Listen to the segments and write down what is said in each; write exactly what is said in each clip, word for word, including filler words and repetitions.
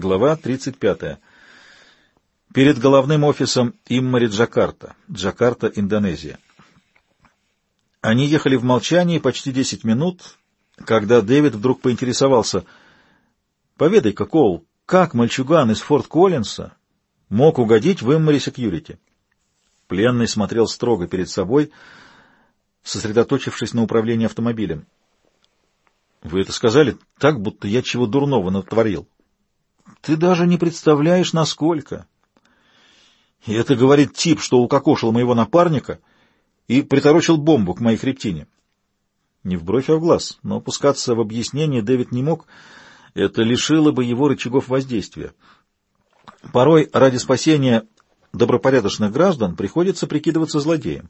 Глава тридцать пятая. Перед головным офисом Иммари Джакарта, Джакарта, Индонезия. Они ехали в молчании почти десять минут, когда Дэвид вдруг поинтересовался: «Поведай-ка, Коул, как мальчуган из Форт Коллинса мог угодить в Иммари Секьюрити?» Пленный смотрел строго перед собой, сосредоточившись на управлении автомобилем. «Вы это сказали так, будто я чего дурного натворил. Ты даже не представляешь, насколько. И это говорит тип, что укокошил моего напарника и приторочил бомбу к моей хребтине». Не в бровь, а в глаз, но опускаться в объяснение Дэвид не мог. Это лишило бы его рычагов воздействия. Порой ради спасения добропорядочных граждан приходится прикидываться злодеем.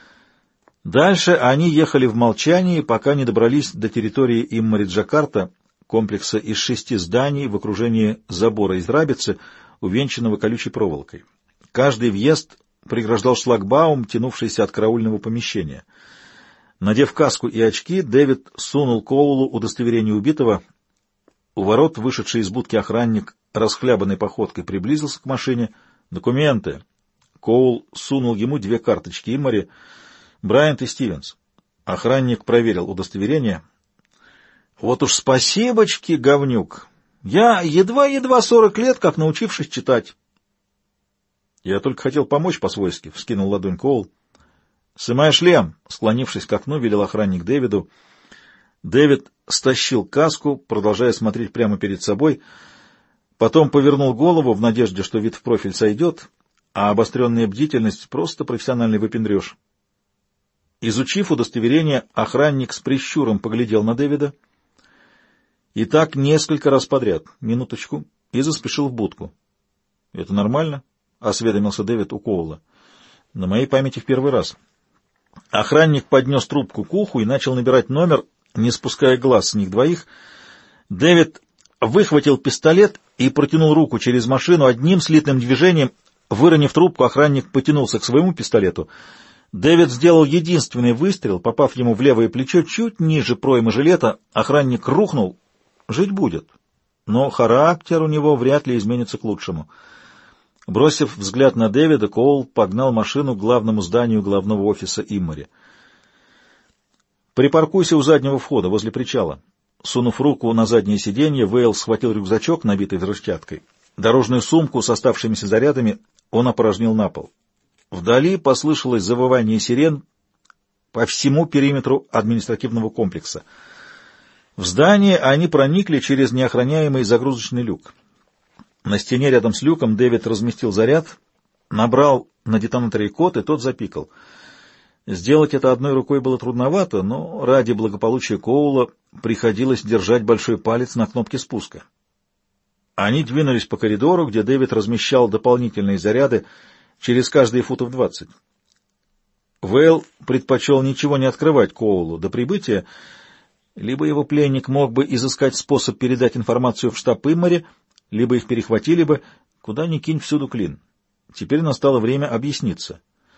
Дальше они ехали в молчании, пока не добрались до территории Иммари Джакарта, комплекса из шести зданий в окружении забора из рабицы, увенчанного колючей проволокой. Каждый въезд преграждал шлагбаум, тянувшийся от караульного помещения. Надев каску и очки, Дэвид сунул Коулу удостоверение убитого. У ворот вышедший из будки охранник расхлябанной походкой приблизился к машине. «Документы». Коул сунул ему две карточки Иммари. «Брайант и Стивенс». Охранник проверил удостоверение. «Вот уж спасибочки, говнюк! Я едва-едва сорок лет, как научившись читать». «Я только хотел помочь по-свойски», — вскинул ладонь Коул. «Сымай шлем», — склонившись к окну, велел охранник Дэвиду. Дэвид стащил каску, продолжая смотреть прямо перед собой, потом повернул голову в надежде, что вид в профиль сойдет, а обостренная бдительность — просто профессиональный выпендреж. Изучив удостоверение, охранник с прищуром поглядел на Дэвида и так несколько раз подряд, минуточку, и заспешил в будку. — Это нормально? — осведомился Дэвид у Коула. — На моей памяти в первый раз. Охранник поднес трубку к уху и начал набирать номер, не спуская глаз с них двоих. Дэвид выхватил пистолет и протянул руку через машину. Одним слитным движением, выронив трубку, охранник потянулся к своему пистолету. Дэвид сделал единственный выстрел, попав ему в левое плечо чуть ниже проймы жилета. Охранник рухнул. Жить будет, но характер у него вряд ли изменится к лучшему. Бросив взгляд на Дэвида, Коул погнал машину к главному зданию главного офиса Иммари. «Припаркуйся у заднего входа, возле причала». Сунув руку на заднее сиденье, Вейл схватил рюкзачок, набитый взрывчаткой. Дорожную сумку с оставшимися зарядами он опорожнил на пол. Вдали послышалось завывание сирен по всему периметру административного комплекса. В здание они проникли через неохраняемый загрузочный люк. На стене рядом с люком Дэвид разместил заряд, набрал на детонаторе код, и тот запикал. Сделать это одной рукой было трудновато, но ради благополучия Коула приходилось держать большой палец на кнопке спуска. Они двинулись по коридору, где Дэвид размещал дополнительные заряды через каждые футов двадцать. Вейл предпочел ничего не открывать Коулу до прибытия, либо его пленник мог бы изыскать способ передать информацию в штаб Иммари, либо их перехватили бы. Куда ни кинь, всюду клин. Теперь настало время объясниться.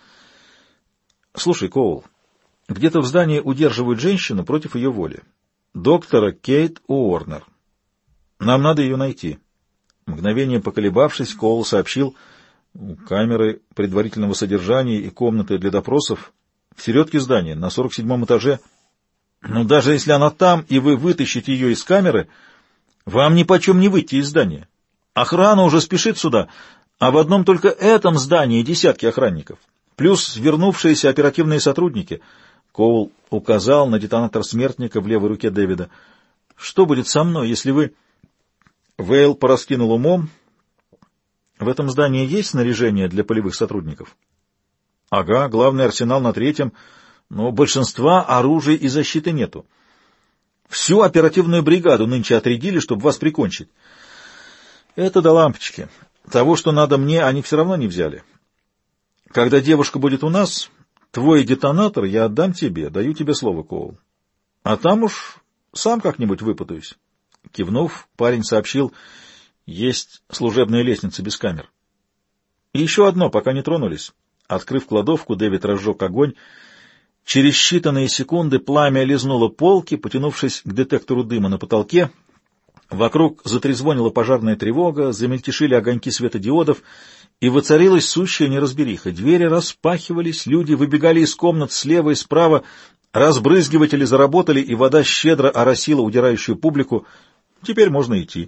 «Слушай, Коул, где-то в здании удерживают женщину против ее воли. Доктора Кейт Уорнер. Нам надо ее найти». Мгновение поколебавшись, Коул сообщил: «Камеры предварительного содержания и комнаты для допросов в середке здания, на сорок седьмом этаже. Но даже если она там, и вы вытащите ее из камеры, вам нипочем не выйти из здания. Охрана уже спешит сюда, а в одном только этом здании десятки охранников, плюс вернувшиеся оперативные сотрудники». Коул указал на детонатор смертника в левой руке Дэвида. «Что будет со мной, если вы...» Вейл пораскинул умом. «В этом здании есть снаряжение для полевых сотрудников?» «Ага, главный арсенал на третьем, но большинства оружия и защиты нету. Всю оперативную бригаду нынче отрядили, чтобы вас прикончить». «Это до лампочки. Того, что надо мне, они все равно не взяли. Когда девушка будет у нас, твой детонатор я отдам тебе, даю тебе слово, Коул. А там уж сам как-нибудь выпутаюсь». Кивнув, парень сообщил: «Есть служебная лестница без камер». «И еще одно, пока не тронулись». Открыв кладовку, Дэвид разжег огонь. Через считанные секунды пламя лизнуло полки, потянувшись к детектору дыма на потолке. Вокруг затрезвонила пожарная тревога, замельтешили огоньки светодиодов, и воцарилась сущая неразбериха. Двери распахивались, люди выбегали из комнат слева и справа, разбрызгиватели заработали, и вода щедро оросила удирающую публику. Теперь можно идти.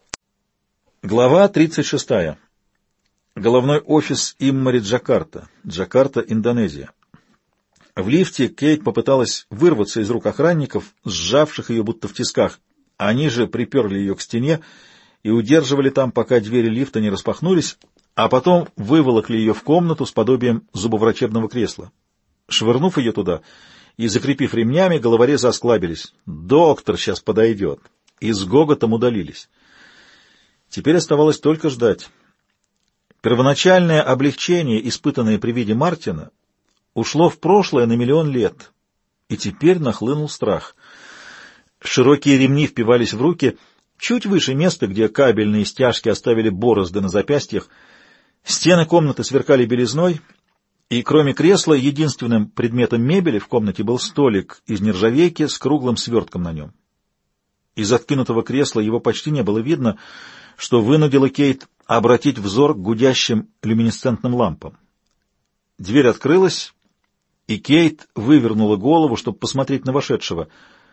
Глава тридцать шестая. Головной офис Иммари Джакарта, Джакарта, Индонезия. В лифте Кейт попыталась вырваться из рук охранников, сжавших ее будто в тисках. Они же приперли ее к стене и удерживали там, пока двери лифта не распахнулись, а потом выволокли ее в комнату с подобием зубоврачебного кресла. Швырнув ее туда и закрепив ремнями, головорезы осклабились. «Доктор сейчас подойдет!» И с гоготом удалились. Теперь оставалось только ждать. Первоначальное облегчение, испытанное при виде Мартина, ушло в прошлое на миллион лет, и теперь нахлынул страх. Широкие ремни впивались в руки, чуть выше места, где кабельные стяжки оставили борозды на запястьях. Стены комнаты сверкали белизной, и кроме кресла единственным предметом мебели в комнате был столик из нержавейки с круглым свертком на нем. Из откинутого кресла его почти не было видно, что вынудило Кейт обратить взор к гудящим люминесцентным лампам. Дверь открылась, и Кейт вывернула голову, чтобы посмотреть на вошедшего.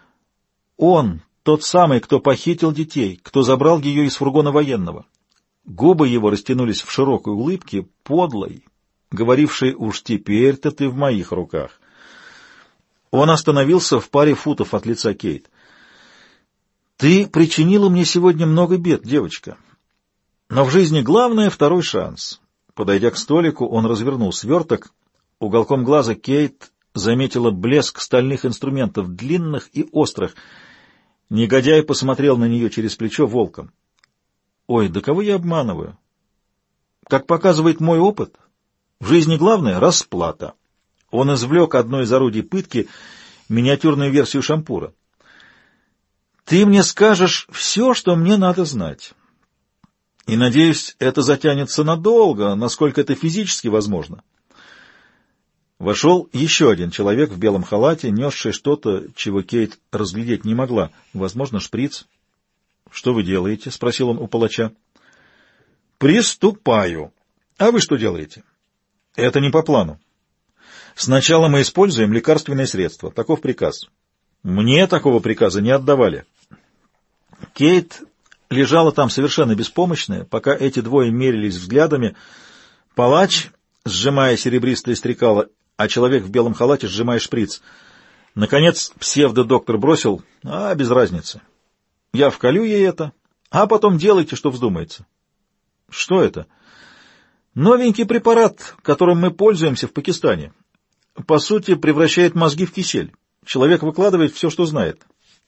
Он, тот самый, кто похитил детей, кто забрал ее из фургона военного. Губы его растянулись в широкой улыбке, подлой, говорившей: «Уж теперь-то ты в моих руках». Он остановился в паре футов от лица Кейт. «Ты причинила мне сегодня много бед, девочка. Но в жизни главное — второй шанс». Подойдя к столику, он развернул сверток. Уголком глаза Кейт заметила блеск стальных инструментов, длинных и острых. Негодяй посмотрел на нее через плечо волком. «Ой, да кого я обманываю? Как показывает мой опыт, в жизни главное — расплата». Он извлек одно из орудий пытки, миниатюрную версию шампура. «Ты мне скажешь все, что мне надо знать. И, надеюсь, это затянется надолго, насколько это физически возможно». Вошел еще один человек в белом халате, несший что-то, чего Кейт разглядеть не могла. Возможно, шприц. «Что вы делаете?» — спросил он у палача. «Приступаю. А вы что делаете?» «Это не по плану. Сначала мы используем лекарственные средства. Таков приказ. Мне такого приказа не отдавали». Кейт лежала там совершенно беспомощная, пока эти двое мерились взглядами. Палач, сжимая серебристое стрекало, а человек в белом халате, сжимая шприц. Наконец псевдодоктор бросил: «А, без разницы. Я вколю ей это, а потом делайте, что вздумается». «Что это?» «Новенький препарат, которым мы пользуемся в Пакистане. По сути, превращает мозги в кисель. Человек выкладывает все, что знает».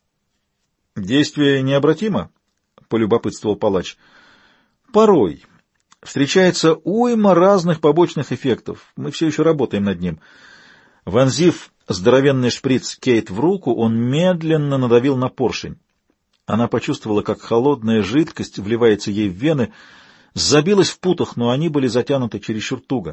«Действие необратимо?» — полюбопытствовал палач. «Порой. Встречается уйма разных побочных эффектов. Мы все еще работаем над ним». Вонзив здоровенный шприц Кейт в руку, он медленно надавил на поршень. Она почувствовала, как холодная жидкость вливается ей в вены, забилась в путах, но они были затянуты чересчур туго.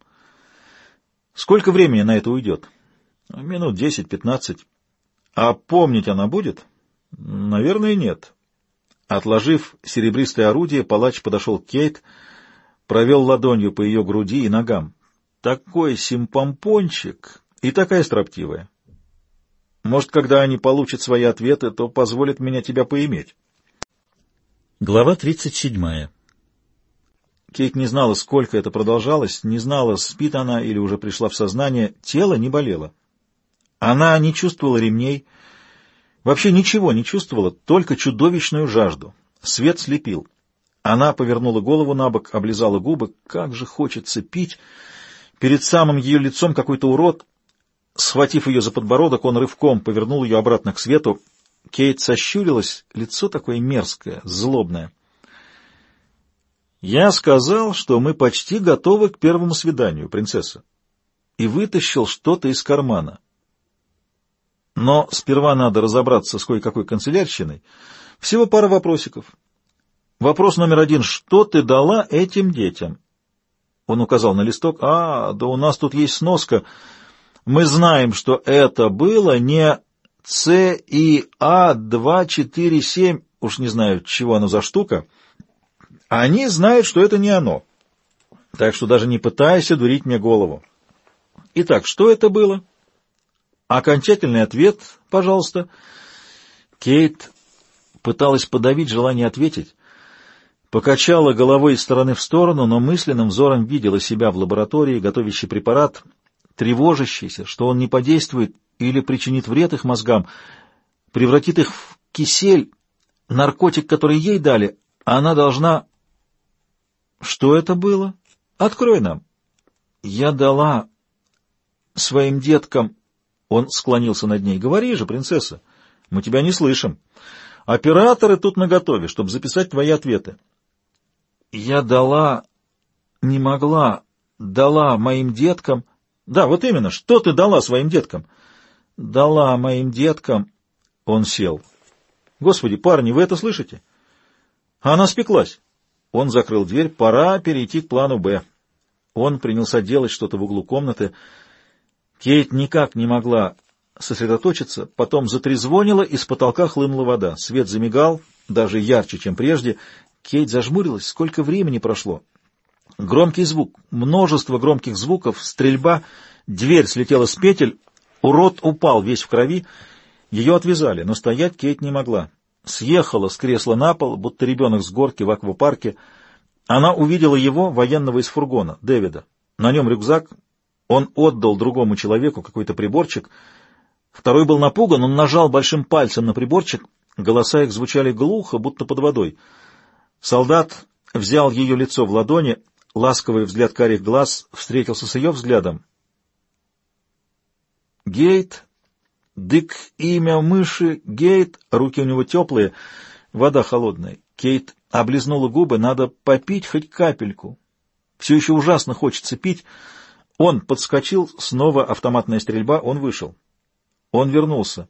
«Сколько времени на это уйдет?» «Минут десять-пятнадцать». «А помнить она будет?» «Наверное, нет». Отложив серебристое орудие, палач подошел к Кейт, провел ладонью по ее груди и ногам. «Такой симпомпончик и такая строптивая. Может, когда они получат свои ответы, то позволят меня тебя поиметь». Глава тридцать седьмая. Кейт не знала, сколько это продолжалось, не знала, спит она или уже пришла в сознание. Тело не болело. Она не чувствовала ремней, вообще ничего не чувствовала, только чудовищную жажду. Свет слепил. Она повернула голову на бок, облизала губы. Как же хочется пить! Перед самым ее лицом какой-то урод. Схватив ее за подбородок, он рывком повернул ее обратно к свету. Кейт сощурилась, лицо такое мерзкое, злобное. «Я сказал, что мы почти готовы к первому свиданию, принцесса», и вытащил что-то из кармана. «Но сперва надо разобраться с кое-какой канцелярщиной. Всего пара вопросиков. Вопрос номер один. Что ты дала этим детям?» Он указал на листок. «А, да у нас тут есть сноска. Мы знаем, что это было не Ци А два четыре семь. уж не знаю, чего оно за штука, они знают, что это не оно. Так что даже не пытайся дурить мне голову. Итак, что это было? Окончательный ответ, пожалуйста. Кейт пыталась подавить желание ответить, покачала головой из стороны в сторону, но мысленным взором видела себя в лаборатории, готовящий препарат, тревожащийся, что он не подействует или причинит вред их мозгам, превратит их в кисель, наркотик, который ей дали, а она должна... Что это было? Открой нам. Я дала своим деткам... Он склонился над ней. Говори же, принцесса, мы тебя не слышим. Операторы тут наготове, чтобы записать твои ответы. Я дала... Не могла... Дала моим деткам... Да, вот именно, что ты дала своим деткам? Дала моим деткам... Он сел. Господи, парни, вы это слышите? Она спеклась. Он закрыл дверь. Пора перейти к плану «Б». Он принялся делать что-то в углу комнаты. Кейт никак не могла сосредоточиться. Потом затрезвонила, и с потолка хлынула вода. Свет замигал, даже ярче, чем прежде. Кейт зажмурилась. Сколько времени прошло? Громкий звук, множество громких звуков, стрельба, дверь слетела с петель, урод упал весь в крови. Ее отвязали, но стоять Кейт не могла. Съехала с кресла на пол, будто ребенок с горки в аквапарке. Она увидела его, военного из фургона, Дэвида. На нем рюкзак. Он отдал другому человеку какой-то приборчик. Второй был напуган, он нажал большим пальцем на приборчик. Голоса их звучали глухо, будто под водой. Солдат взял ее лицо в ладони, ласковый взгляд карих глаз встретился с ее взглядом. «Гейт, дык имя мыши, Гейт», руки у него теплые, вода холодная. Кейт облизнула губы, надо попить хоть капельку. Все еще ужасно хочется пить. Он подскочил, снова автоматная стрельба, он вышел. Он вернулся.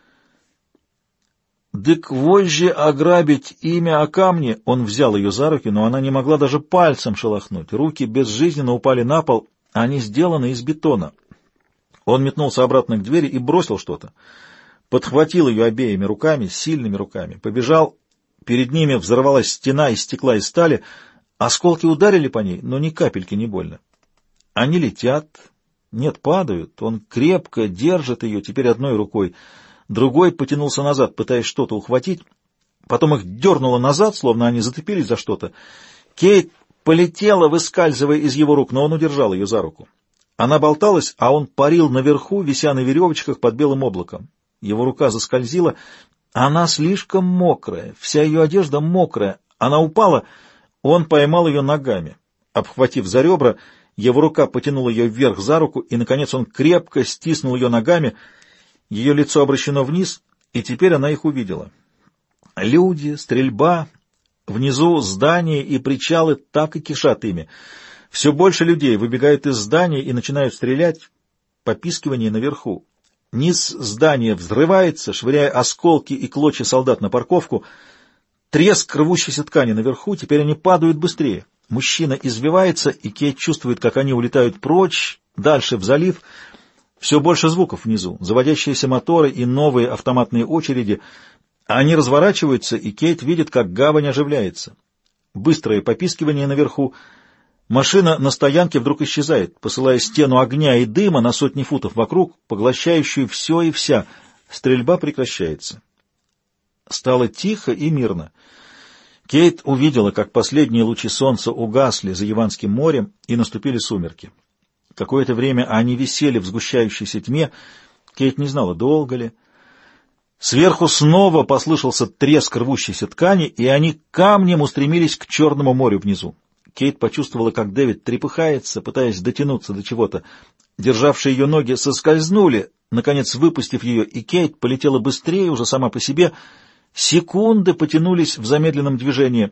«Дык вожжи ограбить имя о камне!» Он взял ее за руки, но она не могла даже пальцем шелохнуть. Руки безжизненно упали на пол, они сделаны из бетона. Он метнулся обратно к двери и бросил что-то. Подхватил ее обеими руками, сильными руками, побежал. Перед ними взорвалась стена из стекла и стали. Осколки ударили по ней, но ни капельки не больно. Они летят, нет, падают. Он крепко держит ее теперь одной рукой. Другой потянулся назад, пытаясь что-то ухватить. Потом их дернуло назад, словно они зацепились за что-то. Кейт полетела, выскальзывая из его рук, но он удержал ее за руку. Она болталась, а он парил наверху, вися на веревочках под белым облаком. Его рука заскользила. Она слишком мокрая, вся ее одежда мокрая. Она упала, он поймал ее ногами. Обхватив за ребра, его рука потянула ее вверх за руку, и, наконец, он крепко стиснул ее ногами. Ее лицо обращено вниз, и теперь она их увидела. Люди, стрельба, внизу здания и причалы так и кишат ими. Все больше людей выбегают из зданий и начинают стрелять. Попискивание наверху. Низ здания взрывается, швыряя осколки и клочья солдат на парковку. Треск рвущейся ткани наверху, теперь они падают быстрее. Мужчина извивается, и Кейт чувствует, как они улетают прочь, дальше в залив. Все больше звуков внизу, заводящиеся моторы и новые автоматные очереди. Они разворачиваются, и Кейт видит, как гавань оживляется. Быстрое попискивание наверху. Машина на стоянке вдруг исчезает, посылая стену огня и дыма на сотни футов вокруг, поглощающую все и вся. Стрельба прекращается. Стало тихо и мирно. Кейт увидела, как последние лучи солнца угасли за Яванским морем, и наступили сумерки. Какое-то время они висели в сгущающейся тьме. Кейт не знала, долго ли. Сверху снова послышался треск рвущейся ткани, и они камнем устремились к Черному морю внизу. Кейт почувствовала, как Дэвид трепыхается, пытаясь дотянуться до чего-то. Державшие ее ноги соскользнули, наконец выпустив ее, и Кейт полетела быстрее уже сама по себе. Секунды потянулись в замедленном движении.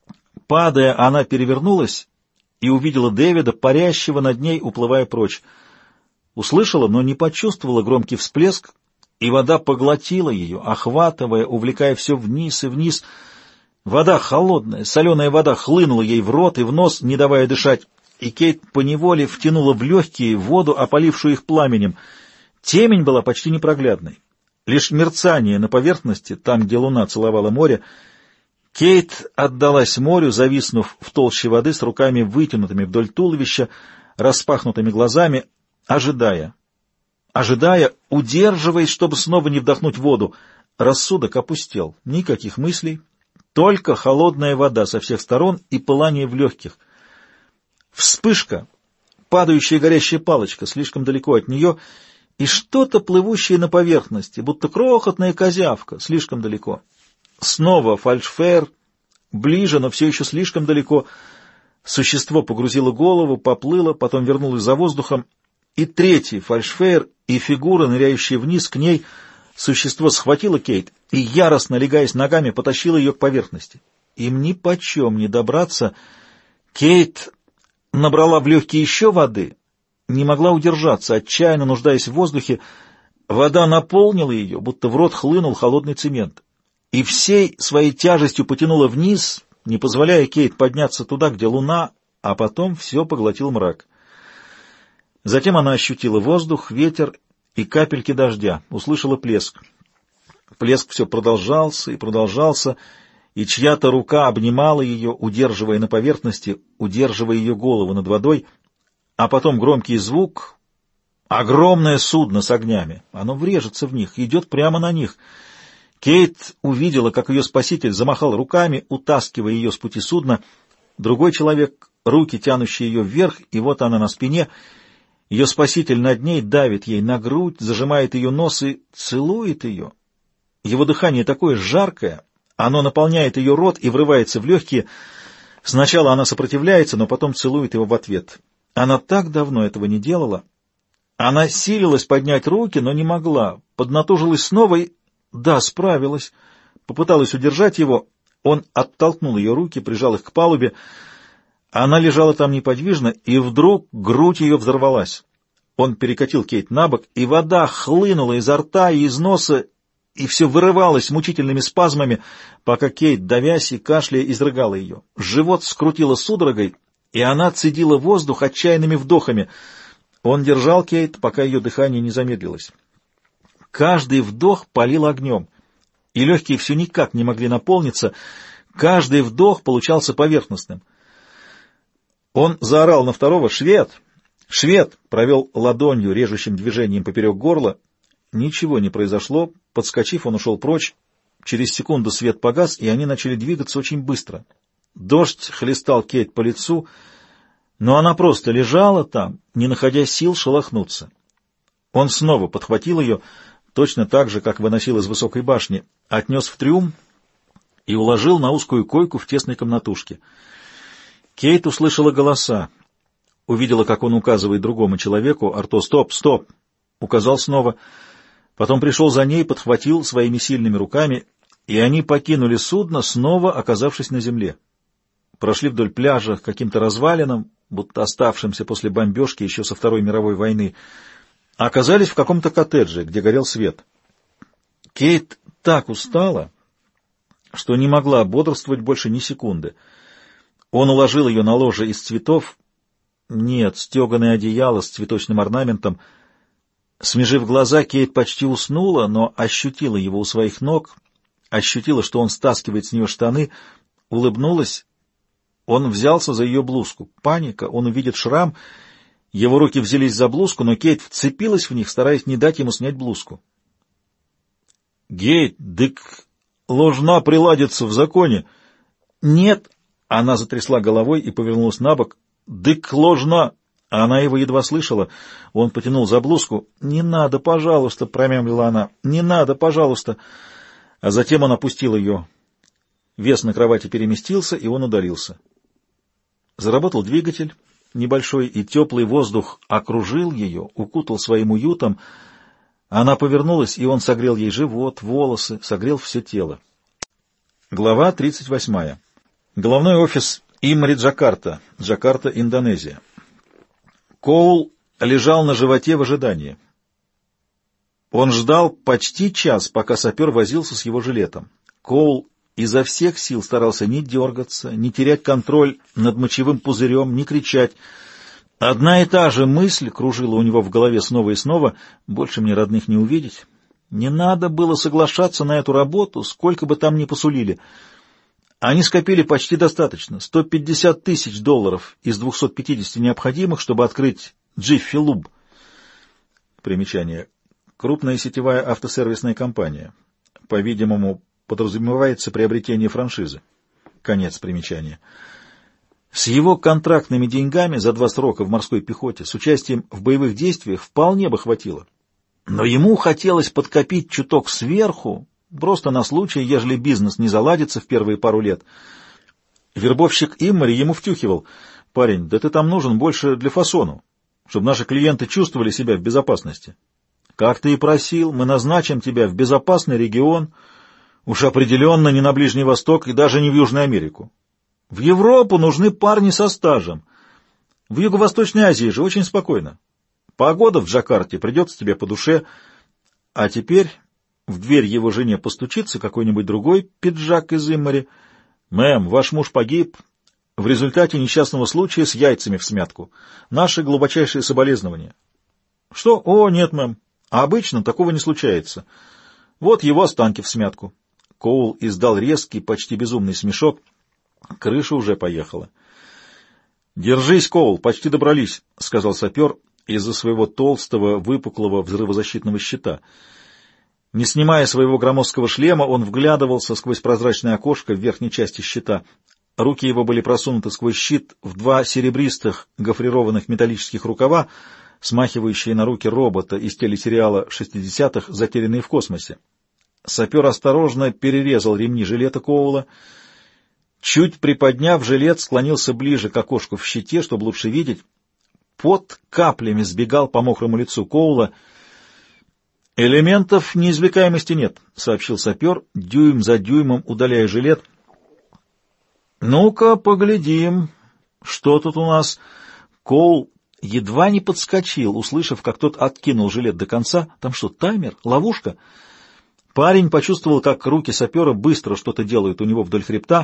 Падая, она перевернулась и увидела Дэвида, парящего над ней, уплывая прочь. Услышала, но не почувствовала громкий всплеск, и вода поглотила ее, охватывая, увлекая все вниз и вниз. Вода холодная, соленая вода хлынула ей в рот и в нос, не давая дышать, и Кейт поневоле втянула в легкие воду, опалившую их пламенем. Темень была почти непроглядной. лишь мерцание на поверхности, там, где луна целовала море. Кейт отдалась морю, зависнув в толще воды с руками вытянутыми вдоль туловища, распахнутыми глазами, ожидая, ожидая, удерживаясь, чтобы снова не вдохнуть воду. Рассудок опустел, никаких мыслей, только холодная вода со всех сторон и пылание в легких. Вспышка, падающая горящая палочка слишком далеко от нее, и что-то, плывущее на поверхности, будто крохотная козявка, слишком далеко. Снова фальшфейр, ближе, но все еще слишком далеко. Существо погрузило голову, поплыло, потом вернулось за воздухом. И третий фальшфейр, и фигура, ныряющая вниз к ней. Существо схватило Кейт и, яростно легаясь ногами, потащило ее к поверхности. Им нипочем не добраться. Кейт набрала в легкие еще воды, не могла удержаться, отчаянно нуждаясь в воздухе. Вода наполнила ее, будто в рот хлынул холодный цемент, и всей своей тяжестью потянула вниз, не позволяя Кейт подняться туда, где луна, а потом все поглотил мрак. Затем она ощутила воздух, ветер и капельки дождя, услышала плеск. Плеск все продолжался и продолжался, и чья-то рука обнимала ее, удерживая на поверхности, удерживая ее голову над водой, а потом громкий звук, огромное судно с огнями, оно врежется в них, идет прямо на них. Кейт увидела, как ее спаситель замахал руками, утаскивая ее с пути судна. Другой человек, руки тянущие ее вверх, и вот она на спине. Ее спаситель над ней давит ей на грудь, зажимает ее нос и целует ее. Его дыхание такое жаркое, оно наполняет ее рот и врывается в легкие. Сначала она сопротивляется, но потом целует его в ответ. Она так давно этого не делала. Она силилась поднять руки, но не могла. Поднатужилась снова и... Да, справилась. Попыталась удержать его. Он оттолкнул ее руки, прижал их к палубе. Она лежала там неподвижно, и вдруг грудь ее взорвалась. Он перекатил Кейт на бок, и вода хлынула изо рта и из носа, и все вырывалось мучительными спазмами, пока Кейт, давясь и кашляя, изрыгала ее. Живот скрутило судорогой, и она цедила воздух отчаянными вдохами. Он держал Кейт, пока ее дыхание не замедлилось. Каждый вдох палил огнем, и легкие все никак не могли наполниться. Каждый вдох получался поверхностным. Он заорал на второго: «Швед! Швед!» провел ладонью, режущим движением поперек горла. Ничего не произошло. Подскочив, он ушел прочь. Через секунду свет погас, и они начали двигаться очень быстро. Дождь хлестал Кейт по лицу, но она просто лежала там, не находя сил шелохнуться. Он снова подхватил ее, точно так же, как выносил из высокой башни, отнес в трюм и уложил на узкую койку в тесной комнатушке. Кейт услышала голоса, увидела, как он указывает другому человеку: «Арто, стоп, стоп!» Указал снова. Потом пришел за ней, подхватил своими сильными руками, и они покинули судно, снова оказавшись на земле. Прошли вдоль пляжа к каким-то развалинам, будто оставшимся после бомбежки еще со Второй мировой войны, оказались в каком-то коттедже, где горел свет. Кейт так устала, что не могла бодрствовать больше ни секунды. Он уложил ее на ложе из цветов. Нет, стеганое одеяло с цветочным орнаментом. Смежив глаза, Кейт почти уснула, но ощутила его у своих ног, ощутила, что он стаскивает с нее штаны, улыбнулась. Он взялся за ее блузку. Паника, он увидит шрам. Его руки взялись за блузку, но Кейт вцепилась в них, стараясь не дать ему снять блузку. «Гейт, дык ложна приладится в законе». «Нет». Она затрясла головой и повернулась на бок. «Дык ложна». Она его едва слышала. Он потянул за блузку. «Не надо, пожалуйста», — промямлила она. «Не надо, пожалуйста». А затем он опустил ее. Вес на кровати переместился, и он удалился. Заработал двигатель небольшой, и теплый воздух окружил ее, укутал своим уютом. Она повернулась, и он согрел ей живот, волосы, согрел все тело. Глава тридцать восьмая. Головной офис Имри Джакарта, Джакарта, Индонезия. Коул лежал на животе в ожидании. Он ждал почти час, пока сапер возился с его жилетом. Коул изо всех сил старался не дергаться, не терять контроль над мочевым пузырем, не кричать. Одна и та же мысль кружила у него в голове снова и снова: «Больше мне родных не увидеть, Не надо было соглашаться на эту работу, сколько бы там ни посулили. Они скопили почти достаточно, сто пятьдесят тысяч долларов из двухсот пятидесяти необходимых, чтобы открыть Jiffy Lube. Примечание. Крупная сетевая автосервисная компания. По-видимому, подразумевается приобретение франшизы. Конец примечания. С его контрактными деньгами за два срока в морской пехоте с участием в боевых действиях вполне бы хватило. Но ему хотелось подкопить чуток сверху, просто на случай, ежели бизнес не заладится в первые пару лет. Вербовщик Иммари ему втюхивал: «Парень, да ты там нужен больше для фасону, чтобы наши клиенты чувствовали себя в безопасности. Как ты и просил, мы назначим тебя в безопасный регион, уж определенно не на Ближний Восток и даже не в Южную Америку. В Европу нужны парни со стажем. В Юго-Восточной Азии же очень спокойно. Погода в Джакарте придется тебе по душе». А теперь в дверь его жене постучится какой-нибудь другой пиджак из Иммари: «Мэм, ваш муж погиб в результате несчастного случая с яйцами всмятку. Наши глубочайшие соболезнования». «Что? О, нет, мэм. Обычно такого не случается. Вот его останки всмятку». Коул издал резкий, почти безумный смешок. Крыша уже поехала. «Держись, Коул, почти добрались», — сказал сапер из-за своего толстого, выпуклого взрывозащитного щита. Не снимая своего громоздкого шлема, он вглядывался сквозь прозрачное окошко в верхней части щита. Руки его были просунуты сквозь щит в два серебристых гофрированных металлических рукава, смахивающие на руки робота из телесериала шестидесятых «Затерянные в космосе». Сапер осторожно перерезал ремни жилета Коула. Чуть приподняв жилет, склонился ближе к окошку в щите, чтобы лучше видеть. Пот каплями сбегал по мокрому лицу Коула. «Элементов неизвлекаемости нет», — сообщил сапер, дюйм за дюймом удаляя жилет. «Ну-ка, поглядим, что тут у нас». Коул едва не подскочил, услышав, как тот откинул жилет до конца. Там что, таймер? Ловушка? Парень почувствовал, как руки сапера быстро что-то делают у него вдоль хребта,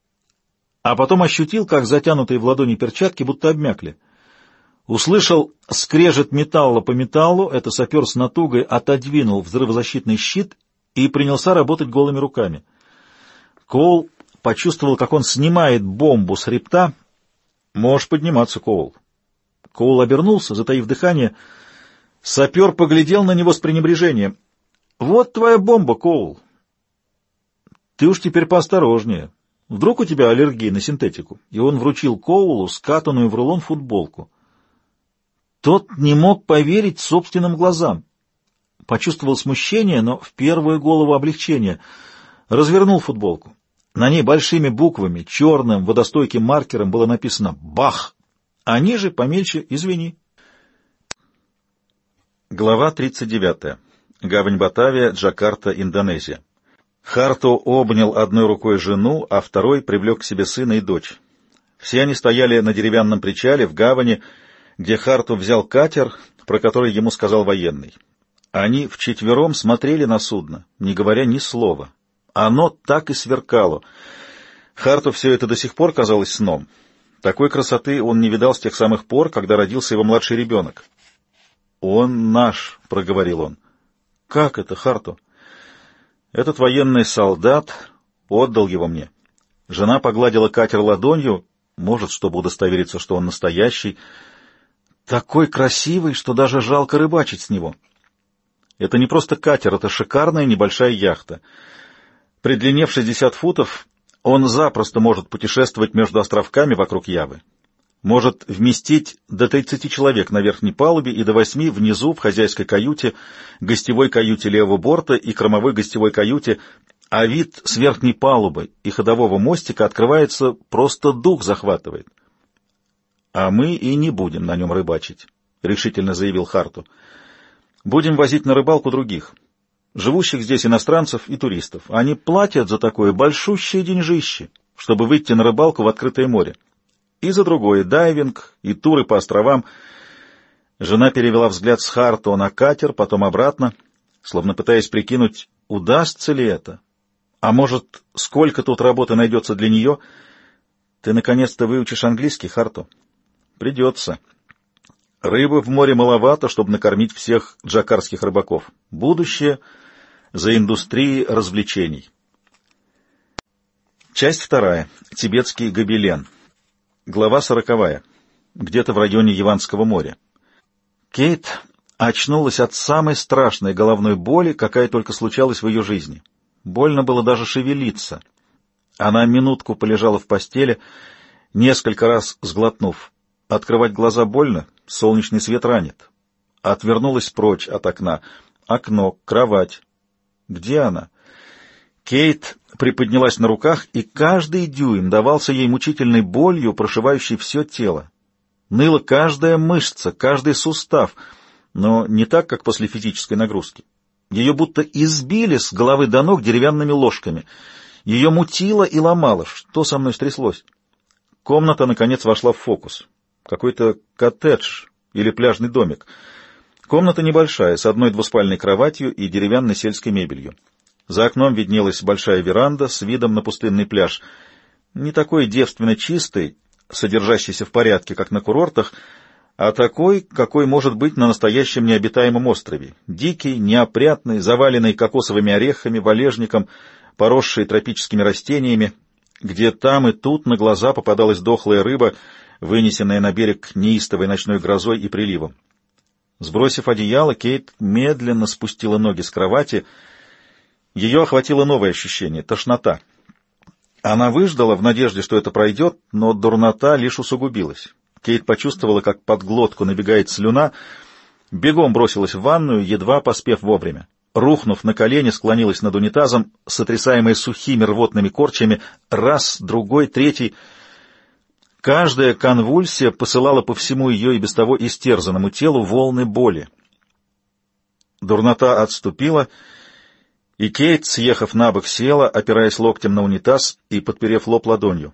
а потом ощутил, как затянутые в ладони перчатки будто обмякли. Услышал скрежет металла по металлу, это сапер с натугой отодвинул взрывозащитный щит и принялся работать голыми руками. Коул почувствовал, как он снимает бомбу с хребта. «Можешь подниматься, Коул». Коул обернулся, затаив дыхание. Сапер поглядел на него с пренебрежением. «Вот твоя бомба, Коул. Ты уж теперь поосторожнее. Вдруг у тебя аллергия на синтетику?» И он вручил Коулу скатанную в рулон футболку. Тот не мог поверить собственным глазам. Почувствовал смущение, но в первую голову облегчение. Развернул футболку. На ней большими буквами, черным водостойким маркером было написано «Бах», а ниже, помельче, «Извини». Глава тридцать девятая. Гавань Батавия, Джакарта, Индонезия. Харту обнял одной рукой жену, а второй привлек к себе сына и дочь. Все они стояли на деревянном причале в гавани, где Харту взял катер, про который ему сказал военный. Они вчетвером смотрели на судно, не говоря ни слова. Оно так и сверкало. Харту все это до сих пор казалось сном. Такой красоты он не видал с тех самых пор, когда родился его младший ребенок. «Он наш», — проговорил он. «Как это, Харту?» «Этот военный солдат отдал его мне». Жена погладила катер ладонью, может, чтобы удостовериться, что он настоящий. «Такой красивый, что даже жалко рыбачить с него». Это не просто катер, это шикарная небольшая яхта. При длине в шестьдесят футов он запросто может путешествовать между островками вокруг Явы. Может вместить до тридцати человек на верхней палубе и до восьми внизу в хозяйской каюте, гостевой каюте левого борта и кормовой гостевой каюте, а вид с верхней палубы и ходового мостика открывается, просто дух захватывает. «А мы и не будем на нем рыбачить», — решительно заявил Харту. «Будем возить на рыбалку других, живущих здесь иностранцев и туристов. Они платят за такое большущее деньжище, чтобы выйти на рыбалку в открытое море. И за другое — дайвинг и туры по островам». Жена перевела взгляд с Харту на катер, потом обратно, словно пытаясь прикинуть, удастся ли это. А может, сколько тут работы найдется для нее? «Ты наконец-то выучишь английский, Харту?» «Придется. Рыбы в море маловато, чтобы накормить всех джакарских рыбаков. Будущее за индустрией развлечений. Часть вторая. Тибетский гобелен. Глава сороковая. Где-то в районе Яванского моря. Кейт очнулась от самой страшной головной боли, какая только случалась в ее жизни. Больно было даже шевелиться. Она минутку полежала в постели, несколько раз сглотнув. Открывать глаза больно, солнечный свет ранит. Отвернулась прочь от окна. Окно, кровать. Где она? Кейт приподнялась на руках, и каждый дюйм давался ей мучительной болью, прошивающей все тело. Ныла каждая мышца, каждый сустав, но не так, как после физической нагрузки. Ее будто избили с головы до ног деревянными ложками. Ее мутило и ломало. Что со мной стряслось? Комната, наконец, вошла в фокус. Какой-то коттедж или пляжный домик. Комната небольшая, с одной двуспальной кроватью и деревянной сельской мебелью. За окном виднелась большая веранда с видом на пустынный пляж. Не такой девственно чистый, содержащийся в порядке, как на курортах, а такой, какой может быть на настоящем необитаемом острове. Дикий, неопрятный, заваленный кокосовыми орехами, валежником, поросший тропическими растениями, где там и тут на глаза попадалась дохлая рыба, вынесенная на берег неистовой ночной грозой и приливом. Сбросив одеяло, Кейт медленно спустила ноги с кровати. Ее охватило новое ощущение — тошнота. Она выждала в надежде, что это пройдет, но дурнота лишь усугубилась. Кейт почувствовала, как под глотку набегает слюна, бегом бросилась в ванную, едва поспев вовремя. Рухнув на колени, склонилась над унитазом, сотрясаемая сухими рвотными корчами, раз, другой, третий. Каждая конвульсия посылала по всему ее и без того истерзанному телу волны боли. Дурнота отступила, и Кейт, съехав на бок, села, опираясь локтем на унитаз и подперев лоб ладонью.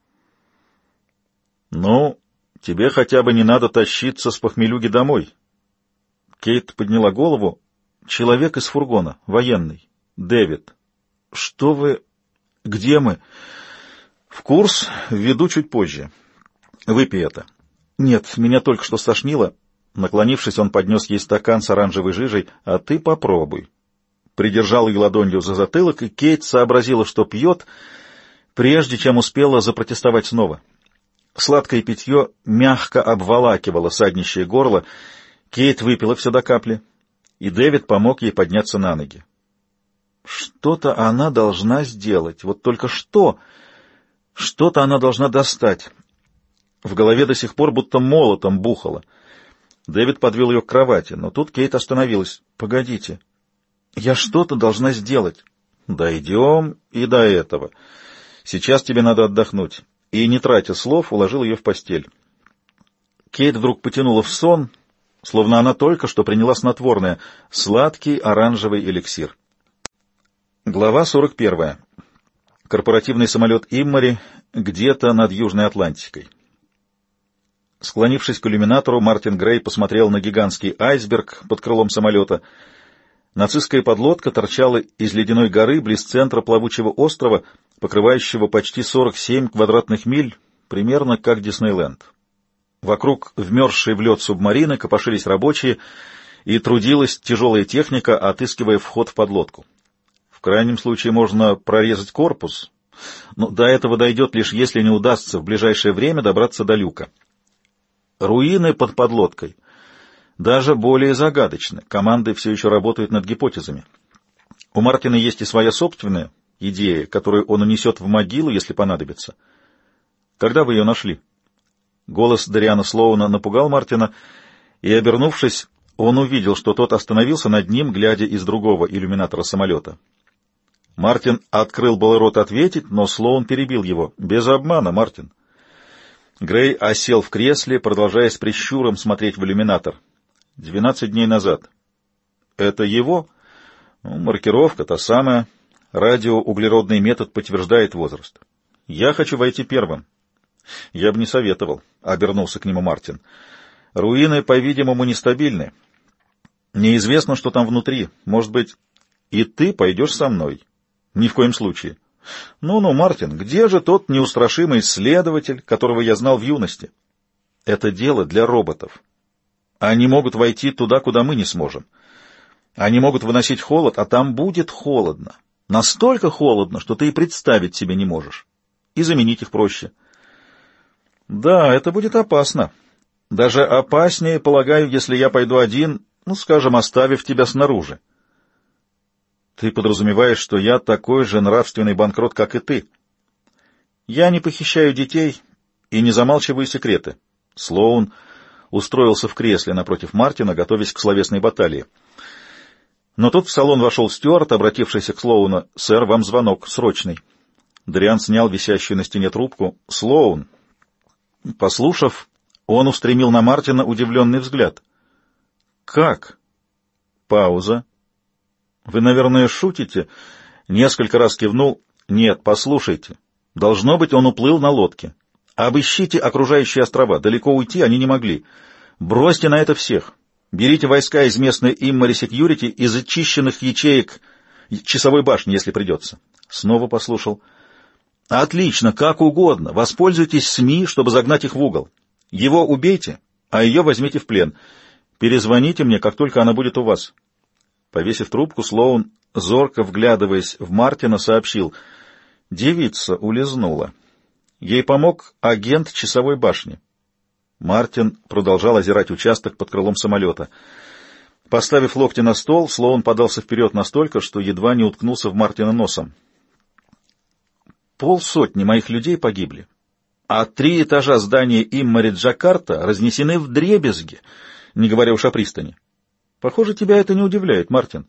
«Ну, тебе хотя бы не надо тащиться с похмелюги домой». Кейт подняла голову. «Человек из фургона, военный. Дэвид. Что вы... Где мы?» «В курс введу чуть позже. Выпей это». «Нет, меня только что стошнило». Наклонившись, он поднес ей стакан с оранжевой жижей. «А ты попробуй». Придержал ее ладонью за затылок, и Кейт сообразила, что пьет, прежде чем успела запротестовать снова. Сладкое питье мягко обволакивало саднищее горло. Кейт выпила все до капли, и Дэвид помог ей подняться на ноги. Что-то она должна сделать. Вот только что? Что-то она должна достать. В голове до сих пор будто молотом бухало. Дэвид подвел ее к кровати, но тут Кейт остановилась. «Погодите. Я что-то должна сделать». «Дойдем и до этого. Сейчас тебе надо отдохнуть». И, не тратя слов, уложил ее в постель. Кейт вдруг потянула в сон, словно она только что приняла снотворное, сладкий оранжевый эликсир. Глава сорок первая. Корпоративный самолет «Иммари» где-то над Южной Атлантикой. Склонившись к иллюминатору, Мартин Грей посмотрел на гигантский айсберг под крылом самолета. Нацистская подлодка торчала из ледяной горы близ центра плавучего острова, покрывающего почти сорок семь квадратных миль, примерно как Диснейленд. Вокруг вмерзшей в лед субмарины копошились рабочие, и трудилась тяжелая техника, отыскивая вход в подлодку. В крайнем случае можно прорезать корпус, но до этого дойдет лишь если не удастся в ближайшее время добраться до люка. Руины под подлодкой даже более загадочны, команды все еще работают над гипотезами. У Мартина есть и своя собственная идея, которую он унесет в могилу, если понадобится. Когда вы ее нашли? Голос Дариана Слоуна напугал Мартина, и, обернувшись, он увидел, что тот остановился над ним, глядя из другого иллюминатора самолета. Мартин открыл был рот ответить, но Слоун перебил его. «Без обмана, Мартин». Грей осел в кресле, продолжая с прищуром смотреть в иллюминатор. «Двенадцать дней назад». «Это его?» ну, «Маркировка та самая. Радиоуглеродный метод подтверждает возраст. Я хочу войти первым». «Я бы не советовал», — обернулся к нему Мартин. «Руины, по-видимому, нестабильны. Неизвестно, что там внутри. Может быть, и ты пойдешь со мной?» «Ни в коем случае». «Ну-ну, Мартин, где же тот неустрашимый исследователь, которого я знал в юности?» «Это дело для роботов. Они могут войти туда, куда мы не сможем. Они могут выносить холод, а там будет холодно. Настолько холодно, что ты и представить себе не можешь. И заменить их проще. Да, это будет опасно. Даже опаснее, полагаю, если я пойду один, ну, скажем, оставив тебя снаружи. Ты подразумеваешь, что я такой же нравственный банкрот, как и ты. Я не похищаю детей и не замалчиваю секреты. Слоун устроился в кресле напротив Мартина, готовясь к словесной баталии. Но тут в салон вошел стюард, обратившийся к Слоуну. «Сэр, вам звонок, срочный». Дориан снял висящую на стене трубку. «Слоун». Послушав, он устремил на Мартина удивленный взгляд. «Как?» Пауза. «Вы, наверное, шутите?» Несколько раз кивнул. «Нет, послушайте. Должно быть, он уплыл на лодке. Обыщите окружающие острова. Далеко уйти они не могли. Бросьте на это всех. Берите войска из местной Иммари Секьюрити, из очищенных ячеек часовой башни, если придется». Снова послушал. «Отлично, как угодно. Воспользуйтесь СМИ, чтобы загнать их в угол. Его убейте, а ее возьмите в плен. Перезвоните мне, как только она будет у вас». Повесив трубку, Слоун, зорко вглядываясь в Мартина, сообщил: «Девица улизнула. Ей помог агент часовой башни». Мартин продолжал озирать участок под крылом самолета. Поставив локти на стол, Слоун подался вперед настолько, что едва не уткнулся в Мартина носом. «Полсотни моих людей погибли, а три этажа здания Иммари Джакарта разнесены вдребезги, не говоря уж о пристани. Похоже, тебя это не удивляет, Мартин».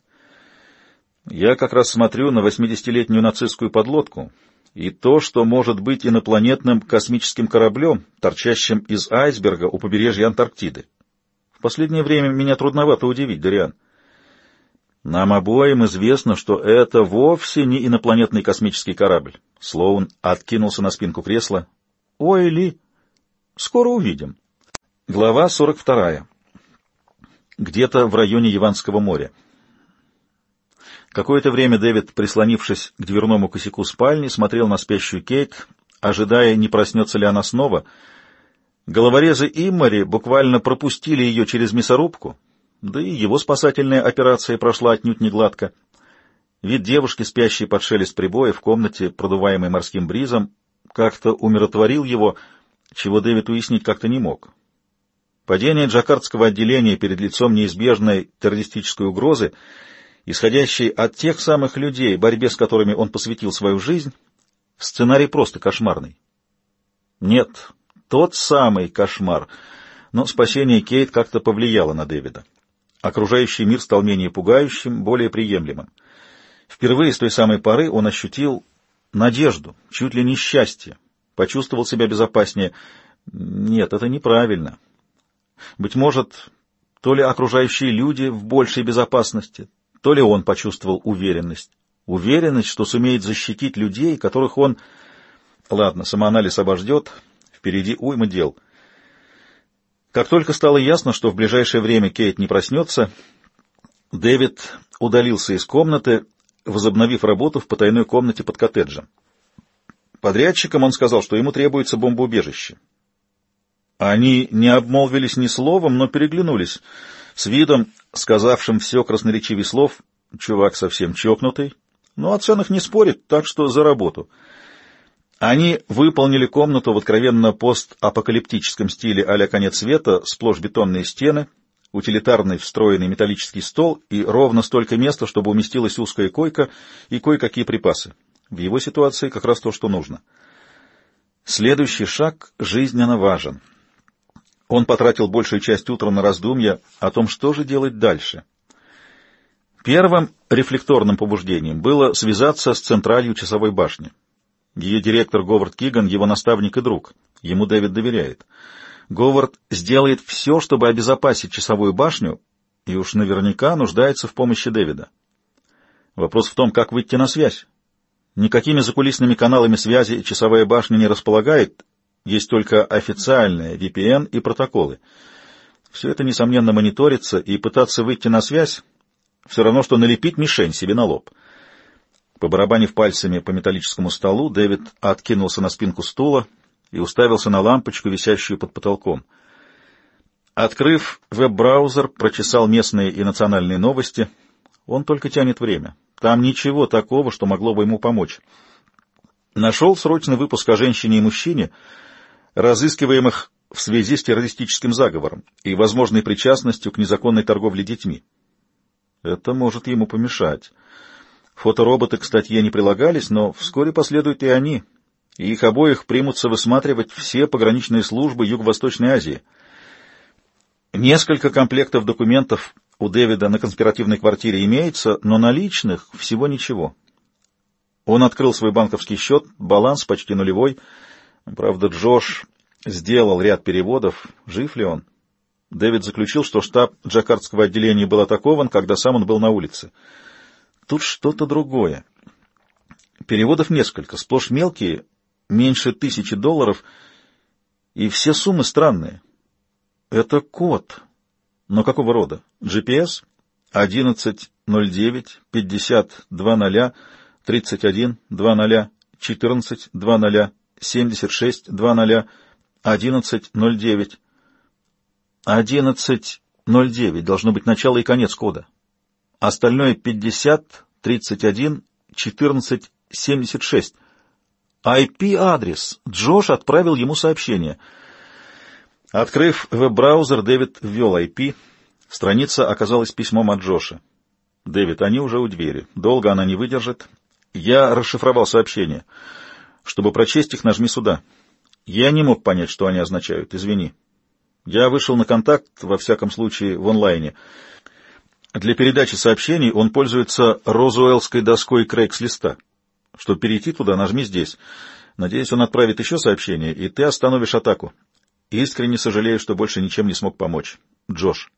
«Я как раз смотрю на восьмидесятилетнюю нацистскую подлодку и то, что может быть инопланетным космическим кораблем, торчащим из айсберга у побережья Антарктиды. В последнее время меня трудновато удивить, Дориан. Нам обоим известно, что это вовсе не инопланетный космический корабль». Слоун откинулся на спинку кресла. «Ой, Ли, скоро увидим». Глава сорок вторая. Где-то в районе Яванского моря. Какое-то время Дэвид, прислонившись к дверному косяку спальни, смотрел на спящую Кейт, ожидая, не проснется ли она снова. Головорезы Иммари буквально пропустили ее через мясорубку, да и его спасательная операция прошла отнюдь не гладко. Вид девушки, спящей под шелест прибоя в комнате, продуваемой морским бризом, как-то умиротворил его, чего Дэвид уяснить как-то не мог. Падение джакартского отделения перед лицом неизбежной террористической угрозы, исходящей от тех самых людей, борьбе с которыми он посвятил свою жизнь, сценарий просто кошмарный. Нет, тот самый кошмар, но спасение Кейт как-то повлияло на Дэвида. Окружающий мир стал менее пугающим, более приемлемым. Впервые с той самой поры он ощутил надежду, чуть ли не счастье, почувствовал себя безопаснее. Нет, это неправильно. Быть может, то ли окружающие люди в большей безопасности, то ли он почувствовал уверенность. Уверенность, что сумеет защитить людей, которых он... Ладно, самоанализ обождет, впереди уйма дел. Как только стало ясно, что в ближайшее время Кейт не проснется, Дэвид удалился из комнаты, возобновив работу в потайной комнате под коттеджем. Подрядчикам он сказал, что ему требуется бомбоубежище. Они не обмолвились ни словом, но переглянулись. С видом, сказавшим все красноречивее слов: «Чувак совсем чокнутый, но о ценах не спорит, так что за работу». Они выполнили комнату в откровенно постапокалиптическом стиле а-ля «Конец света», сплошь бетонные стены, утилитарный встроенный металлический стол и ровно столько места, чтобы уместилась узкая койка и кое-какие припасы. В его ситуации как раз то, что нужно. Следующий шаг жизненно важен. Он потратил большую часть утра на раздумья о том, что же делать дальше. Первым рефлекторным побуждением было связаться с централью часовой башни. Ее директор Говард Киган — его наставник и друг. Ему Дэвид доверяет. Говард сделает все, чтобы обезопасить часовую башню, и уж наверняка нуждается в помощи Дэвида. Вопрос в том, как выйти на связь. Никакими закулисными каналами связи часовая башня не располагает, есть только официальные ви пи эн и протоколы. Все это, несомненно, мониторится, и пытаться выйти на связь все равно, что налепить мишень себе на лоб. Побарабанив пальцами по металлическому столу, Дэвид откинулся на спинку стула и уставился на лампочку, висящую под потолком. Открыв веб-браузер, прочесал местные и национальные новости. Он только тянет время. Там ничего такого, что могло бы ему помочь. Нашел срочный выпуск о женщине и мужчине, разыскиваемых в связи с террористическим заговором и возможной причастностью к незаконной торговле детьми. Это может ему помешать. Фотороботы к статье не прилагались, но вскоре последуют и они, и их обоих примутся высматривать все пограничные службы Юго-Восточной Азии. Несколько комплектов документов у Дэвида на конспиративной квартире имеется, но наличных всего ничего. Он открыл свой банковский счет, баланс почти нулевой. Правда, Джош сделал ряд переводов. Жив ли он? Дэвид заключил, что штаб джакартского отделения был атакован, когда сам он был на улице. Тут что-то другое. Переводов несколько, сплошь мелкие, меньше тысячи долларов, и все суммы странные. Это код. Но какого рода? джи пи эс? одиннадцать ноль девять пятьдесят два ноль тридцать один два ноль четырнадцать два ноль семьдесят шесть два ноль одиннадцать ноль девять. одиннадцать ноль девять должно быть начало и конец кода. Остальное пятьдесят тридцать один четырнадцать семьдесят шесть. ай пи-адрес. Джош отправил ему сообщение. Открыв веб-браузер, Дэвид ввел ай пи. Страница оказалась письмом от Джоша. «Дэвид, они уже у двери. Долго она не выдержит. Я расшифровал сообщение. Чтобы прочесть их, нажми сюда. Я не мог понять, что они означают. Извини. Я вышел на контакт, во всяком случае, в онлайне. Для передачи сообщений он пользуется розуэллской доской Крейгслиста. Чтобы перейти туда, нажми здесь. Надеюсь, он отправит еще сообщение, и ты остановишь атаку. Искренне сожалею, что больше ничем не смог помочь. Джош».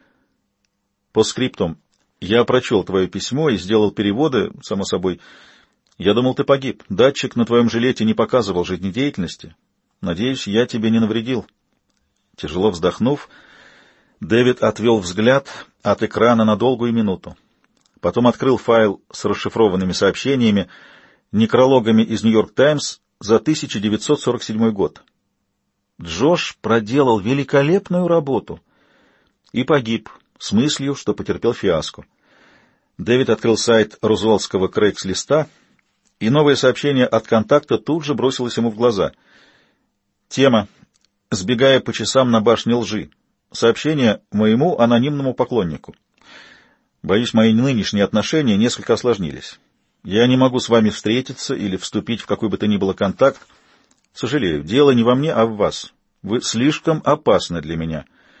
По скриптум. Я прочел твое письмо и сделал переводы, само собой. Я думал, ты погиб. Датчик на твоем жилете не показывал жизнедеятельности. Надеюсь, я тебе не навредил. Тяжело вздохнув, Дэвид отвел взгляд от экрана на долгую минуту. Потом открыл файл с расшифрованными сообщениями, некрологами из «Нью-Йорк Таймс» за тысяча девятьсот сорок седьмой год. Джош проделал великолепную работу и погиб с мыслью, что потерпел фиаско. Дэвид открыл сайт розуэллского Крейгслиста, и новое сообщение от контакта тут же бросилось ему в глаза. Тема: «Сбегая по часам на башне лжи». Сообщение моему анонимному поклоннику. Боюсь, мои нынешние отношения несколько осложнились. Я не могу с вами встретиться или вступить в какой бы то ни было контакт. Сожалею, дело не во мне, а в вас. Вы слишком опасны для меня.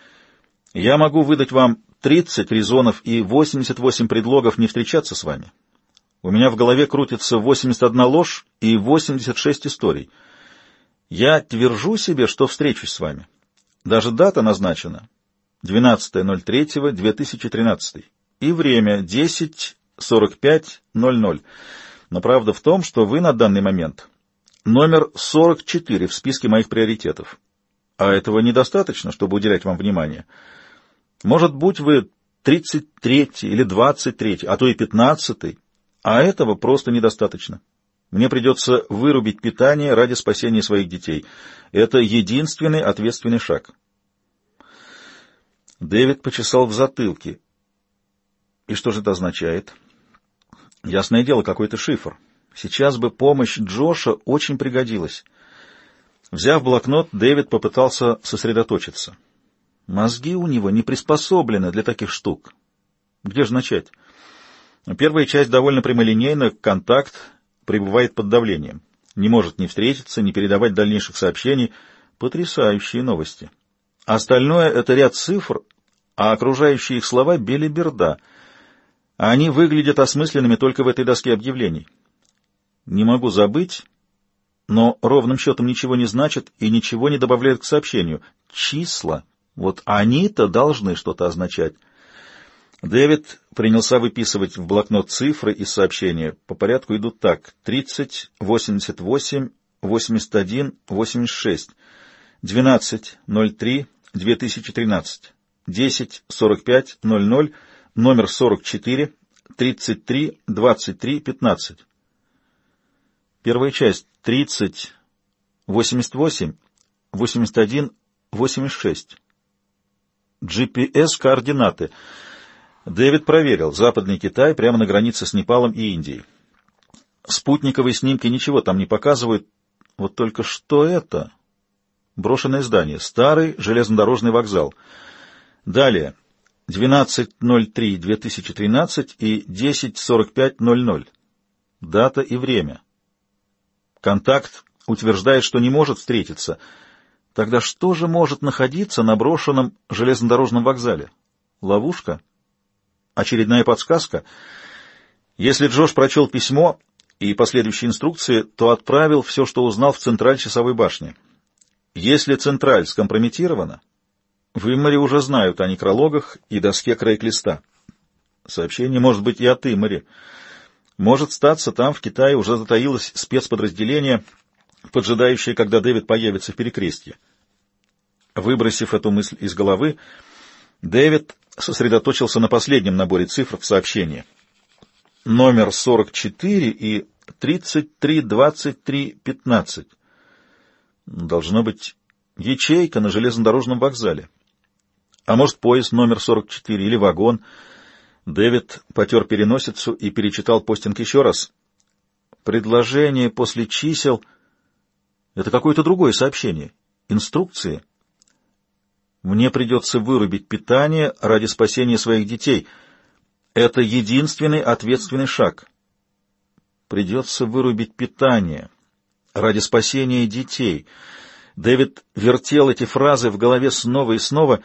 Я могу выдать вам тридцать резонов и восемьдесят восемь предлогов не встречаться с вами. У меня в голове крутится восемьдесят одна ложь и восемьдесят шесть историй. Я твержу себе, что встречусь с вами. Даже дата назначена — двенадцатое ноль третьего две тысячи тринадцатого, и время — десять сорок пять ноль ноль. Но правда в том, что вы на данный момент номер сорок четыре в списке моих приоритетов. А этого недостаточно, чтобы уделять вам внимание. Может быть, вы тридцать третий или двадцать третий, а то и пятнадцатый, а этого просто недостаточно. Мне придется вырубить питание ради спасения своих детей. Это единственный ответственный шаг. Дэвид почесал в затылке. И что же это означает? Ясное дело, какой-то шифр. Сейчас бы помощь Джоша очень пригодилась. Взяв блокнот, Дэвид попытался сосредоточиться. Мозги у него не приспособлены для таких штук. Где же начать? Первая часть довольно прямолинейна, контакт пребывает под давлением. Не может ни встретиться, ни передавать дальнейших сообщений. Потрясающие новости. Остальное — это ряд цифр, а окружающие их слова — белиберда. Они выглядят осмысленными только в этой доске объявлений. Не могу забыть, но ровным счетом ничего не значит и ничего не добавляют к сообщению. Числа. Вот они-то должны что-то означать. Дэвид принялся выписывать в блокнот цифры из сообщения. По порядку идут так: тридцать, восемьдесят восемь, восемьдесят один, восемьдесят шесть, двенадцать ноль три две тысячи тринадцать, десять сорок пять ноль ноль, номер сорок четыре, тридцать три двадцать три пятнадцать. Первая часть — тридцать, восемьдесят восемь, восемьдесят один, восемьдесят шесть. джи пи эс-координаты. Дэвид проверил. Западный Китай прямо на границе с Непалом и Индией. Спутниковые снимки ничего там не показывают. Вот только что это? Брошенное здание. Старый железнодорожный вокзал. Далее. двенадцатое ноль три две тысячи тринадцать и десять сорок пять ноль ноль. Дата и время. Контакт утверждает, что не может встретиться. Тогда что же может находиться на брошенном железнодорожном вокзале? Ловушка? Очередная подсказка? Если Джош прочел письмо и последующие инструкции, то отправил все, что узнал, в Централь часовой башни. Если Централь скомпрометирована, в Иммаре уже знают о некрологах и доске Крейг-листа. Сообщение может быть и от Иммари. Может статься, там, в Китае, уже затаилось спецподразделение, поджидающее, когда Дэвид появится в Перекрестье. Выбросив эту мысль из головы, Дэвид сосредоточился на последнем наборе цифр в сообщении. Номер сорок четыре и тридцать три двадцать три пятнадцать. Должно быть ячейка на железнодорожном вокзале. А может, поезд номер сорок четыре или вагон. Дэвид потер переносицу и перечитал постинг еще раз. Предложение после чисел — это какое-то другое сообщение. Инструкции. Мне придется вырубить питание ради спасения своих детей. Это единственный ответственный шаг. Придется вырубить питание ради спасения детей. Дэвид вертел эти фразы в голове снова и снова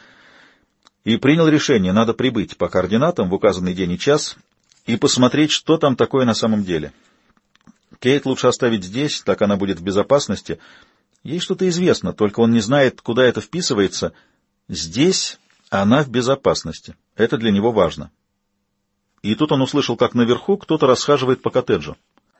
и принял решение: надо прибыть по координатам в указанный день и час и посмотреть, что там такое на самом деле. Кейт лучше оставить здесь, так она будет в безопасности. Ей что-то известно, только он не знает, куда это вписывается. Здесь она в безопасности. Это для него важно. И тут он услышал, как наверху кто-то расхаживает по коттеджу.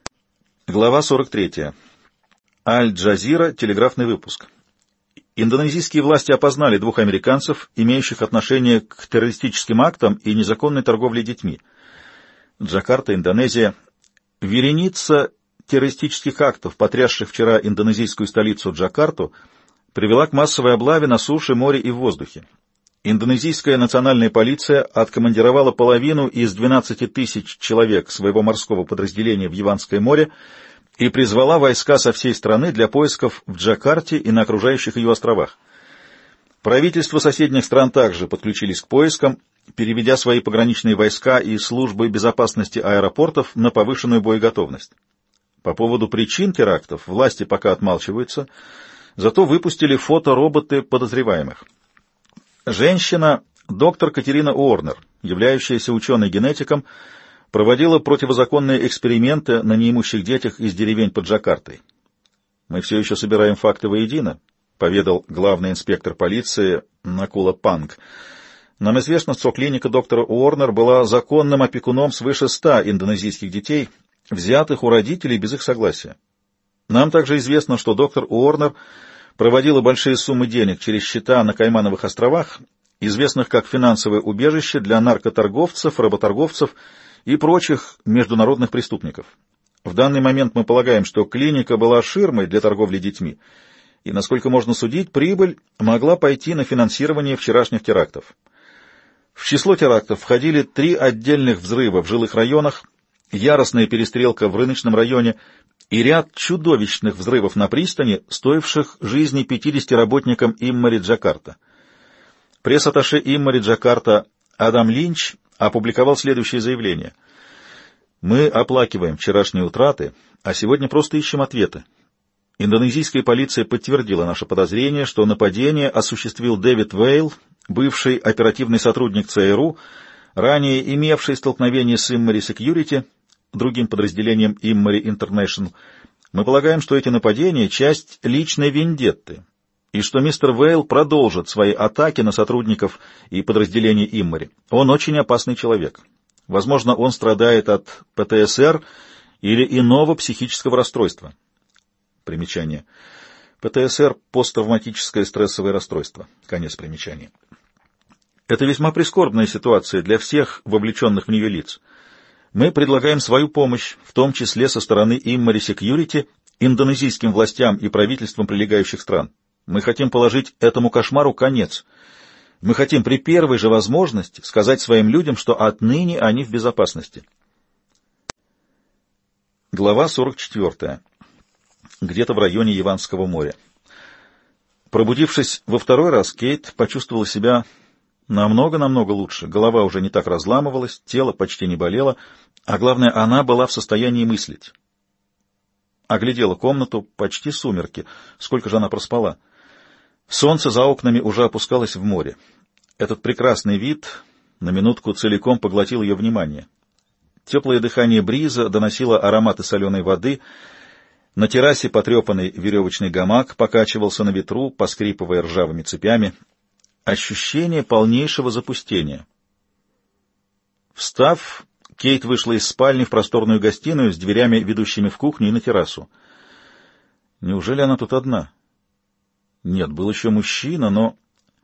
Глава сорок третья. Аль-Джазира, телеграфный выпуск. Индонезийские власти опознали двух американцев, имеющих отношение к террористическим актам и незаконной торговле детьми. Джакарта, Индонезия. Вереница террористических актов, потрясших вчера индонезийскую столицу Джакарту, привела к массовой облаве на суше, море и в воздухе. Индонезийская национальная полиция откомандировала половину из двенадцати тысяч человек своего морского подразделения в Яванское море и призвала войска со всей страны для поисков в Джакарте и на окружающих ее островах. Правительства соседних стран также подключились к поискам, переведя свои пограничные войска и службы безопасности аэропортов на повышенную боеготовность. По поводу причин терактов власти пока отмалчиваются, зато выпустили фотороботы подозреваемых. Женщина, доктор Катерина Уорнер, являющаяся ученой-генетиком, проводила противозаконные эксперименты на неимущих детях из деревень под Джакартой. «Мы все еще собираем факты воедино», — поведал главный инспектор полиции Накула Панг. «Нам известно, что клиника доктора Уорнер была законным опекуном свыше ста индонезийских детей, взятых у родителей без их согласия. Нам также известно, что доктор Уорнер проводила большие суммы денег через счета на Каймановых островах, известных как финансовое убежище для наркоторговцев, работорговцев и прочих международных преступников. В данный момент мы полагаем, что клиника была ширмой для торговли детьми, и, насколько можно судить, прибыль могла пойти на финансирование вчерашних терактов. В число терактов входили три отдельных взрыва в жилых районах, яростная перестрелка в рыночном районе и ряд чудовищных взрывов на пристани, стоивших жизни пятидесяти работникам Иммари Джакарта. Пресс-атташе Иммари Джакарта Адам Линч опубликовал следующее заявление. «Мы оплакиваем вчерашние утраты, а сегодня просто ищем ответы. Индонезийская полиция подтвердила наше подозрение, что нападение осуществил Дэвид Вейл, бывший оперативный сотрудник ЦРУ, ранее имевший столкновение с Иммари Security, другим подразделением Иммари International. Мы полагаем, что эти нападения — часть личной вендетты, и что мистер Вейл продолжит свои атаки на сотрудников и подразделений Иммари. Он очень опасный человек. Возможно, он страдает от Пэ Тэ Эс Эр или иного психического расстройства». Примечание. Пэ Тэ Эс Эр — посттравматическое стрессовое расстройство. Конец примечания. Это весьма прискорбная ситуация для всех вовлеченных в нее лиц. Мы предлагаем свою помощь, в том числе со стороны Иммари Security, индонезийским властям и правительствам прилегающих стран. Мы хотим положить этому кошмару конец. Мы хотим при первой же возможности сказать своим людям, что отныне они в безопасности. Глава сорок четвёртая. Где-то в районе Яванского моря. Пробудившись во второй раз, Кейт почувствовала себя намного-намного лучше. Голова уже не так разламывалась, тело почти не болело, а главное, она была в состоянии мыслить. Оглядела комнату, почти сумерки. Сколько же она проспала? Солнце за окнами уже опускалось в море. Этот прекрасный вид на минутку целиком поглотил ее внимание. Теплое дыхание бриза доносило ароматы соленой воды. На террасе потрепанный веревочный гамак покачивался на ветру, поскрипывая ржавыми цепями. Ощущение полнейшего запустения. Встав, Кейт вышла из спальни в просторную гостиную с дверями, ведущими в кухню и на террасу. Неужели она тут одна? Нет, был еще мужчина, но...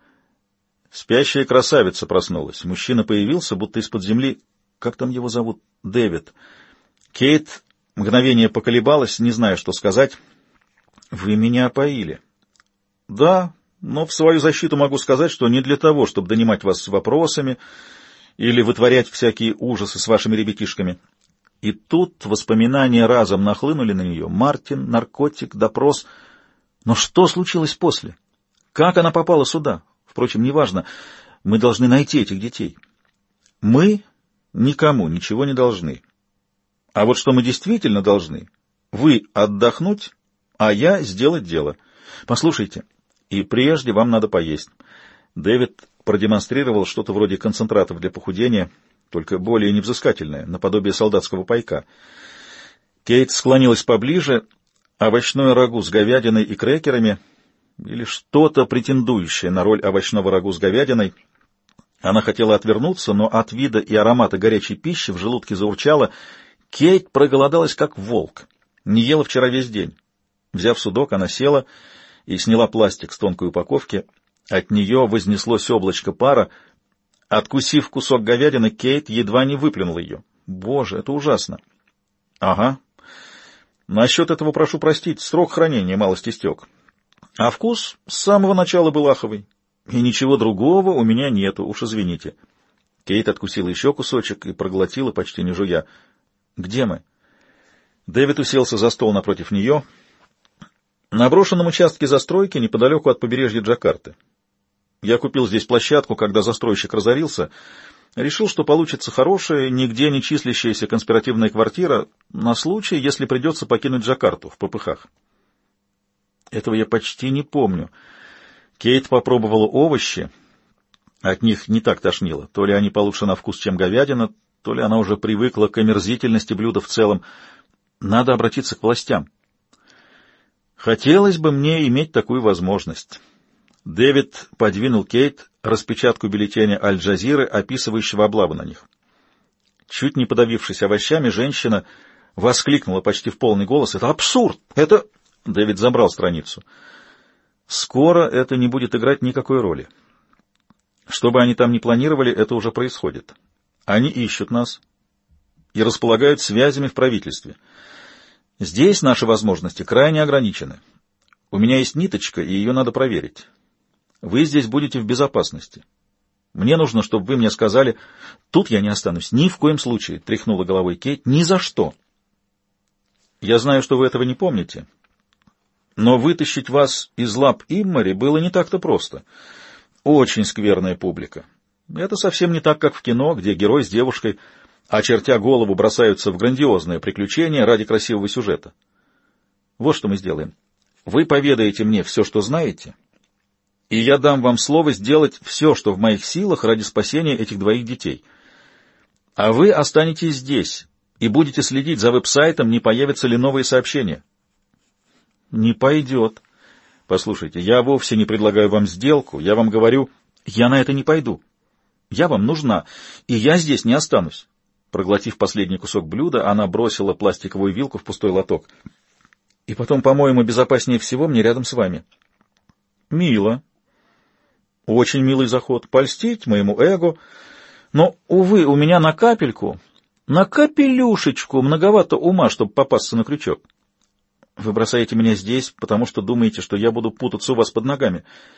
Спящая красавица проснулась. Мужчина появился, будто из-под земли. Как там его зовут? Дэвид. Кейт мгновение поколебалась, не зная, что сказать. «Вы меня опоили». «Да, но в свою защиту могу сказать, что не для того, чтобы донимать вас вопросами или вытворять всякие ужасы с вашими ребятишками». И тут воспоминания разом нахлынули на нее. Мартин, наркотик, допрос. Но что случилось после? Как она попала сюда? Впрочем, неважно. Мы должны найти этих детей. Мы никому ничего не должны. А вот что мы действительно должны? Вы отдохнуть, а я сделать дело. Послушайте, и прежде вам надо поесть. Дэвид продемонстрировал что-то вроде концентратов для похудения, только более невзыскательное, наподобие солдатского пайка. Кейт склонилась поближе. Овощное рагу с говядиной и крекерами или что-то претендующее на роль овощного рагу с говядиной. Она хотела отвернуться, но от вида и аромата горячей пищи в желудке заурчало. Кейт проголодалась, как волк. Не ела вчера весь день. Взяв судок, она села и сняла пластик с тонкой упаковки. От нее вознеслось облачко пара. Откусив кусок говядины, Кейт едва не выплюнула ее. Боже, это ужасно. Ага. Насчет этого прошу простить, срок хранения малость истек. А вкус с самого начала был аховый. И ничего другого у меня нету, уж извините. Кейт откусила еще кусочек и проглотила, почти не жуя. Где мы? Дэвид уселся за стол напротив нее. На брошенном участке застройки неподалеку от побережья Джакарты. Я купил здесь площадку, когда застройщик разорился. Решил, что получится хорошая, нигде не числящаяся конспиративная квартира на случай, если придется покинуть Джакарту в попыхах. Этого я почти не помню. Кейт попробовала овощи. От них не так тошнило. То ли они получше на вкус, чем говядина, то ли она уже привыкла к омерзительности блюда в целом. Надо обратиться к властям. Хотелось бы мне иметь такую возможность. Дэвид подвинул Кейт распечатку бюллетеня Аль-Джазиры, описывающего облаву на них. Чуть не подавившись овощами, женщина воскликнула почти в полный голос: «Это абсурд! Это...» Дэвид забрал страницу. «Скоро это не будет играть никакой роли. Что бы они там ни планировали, это уже происходит. Они ищут нас и располагают связями в правительстве. Здесь наши возможности крайне ограничены. У меня есть ниточка, и ее надо проверить. Вы здесь будете в безопасности. Мне нужно, чтобы вы мне сказали...» «Тут я не останусь, ни в коем случае», — тряхнула головой Кейт. «Ни за что». «Я знаю, что вы этого не помните, но вытащить вас из лап Иммари было не так-то просто. Очень скверная публика. Это совсем не так, как в кино, где герой с девушкой, очертя голову, бросаются в грандиозное приключение ради красивого сюжета. Вот что мы сделаем. Вы поведаете мне все, что знаете, и я дам вам слово сделать все, что в моих силах ради спасения этих двоих детей. А вы останетесь здесь и будете следить за веб-сайтом, не появятся ли новые сообщения». «Не пойдет. Послушайте, я вовсе не предлагаю вам сделку, я вам говорю, я на это не пойду. Я вам нужна, и я здесь не останусь». Проглотив последний кусок блюда, она бросила пластиковую вилку в пустой лоток. «И потом, по-моему, безопаснее всего мне рядом с вами». «Мило. Очень милый заход. Польстить моему эго. Но, увы, у меня на капельку, на капелюшечку многовато ума, чтобы попасться на крючок. Вы бросаете меня здесь, потому что думаете, что я буду путаться у вас под ногами.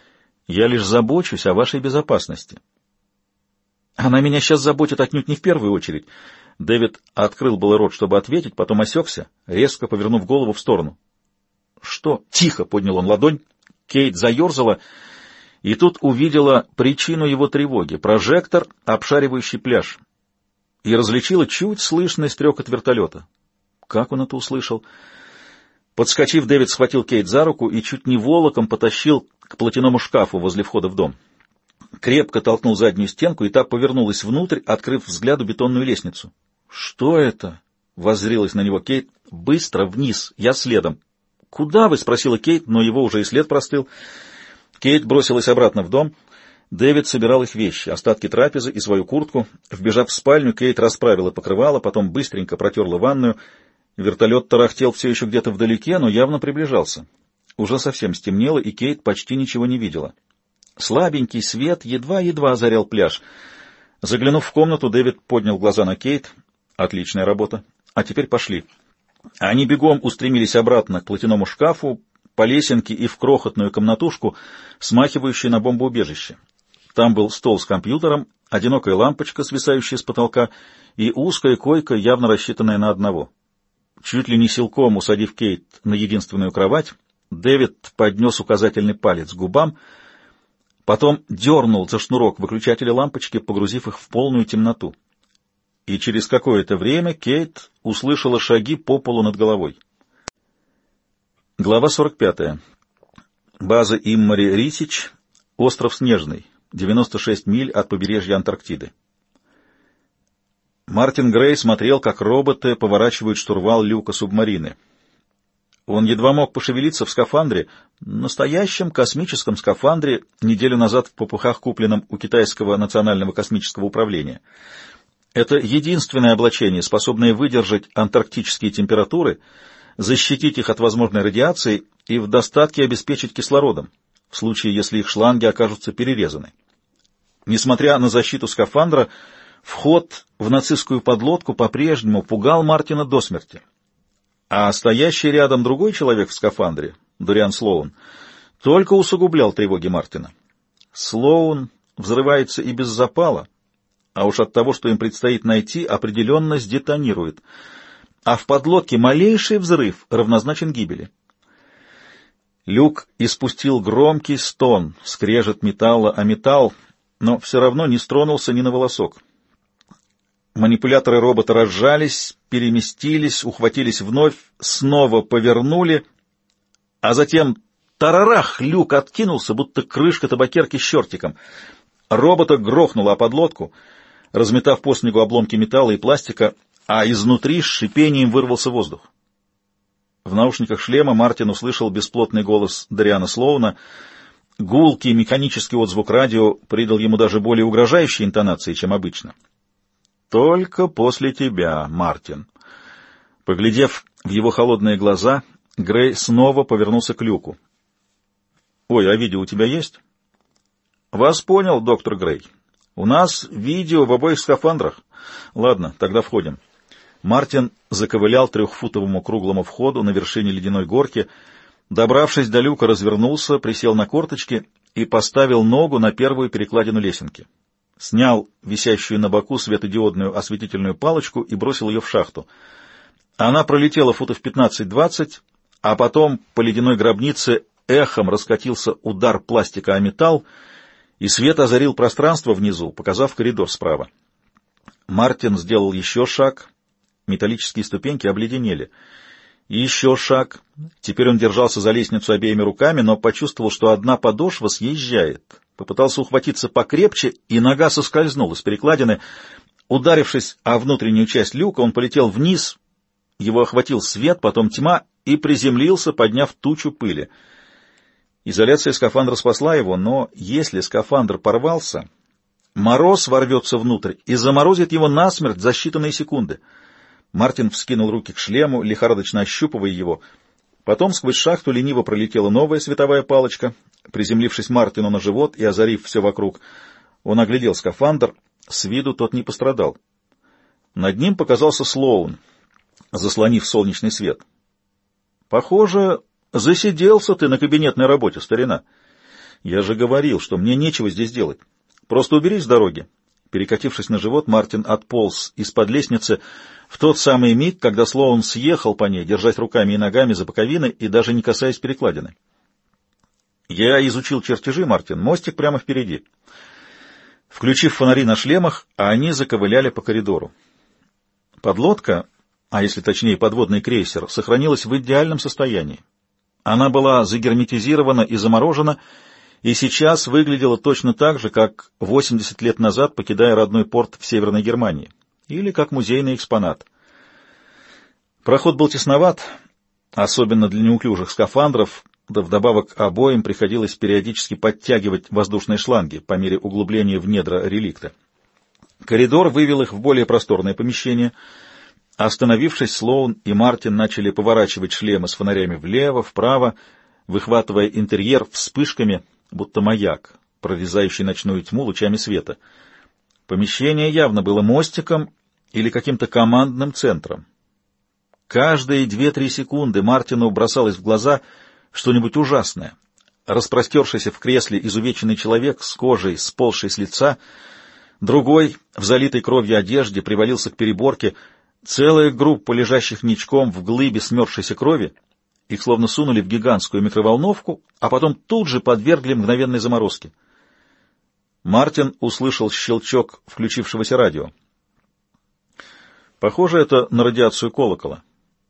Я лишь забочусь о вашей безопасности. Она меня сейчас заботит отнюдь не в первую очередь. Дэвид открыл было рот, чтобы ответить, потом осекся, резко повернув голову в сторону. «Что?» — тихо поднял он ладонь. Кейт заерзала, и тут увидела причину его тревоги — прожектор, обшаривающий пляж, и различила чуть слышный стрекот вертолета. Как он это услышал? Подскочив, Дэвид схватил Кейт за руку и чуть не волоком потащил к платяному шкафу возле входа в дом. Крепко толкнул заднюю стенку, и та повернулась внутрь, открыв взгляду бетонную лестницу. «Что это?» — воззрилась на него Кейт. «Быстро вниз, я следом». «Куда вы?» — спросила Кейт, но его уже и след простыл. Кейт бросилась обратно в дом. Дэвид собирал их вещи, остатки трапезы и свою куртку. Вбежав в спальню, Кейт расправила покрывало, потом быстренько протерла ванную. Вертолет тарахтел все еще где-то вдалеке, но явно приближался. Уже совсем стемнело, и Кейт почти ничего не видела. Слабенький свет едва-едва озарял пляж. Заглянув в комнату, Дэвид поднял глаза на Кейт. «Отличная работа. А теперь пошли». Они бегом устремились обратно к платяному шкафу, по лесенке и в крохотную комнатушку, смахивающую на бомбоубежище. Там был стол с компьютером, одинокая лампочка, свисающая с потолка, и узкая койка, явно рассчитанная на одного. Чуть ли не силком усадив Кейт на единственную кровать, Дэвид поднес указательный палец к губам, потом дернул за шнурок выключателя лампочки, погрузив их в полную темноту. И через какое-то время Кейт услышала шаги по полу над головой. Глава сорок пятая. База Иммари-Рисич, остров Снежный, девяносто шесть миль от побережья Антарктиды. Мартин Грей смотрел, как роботы поворачивают штурвал люка субмарины. Он едва мог пошевелиться в скафандре, настоящем космическом скафандре, неделю назад в попыхах, купленном у китайского национального космического управления. Это единственное облачение, способное выдержать антарктические температуры, защитить их от возможной радиации и в достатке обеспечить кислородом, в случае, если их шланги окажутся перерезаны. Несмотря на защиту скафандра, вход в нацистскую подлодку по-прежнему пугал Мартина до смерти. А стоящий рядом другой человек в скафандре, Дориан Слоун, только усугублял тревоги Мартина. Слоун взрывается и без запала, а уж от того, что им предстоит найти, определенно сдетонирует. А в подлодке малейший взрыв равнозначен гибели. Люк испустил громкий стон, скрежет металла о металл, но все равно не стронулся ни на волосок. Манипуляторы робота разжались, переместились, ухватились вновь, снова повернули, а затем тарарах, люк откинулся, будто крышка табакерки с чертиком. Робота грохнуло о подлодку, разметав по снегу обломки металла и пластика, а изнутри с шипением вырвался воздух. В наушниках шлема Мартин услышал бесплотный голос Дориана Слоуна. Гулкий механический отзвук радио придал ему даже более угрожающие интонации, чем обычно. «Только после тебя, Мартин». Поглядев в его холодные глаза, Грей снова повернулся к люку. «Ой, а видео у тебя есть?» «Вас понял, доктор Грей. У нас видео в обоих скафандрах. Ладно, тогда входим». Мартин заковылял трехфутовому круглому входу на вершине ледяной горки. Добравшись до люка, развернулся, присел на корточки и поставил ногу на первую перекладину лесенки. Снял висящую на боку светодиодную осветительную палочку и бросил ее в шахту. Она пролетела футов пятнадцать-двадцать, а потом по ледяной гробнице эхом раскатился удар пластика о металл, и свет озарил пространство внизу, показав коридор справа. Мартин сделал еще шаг. Металлические ступеньки обледенели. И еще шаг. Теперь он держался за лестницу обеими руками, но почувствовал, что одна подошва съезжает. Попытался ухватиться покрепче, и нога соскользнула с перекладины. Ударившись о внутреннюю часть люка, он полетел вниз. Его охватил свет, потом тьма, и приземлился, подняв тучу пыли. Изоляция скафандра спасла его, но если скафандр порвался, мороз ворвется внутрь и заморозит его насмерть за считанные секунды. Мартин вскинул руки к шлему, лихорадочно ощупывая его. Потом сквозь шахту лениво пролетела новая световая палочка. Приземлившись Мартину на живот и озарив все вокруг, он оглядел скафандр. С виду тот не пострадал. Над ним показался Слоун, заслонив солнечный свет. — Похоже, засиделся ты на кабинетной работе, старина. «Я же говорил, что мне нечего здесь делать. Просто уберись с дороги». Перекатившись на живот, Мартин отполз из-под лестницы в тот самый миг, когда Слоун съехал по ней, держась руками и ногами за боковины и даже не касаясь перекладины. «Я изучил чертежи, Мартин. Мостик прямо впереди». Включив фонари на шлемах, они заковыляли по коридору. Подлодка, а если точнее подводный крейсер, сохранилась в идеальном состоянии. Она была загерметизирована и заморожена, и сейчас выглядела точно так же, как восемьдесят лет назад, покидая родной порт в Северной Германии, или как музейный экспонат. Проход был тесноват, особенно для неуклюжих скафандров, да вдобавок обоим приходилось периодически подтягивать воздушные шланги по мере углубления в недра реликта. Коридор вывел их в более просторное помещение. Остановившись, Слоун и Мартин начали поворачивать шлемы с фонарями влево, вправо, выхватывая интерьер вспышками, будто маяк, прорезающий ночную тьму лучами света. Помещение явно было мостиком или каким-то командным центром. Каждые две-три секунды Мартину бросалось в глаза что-нибудь ужасное. Распростершийся в кресле изувеченный человек с кожей, сползшей с лица, другой, в залитой кровью одежде, привалился к переборке, целая группа лежащих ничком в глыбе смерзшейся крови. Их словно сунули в гигантскую микроволновку, а потом тут же подвергли мгновенной заморозке. Мартин услышал щелчок включившегося радио. Похоже, это на радиацию колокола.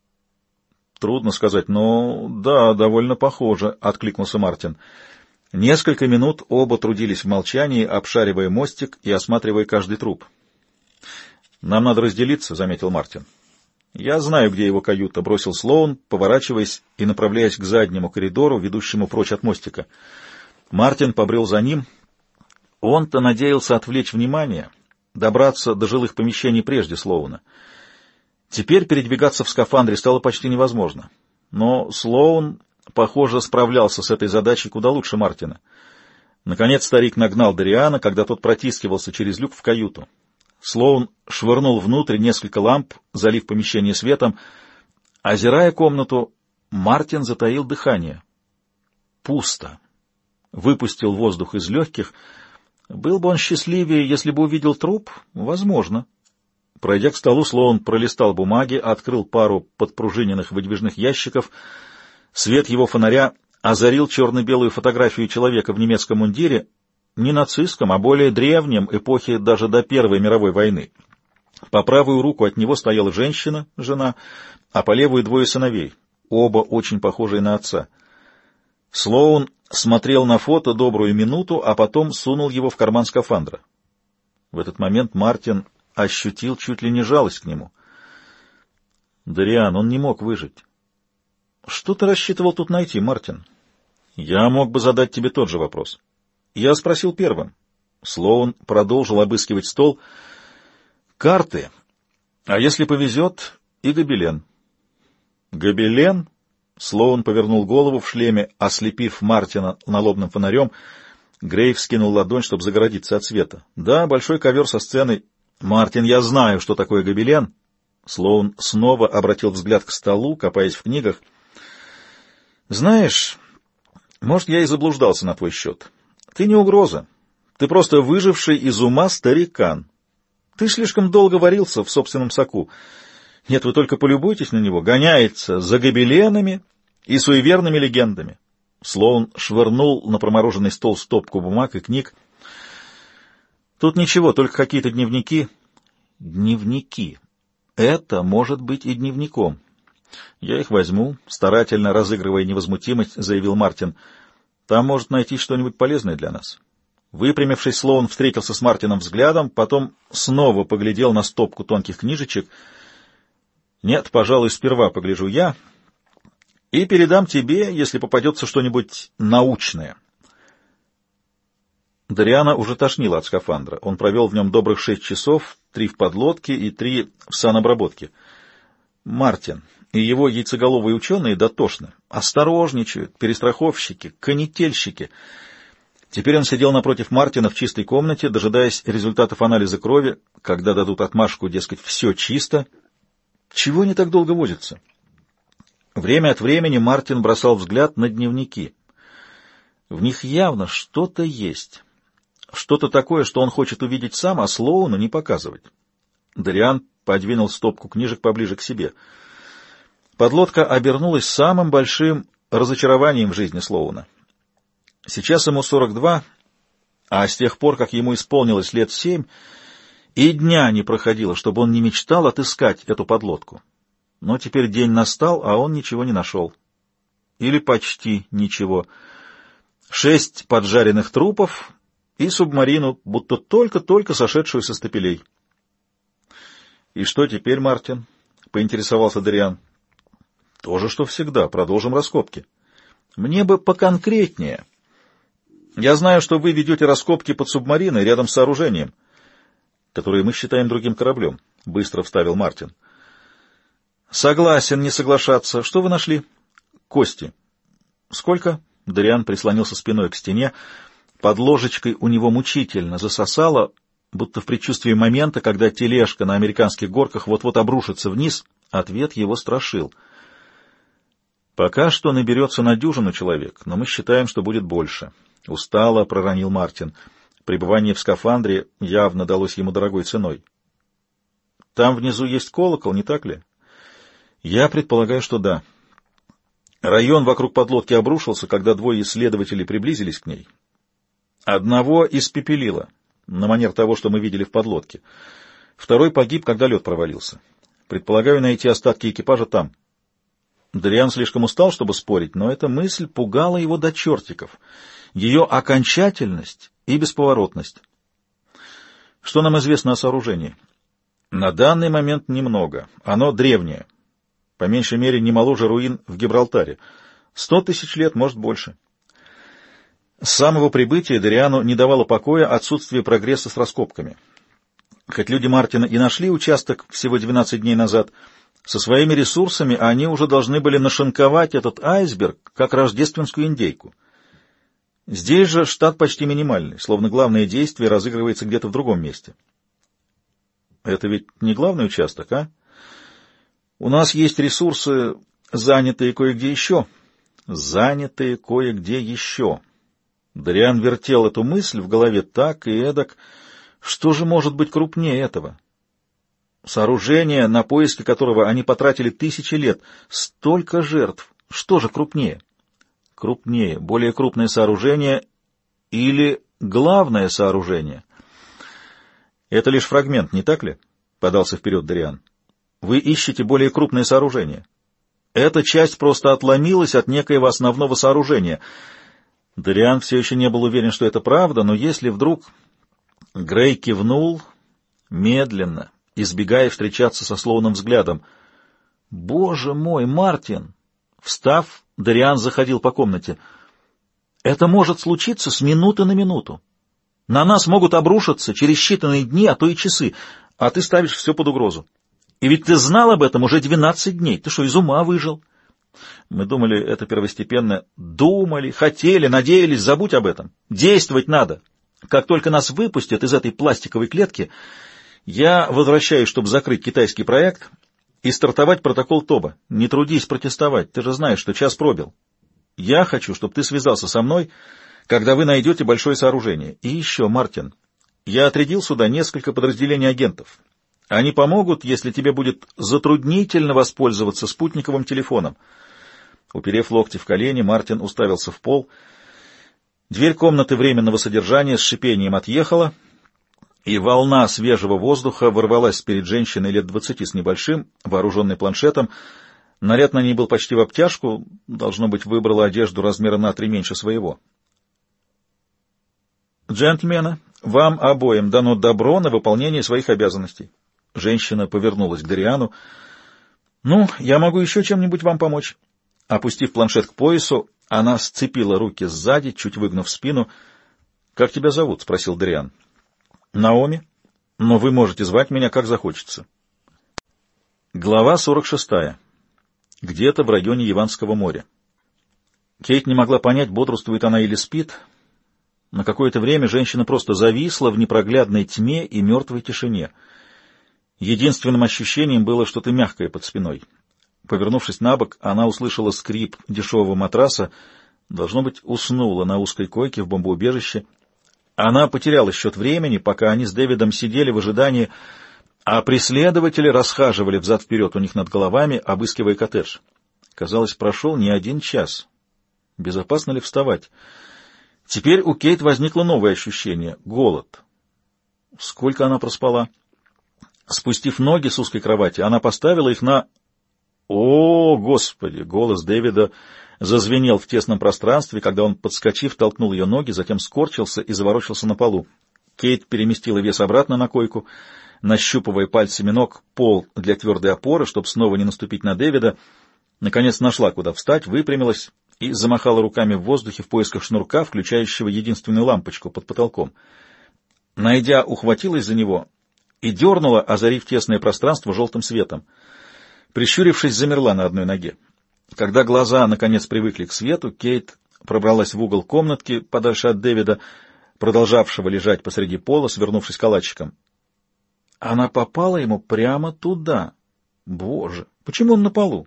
Трудно сказать, но да, довольно похоже, — откликнулся Мартин. Несколько минут оба трудились в молчании, обшаривая мостик и осматривая каждый труп. «Нам надо разделиться», — заметил Мартин. «Я знаю, где его каюта», — бросил Слоун, поворачиваясь и направляясь к заднему коридору, ведущему прочь от мостика. Мартин побрел за ним. Он-то надеялся отвлечь внимание, добраться до жилых помещений прежде Слоуна. Теперь передвигаться в скафандре стало почти невозможно. Но Слоун, похоже, справлялся с этой задачей куда лучше Мартина. Наконец старик нагнал Дориана, когда тот протискивался через люк в каюту. Слоун швырнул внутрь несколько ламп, залив помещение светом. Озирая комнату, Мартин затаил дыхание. Пусто. Выпустил воздух из легких. Был бы он счастливее, если бы увидел труп? Возможно. Пройдя к столу, Слоун пролистал бумаги, открыл пару подпружиненных выдвижных ящиков. Свет его фонаря озарил черно-белую фотографию человека в немецком мундире, не нацистском, а более древнем, эпохи даже до Первой мировой войны. По правую руку от него стояла женщина, жена, а по левую двое сыновей, оба очень похожие на отца. Слоун смотрел на фото добрую минуту, а потом сунул его в карман скафандра. В этот момент Мартин ощутил чуть ли не жалость к нему. «Дориан, он не мог выжить». «Что ты рассчитывал тут найти, Мартин?» «Я мог бы задать тебе тот же вопрос». «Я спросил первым». Слоун продолжил обыскивать стол. «Карты. А если повезет, и гобелен». «Гобелен?» Слоун повернул голову в шлеме, ослепив Мартина налобным фонарем. Грейв скинул ладонь, чтобы загородиться от света. «Да, большой ковер со сценой». «Мартин, я знаю, что такое гобелен». Слоун снова обратил взгляд к столу, копаясь в книгах. «Знаешь, может, я и заблуждался на твой счет. Ты не угроза. Ты просто выживший из ума старикан. Ты слишком долго варился в собственном соку. Нет, вы только полюбуйтесь на него. Гоняется за гобеленами и суеверными легендами». Слоун швырнул на промороженный стол стопку бумаг и книг. «Тут ничего, только какие-то дневники». «Дневники. Это может быть и дневником». «Я их возьму», — старательно разыгрывая невозмутимость, заявил Мартин. «Там может найти что-нибудь полезное для нас». Выпрямившись, Слоун встретился с Мартином взглядом, потом снова поглядел на стопку тонких книжечек. «Нет, пожалуй, сперва погляжу я и передам тебе, если попадется что-нибудь научное». Дориана уже тошнило от скафандра. Он провел в нем добрых шесть часов, три в подлодке и три в санобработке. Мартин и его яйцеголовые ученые дотошны, осторожничают, перестраховщики, канительщики. Теперь он сидел напротив Мартина в чистой комнате, дожидаясь результатов анализа крови, когда дадут отмашку, дескать, все чисто. Чего они так долго возятся? Время от времени Мартин бросал взгляд на дневники. В них явно что-то есть. Что-то такое, что он хочет увидеть сам, а Слоуну не показывать. Дориан подвинул стопку книжек поближе к себе. Подлодка обернулась самым большим разочарованием в жизни Слоуна. Сейчас ему сорок два, а с тех пор, как ему исполнилось лет семь, и дня не проходило, чтобы он не мечтал отыскать эту подлодку. Но теперь день настал, а он ничего не нашел. Или почти ничего. Шесть поджаренных трупов и субмарину, будто только-только сошедшую со стапелей. — И что теперь, Мартин? — поинтересовался Дориан. — То же, что всегда. Продолжим раскопки. — Мне бы поконкретнее. Я знаю, что вы ведете раскопки под субмариной рядом с сооружением, которое мы считаем другим кораблем, — быстро вставил Мартин. — Согласен не соглашаться. Что вы нашли? — Кости. — Сколько? — Дориан прислонился спиной к стене. Под ложечкой у него мучительно засосало, будто в предчувствии момента, когда тележка на американских горках вот-вот обрушится вниз. Ответ его страшил. — Пока что наберется на дюжину человек, но мы считаем, что будет больше. Устало проронил Мартин. Пребывание в скафандре явно далось ему дорогой ценой. — Там внизу есть колокол, не так ли? — Я предполагаю, что да. Район вокруг подлодки обрушился, когда двое исследователей приблизились к ней. Одного испепелило, на манер того, что мы видели в подлодке. Второй погиб, когда лед провалился. Предполагаю найти остатки экипажа там. Дориан слишком устал, чтобы спорить, но эта мысль пугала его до чертиков. Ее окончательность и бесповоротность. Что нам известно о сооружении? На данный момент немного. Оно древнее. По меньшей мере, не моложе руин в Гибралтаре. Сто тысяч лет, может, больше. С самого прибытия Дориану не давало покоя отсутствие прогресса с раскопками. Хоть люди Мартина и нашли участок всего двенадцать дней назад, со своими ресурсами они уже должны были нашинковать этот айсберг, как рождественскую индейку. Здесь же штат почти минимальный, словно главное действие разыгрывается где-то в другом месте. Это ведь не главный участок, а? У нас есть ресурсы, занятые кое-где еще. Занятые кое-где еще. Дориан вертел эту мысль в голове так и эдак. Что же может быть крупнее этого? Сооружение, на поиски которого они потратили тысячи лет. Столько жертв. Что же крупнее? Крупнее, более крупное сооружение или главное сооружение? Это лишь фрагмент, не так ли? Подался вперед Дориан. Вы ищете более крупное сооружение. Эта часть просто отломилась от некоего основного сооружения. Дориан все еще не был уверен, что это правда, но если вдруг... Грей кивнул медленно, избегая встречаться со Слоуном взглядом. «Боже мой, Мартин!» Встав, Дориан заходил по комнате. «Это может случиться с минуты на минуту. На нас могут обрушиться через считанные дни, а то и часы, а ты ставишь все под угрозу. И ведь ты знал об этом уже двенадцать дней. Ты что, из ума выжил?» Мы думали, это первостепенно. Думали, хотели, надеялись, забудь об этом. Действовать надо. Как только нас выпустят из этой пластиковой клетки, я возвращаюсь, чтобы закрыть китайский проект и стартовать протокол ТОБА. Не трудись протестовать, ты же знаешь, что час пробил. Я хочу, чтобы ты связался со мной, когда вы найдете большое сооружение. И еще, Мартин, я отрядил сюда несколько подразделений агентов. Они помогут, если тебе будет затруднительно воспользоваться спутниковым телефоном. Уперев локти в колени, Мартин уставился в пол. Дверь комнаты временного содержания с шипением отъехала, и волна свежего воздуха ворвалась перед женщиной лет двадцати с небольшим, вооруженной планшетом. Наряд на ней был почти в обтяжку, должно быть, выбрала одежду размера на три меньше своего. «Джентльмены, вам обоим дано добро на выполнение своих обязанностей». Женщина повернулась к Дориану. «Ну, я могу еще чем-нибудь вам помочь?» Опустив планшет к поясу, она сцепила руки сзади, чуть выгнув спину. «Как тебя зовут?» — спросил Дориан. «Наоми. Но вы можете звать меня, как захочется». Глава сорок шестая. Где-то в районе Яванского моря. Кейт не могла понять, бодрствует она или спит. На какое-то время женщина просто зависла в непроглядной тьме и мертвой тишине. Единственным ощущением было что-то мягкое под спиной. Повернувшись на бок, она услышала скрип дешевого матраса. Должно быть, уснула на узкой койке в бомбоубежище. Она потеряла счет времени, пока они с Дэвидом сидели в ожидании, а преследователи расхаживали взад-вперед у них над головами, обыскивая коттедж. Казалось, прошел не один час. Безопасно ли вставать? Теперь у Кейт возникло новое ощущение — голод. Сколько она проспала? Спустив ноги с узкой кровати, она поставила их на... О, Господи! Голос Дэвида зазвенел в тесном пространстве, когда он, подскочив, толкнул ее ноги, затем скорчился и заворочился на полу. Кейт переместила вес обратно на койку, нащупывая пальцами ног пол для твердой опоры, чтобы снова не наступить на Дэвида. Наконец нашла, куда встать, выпрямилась и замахала руками в воздухе в поисках шнурка, включающего единственную лампочку под потолком. Найдя, ухватилась за него и дернула, озарив тесное пространство желтым светом. Прищурившись, замерла на одной ноге. Когда глаза, наконец, привыкли к свету, Кейт пробралась в угол комнатки, подальше от Дэвида, продолжавшего лежать посреди пола, свернувшись калачиком. Она попала ему прямо туда. Боже, почему он на полу?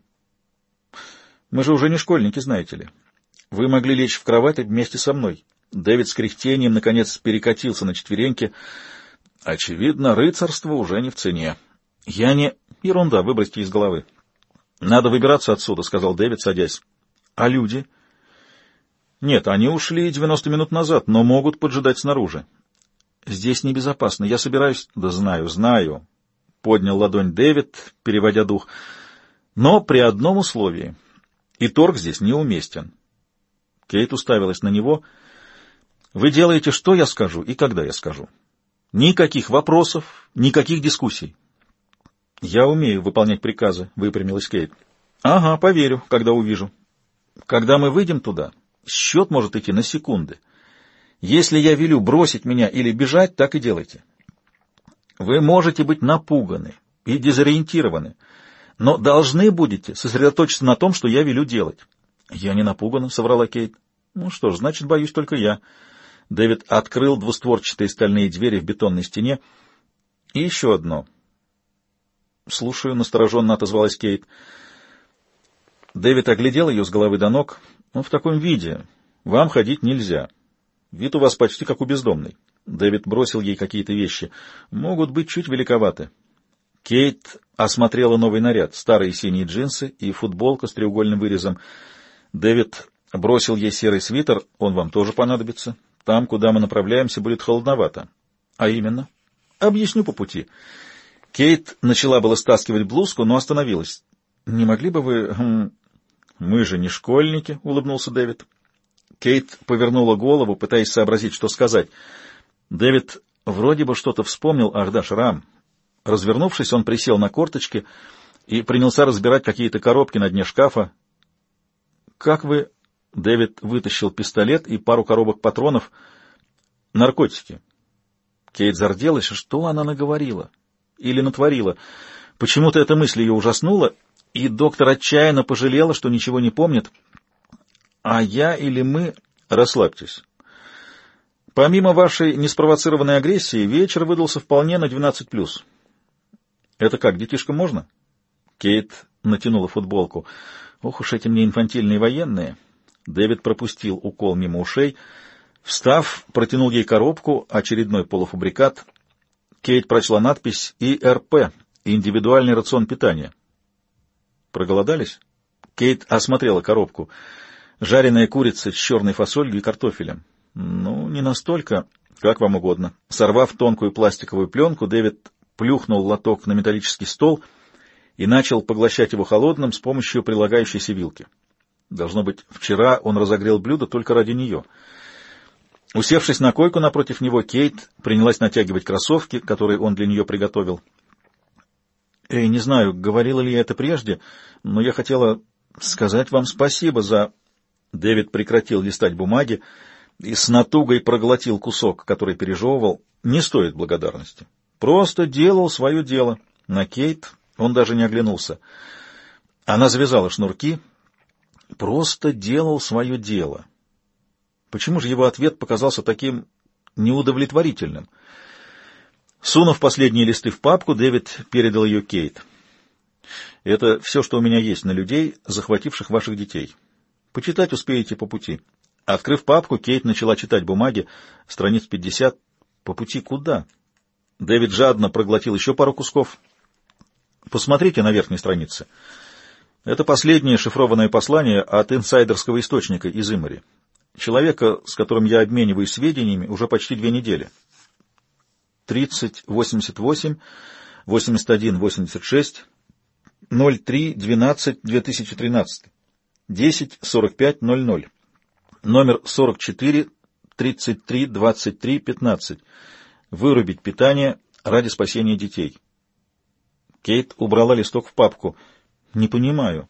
Мы же уже не школьники, знаете ли. Вы могли лечь в кровать вместе со мной. Дэвид с кряхтением, наконец, перекатился на четвереньки. Очевидно, рыцарство уже не в цене. Я не... Ерунда, выбросьте из головы. Надо выбираться отсюда, — сказал Дэвид, садясь. А люди? Нет, они ушли девяносто минут назад, но могут поджидать снаружи. Здесь небезопасно. Я собираюсь... Да знаю, знаю. Поднял ладонь Дэвид, переводя дух. Но при одном условии. И торг здесь неуместен. Кейт уставилась на него. Вы делаете, что я скажу и когда я скажу. Никаких вопросов, никаких дискуссий. Я умею выполнять приказы, — выпрямилась Кейт. Ага, поверю, когда увижу. Когда мы выйдем туда, счет может идти на секунды. Если я велю бросить меня или бежать, так и делайте. Вы можете быть напуганы и дезориентированы, но должны будете сосредоточиться на том, что я велю делать. Я не напугана, — соврала Кейт. Ну что ж, значит, боюсь только я. Дэвид открыл двустворчатые стальные двери в бетонной стене. И еще одно. Слушаю, — настороженно отозвалась Кейт. Дэвид оглядел ее с головы до ног. Ну, в таком виде вам ходить нельзя. Вид у вас почти как у бездомной. Дэвид бросил ей какие-то вещи. Могут быть чуть великоваты. Кейт осмотрела новый наряд. Старые синие джинсы и футболка с треугольным вырезом. Дэвид бросил ей серый свитер. Он вам тоже понадобится. Там, куда мы направляемся, будет холодновато. А именно? Объясню по пути. Кейт начала было стаскивать блузку, но остановилась. «Не могли бы вы...» хм... «Мы же не школьники», — улыбнулся Дэвид. Кейт повернула голову, пытаясь сообразить, что сказать. Дэвид вроде бы что-то вспомнил. Ах да, шрам. Развернувшись, он присел на корточки и принялся разбирать какие-то коробки на дне шкафа. «Как вы...» — Дэвид вытащил пистолет и пару коробок патронов. «Наркотики». Кейт зарделась. Что она наговорила? Или натворила? Почему-то эта мысль ее ужаснула, и доктор отчаянно пожалела, что ничего не помнит. А я или мы... Расслабьтесь. Помимо вашей неспровоцированной агрессии, вечер выдался вполне на двенадцать плюс. Это как, детишкам можно? Кейт натянула футболку. Ох уж эти мне инфантильные военные. Дэвид пропустил укол мимо ушей. Встав, протянул ей коробку, очередной полуфабрикат. Кейт прочла надпись «И Р П» — индивидуальный рацион питания. Проголодались? Кейт осмотрела коробку. Жареная курица с черной фасолью и картофелем. Ну, не настолько, как вам угодно. Сорвав тонкую пластиковую пленку, Дэвид плюхнул лоток на металлический стол и начал поглощать его холодным с помощью прилагающейся вилки. Должно быть, вчера он разогрел блюдо только ради нее. Усевшись на койку напротив него, Кейт принялась натягивать кроссовки, которые он для нее приготовил. «Эй, не знаю, говорила ли я это прежде, но я хотела сказать вам спасибо за...» Дэвид прекратил листать бумаги и с натугой проглотил кусок, который пережевывал. «Не стоит благодарности. Просто делал свое дело». На Кейт он даже не оглянулся. Она завязала шнурки. «Просто делал свое дело». Почему же его ответ показался таким неудовлетворительным? Сунув последние листы в папку, Дэвид передал ее Кейт. «Это все, что у меня есть на людей, захвативших ваших детей. Почитать успеете по пути. Открыв папку, Кейт начала читать бумаги. Страниц пятьдесят. По пути куда? Дэвид жадно проглотил еще пару кусков. Посмотрите на верхней странице. Это последнее шифрованное послание от инсайдерского источника из Иммори. Человека, с которым я обмениваюсь сведениями уже почти две недели. тридцать восемьдесят восемь восемьдесят один восемьдесят шесть ноль три двенадцать две тысячи тринадцать десять сорок пять ноль ноль. Номер сорок четыре тридцать три двадцать три пятнадцать. Вырубить питание ради спасения детей. Кейт убрала листок в папку. Не понимаю.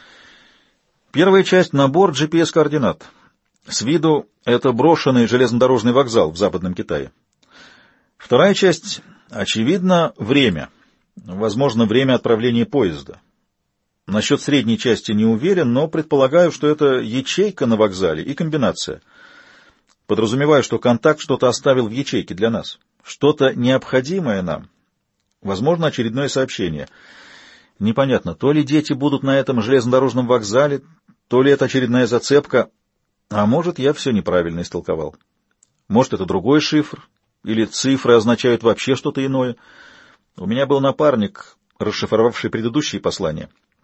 Первая часть — набор джи пи эс-координат. С виду это брошенный железнодорожный вокзал в Западном Китае. Вторая часть, очевидно, время. Возможно, время отправления поезда. Насчет средней части не уверен, но предполагаю, что это ячейка на вокзале и комбинация. Подразумеваю, что контакт что-то оставил в ячейке для нас. Что-то необходимое нам. Возможно, очередное сообщение. Непонятно, то ли дети будут на этом железнодорожном вокзале, то ли это очередная зацепка, а может, я все неправильно истолковал. Может, это другой шифр, или цифры означают вообще что-то иное. У меня был напарник, расшифровавший предыдущие послания.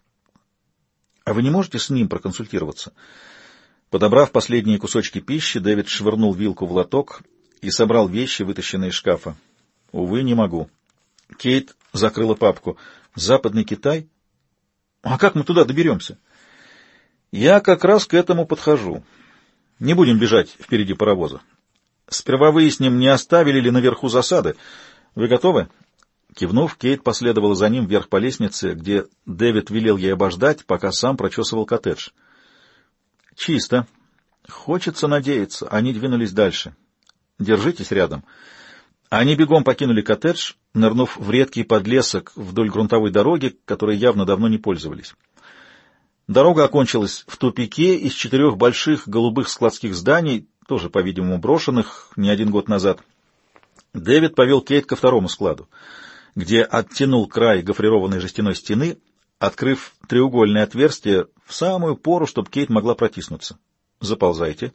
А вы не можете с ним проконсультироваться? Подобрав последние кусочки пищи, Дэвид швырнул вилку в лоток и собрал вещи, вытащенные из шкафа. Увы, не могу. Кейт закрыла папку. Западный Китай? А как мы туда доберемся? Я как раз к этому подхожу. Не будем бежать впереди паровоза. Сперва выясним, не оставили ли наверху засады. Вы готовы? Кивнув, Кейт последовала за ним вверх по лестнице, где Дэвид велел ей обождать, пока сам прочесывал коттедж. Чисто. Хочется надеяться. Они двинулись дальше. Держитесь рядом. Они бегом покинули коттедж, нырнув в редкий подлесок вдоль грунтовой дороги, которой явно давно не пользовались. Дорога окончилась в тупике из четырех больших голубых складских зданий, тоже, по-видимому, брошенных не один год назад. Дэвид повел Кейт ко второму складу, где оттянул край гофрированной жестяной стены, открыв треугольное отверстие в самую пору, чтобы Кейт могла протиснуться. «Заползайте».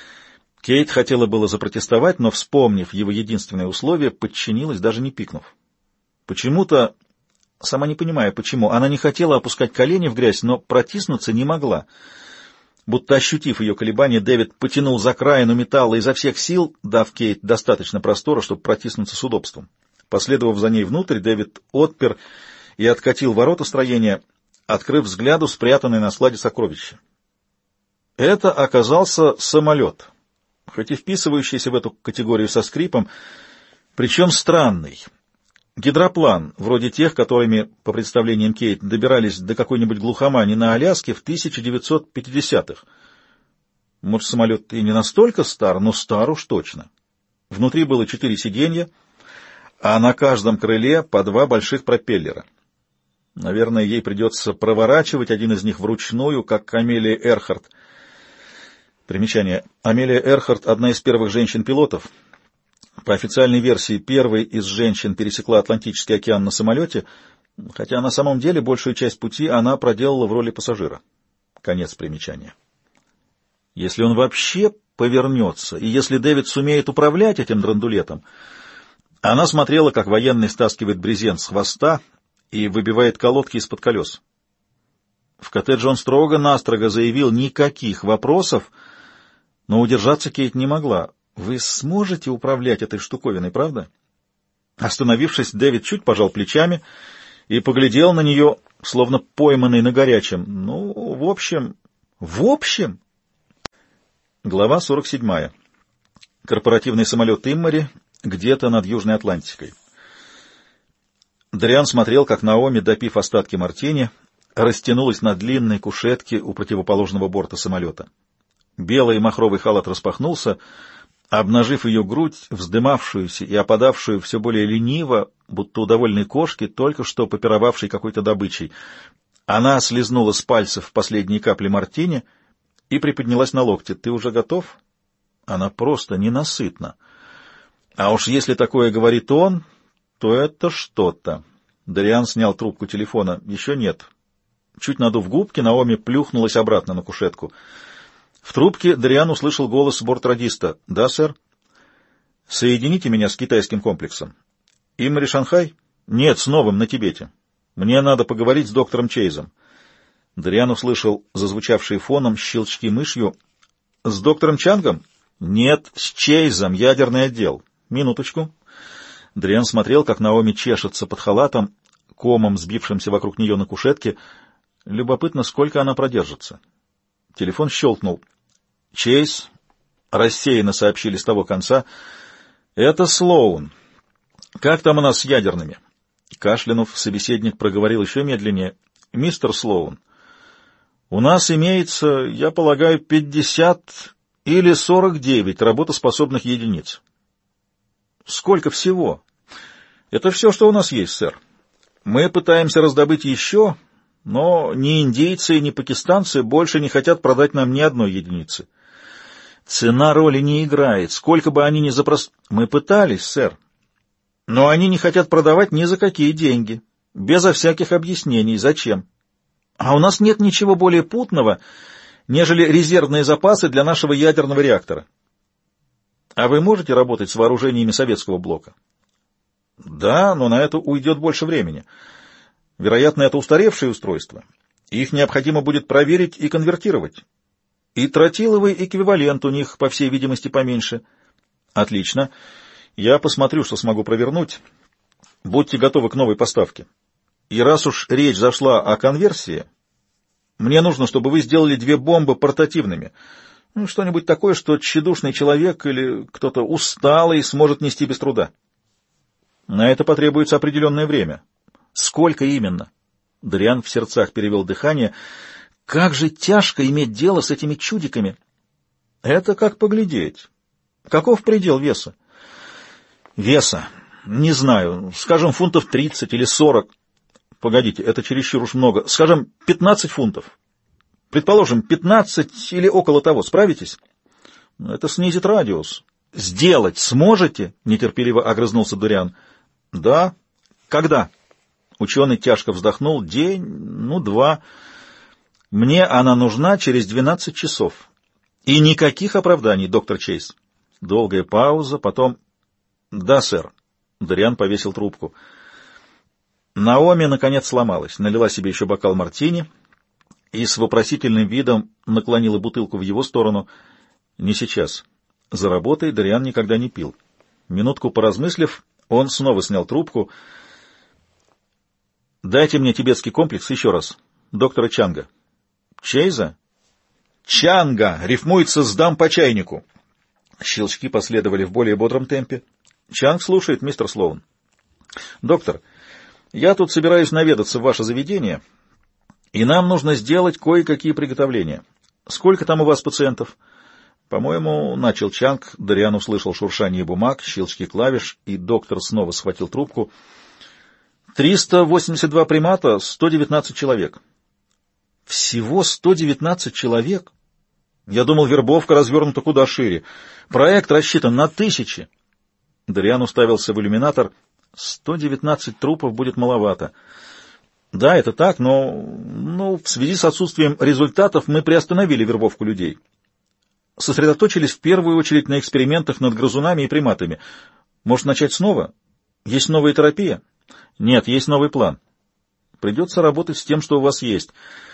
Кейт хотела было запротестовать, но, вспомнив его единственное условие, подчинилась, даже не пикнув. Почему-то, сама не понимая почему, она не хотела опускать колени в грязь, но протиснуться не могла. Будто ощутив ее колебания, Дэвид потянул за краину металла изо всех сил, дав Кейт достаточно простора, чтобы протиснуться с удобством. Последовав за ней внутрь, Дэвид отпер и откатил ворота строения, открыв взгляду спрятанное на складе сокровище. Это оказался самолет, хоть и вписывающийся в эту категорию со скрипом, причем странный. Гидроплан, вроде тех, которыми, по представлениям Кейт, добирались до какой-нибудь глухомани на Аляске в тысяча девятьсот пятидесятых. Может, самолет и не настолько стар, но стар уж точно. Внутри было четыре сиденья, а на каждом крыле по два больших пропеллера. Наверное, ей придется проворачивать один из них вручную, как Амелия Эрхарт. Примечание. Амелия Эрхарт — одна из первых женщин-пилотов. По официальной версии, первой из женщин пересекла Атлантический океан на самолете, хотя на самом деле большую часть пути она проделала в роли пассажира. Конец примечания. Если он вообще повернется, и если Дэвид сумеет управлять этим драндулетом... Она смотрела, как военный стаскивает брезент с хвоста и выбивает колодки из-под колес. В коттедже он строго-настрого заявил никаких вопросов, но удержаться Кейт не могла. «Вы сможете управлять этой штуковиной, правда?» Остановившись, Дэвид чуть пожал плечами и поглядел на нее, словно пойманный на горячем. «Ну, в общем...» «В общем...» Глава сорок седьмая. Корпоративный самолет Иммори где-то над Южной Атлантикой. Дриан смотрел, как Наоми, допив остатки мартини, растянулась на длинной кушетке у противоположного борта самолета. Белый махровый халат распахнулся, обнажив ее грудь, вздымавшуюся и опадавшую все более лениво, будто у довольной кошки, только что попировавшей какой-то добычей. Она слезнула с пальцев последние капли мартини и приподнялась на локте. «Ты уже готов?» Она просто ненасытна. А уж если такое говорит он, то это что-то. Дариан снял трубку телефона. Еще нет. Чуть надув губки, Наоми плюхнулась обратно на кушетку. В трубке Дориан услышал голос бортрадиста. «Да, сэр?» «Соедините меня с китайским комплексом». «Иммари Шанхай?» «Нет, с новым, на Тибете. Мне надо поговорить с доктором Чейзом». Дориан услышал зазвучавшие фоном щелчки мышью. «С доктором Чангом?» «Нет, с Чейзом, ядерный отдел». «Минуточку». Дориан смотрел, как Наоми чешется под халатом, комом, сбившимся вокруг нее на кушетке. Любопытно, сколько она продержится. Телефон щелкнул. «Чейз», — рассеянно сообщили с того конца, — «это Слоун. Как там у нас с ядерными?» Кашлянув, собеседник проговорил еще медленнее. «Мистер Слоун, у нас имеется, я полагаю, пятьдесят или сорок девять работоспособных единиц». «Сколько всего?» «Это все, что у нас есть, сэр. Мы пытаемся раздобыть еще, но ни индейцы, ни пакистанцы больше не хотят продать нам ни одной единицы. Цена роли не играет, сколько бы они ни запрос... Мы пытались, сэр, но они не хотят продавать ни за какие деньги, безо всяких объяснений, зачем. А у нас нет ничего более путного, нежели резервные запасы для нашего ядерного реактора. А вы можете работать с вооружениями советского блока?» «Да, но на это уйдет больше времени. Вероятно, это устаревшие устройства. Их необходимо будет проверить и конвертировать. И тротиловый эквивалент у них, по всей видимости, поменьше». «Отлично. Я посмотрю, что смогу провернуть. Будьте готовы к новой поставке. И раз уж речь зашла о конверсии, мне нужно, чтобы вы сделали две бомбы портативными. Ну, что-нибудь такое, что тщедушный человек или кто-то усталый сможет нести без труда. На это потребуется определенное время». «Сколько именно?» Дориан в сердцах перевел дыхание. «Как же тяжко иметь дело с этими чудиками!» «Это как поглядеть. Каков предел веса?» «Веса? Не знаю. Скажем, фунтов тридцать или сорок. Погодите, это чересчур уж много. Скажем, пятнадцать фунтов. Предположим, пятнадцать или около того. Справитесь?» «Это снизит радиус». «Сделать сможете?» — нетерпеливо огрызнулся Дориан. «Да. Когда?» Ученый тяжко вздохнул. «День, ну, два. Мне она нужна через двенадцать часов. И никаких оправданий, доктор Чейз». Долгая пауза, потом... «Да, сэр». Дориан повесил трубку. Наоми, наконец, сломалась, налила себе еще бокал мартини и с вопросительным видом наклонила бутылку в его сторону. «Не сейчас. За работой Дориан никогда не пил». Минутку поразмыслив, он снова снял трубку. «Дайте мне тибетский комплекс еще раз. Доктора Чанга». «Чейза?» «Чанга! Рифмуется с «дам по чайнику». Щелчки последовали в более бодром темпе. «Чанг слушает, мистер Слоун». «Доктор, я тут собираюсь наведаться в ваше заведение, и нам нужно сделать кое-какие приготовления. Сколько там у вас пациентов?» «По-моему, — начал Чанг», — Дориан услышал шуршание бумаг, щелчки клавиш, и доктор снова схватил трубку. «триста восемьдесят два примата, сто девятнадцать человек». «Всего сто девятнадцать человек? Я думал, вербовка развернута куда шире. Проект рассчитан на тысячи». Дориан уставился в иллюминатор. «сто девятнадцать трупов будет маловато». «Да, это так, но, но в связи с отсутствием результатов мы приостановили вербовку людей. Сосредоточились в первую очередь на экспериментах над грызунами и приматами. Может, начать снова? Есть новая терапия?» «Нет, есть новый план. Придется работать с тем, что у вас есть.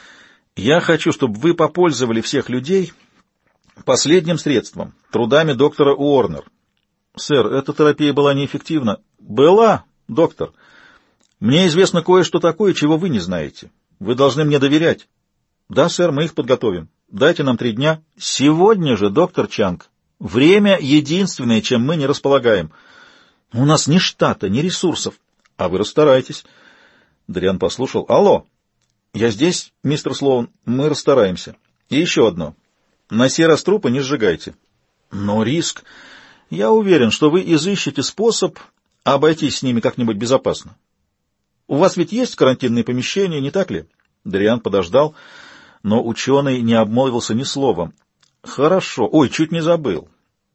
Я хочу, чтобы вы попользовали всех людей последним средством, трудами доктора Уорнер». «Сэр, эта терапия была неэффективна». «Была, доктор. Мне известно кое-что такое, чего вы не знаете. Вы должны мне доверять». «Да, сэр, мы их подготовим. Дайте нам три дня». «Сегодня же, доктор Чанг. Время единственное, чем мы не располагаем. У нас ни штата, ни ресурсов». «А вы расстарайтесь». Дориан послушал. «Алло, я здесь, мистер Слоун, мы расстараемся. И еще одно. На сей раз трупы не сжигайте». «Но риск. Я уверен, что вы изыщете способ обойтись с ними как-нибудь безопасно. У вас ведь есть карантинные помещения, не так ли?» Дориан подождал, но ученый не обмолвился ни словом. «Хорошо. Ой, чуть не забыл.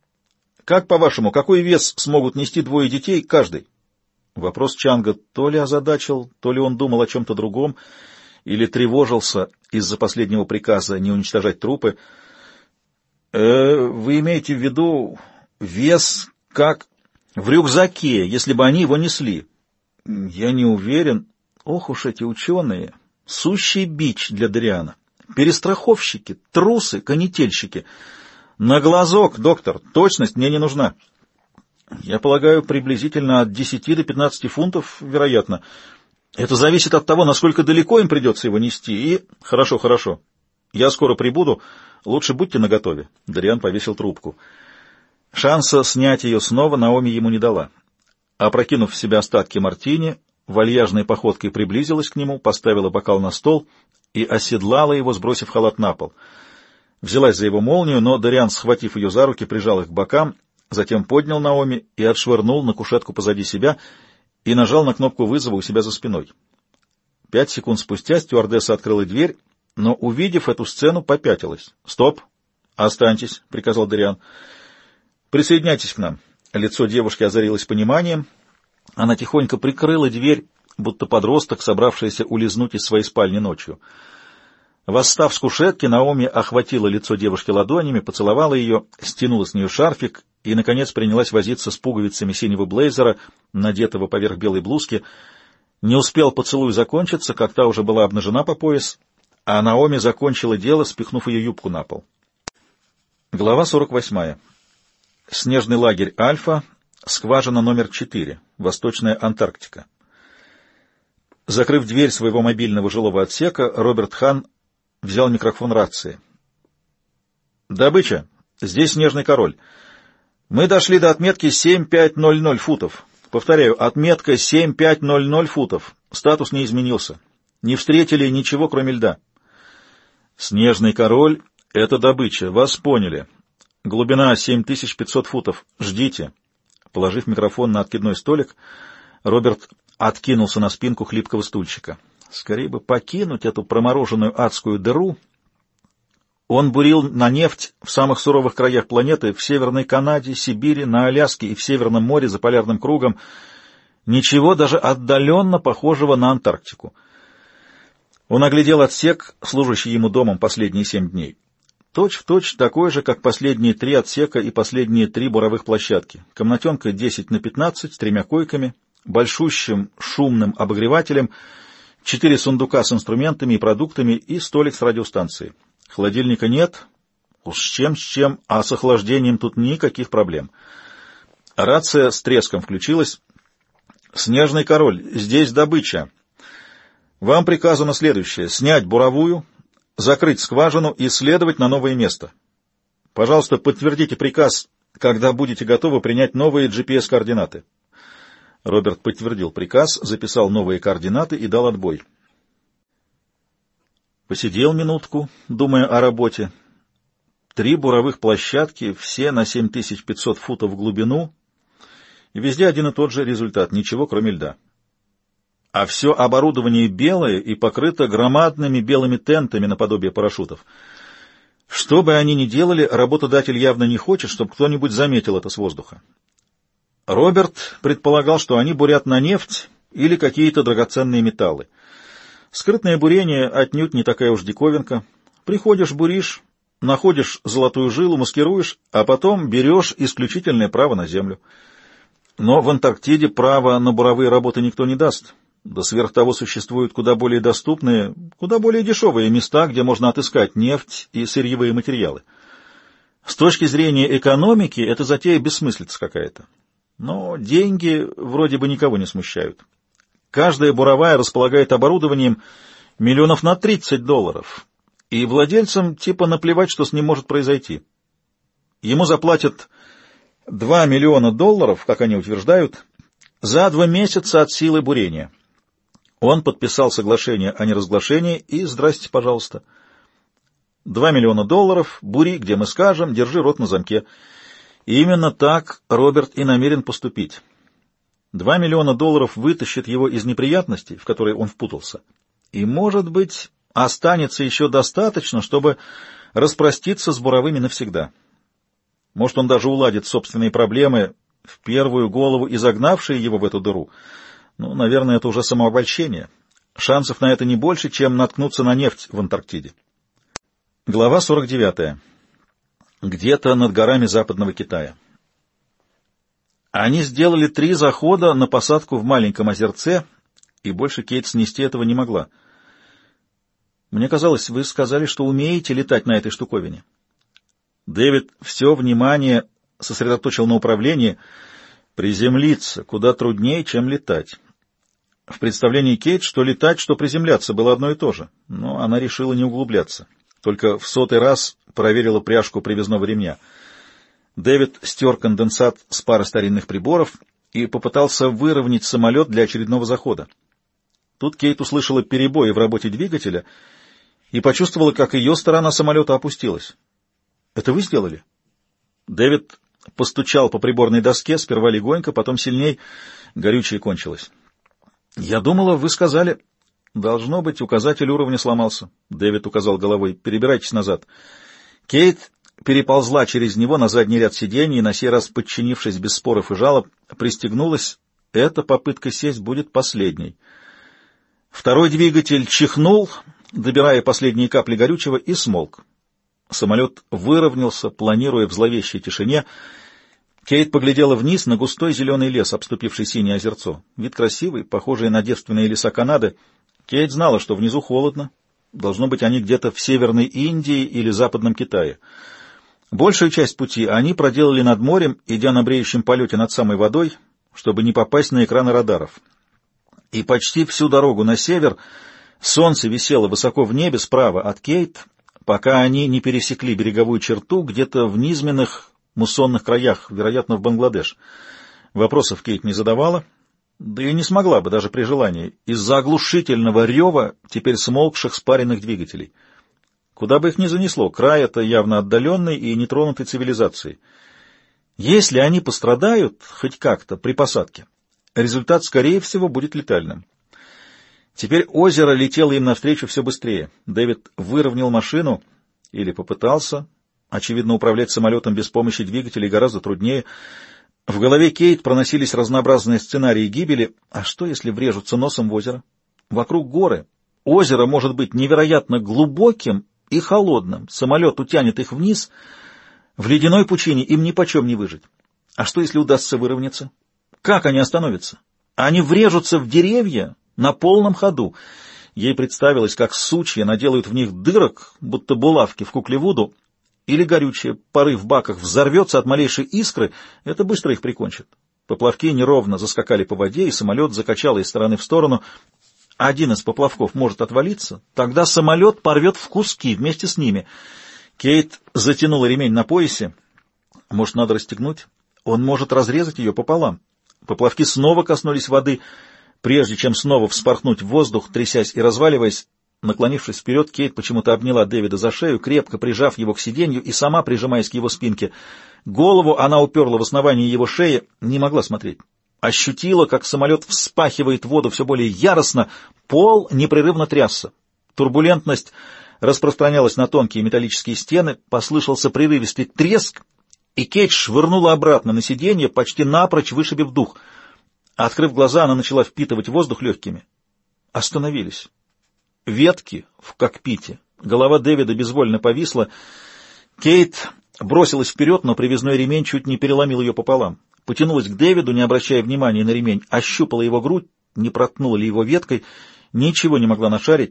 Как, по-вашему, какой вес смогут нести двое детей каждый?» Вопрос Чанга то ли озадачил, то ли он думал о чем-то другом, или тревожился из-за последнего приказа не уничтожать трупы. Э, вы имеете в виду вес как в рюкзаке, если бы они его несли? Я не уверен. Ох уж эти ученые! Сущий бич для Дориана. Перестраховщики, трусы, канительщики. На глазок, доктор, точность мне не нужна. Я полагаю, приблизительно от десяти до пятнадцати фунтов, вероятно. Это зависит от того, насколько далеко им придется его нести. И... Хорошо, хорошо. Я скоро прибуду. Лучше будьте наготове. Дориан повесил трубку. Шанса снять ее снова Наоми ему не дала. Опрокинув в себя остатки мартини, вальяжной походкой приблизилась к нему, поставила бокал на стол и оседлала его, сбросив халат на пол. Взялась за его молнию, но Дориан, схватив ее за руки, прижал их к бокам, затем поднял Наоми и отшвырнул на кушетку позади себя и нажал на кнопку вызова у себя за спиной. Пять секунд спустя стюардесса открыла дверь, но, увидев эту сцену, попятилась. «Стоп! Останьтесь!» — приказал Дориан. «Присоединяйтесь к нам». Лицо девушки озарилось пониманием. Она тихонько прикрыла дверь, будто подросток, собравшийся улизнуть из своей спальни ночью. Восстав с кушетки, Наоми охватила лицо девушки ладонями, поцеловала ее, стянула с нее шарфик и, наконец, принялась возиться с пуговицами синего блейзера, надетого поверх белой блузки. Не успел поцелуй закончиться, как та уже была обнажена по пояс, а Наоми закончила дело, спихнув ее юбку на пол. Глава сорок восьмая. Снежный лагерь «Альфа», скважина номер четыре, Восточная Антарктика. Закрыв дверь своего мобильного жилого отсека, Роберт Хан взял микрофон рации. «Добыча. Здесь Снежный король. Мы дошли до отметки семь пять ноль ноль футов. Повторяю, отметка семь пять ноль ноль футов. Статус не изменился. Не встретили ничего, кроме льда». «Снежный король — это добыча. Вас поняли. Глубина семь тысяч пятьсот футов. Ждите». Положив микрофон на откидной столик, Роберт откинулся на спинку хлипкого стульчика. Скорее бы покинуть эту промороженную адскую дыру. Он бурил на нефть в самых суровых краях планеты, в Северной Канаде, Сибири, на Аляске и в Северном море за полярным кругом. Ничего даже отдаленно похожего на Антарктику. Он оглядел отсек, служащий ему домом последние семь дней. Точь-в-точь такой же, как последние три отсека и последние три буровых площадки. Комнатенка десять на пятнадцать с тремя койками, большущим шумным обогревателем, четыре сундука с инструментами и продуктами и столик с радиостанцией. Холодильника нет, уж с чем с чем, а с охлаждением тут никаких проблем. Рация с треском включилась. «Снежный король, здесь добыча. Вам приказано следующее: снять буровую, закрыть скважину и следовать на новое место. Пожалуйста, подтвердите приказ, когда будете готовы принять новые джи пи эс-координаты». Роберт подтвердил приказ, записал новые координаты и дал отбой. Посидел минутку, думая о работе. Три буровых площадки, все на семь тысяч пятьсот футов в глубину, и везде один и тот же результат, ничего кроме льда. А все оборудование белое и покрыто громадными белыми тентами наподобие парашютов. Что бы они ни делали, работодатель явно не хочет, чтобы кто-нибудь заметил это с воздуха. Роберт предполагал, что они бурят на нефть или какие-то драгоценные металлы. Скрытное бурение отнюдь не такая уж диковинка. Приходишь, буришь, находишь золотую жилу, маскируешь, а потом берешь исключительное право на землю. Но в Антарктиде право на буровые работы никто не даст. Да сверх того существуют куда более доступные, куда более дешевые места, где можно отыскать нефть и сырьевые материалы. С точки зрения экономики это затея бессмыслица какая-то. Но деньги вроде бы никого не смущают. Каждая буровая располагает оборудованием миллионов на тридцать долларов, и владельцам типа наплевать, что с ним может произойти. Ему заплатят два миллиона долларов, как они утверждают, за два месяца от силы бурения. Он подписал соглашение о неразглашении, и здрасте, пожалуйста. Два миллиона долларов, бури, где мы скажем, держи рот на замке. И именно так Роберт и намерен поступить. Два миллиона долларов вытащит его из неприятностей, в которые он впутался. И, может быть, останется еще достаточно, чтобы распроститься с буровыми навсегда. Может, он даже уладит собственные проблемы, в первую голову изогнавшие его в эту дыру. Ну, наверное, это уже самообольщение. Шансов на это не больше, чем наткнуться на нефть в Антарктиде. Глава сорок девятая. где-то над горами Западного Китая. Они сделали три захода на посадку в маленьком озерце, и больше Кейт снести этого не могла. «Мне казалось, вы сказали, что умеете летать на этой штуковине». Дэвид все внимание сосредоточил на управлении. Приземлиться куда труднее, чем летать. В представлении Кейт, что летать, что приземляться, было одно и то же, но она решила не углубляться. Только в сотый раз проверила пряжку привязного ремня. Дэвид стер конденсат с пары старинных приборов и попытался выровнять самолет для очередного захода. Тут Кейт услышала перебои в работе двигателя и почувствовала, как ее сторона самолета опустилась. «Это вы сделали?» Дэвид постучал по приборной доске, сперва легонько, потом сильней. Горючее кончилось. «Я думала, вы сказали...» «Должно быть, указатель уровня сломался», — Дэвид указал головой. «Перебирайтесь назад». Кейт переползла через него на задний ряд сидений, на сей раз, подчинившись без споров и жалоб, пристегнулась. Эта попытка сесть будет последней. Второй двигатель чихнул, добирая последние капли горючего, и смолк. Самолет выровнялся, планируя в зловещей тишине. Кейт поглядела вниз на густой зеленый лес, обступивший синее озерцо. Вид красивый, похожий на девственные леса Канады. Кейт знала, что внизу холодно. Должно быть, они где-то в Северной Индии или Западном Китае. Большую часть пути они проделали над морем, идя на бреющем полете над самой водой, чтобы не попасть на экраны радаров. И почти всю дорогу на север солнце висело высоко в небе справа от Кейт, пока они не пересекли береговую черту где-то в низменных муссонных краях, вероятно, в Бангладеш. Вопросов Кейт не задавала, да и не смогла бы даже при желании, из-за оглушительного рева теперь смолкших спаренных двигателей. Куда бы их ни занесло, край это явно отдаленный и нетронутый цивилизацией. Если они пострадают хоть как-то при посадке, результат, скорее всего, будет летальным. Теперь озеро летело им навстречу все быстрее. Дэвид выровнял машину, или попытался. Очевидно, управлять самолетом без помощи двигателей гораздо труднее. В голове Кейт проносились разнообразные сценарии гибели. А что, если врежутся носом в озеро? Вокруг горы. Озеро может быть невероятно глубоким и холодным. Самолет утянет их вниз. В ледяной пучине им нипочем не выжить. А что, если удастся выровняться? Как они остановятся? Они врежутся в деревья на полном ходу. Ей представилось, как сучья наделают в них дырок, будто булавки в кукле Вуду, или горючее, пары в баках взорвется от малейшей искры, это быстро их прикончит. Поплавки неровно заскакали по воде, и самолет закачало из стороны в сторону. Один из поплавков может отвалиться, тогда самолет порвет в куски вместе с ними. Кейт затянула ремень на поясе. Может, надо расстегнуть? Он может разрезать ее пополам. Поплавки снова коснулись воды. Прежде чем снова вспорхнуть в воздух, трясясь и разваливаясь, наклонившись вперед, Кейт почему-то обняла Дэвида за шею, крепко прижав его к сиденью и сама прижимаясь к его спинке. Голову она уперла в основание его шеи, не могла смотреть. Ощутила, как самолет вспахивает воду все более яростно, пол непрерывно трясся. Турбулентность распространялась на тонкие металлические стены, послышался прерывистый треск, и Кейт швырнула обратно на сиденье, почти напрочь вышибив дух. Открыв глаза, она начала впитывать воздух легкими. Остановились. Ветки в кокпите. Голова Дэвида безвольно повисла. Кейт бросилась вперед, но привязной ремень чуть не переломил ее пополам. Потянулась к Дэвиду, не обращая внимания на ремень, ощупала его грудь, не проткнула ли его веткой, ничего не могла нашарить.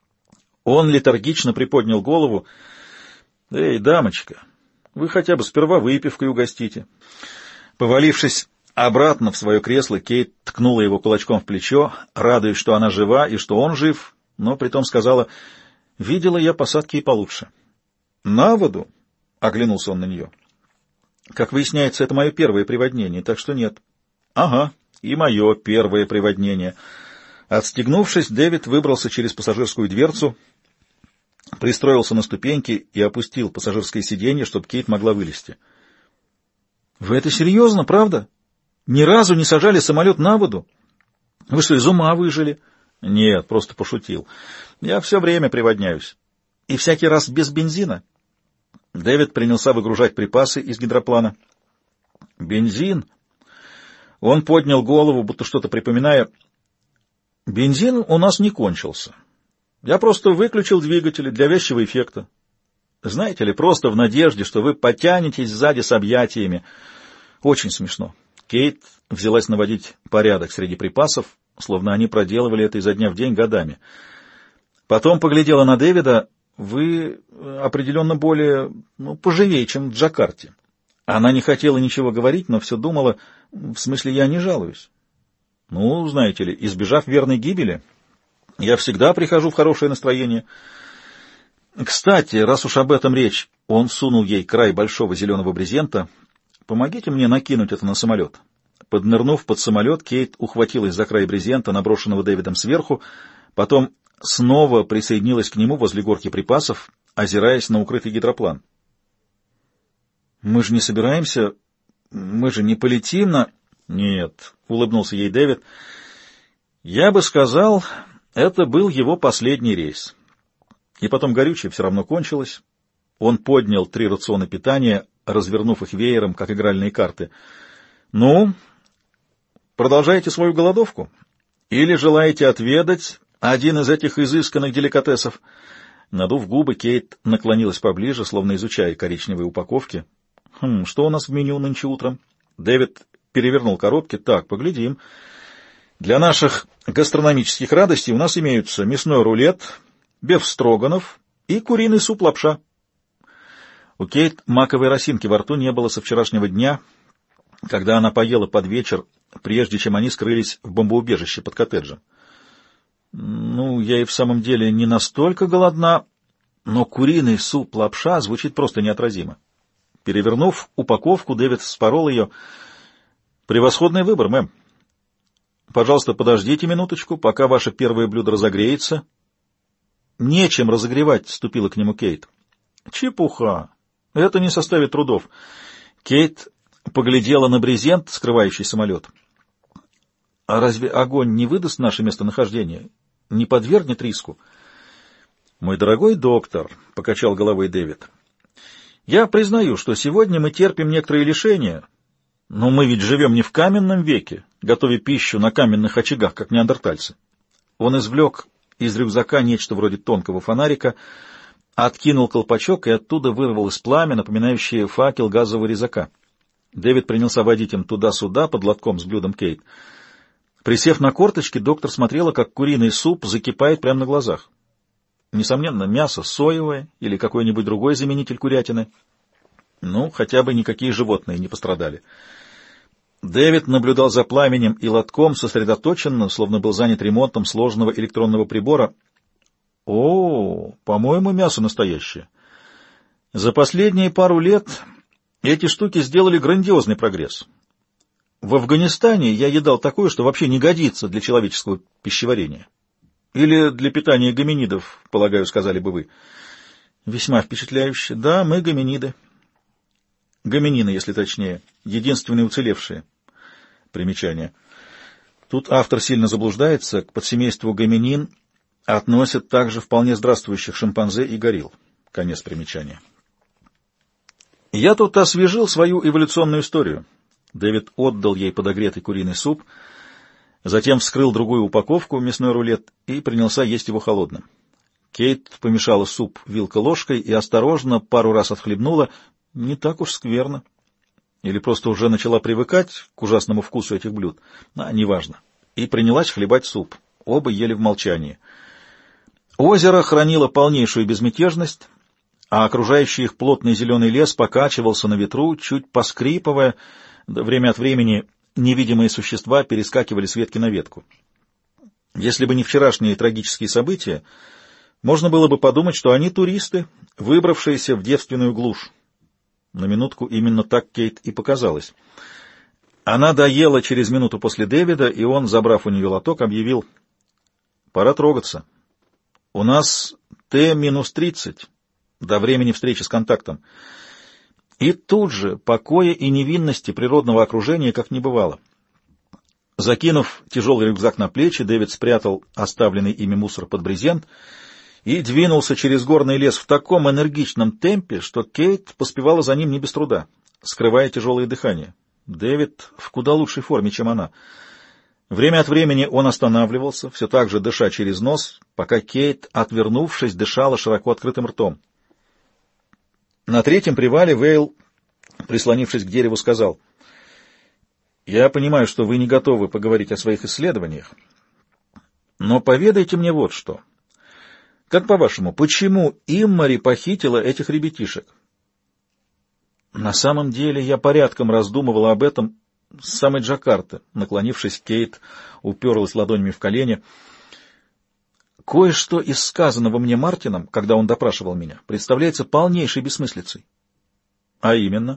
Он летаргично приподнял голову. «Эй, дамочка, вы хотя бы сперва выпивкой угостите». Повалившись обратно в свое кресло, Кейт ткнула его кулачком в плечо, радуясь, что она жива и что он жив, но притом сказала: «Видела я посадки и получше». «На воду?» — оглянулся он на нее. «Как выясняется, это мое первое приводнение, так что нет». «Ага, и мое первое приводнение». Отстегнувшись, Дэвид выбрался через пассажирскую дверцу, пристроился на ступеньки и опустил пассажирское сиденье, чтобы Кейт могла вылезти. «Вы это серьезно, правда? Ни разу не сажали самолет на воду? Вы что, из ума выжили?» «Нет, просто пошутил. Я все время приводняюсь. И всякий раз без бензина». Дэвид принялся выгружать припасы из гидроплана. «Бензин?» Он поднял голову, будто что-то припоминая. «Бензин у нас не кончился. Я просто выключил двигатели для вязчего эффекта». Знаете ли, просто в надежде, что вы потянетесь сзади с объятиями. Очень смешно. Кейт взялась наводить порядок среди припасов, словно они проделывали это изо дня в день годами. Потом поглядела на Дэвида. Вы определенно более, ну, поживее, чем в Джакарте. Она не хотела ничего говорить, но все думала, в смысле, я не жалуюсь. Ну, знаете ли, избежав верной гибели, я всегда прихожу в хорошее настроение. Кстати, раз уж об этом речь, он сунул ей край большого зеленого брезента. Помогите мне накинуть это на самолет. Поднырнув под самолет, Кейт ухватилась за край брезента, наброшенного Дэвидом сверху, потом снова присоединилась к нему возле горки припасов, озираясь на укрытый гидроплан. «Мы же не собираемся... Мы же не полетим на...» «Нет», — улыбнулся ей Дэвид. «Я бы сказал, это был его последний рейс. И потом горючее все равно кончилось». Он поднял три рациона питания, развернув их веером, как игральные карты. «Ну, продолжаете свою голодовку? Или желаете отведать один из этих изысканных деликатесов?» Надув губы, Кейт наклонилась поближе, словно изучая коричневые упаковки. «Хм, что у нас в меню нынче утром?» Дэвид перевернул коробки. «Так, поглядим. Для наших гастрономических радостей у нас имеются мясной рулет, бефстроганов и куриный суп-лапша». У Кейт маковой росинки во рту не было со вчерашнего дня, когда она поела под вечер, прежде чем они скрылись в бомбоубежище под коттеджем. «Ну, я и в самом деле не настолько голодна, но куриный суп-лапша звучит просто неотразимо». Перевернув упаковку, Дэвид вспорол ее. «Превосходный выбор, мэм. Пожалуйста, подождите минуточку, пока ваше первое блюдо разогреется». «Нечем разогревать», — вступила к нему Кейт. «Чепуха. Это не составит трудов». Кейт поглядела на брезент, скрывающий самолет. «А разве огонь не выдаст наше местонахождение? Не подвергнет риску?» «Мой дорогой доктор», — покачал головой Дэвид, — «я признаю, что сегодня мы терпим некоторые лишения, но мы ведь живем не в каменном веке, готовя пищу на каменных очагах, как неандертальцы». Он извлек из рюкзака нечто вроде тонкого фонарика, откинул колпачок, и оттуда вырвалось пламя, напоминающее факел газового резака. Дэвид принялся водить им туда-сюда под лотком с блюдом Кейт. Присев на корточки, доктор смотрела, как куриный суп закипает прямо на глазах. Несомненно, мясо соевое или какой-нибудь другой заменитель курятины. Ну, хотя бы никакие животные не пострадали. Дэвид наблюдал за пламенем и лотком сосредоточенно, словно был занят ремонтом сложного электронного прибора. «О, по-моему, мясо настоящее. За последние пару лет эти штуки сделали грандиозный прогресс. В Афганистане я едал такое, что вообще не годится для человеческого пищеварения. Или для питания гоминидов, полагаю, сказали бы вы». «Весьма впечатляюще. Да, мы гоминиды. Гоминины, если точнее, единственные уцелевшие». Примечание. Тут автор сильно заблуждается. К подсемейству гоминин относят также вполне здравствующих шимпанзе и горилл. Конец примечания. «Я тут освежил свою эволюционную историю». Дэвид отдал ей подогретый куриный суп, затем вскрыл другую упаковку, мясной рулет, и принялся есть его холодным. Кейт помешала суп вилкой-ложкой и осторожно пару раз отхлебнула. Не так уж скверно. Или просто уже начала привыкать к ужасному вкусу этих блюд. А, неважно. И принялась хлебать суп. Оба ели в молчании. Озеро хранило полнейшую безмятежность, а окружающий их плотный зеленый лес покачивался на ветру, чуть поскрипывая. Время от времени невидимые существа перескакивали с ветки на ветку. Если бы не вчерашние трагические события, можно было бы подумать, что они туристы, выбравшиеся в девственную глушь. На минутку именно так Кейт и показалось. Она доела через минуту после Дэвида, и он, забрав у нее лоток, объявил: «Пора трогаться. У нас Т минус тридцать до времени встречи с контактом». И тут же покоя и невинности природного окружения как не бывало. Закинув тяжелый рюкзак на плечи, Дэвид спрятал оставленный ими мусор под брезент и двинулся через горный лес в таком энергичном темпе, что Кейт поспевала за ним не без труда, скрывая тяжелое дыхание. Дэвид в куда лучшей форме, чем она. Время от времени он останавливался, все так же дыша через нос, пока Кейт, отвернувшись, дышала широко открытым ртом. На третьем привале Вейл, прислонившись к дереву, сказал: «Я понимаю, что вы не готовы поговорить о своих исследованиях, но поведайте мне вот что. Как по-вашему, почему Иммари похитила этих ребятишек?» На самом деле я порядком раздумывала об этом с самой Джакарты. Наклонившись, Кейт уперлась ладонями в колени. Кое-что из сказанного мне Мартином, когда он допрашивал меня, представляется полнейшей бессмыслицей. А именно,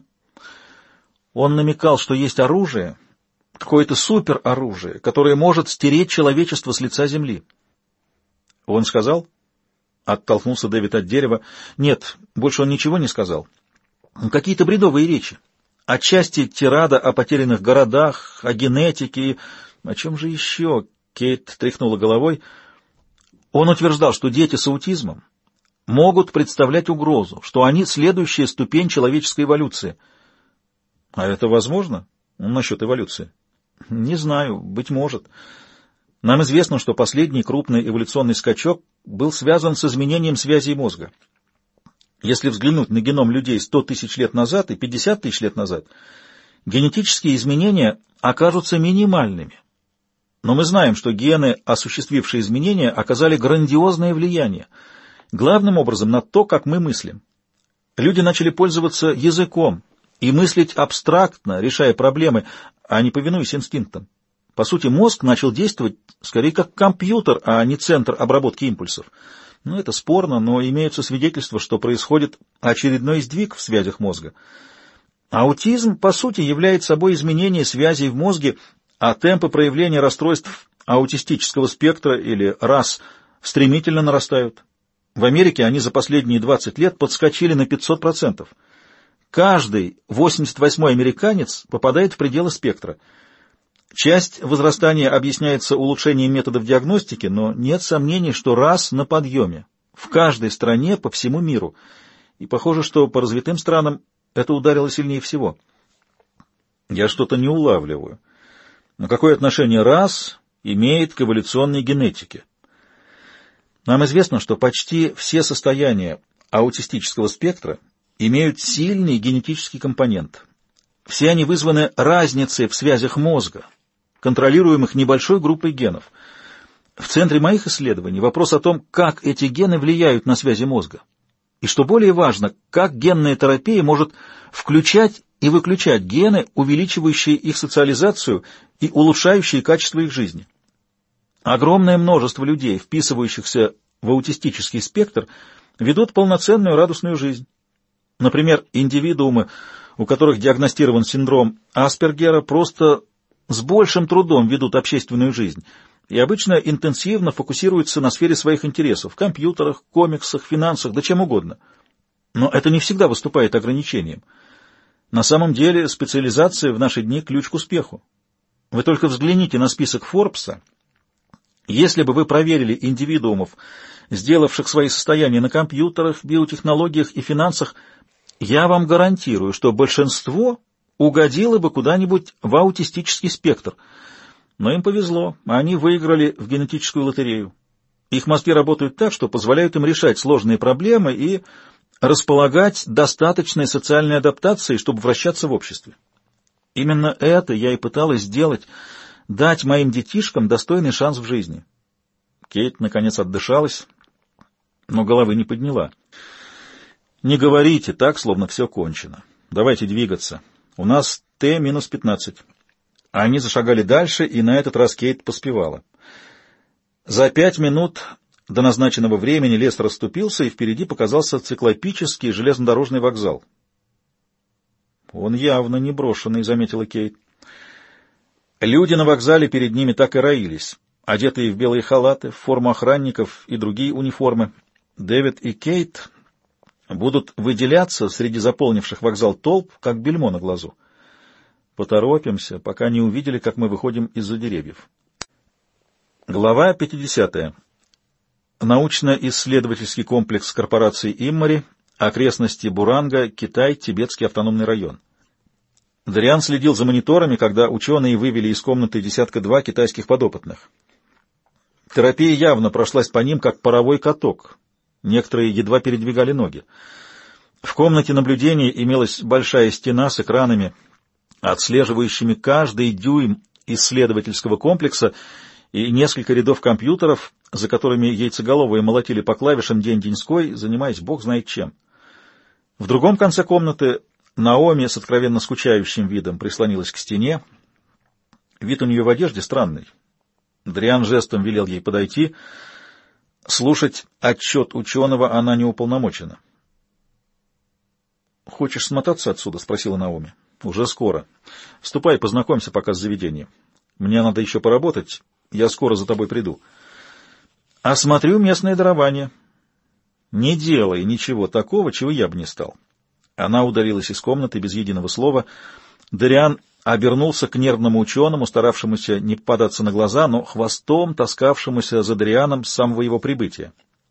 он намекал, что есть оружие, какое-то супероружие, которое может стереть человечество с лица земли. Он сказал? Оттолкнулся Дэвид от дерева. Нет, больше он ничего не сказал. Какие-то бредовые речи. Отчасти тирада о потерянных городах, о генетике. О чем же еще? Кейт тряхнула головой. Он утверждал, что дети с аутизмом могут представлять угрозу, что они следующая ступень человеческой эволюции. А это возможно? Насчет эволюции? Не знаю, быть может. Нам известно, что последний крупный эволюционный скачок был связан с изменением связей мозга. Если взглянуть на геном людей сто тысяч лет назад и пятьдесят тысяч лет назад, генетические изменения окажутся минимальными. Но мы знаем, что гены, осуществившие изменения, оказали грандиозное влияние, главным образом на то, как мы мыслим. Люди начали пользоваться языком и мыслить абстрактно, решая проблемы, а не повинуясь инстинктам. По сути, мозг начал действовать скорее как компьютер, а не центр обработки импульсов. Ну, это спорно, но имеются свидетельства, что происходит очередной сдвиг в связях мозга. Аутизм, по сути, является собой изменение связей в мозге, а темпы проявления расстройств аутистического спектра или РАС стремительно нарастают. В Америке они за последние двадцать лет подскочили на пятьсот процентов. Каждый восемьдесят восьмой американец попадает в пределы спектра. Часть возрастания объясняется улучшением методов диагностики, но нет сомнений, что РАС на подъеме в каждой стране по всему миру. И похоже, что по развитым странам это ударило сильнее всего. Я что-то не улавливаю. Но какое отношение РАС имеет к эволюционной генетике? Нам известно, что почти все состояния аутистического спектра имеют сильный генетический компонент. Все они вызваны разницей в связях мозга, контролируемых небольшой группой генов. В центре моих исследований вопрос о том, как эти гены влияют на связи мозга. И, что более важно, как генная терапия может включать и выключать гены, увеличивающие их социализацию и улучшающие качество их жизни. Огромное множество людей, вписывающихся в аутистический спектр, ведут полноценную радостную жизнь. Например, индивидуумы, у которых диагностирован синдром Аспергера, просто с большим трудом ведут общественную жизнь и обычно интенсивно фокусируются на сфере своих интересов — компьютерах, комиксах, финансах, да чем угодно. Но это не всегда выступает ограничением. На самом деле специализация в наши дни — ключ к успеху. Вы только взгляните на список Форбса. Если бы вы проверили индивидуумов, сделавших свои состояния на компьютерах, биотехнологиях и финансах, я вам гарантирую, что большинство угодило бы куда-нибудь в аутистический спектр. Но им повезло, они выиграли в генетическую лотерею. Их мозги работают так, что позволяют им решать сложные проблемы и располагать достаточной социальной адаптацией, чтобы вращаться в обществе. Именно это я и пыталась сделать, дать моим детишкам достойный шанс в жизни. Кейт, наконец, отдышалась, но головы не подняла. «Не говорите так, словно все кончено. Давайте двигаться. У нас Т минус пятнадцать». Они зашагали дальше, и на этот раз Кейт поспевала. За пять минут до назначенного времени лес расступился, и впереди показался циклопический железнодорожный вокзал. «Он явно не брошенный», — заметила Кейт. Люди на вокзале перед ними так и роились, одетые в белые халаты, в форму охранников и другие униформы. Дэвид и Кейт будут выделяться среди заполнивших вокзал толп, как бельмо на глазу. Поторопимся, пока не увидели, как мы выходим из-за деревьев. Глава пятидесятая. Научно-исследовательский комплекс корпорации Иммари, окрестности Буранга, Китай, Тибетский автономный район. Дариан следил за мониторами, когда ученые вывели из комнаты десятка-два китайских подопытных. Терапия явно прошлась по ним, как паровой каток. Некоторые едва передвигали ноги. В комнате наблюдения имелась большая стена с экранами, отслеживающими каждый дюйм исследовательского комплекса, и несколько рядов компьютеров, за которыми яйцеголовые молотили по клавишам день-деньской, занимаясь бог знает чем. В другом конце комнаты Наоми с откровенно скучающим видом прислонилась к стене. Вид у нее в одежде странный. Дриан жестом велел ей подойти. Слушать отчет ученого она не уполномочена. «Хочешь смотаться отсюда?» — спросила Наоми. «Уже скоро. Ступай, познакомься пока с заведением. Мне надо еще поработать. Я скоро за тобой приду. Осмотрю местное дарование. Не делай ничего такого, чего я бы не стал». Она удалилась из комнаты без единого слова. Дориан обернулся к нервному ученому, старавшемуся не попадаться на глаза, но хвостом таскавшемуся за Дорианом с самого его прибытия.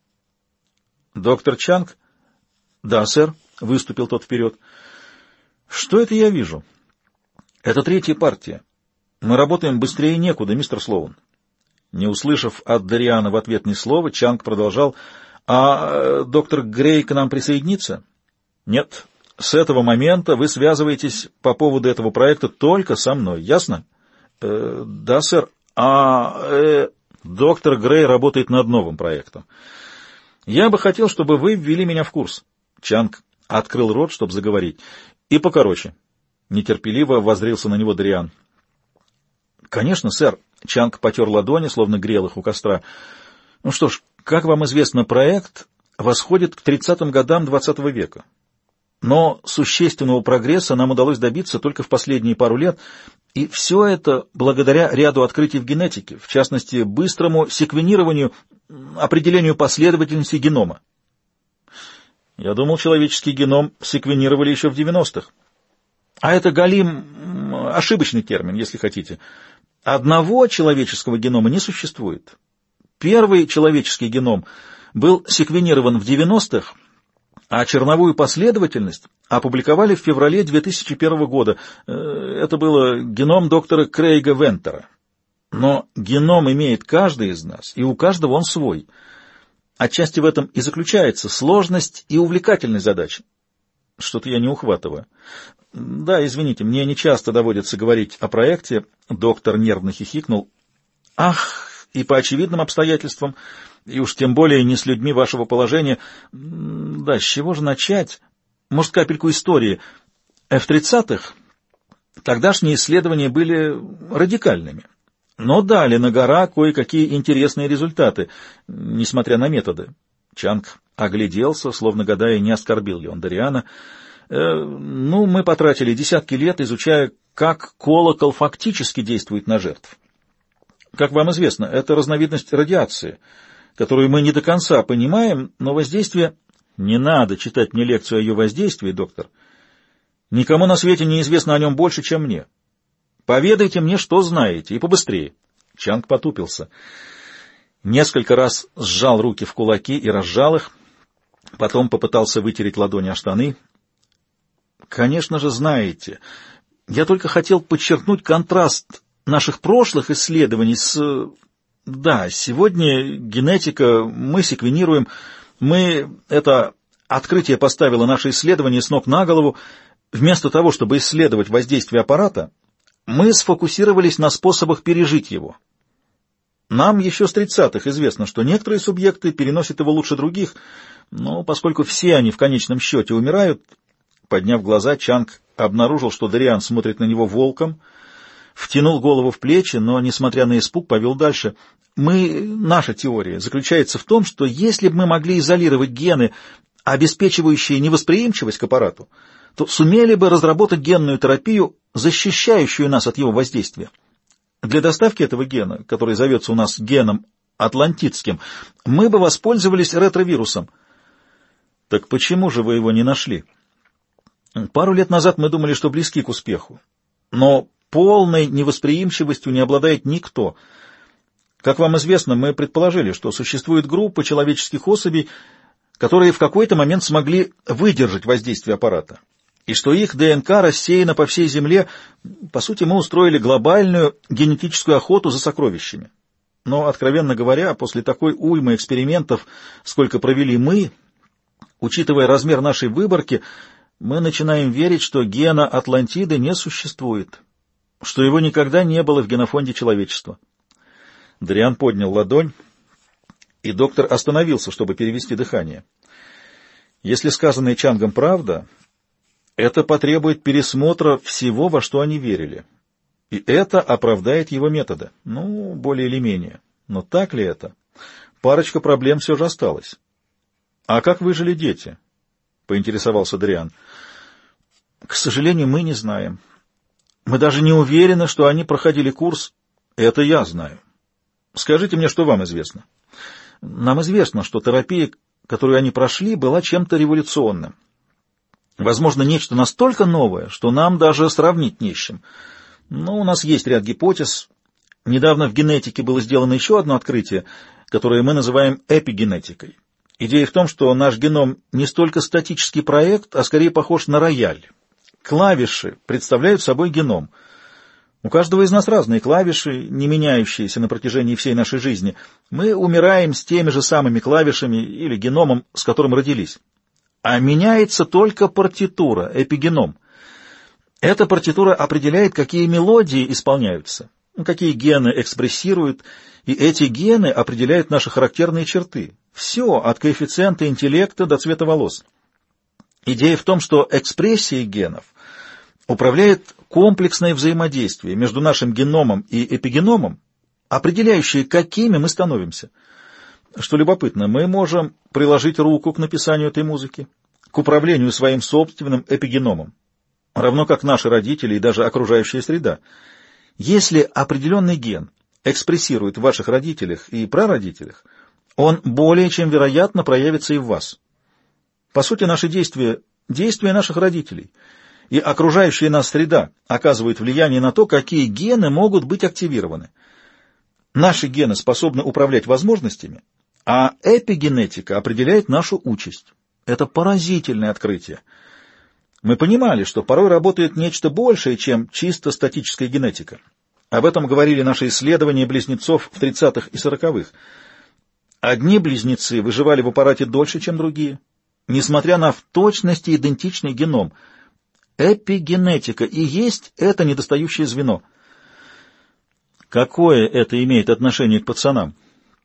«Доктор Чанг?» «Да, сэр», — выступил тот вперед. «Что это я вижу?» «Это третья партия. Мы работаем быстрее некуда, мистер Слоун». Не услышав от Дориана в ответ ни слова, Чанг продолжал. «А э, доктор Грей к нам присоединится?» «Нет. С этого момента вы связываетесь по поводу этого проекта только со мной. Ясно?» э, «Да, сэр. А э, доктор Грей работает над новым проектом. Я бы хотел, чтобы вы ввели меня в курс». Чанг открыл рот, чтобы заговорить. «И покороче». Нетерпеливо воззрился на него Дориан. «Конечно, сэр». Чанг потер ладони, словно грел их у костра. «Ну что ж, как вам известно, проект восходит к тридцатым годам двадцатого века. Но существенного прогресса нам удалось добиться только в последние пару лет, и все это благодаря ряду открытий в генетике, в частности, быстрому секвенированию, определению последовательности генома. Я думал, человеческий геном секвенировали еще в девяностых. А это, галим, ошибочный термин, если хотите. Одного человеческого генома не существует. Первый человеческий геном был секвенирован в девяностых, а черновую последовательность опубликовали в феврале две тысячи первого года. Это было геном доктора Крейга Вентера. Но геном имеет каждый из нас, и у каждого он свой. Отчасти в этом и заключается сложность и увлекательность задачи. Что-то я не ухватываю. Да, извините, мне не часто доводится говорить о проекте. Доктор нервно хихикнул. Ах, и по очевидным обстоятельствам, и уж тем более не с людьми вашего положения. Да, с чего же начать? Может, капельку истории. В тридцатых тогдашние исследования были радикальными, но дали на гора кое-какие интересные результаты, несмотря на методы. Чанг огляделся, словно гадая, не оскорбил ли он Дориана. Э, ну, мы потратили десятки лет, изучая, как колокол фактически действует на жертв. Как вам известно, это разновидность радиации, которую мы не до конца понимаем, но воздействие... Не надо читать мне лекцию о ее воздействии, доктор. Никому на свете не известно о нем больше, чем мне. Поведайте мне, что знаете, и побыстрее. Чанг потупился. Несколько раз сжал руки в кулаки и разжал их, потом попытался вытереть ладони о штаны. Конечно же, знаете. Я только хотел подчеркнуть контраст наших прошлых исследований с... Да, сегодня генетика, мы секвенируем, мы... Это открытие поставило наше исследование с ног на голову. Вместо того, чтобы исследовать воздействие аппарата, мы сфокусировались на способах пережить его. Нам еще с тридцатых известно, что некоторые субъекты переносят его лучше других, но поскольку все они в конечном счете умирают... Подняв глаза, Чанг обнаружил, что Дориан смотрит на него волком, втянул голову в плечи, но, несмотря на испуг, повел дальше. Мы, наша теория заключается в том, что если бы мы могли изолировать гены, обеспечивающие невосприимчивость к аппарату, то сумели бы разработать генную терапию, защищающую нас от его воздействия. Для доставки этого гена, который зовется у нас геном атлантидским, мы бы воспользовались ретровирусом. Так почему же вы его не нашли? Пару лет назад мы думали, что близки к успеху, но полной невосприимчивостью не обладает никто. Как вам известно, мы предположили, что существует группа человеческих особей, которые в какой-то момент смогли выдержать воздействие аппарата, и что их ДНК рассеяна по всей Земле. По сути, мы устроили глобальную генетическую охоту за сокровищами. Но, откровенно говоря, после такой уймы экспериментов, сколько провели мы, Учитывая размер нашей выборки, мы начинаем верить, что гена Атлантиды не существует, что его никогда не было в генофонде человечества. Дариан поднял ладонь, и доктор остановился, чтобы перевести дыхание. Если сказанное Чангом правда, это потребует пересмотра всего, во что они верили. И это оправдает его методы. Ну, более или менее. Но так ли это? Парочка проблем все же осталась. — А как выжили дети? — поинтересовался Дариан. — К сожалению, мы не знаем. Мы даже не уверены, что они проходили курс. Это я знаю. Скажите мне, что вам известно. Нам известно, что терапия, которую они прошли, была чем-то революционным. Возможно, нечто настолько новое, что нам даже сравнить не с чем. Но у нас есть ряд гипотез. Недавно в генетике было сделано еще одно открытие, которое мы называем эпигенетикой. Идея в том, что наш геном не столько статический проект, а скорее похож на рояль. Клавиши представляют собой геном. У каждого из нас разные клавиши, не меняющиеся на протяжении всей нашей жизни. Мы умираем с теми же самыми клавишами или геномом, с которым родились. А меняется только партитура, эпигеном. Эта партитура определяет, какие мелодии исполняются, какие гены экспрессируют, и эти гены определяют наши характерные черты. Все, от коэффициента интеллекта до цвета волос. Идея в том, что экспрессией генов управляет комплексное взаимодействие между нашим геномом и эпигеномом, определяющее, какими мы становимся. Что любопытно, мы можем приложить руку к написанию этой музыки, к управлению своим собственным эпигеномом, равно как наши родители и даже окружающая среда. Если определенный ген экспрессирует в ваших родителях и прародителях, он более чем вероятно проявится и в вас. По сути, наши действия — действия наших родителей, и окружающая нас среда оказывает влияние на то, какие гены могут быть активированы. Наши гены способны управлять возможностями, а эпигенетика определяет нашу участь. Это поразительное открытие. Мы понимали, что порой работает нечто большее, чем чисто статическая генетика. Об этом говорили наши исследования близнецов в тридцатых и сороковых. Одни близнецы выживали в аппарате дольше, чем другие, несмотря на в точности идентичный геном. Эпигенетика и есть это недостающее звено. Какое это имеет отношение к пацанам?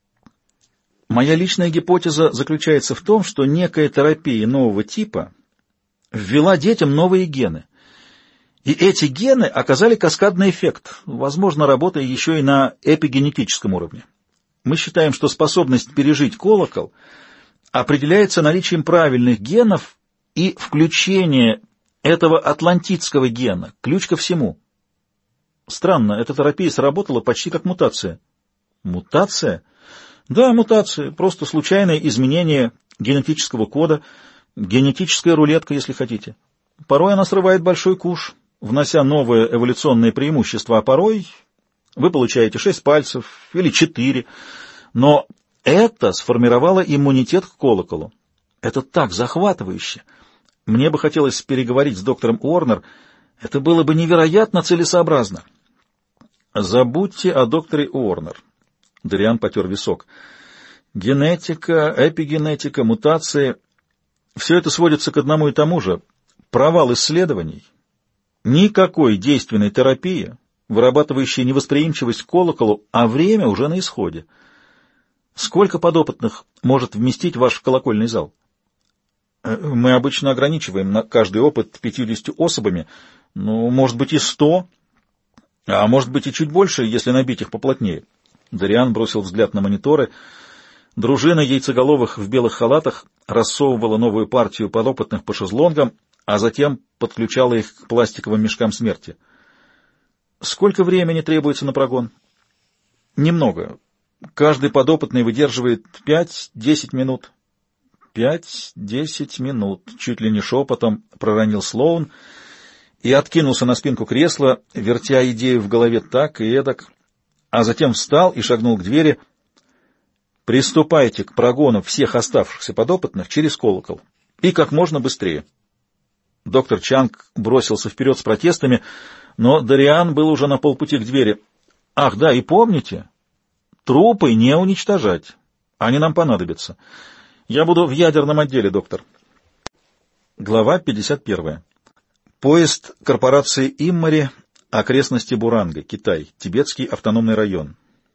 Моя личная гипотеза заключается в том, что некая терапия нового типа ввела детям новые гены. И эти гены оказали каскадный эффект, возможно, работая еще и на эпигенетическом уровне. Мы считаем, что способность пережить колокол определяется наличием правильных генов и включение этого атлантидского гена, ключ ко всему. Странно, эта терапия сработала почти как мутация. Мутация? Да, мутация, просто случайное изменение генетического кода, генетическая рулетка, если хотите. Порой она срывает большой куш, внося новое эволюционное преимущество, а порой вы получаете шесть пальцев или четыре, но это сформировало иммунитет к колоколу. Это так захватывающе. Мне бы хотелось переговорить с доктором Уорнер. Это было бы невероятно целесообразно. Забудьте о докторе Уорнер. Дариан потер висок. Генетика, эпигенетика, мутации — все это сводится к одному и тому же. Провал исследований. Никакой действенной терапии, вырабатывающей невосприимчивость к колоколу, а время уже на исходе. Сколько подопытных может вместить ваш колокольный зал? Мы обычно ограничиваем на каждый опыт пятьюдесятью особами, ну, может быть, и сто, а может быть и чуть больше, если набить их поплотнее. Дариан бросил взгляд на мониторы. Дружина яйцеголовых в белых халатах рассовывала новую партию подопытных по шезлонгам, а затем подключала их к пластиковым мешкам смерти. Сколько времени требуется на прогон? Немного. Каждый подопытный выдерживает пять-десять минут. Пять-десять минут, чуть ли не шепотом проронил Слоун и откинулся на спинку кресла, вертя идею в голове так и эдак, а затем встал и шагнул к двери. «Приступайте к прогону всех оставшихся подопытных через колокол. И как можно быстрее». Доктор Чанг бросился вперед с протестами, но Дариан был уже на полпути к двери. «Ах, да, и помните, трупы не уничтожать. Они нам понадобятся. Я буду в ядерном отделе, доктор». Глава пятьдесят первая. Поезд корпорации Иммари, окрестности Буранга, Китай, Тибетский автономный район.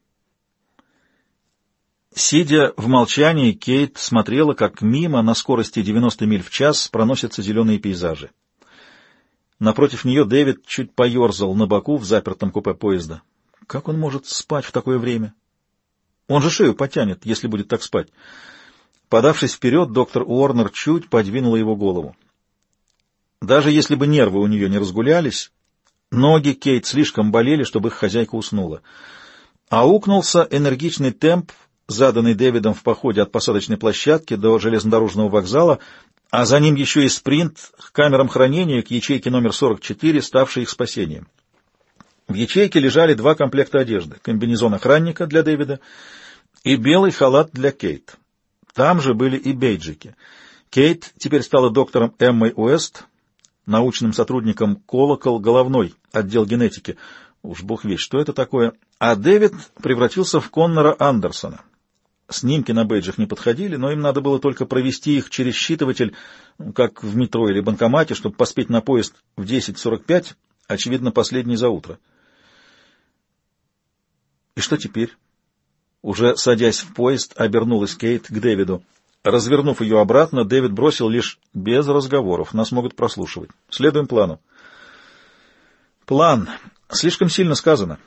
Сидя в молчании, Кейт смотрела, как мимо на скорости девяносто миль в час проносятся зеленые пейзажи. Напротив нее Дэвид чуть поерзал на боку в запертом купе поезда. Как он может спать в такое время? Он же шею потянет, если будет так спать. Подавшись вперед, доктор Уорнер чуть подвинула его голову. Даже если бы нервы у нее не разгулялись, ноги Кейт слишком болели, чтобы их хозяйка уснула. Аукнулся энергичный темп, заданный Дэвидом в походе от посадочной площадки до железнодорожного вокзала, а за ним еще и спринт к камерам хранения, к ячейке номер сорок четыре, ставшей их спасением. В ячейке лежали два комплекта одежды — комбинезон охранника для Дэвида и белый халат для Кейт. Там же были и бейджики. Кейт теперь стала доктором Эммой Уэст, научным сотрудником «Колокол» головной, отдел генетики. Уж бог весть, что это такое. А Дэвид превратился в Коннора Андерсона. Снимки на бейджах не подходили, но им надо было только провести их через считыватель, как в метро или банкомате, чтобы поспеть на поезд в десять сорок пять, очевидно, последний за утро. И что теперь? Уже садясь в поезд, обернулась Кейт к Дэвиду. Развернув ее обратно, Дэвид бросил лишь: без разговоров, нас могут прослушивать. Следуем плану. План. Слишком сильно сказано.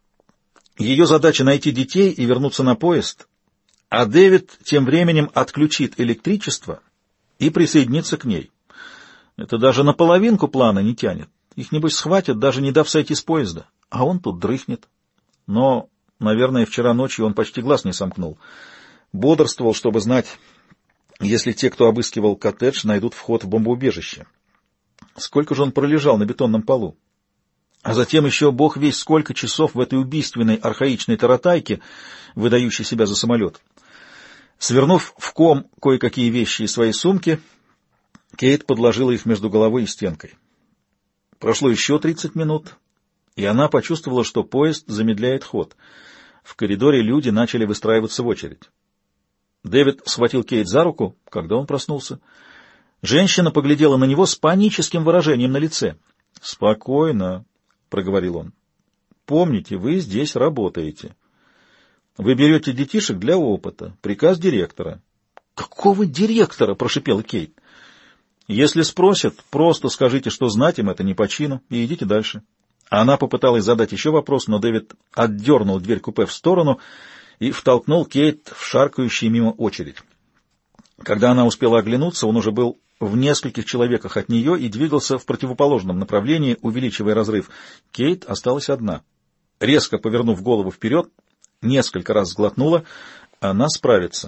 Ее задача — найти детей и вернуться на поезд, а Дэвид тем временем отключит электричество и присоединится к ней. Это даже на половинку плана не тянет. Их, небось, схватят, даже не дав сойти с поезда. А он тут дрыхнет. Но, наверное, вчера ночью он почти глаз не сомкнул. Бодрствовал, чтобы знать, если те, кто обыскивал коттедж, найдут вход в бомбоубежище. Сколько же он пролежал на бетонном полу? А затем еще бог весть сколько часов в этой убийственной архаичной таратайке, выдающей себя за самолет. Свернув в ком кое-какие вещи из своей сумки, Кейт подложила их между головой и стенкой. Прошло еще тридцать минут, и она почувствовала, что поезд замедляет ход. В коридоре люди начали выстраиваться в очередь. Дэвид схватил Кейт за руку, когда он проснулся. Женщина поглядела на него с паническим выражением на лице. «Спокойно», — проговорил он. «Помните, вы здесь работаете. Вы берете детишек для опыта. Приказ директора». «Какого директора?» — прошипела Кейт. «Если спросят, просто скажите, что знать им это не по чину, и идите дальше». Она попыталась задать еще вопрос, но Дэвид отдернул дверь купе в сторону и втолкнул Кейт в шаркающую мимо очередь. Когда она успела оглянуться, он уже был в нескольких человеках от нее и двигался в противоположном направлении, увеличивая разрыв. Кейт осталась одна. Резко повернув голову вперед, несколько раз сглотнула. Она справится.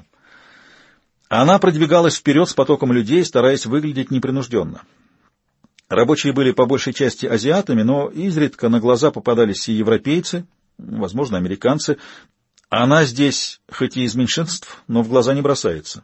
Она продвигалась вперед с потоком людей, стараясь выглядеть непринужденно. Рабочие были по большей части азиатами, но изредка на глаза попадались и европейцы, возможно, американцы. Она здесь, хоть и из меньшинств, но в глаза не бросается.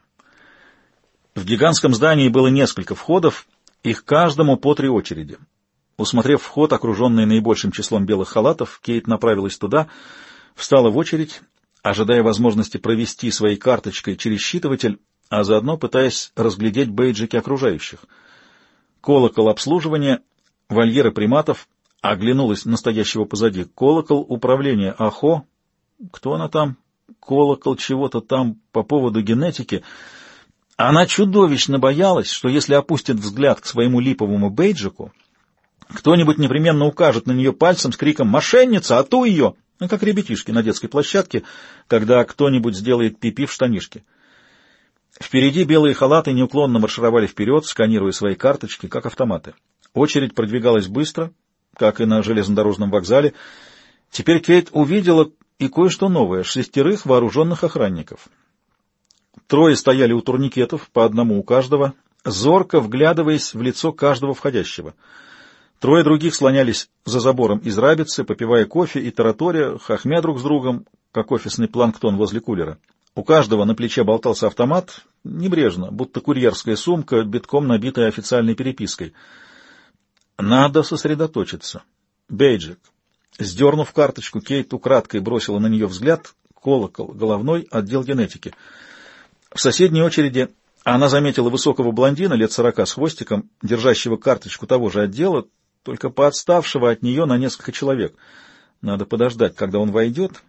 В гигантском здании было несколько входов, их каждому по три очереди. Усмотрев вход, окруженный наибольшим числом белых халатов, Кейт направилась туда, встала в очередь, ожидая возможности провести своей карточкой через считыватель, а заодно пытаясь разглядеть бейджики окружающих. Колокол обслуживания, вольеры приматов, оглянулась на стоящего позади. Колокол управления АХО. Кто она там? Колокол чего-то там по поводу генетики. Она чудовищно боялась, что если опустит взгляд к своему липовому бейджику, кто-нибудь непременно укажет на нее пальцем с криком «Мошенница! Ату ее!», ну, как ребятишки на детской площадке, когда кто-нибудь сделает пипи в штанишке. Впереди белые халаты неуклонно маршировали вперед, сканируя свои карточки, как автоматы. Очередь продвигалась быстро, как и на железнодорожном вокзале. Теперь Кейт увидела и кое-что новое — шестерых вооруженных охранников. Трое стояли у турникетов, по одному у каждого, зорко вглядываясь в лицо каждого входящего. Трое других слонялись за забором из рабицы, попивая кофе и тараторя, хохмя друг с другом, как офисный планктон возле кулера. У каждого на плече болтался автомат, небрежно, будто курьерская сумка, битком набитая официальной перепиской. Надо сосредоточиться. Бейджик. Сдернув карточку, Кейт украдкой бросила на нее взгляд. Колокол, головной, отдел генетики. В соседней очереди Она заметила высокого блондина лет сорока с хвостиком, держащего карточку того же отдела, только поотставшего от нее на несколько человек. Надо подождать, когда он войдет,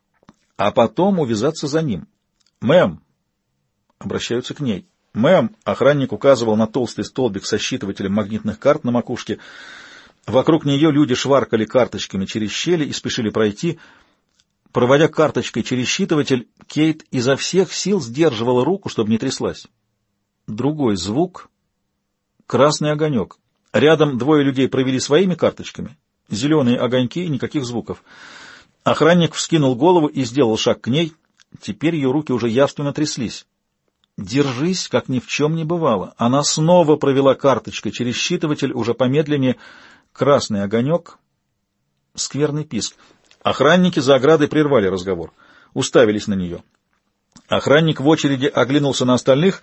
а потом увязаться за ним. «Мэм!» — обращаются к ней. «Мэм!» — охранник указывал на толстый столбик со считывателем магнитных карт на макушке. Вокруг нее люди шваркали карточками через щели и спешили пройти. Проводя карточкой через считыватель, Кейт изо всех сил сдерживала руку, чтобы не тряслась. Другой звук — красный огонек. Рядом двое людей провели своими карточками. Зеленые огоньки и никаких звуков. Охранник вскинул голову и сделал шаг к ней. Теперь ее руки уже явственно тряслись. «Держись, как ни в чем не бывало». Она снова провела карточкой через считыватель, уже помедленнее. Красный огонек, скверный писк. Охранники за оградой прервали разговор, уставились на нее. Охранник в очереди оглянулся на остальных.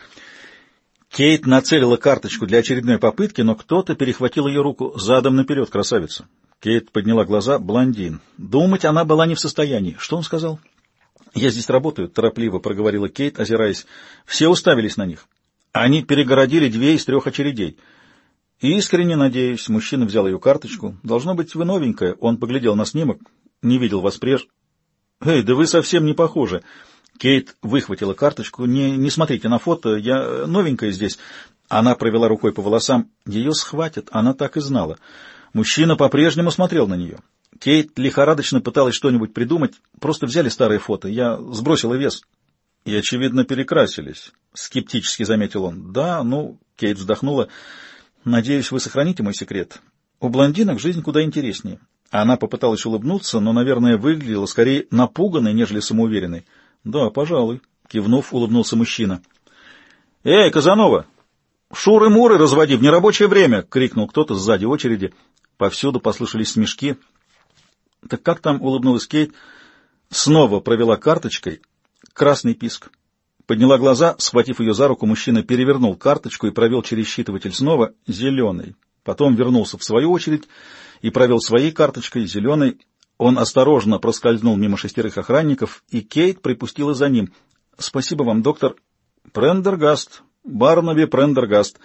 Кейт нацелила карточку для очередной попытки, но кто-то перехватил ее руку задом наперед, красавица. Кейт подняла глаза. Блондин. Думать она была не в состоянии. Что он сказал? «Я здесь работаю», — торопливо проговорила Кейт, озираясь. Все уставились на них. Они перегородили две из трех очередей. «Искренне надеюсь», — мужчина взял ее карточку. «Должно быть, вы новенькая». Он поглядел на снимок. «Не видел вас прежде». «Эй, да вы совсем не похожи». Кейт выхватила карточку. «Не, не смотрите на фото, я новенькая здесь». Она провела рукой по волосам. Ее схватят, она так и знала. Мужчина по-прежнему смотрел на нее. Кейт лихорадочно пыталась что-нибудь придумать. Просто взяли старые фото. Я сбросила вес. И, очевидно, перекрасились. Скептически заметил он. «Да, ну...» — Кейт вздохнула. «Надеюсь, вы сохраните мой секрет. У блондинок жизнь куда интереснее». Она попыталась улыбнуться, но, наверное, выглядела скорее напуганной, нежели самоуверенной. «Да, пожалуй», — кивнув, улыбнулся мужчина. «Эй, Казанова! Шуры-муры разводи в нерабочее время!» — крикнул кто-то сзади очереди. Повсюду послышались смешки. «Так как там?» — улыбнулась Кейт. Снова провела карточкой. Красный писк. Подняла глаза, схватив ее за руку, мужчина перевернул карточку и провел через считыватель снова. Зеленый. Потом вернулся в свою очередь и провел своей карточкой, зеленой. Он осторожно проскользнул мимо шестерых охранников, и Кейт припустила за ним. «Спасибо вам, доктор Прендергаст, Барнаби Прендергаст».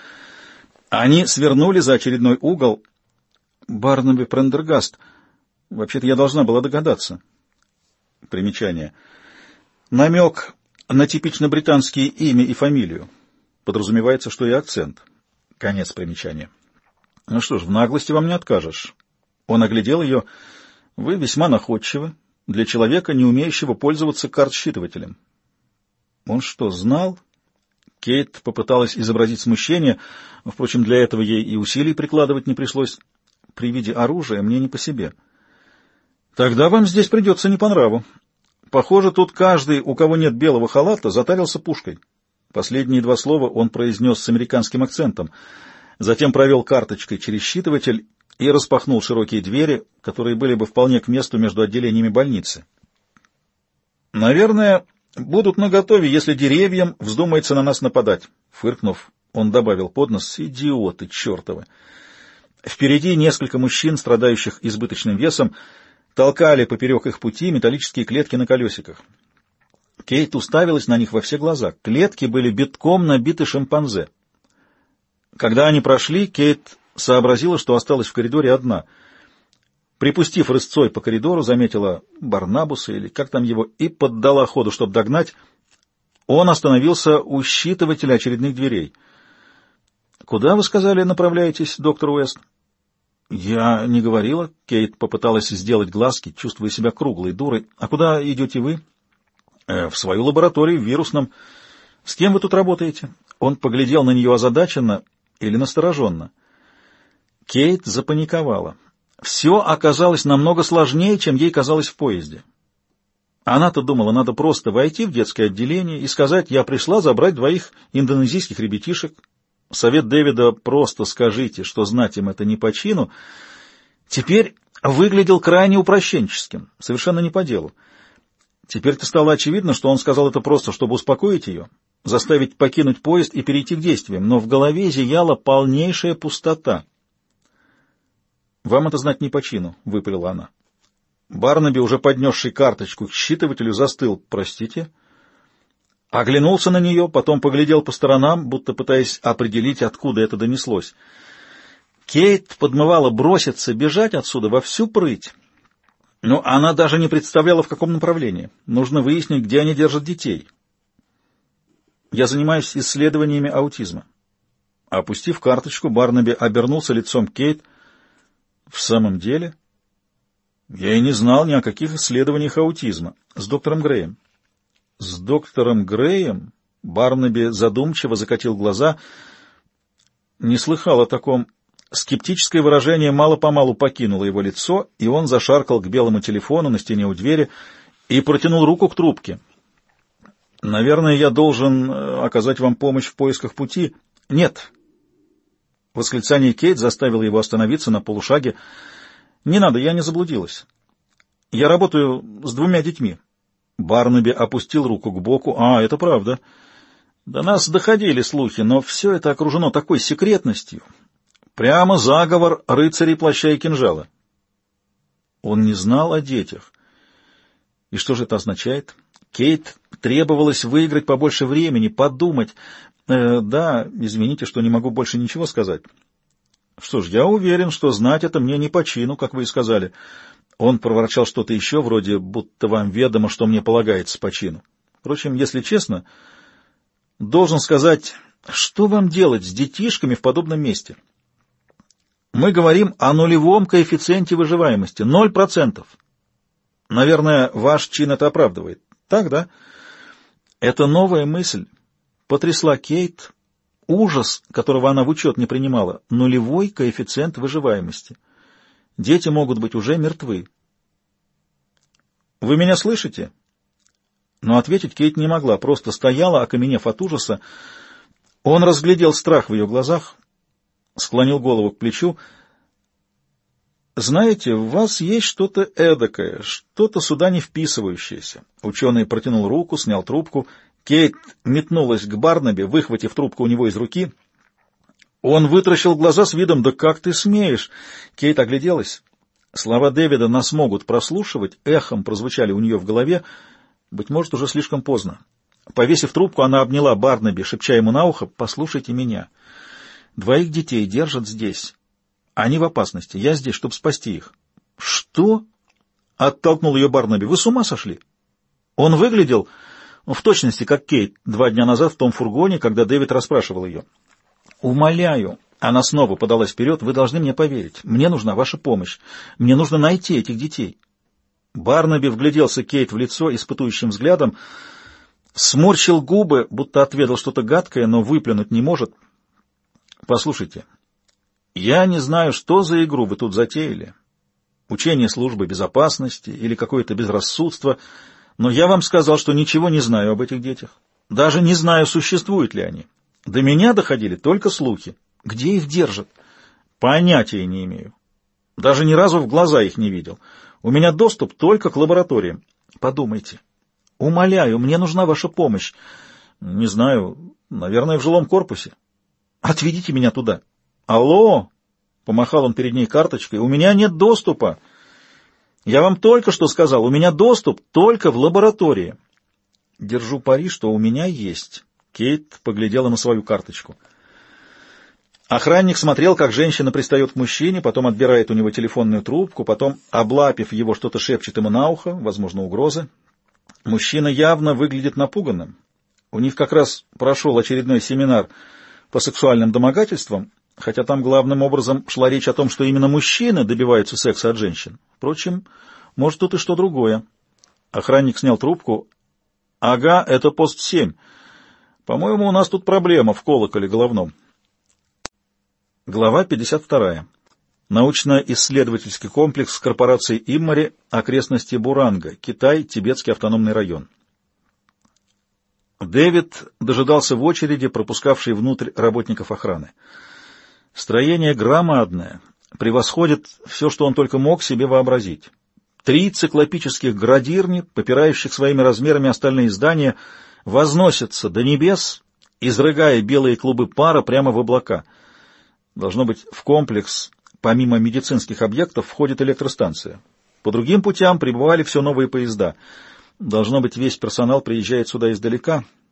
Они свернули за очередной угол. «Барнаби Прендергаст. Вообще-то я должна была догадаться». Примечание. Намек на типично британские имя и фамилию. Подразумевается, что и акцент. Конец примечания. Ну что ж, в наглости вам не откажешь. Он оглядел ее. Вы весьма находчивы для человека, не умеющего пользоваться карт-считывателем. Он что, знал? Кейт попыталась изобразить смущение. Впрочем, для этого ей и усилий прикладывать не пришлось. При виде оружия мне не по себе. Тогда вам здесь придется не по нраву. Похоже, тут каждый, у кого нет белого халата, затарился пушкой. Последние два слова он произнес с американским акцентом. Затем провел карточкой через считыватель и распахнул широкие двери, которые были бы вполне к месту между отделениями больницы. «Наверное, будут наготове, если деревьям вздумается на нас нападать», — фыркнув, он добавил под нос: «Идиоты чертовы!» Впереди несколько мужчин, страдающих избыточным весом, толкали поперек их пути металлические клетки на колесиках. Кейт уставилась на них во все глаза. Клетки были битком набиты шимпанзе. Когда они прошли, Кейт сообразила, что осталась в коридоре одна. Припустив рысцой по коридору, заметила Барнабуса, или как там его, и поддала ходу, чтобы догнать. Он остановился у считывателя очередных дверей. «Куда, вы сказали, направляетесь, доктор Уэст?» «Я не говорила». Кейт попыталась сделать глазки, чувствуя себя круглой дурой. «А куда идете вы?» э, «В свою лабораторию, в вирусном». «С кем вы тут работаете?» Он поглядел на нее озадаченно или настороженно. Кейт запаниковала. Все оказалось намного сложнее, чем ей казалось в поезде. Она-то думала, надо просто войти в детское отделение и сказать: «Я пришла забрать двоих индонезийских ребятишек». Совет Дэвида «просто скажите, что знать им это не по чину» теперь выглядел крайне упрощенческим, совершенно не по делу. Теперь-то стало очевидно, что он сказал это просто, чтобы успокоить ее, заставить покинуть поезд и перейти к действиям, но в голове зияла полнейшая пустота. «Вам это знать не по чину», — выпалила она. Барнаби, уже поднесший карточку к считывателю, застыл. «Простите?» Оглянулся на нее, потом поглядел по сторонам, будто пытаясь определить, откуда это донеслось. Кейт подмывала броситься, бежать отсюда во всю прыть. Но она даже не представляла, в каком направлении. Нужно выяснить, где они держат детей. Я занимаюсь исследованиями аутизма. Опустив карточку, Барнаби обернулся лицом к Кейт. В самом деле? Я и не знал ни о каких исследованиях аутизма. С доктором Греем. С доктором Греем? Барнаби задумчиво закатил глаза. Не слыхал о таком. Скептическое выражение мало-помалу покинуло его лицо, и он зашаркал к белому телефону на стене у двери и протянул руку к трубке. «Наверное, я должен оказать вам помощь в поисках пути?» «Нет». Восклицание Кейт заставило его остановиться на полушаге. «Не надо, я не заблудилась. Я работаю с двумя детьми». Барнаби опустил руку к боку. «А, это правда. До нас доходили слухи, но все это окружено такой секретностью. Прямо заговор рыцарей плаща и кинжала». Он не знал о детях. И что же это означает? Кейт требовалось выиграть побольше времени, подумать. Э, да, извините, что не могу больше ничего сказать. Что ж, я уверен, что знать это мне не по чину, как вы и сказали. Он проворчал что-то еще, вроде будто вам ведомо, что мне полагается по чину. Впрочем, если честно, должен сказать, что вам делать с детишками в подобном месте? Мы говорим о нулевом коэффициенте выживаемости, ноль процентов. Наверное, ваш чин это оправдывает. Так, да? Эта новая мысль потрясла Кейт, ужас, которого она в учет не принимала, нулевой коэффициент выживаемости. Дети могут быть уже мертвы. «Вы меня слышите?» Но ответить Кейт не могла, просто стояла, окаменев от ужаса. Он разглядел страх в ее глазах, склонил голову к плечу. «Знаете, в вас есть что-то эдакое, что-то сюда не вписывающееся». Ученый протянул руку, снял трубку. Кейт метнулась к Барнаби, выхватив трубку у него из руки. Он вытаращил глаза с видом: «Да как ты смеешь?» Кейт огляделась. Слова Дэвида нас могут прослушивать, эхом прозвучали у нее в голове. Быть может, уже слишком поздно. Повесив трубку, она обняла Барнаби, шепча ему на ухо: «Послушайте меня. Двоих детей держат здесь. Они в опасности. Я здесь, чтобы спасти их». «Что?» — оттолкнул ее Барнаби. «Вы с ума сошли?» Он выглядел в точности как Кейт два дня назад в том фургоне, когда Дэвид расспрашивал ее. «Умоляю». Она снова подалась вперед. «Вы должны мне поверить. Мне нужна ваша помощь. Мне нужно найти этих детей». Барнаби вгляделся Кейт в лицо испытующим взглядом, сморщил губы, будто отведал что-то гадкое, но выплюнуть не может. «Послушайте, я не знаю, что за игру вы тут затеяли. Учение службы безопасности или какое-то безрассудство, но я вам сказал, что ничего не знаю об этих детях. Даже не знаю, существуют ли они. До меня доходили только слухи. Где их держат? Понятия не имею. Даже ни разу в глаза их не видел. У меня доступ только к лабораториям. Подумайте. Умоляю, мне нужна ваша помощь. Не знаю, наверное, в жилом корпусе. Отведите меня туда». «Алло!» — помахал он перед ней карточкой. «У меня нет доступа. Я вам только что сказал, у меня доступ только в лаборатории». «Держу пари, что у меня есть». Кейт поглядела на свою карточку. Охранник смотрел, как женщина пристает к мужчине, потом отбирает у него телефонную трубку, потом, облапив его, что-то шепчет ему на ухо, возможно, угрозы. Мужчина явно выглядит напуганным. У них как раз прошел очередной семинар по сексуальным домогательствам, хотя там главным образом шла речь о том, что именно мужчины добиваются секса от женщин. Впрочем, может, тут и что другое. Охранник снял трубку. «Ага, это пост семь. По-моему, у нас тут проблема в колоколе головном». Глава пятьдесят вторая. Научно-исследовательский комплекс корпорации Иммари, окрестности Буранга, Китай, Тибетский автономный район. Дэвид дожидался в очереди, пропускавшей внутрь работников охраны. Строение громадное, превосходит все, что он только мог себе вообразить. Три циклопических градирни, попирающих своими размерами остальные здания, возносятся до небес, изрыгая белые клубы пара прямо в облака. Должно быть, в комплекс, помимо медицинских объектов, входит электростанция. По другим путям прибывали все новые поезда. Должно быть, весь персонал приезжает сюда издалека.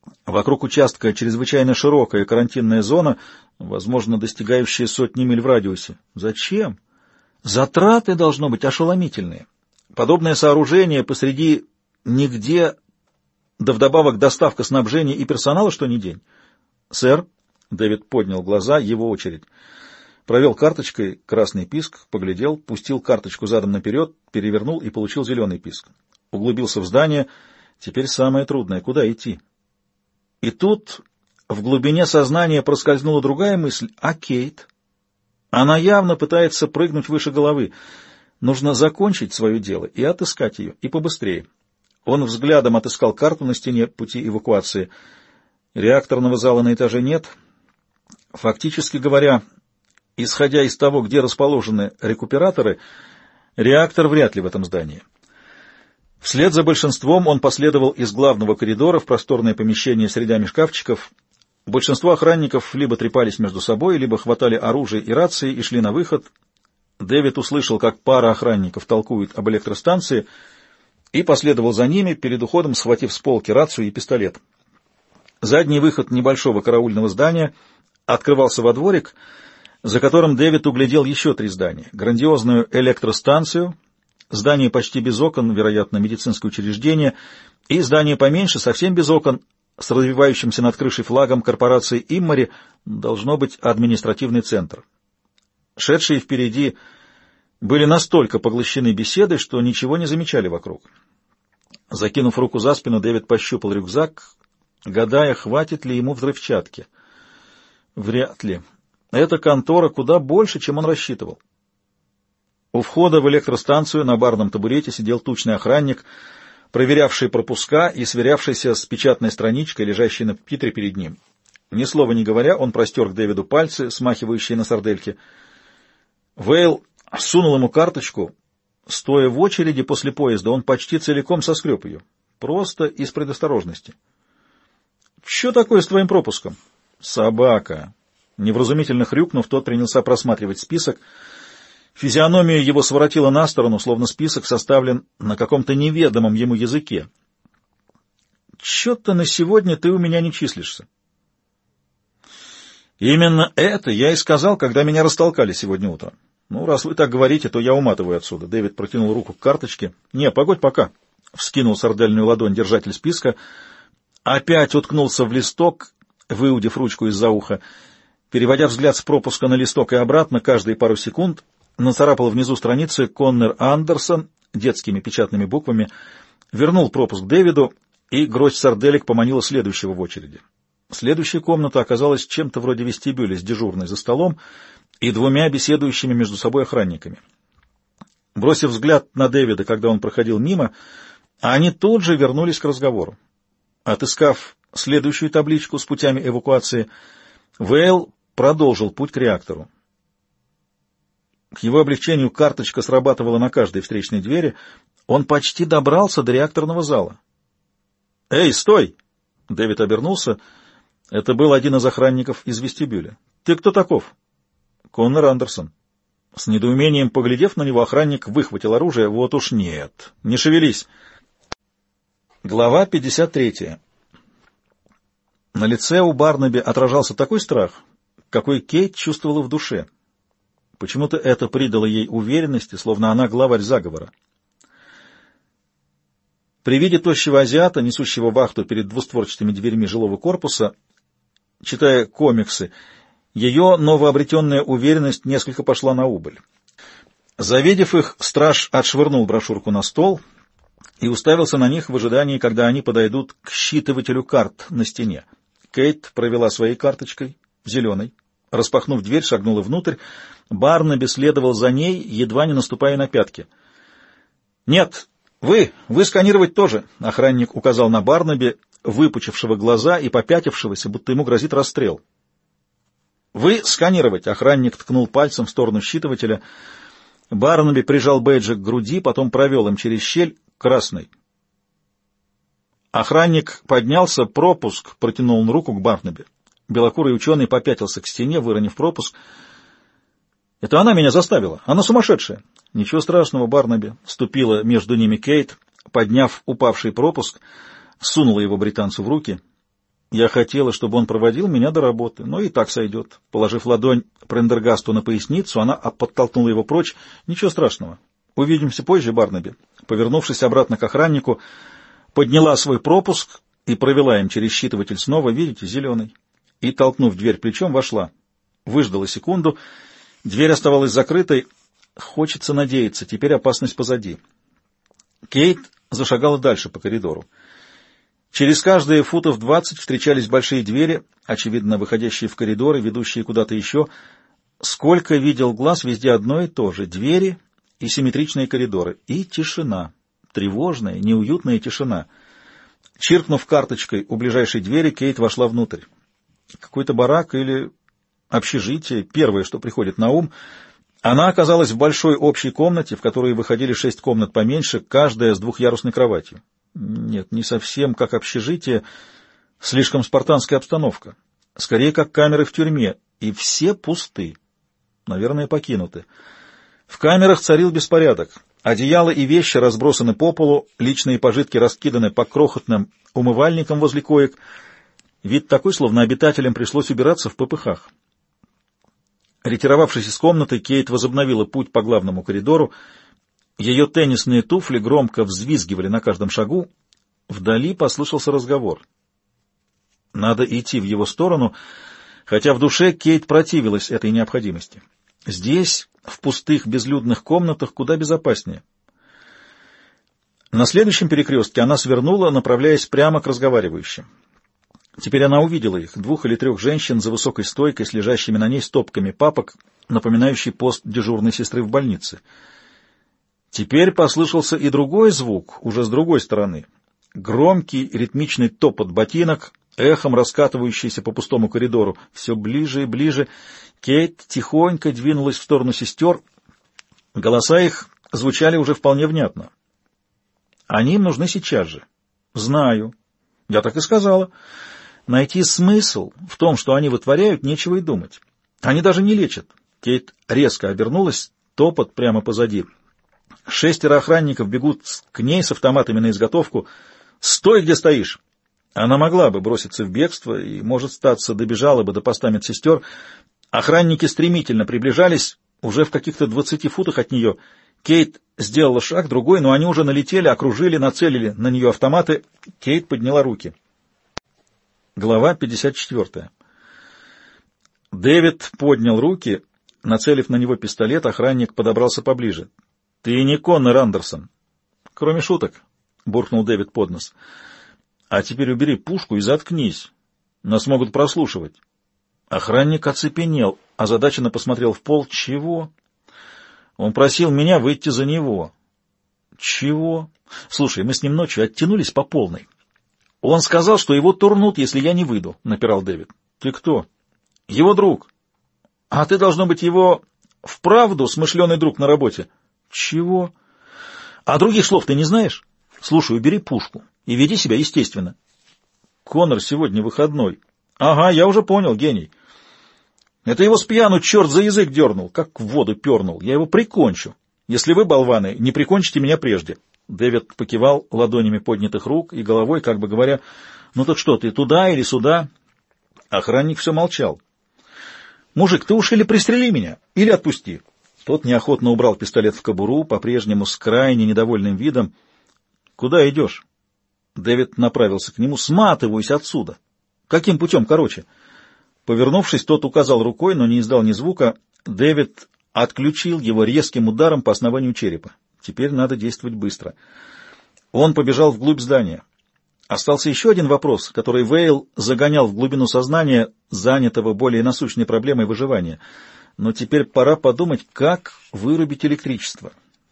Вокруг участка чрезвычайно широкая карантинная зона, возможно, достигающая сотни миль в радиусе. Зачем? Затраты должно быть ошеломительные. Подобное сооружение посреди нигде, да вдобавок доставка снабжения и персонала что ни день. «Сэр», — Дэвид поднял глаза, его очередь. Провел карточкой красный писк, поглядел, пустил карточку задом наперед, перевернул и получил зеленый писк. Углубился в здание. Теперь самое трудное — куда идти? И тут в глубине сознания проскользнула другая мысль. А Кейт? Она явно пытается прыгнуть выше головы. Нужно закончить свое дело и отыскать ее, и побыстрее. Он взглядом отыскал карту на стене пути эвакуации. Реакторного зала на этаже нет. Фактически говоря, исходя из того, где расположены рекуператоры, реактор вряд ли в этом здании. Вслед за большинством он последовал из главного коридора в просторное помещение с рядами шкафчиков. Большинство охранников либо трепались между собой, либо хватали оружие и рации и шли на выход. Дэвид услышал, как пара охранников толкует об электростанции, и последовал за ними, перед уходом схватив с полки рацию и пистолет. Задний выход небольшого караульного здания открывался во дворик, за которым Дэвид углядел еще три здания. Грандиозную электростанцию, здание почти без окон, вероятно, медицинское учреждение, и здание поменьше, совсем без окон, с развивающимся над крышей флагом корпорации «Иммари», должно быть административный центр. Шедшие впереди были настолько поглощены беседой, что ничего не замечали вокруг. Закинув руку за спину, Дэвид пощупал рюкзак, гадая, хватит ли ему взрывчатки. Вряд ли. Эта контора куда больше, чем он рассчитывал. У входа в электростанцию на барном табурете сидел тучный охранник, проверявший пропуска и сверявшийся с печатной страничкой, лежащей на пюпитре перед ним. Ни слова не говоря, он простер к Дэвиду пальцы, смахивающие на сардельки. Вейл сунул ему карточку. Стоя в очереди после поезда, он почти целиком соскреб ее. Просто из предосторожности. — Что такое с твоим пропуском? — Собака. Невразумительно хрюкнув, тот принялся просматривать список. Физиономия его своротила на сторону, словно список составлен на каком-то неведомом ему языке. — Чё-то на сегодня ты у меня не числишься. — Именно это я и сказал, когда меня растолкали сегодня утром. — Ну, раз вы так говорите, то я уматываю отсюда. Дэвид протянул руку к карточке. — Не, погодь пока. Вскинул сардельную ладонь держатель списка. Опять уткнулся в листок, выудив ручку из-за уха. Переводя взгляд с пропуска на листок и обратно каждые пару секунд, нацарапал внизу страницы «Коннор Андерсон» детскими печатными буквами, вернул пропуск Дэвиду, и гроздь сарделек поманила следующего в очереди. Следующая комната оказалась чем-то вроде вестибюля с дежурной за столом и двумя беседующими между собой охранниками. Бросив взгляд на Дэвида, когда он проходил мимо, они тут же вернулись к разговору. Отыскав следующую табличку с путями эвакуации, Вейл продолжил путь к реактору. К его облегчению карточка срабатывала на каждой встречной двери. Он почти добрался до реакторного зала. «Эй, стой!» Дэвид обернулся. Это был один из охранников из вестибюля. «Ты кто таков?» «Коннор Андерсон». С недоумением поглядев на него, охранник выхватил оружие. «Вот уж нет! Не шевелись!» Глава пятьдесят третья. На лице у Барнаби отражался такой страх, какой Кейт чувствовала в душе. Почему-то это придало ей уверенности, словно она главарь заговора. При виде тощего азиата, несущего вахту перед двустворчатыми дверьми жилого корпуса, читая комиксы, ее новообретенная уверенность несколько пошла на убыль. Завидев их, страж отшвырнул брошюрку на стол и уставился на них в ожидании, когда они подойдут к считывателю карт на стене. Кейт провела своей карточкой, зеленой. Распахнув дверь, шагнула внутрь. Барнаби следовал за ней, едва не наступая на пятки. «Нет, вы! Вы сканировать тоже!» — охранник указал на Барнаби, выпучившего глаза и попятившегося, будто ему грозит расстрел. «Вы сканировать!» — охранник ткнул пальцем в сторону считывателя. Барнаби прижал бейджик к груди, потом провел им через щель. «Красный». Охранник поднялся, пропуск, протянул он руку к Барнаби. Белокурый ученый попятился к стене, выронив пропуск. «Это она меня заставила. Она сумасшедшая». «Ничего страшного, Барнаби», — вступила между ними Кейт, подняв упавший пропуск, сунула его британцу в руки. Я хотела, чтобы он проводил меня до работы, но и так сойдет. Положив ладонь Прендергасту на поясницу, она подтолкнула его прочь. Ничего страшного. Увидимся позже, Барнаби. Повернувшись обратно к охраннику, подняла свой пропуск и провела им через считыватель снова, видите, зеленый. И, толкнув дверь плечом, вошла. Выждала секунду. Дверь оставалась закрытой. Хочется надеяться, теперь опасность позади. Кейт зашагала дальше по коридору. Через каждые футов двадцать встречались большие двери, очевидно, выходящие в коридоры, ведущие куда-то еще. Сколько видел глаз, везде одно и то же — двери и симметричные коридоры. И тишина. Тревожная, неуютная тишина. Чиркнув карточкой у ближайшей двери, Кейт вошла внутрь. Какой-то барак или общежитие, первое, что приходит на ум. Она оказалась в большой общей комнате, в которой выходили шесть комнат поменьше, каждая с двухъярусной кроватью. Нет, не совсем как общежитие, слишком спартанская обстановка. Скорее, как камеры в тюрьме, и все пусты, наверное, покинуты. В камерах царил беспорядок. Одеяла и вещи разбросаны по полу, личные пожитки раскиданы по крохотным умывальникам возле коек. Вид такой, словно обитателям пришлось убираться в попыхах. Ретировавшись из комнаты, Кейт возобновила путь по главному коридору. Ее теннисные туфли громко взвизгивали на каждом шагу. Вдали послышался разговор. Надо идти в его сторону, хотя в душе Кейт противилась этой необходимости. Здесь, в пустых безлюдных комнатах, куда безопаснее. На следующем перекрестке она свернула, направляясь прямо к разговаривающим. Теперь она увидела их, двух или трех женщин за высокой стойкой с лежащими на ней стопками папок, напоминающий пост дежурной сестры в больнице. Теперь послышался и другой звук, уже с другой стороны. Громкий ритмичный топот ботинок, эхом раскатывающийся по пустому коридору. Все ближе и ближе. Кейт тихонько двинулась в сторону сестер. Голоса их звучали уже вполне внятно. Они им нужны сейчас же. Знаю. Я так и сказала. Найти смысл в том, что они вытворяют, нечего и думать. Они даже не лечат. Кейт резко обернулась, топот прямо позади. Шестеро охранников бегут к ней с автоматами на изготовку. «Стой, где стоишь!» Она могла бы броситься в бегство и, может статься, добежала бы до поста медсестер. Охранники стремительно приближались, уже в каких-то двадцати футах от нее. Кейт сделала шаг, другой, но они уже налетели, окружили, нацелили на нее автоматы. Кейт подняла руки. Глава пятьдесят четвёртая. Дэвид поднял руки, нацелив на него пистолет, охранник подобрался поближе. «Ты не Коннор Андерсон». «Кроме шуток», — буркнул Дэвид под нос. «А теперь убери пушку и заткнись. Нас могут прослушивать». Охранник оцепенел, озадаченно посмотрел в пол. «Чего?» «Он просил меня выйти за него». «Чего?» «Слушай, мы с ним ночью оттянулись по полной. Он сказал, что его турнут, если я не выйду», — напирал Дэвид. «Ты кто?» «Его друг». «А ты, должно быть, его вправду смышленый друг на работе». «Чего? А других слов ты не знаешь? Слушай, убери пушку и веди себя естественно». «Коннор сегодня выходной». «Ага, я уже понял, гений. Это его с пьяну черт за язык дернул, как в воду пернул. Я его прикончу, если вы, болваны, не прикончите меня прежде». Дэвид покивал ладонями поднятых рук и головой, как бы говоря, «Ну так что, ты туда или сюда?» Охранник все молчал. «Мужик, ты уж или пристрели меня, или отпусти». Тот неохотно убрал пистолет в кобуру, по-прежнему с крайне недовольным видом. «Куда идешь?» Дэвид направился к нему. «Сматываюсь отсюда». «Каким путем, короче?» Повернувшись, тот указал рукой, но не издал ни звука. Дэвид отключил его резким ударом по основанию черепа. Теперь надо действовать быстро. Он побежал вглубь здания. Остался еще один вопрос, который Вейл загонял в глубину сознания, занятого более насущной проблемой выживания. Но теперь пора подумать, как вырубить электричество.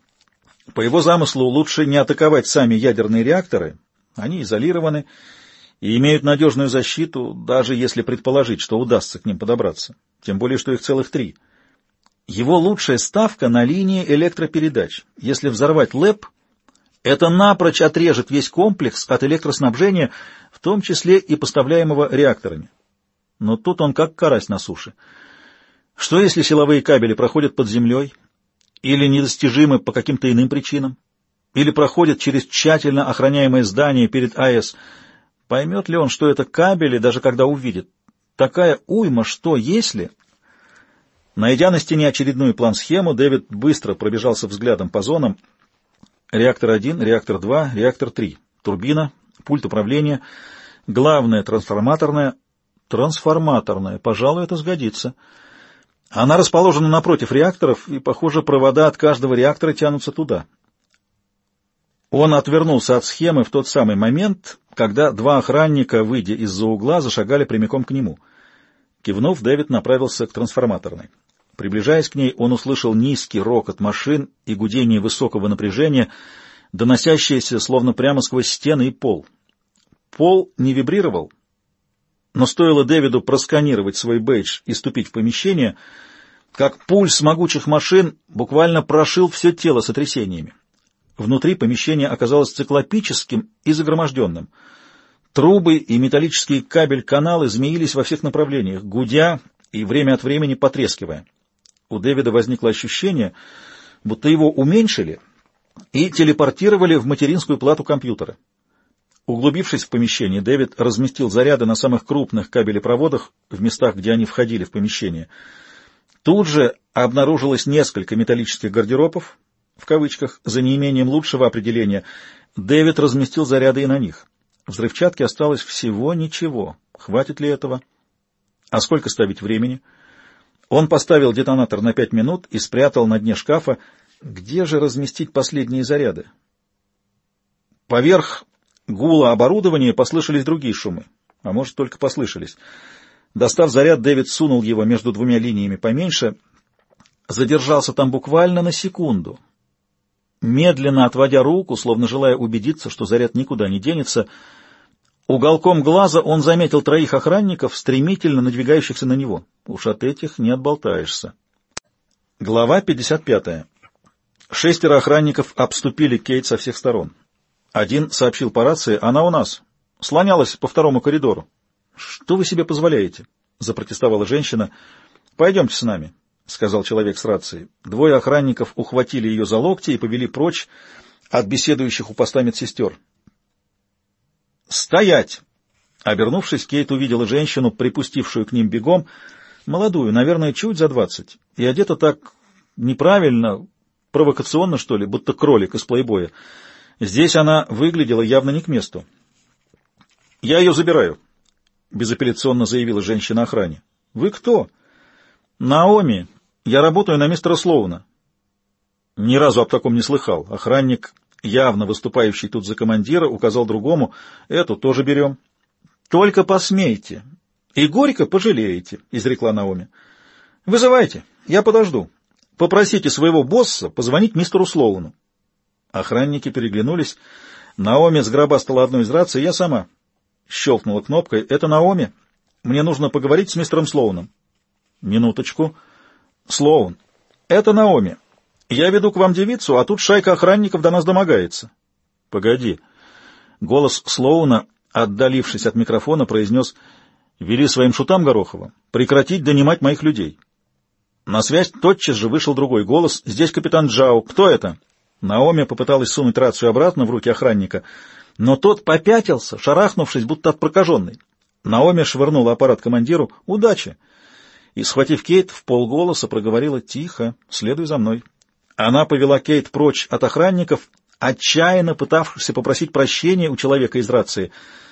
По его замыслу лучше не атаковать сами ядерные реакторы. Они изолированы и имеют надежную защиту, даже если предположить, что удастся к ним подобраться. Тем более, что их целых три. Его лучшая ставка на линии электропередач. Если взорвать ЛЭП, это напрочь отрежет весь комплекс от электроснабжения, в том числе и поставляемого реакторами. Но тут он как карась на суше. Что если силовые кабели проходят под землей, или недостижимы по каким-то иным причинам, или проходят через тщательно охраняемое здание перед АЭС? Поймет ли он, что это кабели, даже когда увидит? Такая уйма, что если... Найдя на стене очередную план-схему, Дэвид быстро пробежался взглядом по зонам. Реактор один, реактор два, реактор три. Турбина, пульт управления, главная трансформаторная. Трансформаторная, пожалуй, это сгодится. Она расположена напротив реакторов, и, похоже, провода от каждого реактора тянутся туда. Он отвернулся от схемы в тот самый момент, когда два охранника, выйдя из-за угла, зашагали прямиком к нему. Кивнув, Дэвид направился к трансформаторной. Приближаясь к ней, он услышал низкий рокот машин и гудение высокого напряжения, доносящееся словно прямо сквозь стены и пол. Пол не вибрировал, но стоило Дэвиду просканировать свой бейдж и ступить в помещение, как пульс могучих машин буквально прошил все тело сотрясениями. Внутри помещение оказалось циклопическим и загроможденным. Трубы и металлические кабель-каналы змеились во всех направлениях, гудя и время от времени потрескивая. У Дэвида возникло ощущение, будто его уменьшили и телепортировали в материнскую плату компьютера. Углубившись в помещение, Дэвид разместил заряды на самых крупных кабелепроводах в местах, где они входили в помещение. Тут же обнаружилось несколько металлических гардеробов, в кавычках, за неимением лучшего определения. Дэвид разместил заряды и на них. Взрывчатки осталось всего ничего. Хватит ли этого? А сколько ставить времени? Он поставил детонатор на пять минут и спрятал на дне шкафа. Где же разместить последние заряды? Поверх гула оборудования послышались другие шумы. А может, только послышались. Достав заряд, Дэвид сунул его между двумя линиями поменьше. Задержался там буквально на секунду. Медленно отводя руку, словно желая убедиться, что заряд никуда не денется, уголком глаза он заметил троих охранников, стремительно надвигающихся на него. Уж от этих не отболтаешься. Глава пятьдесят пятая. Шестеро охранников обступили Кейт со всех сторон. Один сообщил по рации: «Она у нас. Слонялась по второму коридору». «Что вы себе позволяете?» — запротестовала женщина. «Пойдемте с нами», — сказал человек с рацией. Двое охранников ухватили ее за локти и повели прочь от беседующих у поста медсестер. «Стоять!» Обернувшись, Кейт увидела женщину, припустившую к ним бегом, молодую, наверное, чуть за двадцать, и одета так неправильно, провокационно, что ли, будто кролик из плейбоя. Здесь она выглядела явно не к месту. «Я ее забираю», — безапелляционно заявила женщина охране. «Вы кто?» «Наоми. Я работаю на мистера Слоуна». Ни разу об таком не слыхал. Охранник, явно выступающий тут за командира, указал другому: «Эту тоже берем». «Только посмейте, и горько пожалеете», — изрекла Наоми. «Вызывайте, я подожду. Попросите своего босса позвонить мистеру Слоуну». Охранники переглянулись. Наоми сгробастала одну из раций. «Я сама». Щелкнула кнопкой. «Это Наоми. Мне нужно поговорить с мистером Слоуном». «Минуточку. Слоун. Это Наоми. Я веду к вам девицу, а тут шайка охранников до нас домогается». «Погоди». Голос Слоуна, отдалившись от микрофона, произнес: «Вели своим шутам, Горохова, прекратить донимать моих людей». На связь тотчас же вышел другой голос: «Здесь капитан Джао. Кто это?» Наоми попыталась сунуть рацию обратно в руки охранника, но тот попятился, шарахнувшись, будто от прокаженной. Наоми швырнула аппарат командиру: «Удачи!» И, схватив Кейт, в полголоса проговорила: «Тихо, следуй за мной». Она повела Кейт прочь от охранников, отчаянно пытавшихся попросить прощения у человека из рации.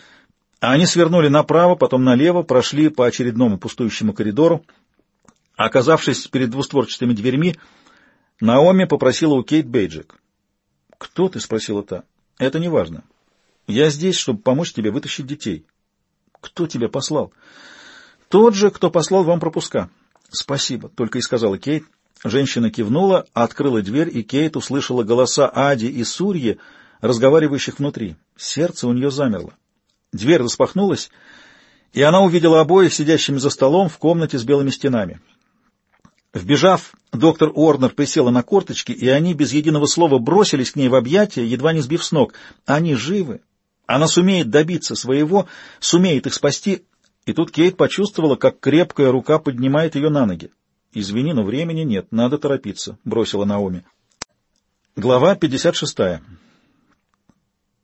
Они свернули направо, потом налево, прошли по очередному пустующему коридору. Оказавшись перед двустворчатыми дверьми, Наоми попросила у Кейт бейджик. «Кто ты?» — спросила та. «Это не важно. Я здесь, чтобы помочь тебе вытащить детей». «Кто тебя послал?» «Тот же, кто послал вам пропуска». «Спасибо», — только и сказала Кейт. Женщина кивнула, открыла дверь, и Кейт услышала голоса Ади и Сурьи, разговаривающих внутри. Сердце у нее замерло. Дверь распахнулась, и она увидела обоих сидящими за столом в комнате с белыми стенами. Вбежав, доктор Уорнер присела на корточки, и они без единого слова бросились к ней в объятия, едва не сбив с ног. Они живы. Она сумеет добиться своего, сумеет их спасти. И тут Кейт почувствовала, как крепкая рука поднимает ее на ноги. «Извини, но времени нет, надо торопиться», — бросила Наоми. Глава пятьдесят шестая.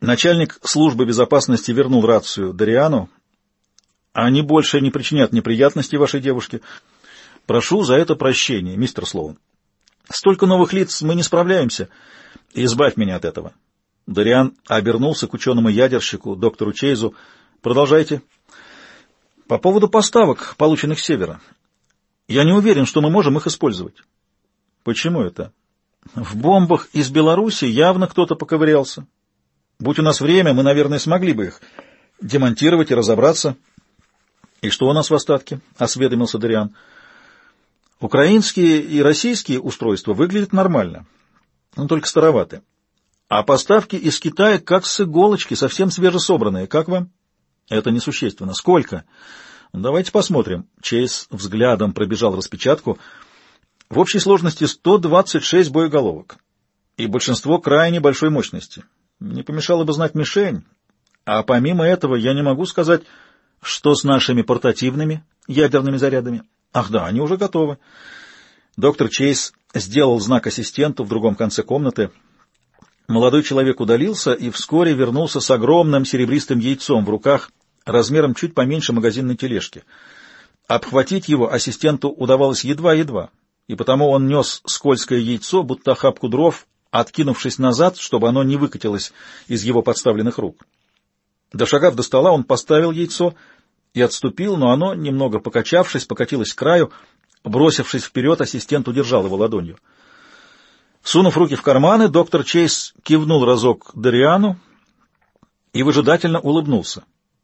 Начальник службы безопасности вернул рацию Дариану. Они больше не причинят неприятностей вашей девушке. Прошу за это прощения, мистер Слоун. Столько новых лиц, мы не справляемся. Избавь меня от этого. Дариан обернулся к ученому-ядерщику, доктору Чейзу. Продолжайте. По поводу поставок, полученных с севера. Я не уверен, что мы можем их использовать. Почему это? В бомбах из Беларуси явно кто-то поковырялся. Будь у нас время, мы, наверное, смогли бы их демонтировать и разобраться. — И что у нас в остатке? — осведомился Дариан. — Украинские и российские устройства выглядят нормально, но только староваты. А поставки из Китая как с иголочки, совсем свежесобранные. Как вам? — Это несущественно. — Сколько? — Давайте посмотрим. Чейз взглядом пробежал распечатку. В общей сложности сто двадцать шесть боеголовок, и большинство крайне большой мощности. Не помешало бы знать мишень. А помимо этого я не могу сказать, что с нашими портативными ядерными зарядами. Ах да, они уже готовы. Доктор Чейз сделал знак ассистенту в другом конце комнаты. Молодой человек удалился и вскоре вернулся с огромным серебристым яйцом в руках, размером чуть поменьше магазинной тележки. Обхватить его ассистенту удавалось едва-едва, и потому он нес скользкое яйцо, будто охапку дров, откинувшись назад, чтобы оно не выкатилось из его подставленных рук. Дошагав до стола, он поставил яйцо и отступил, но оно, немного покачавшись, покатилось к краю. Бросившись вперед, ассистент удержал его ладонью. Сунув руки в карманы, доктор Чейз кивнул разок Дариану и выжидательно улыбнулся.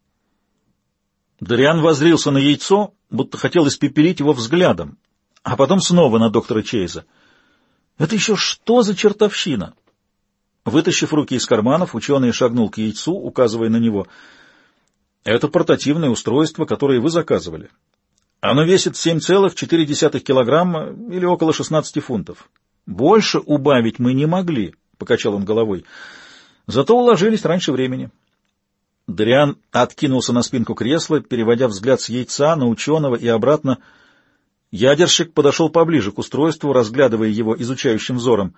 Дариан воззрился на яйцо, будто хотел испепелить его взглядом, а потом снова на доктора Чейза. Это еще что за чертовщина? Вытащив руки из карманов, ученый шагнул к яйцу, указывая на него. Это портативное устройство, которое вы заказывали. Оно весит семь целых четыре десятых килограмма или около шестнадцати фунтов. Больше убавить мы не могли, — покачал он головой. Зато уложились раньше времени. Дариан откинулся на спинку кресла, переводя взгляд с яйца на ученого и обратно. Ядерщик подошел поближе к устройству, разглядывая его изучающим взором.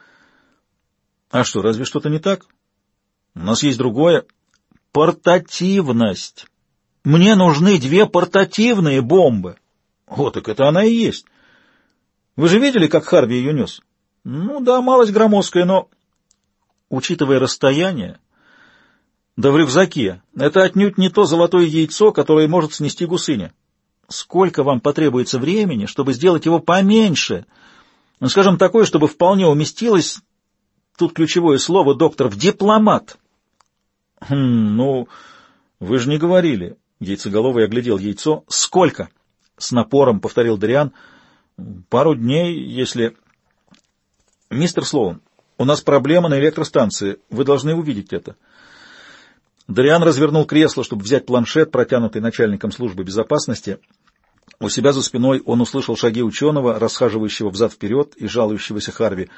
— А что, разве что-то не так? — У нас есть другое. — Портативность. Мне нужны две портативные бомбы. — Вот так это она и есть. Вы же видели, как Харви ее нес? — Ну да, малость громоздкая, но... Учитывая расстояние... Да в рюкзаке. Это отнюдь не то золотое яйцо, которое может снести гусыня. Сколько вам потребуется времени, чтобы сделать его поменьше? Ну, скажем, такое, чтобы вполне уместилось, тут ключевое слово, доктор, в дипломат. Хм, ну, вы же не говорили. Яйцеголовый оглядел яйцо. Сколько? С напором повторил Дариан. Пару дней, если... Мистер Слоун, у нас проблема на электростанции. Вы должны увидеть это. Дариан развернул кресло, чтобы взять планшет, протянутый начальником службы безопасности. У себя за спиной он услышал шаги ученого, расхаживающего взад-вперед и жалующегося Харви.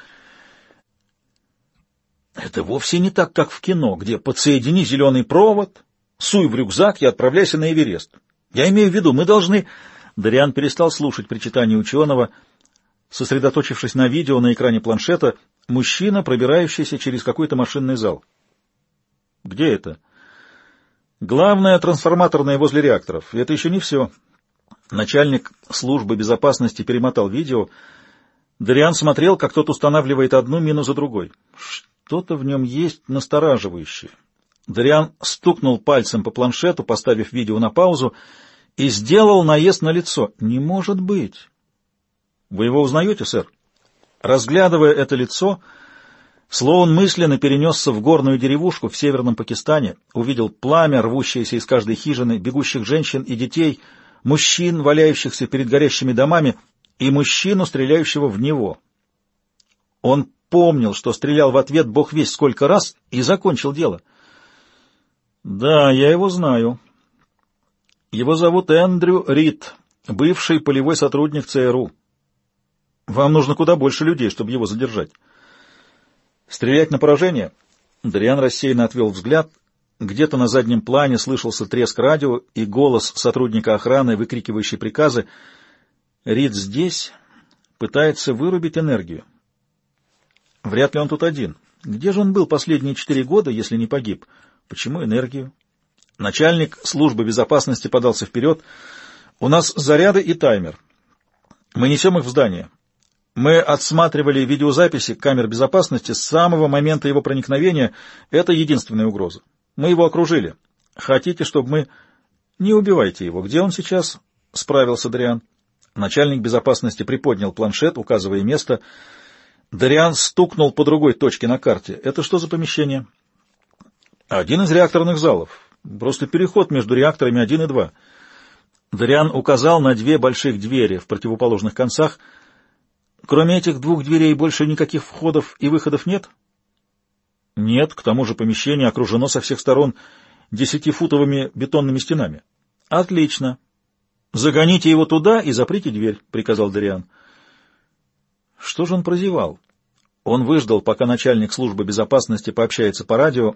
Это вовсе не так, как в кино, где подсоедини зеленый провод, суй в рюкзак и отправляйся на Эверест. Я имею в виду, мы должны... Дариан перестал слушать причитания ученого, сосредоточившись на видео на экране планшета, мужчина, пробирающийся через какой-то машинный зал. Где это? Главное, трансформаторное возле реакторов. И это еще не все. Начальник службы безопасности перемотал видео. Дариан смотрел, как тот устанавливает одну мину за другой. Что-то в нем есть настораживающее. Дариан стукнул пальцем по планшету, поставив видео на паузу, и сделал наезд на лицо. «Не может быть!» «Вы его узнаете, сэр?» Разглядывая это лицо, Слоун мысленно перенесся в горную деревушку в северном Пакистане, увидел пламя, рвущееся из каждой хижины, бегущих женщин и детей, мужчин, валяющихся перед горящими домами, и мужчину, стреляющего в него. Он помнил, что стрелял в ответ бог весть сколько раз, и закончил дело. «Да, я его знаю. Его зовут Эндрю Рид, бывший полевой сотрудник ЦРУ. Вам нужно куда больше людей, чтобы его задержать». «Стрелять на поражение?» Дариан рассеянно отвел взгляд. Где-то на заднем плане слышался треск радио и голос сотрудника охраны, выкрикивающий приказы. «Рид здесь, пытается вырубить энергию. Вряд ли он тут один. Где же он был последние четыре года, если не погиб? Почему энергию? Начальник службы безопасности подался вперед. У нас заряды и таймер. Мы несем их в здание. Мы отсматривали видеозаписи камер безопасности с самого момента его проникновения. Это единственная угроза. Мы его окружили. Хотите, чтобы мы... Не убивайте его. Где он сейчас? Справился Дориан. Начальник безопасности приподнял планшет, указывая место. Дориан стукнул по другой точке на карте. Это что за помещение? Один из реакторных залов. Просто переход между реакторами один и два. Дориан указал на две больших двери в противоположных концах. Кроме этих двух дверей больше никаких входов и выходов нет? Нет, к тому же помещение окружено со всех сторон десятифутовыми бетонными стенами. Отлично. Загоните его туда и заприте дверь, приказал Дориан. Что же он прозевал? Он выждал, пока начальник службы безопасности пообщается по радио.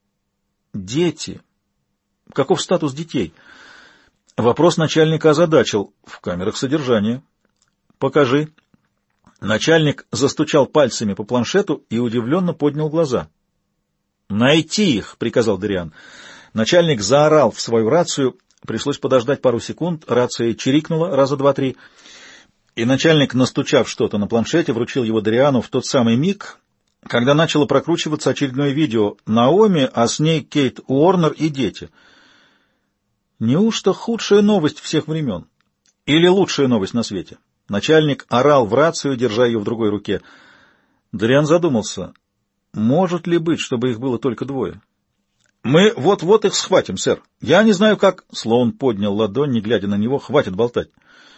Дети. Каков статус детей? Вопрос начальника озадачил. В камерах содержания. Покажи. Начальник застучал пальцами по планшету и удивленно поднял глаза. «Найти их!» — приказал Дориан. Начальник заорал в свою рацию. Пришлось подождать пару секунд. Рация чирикнула раза два-три. И начальник, настучав что-то на планшете, вручил его Дориану в тот самый миг, когда начало прокручиваться очередное видео Наоми, а с ней Кейт Уорнер и дети. Неужто худшая новость всех времен? Или лучшая новость на свете? Начальник орал в рацию, держа ее в другой руке. Дориан задумался, может ли быть, чтобы их было только двое? «Мы вот-вот их схватим, сэр. Я не знаю, как...» Слоун поднял ладонь, не глядя на него. «Хватит болтать».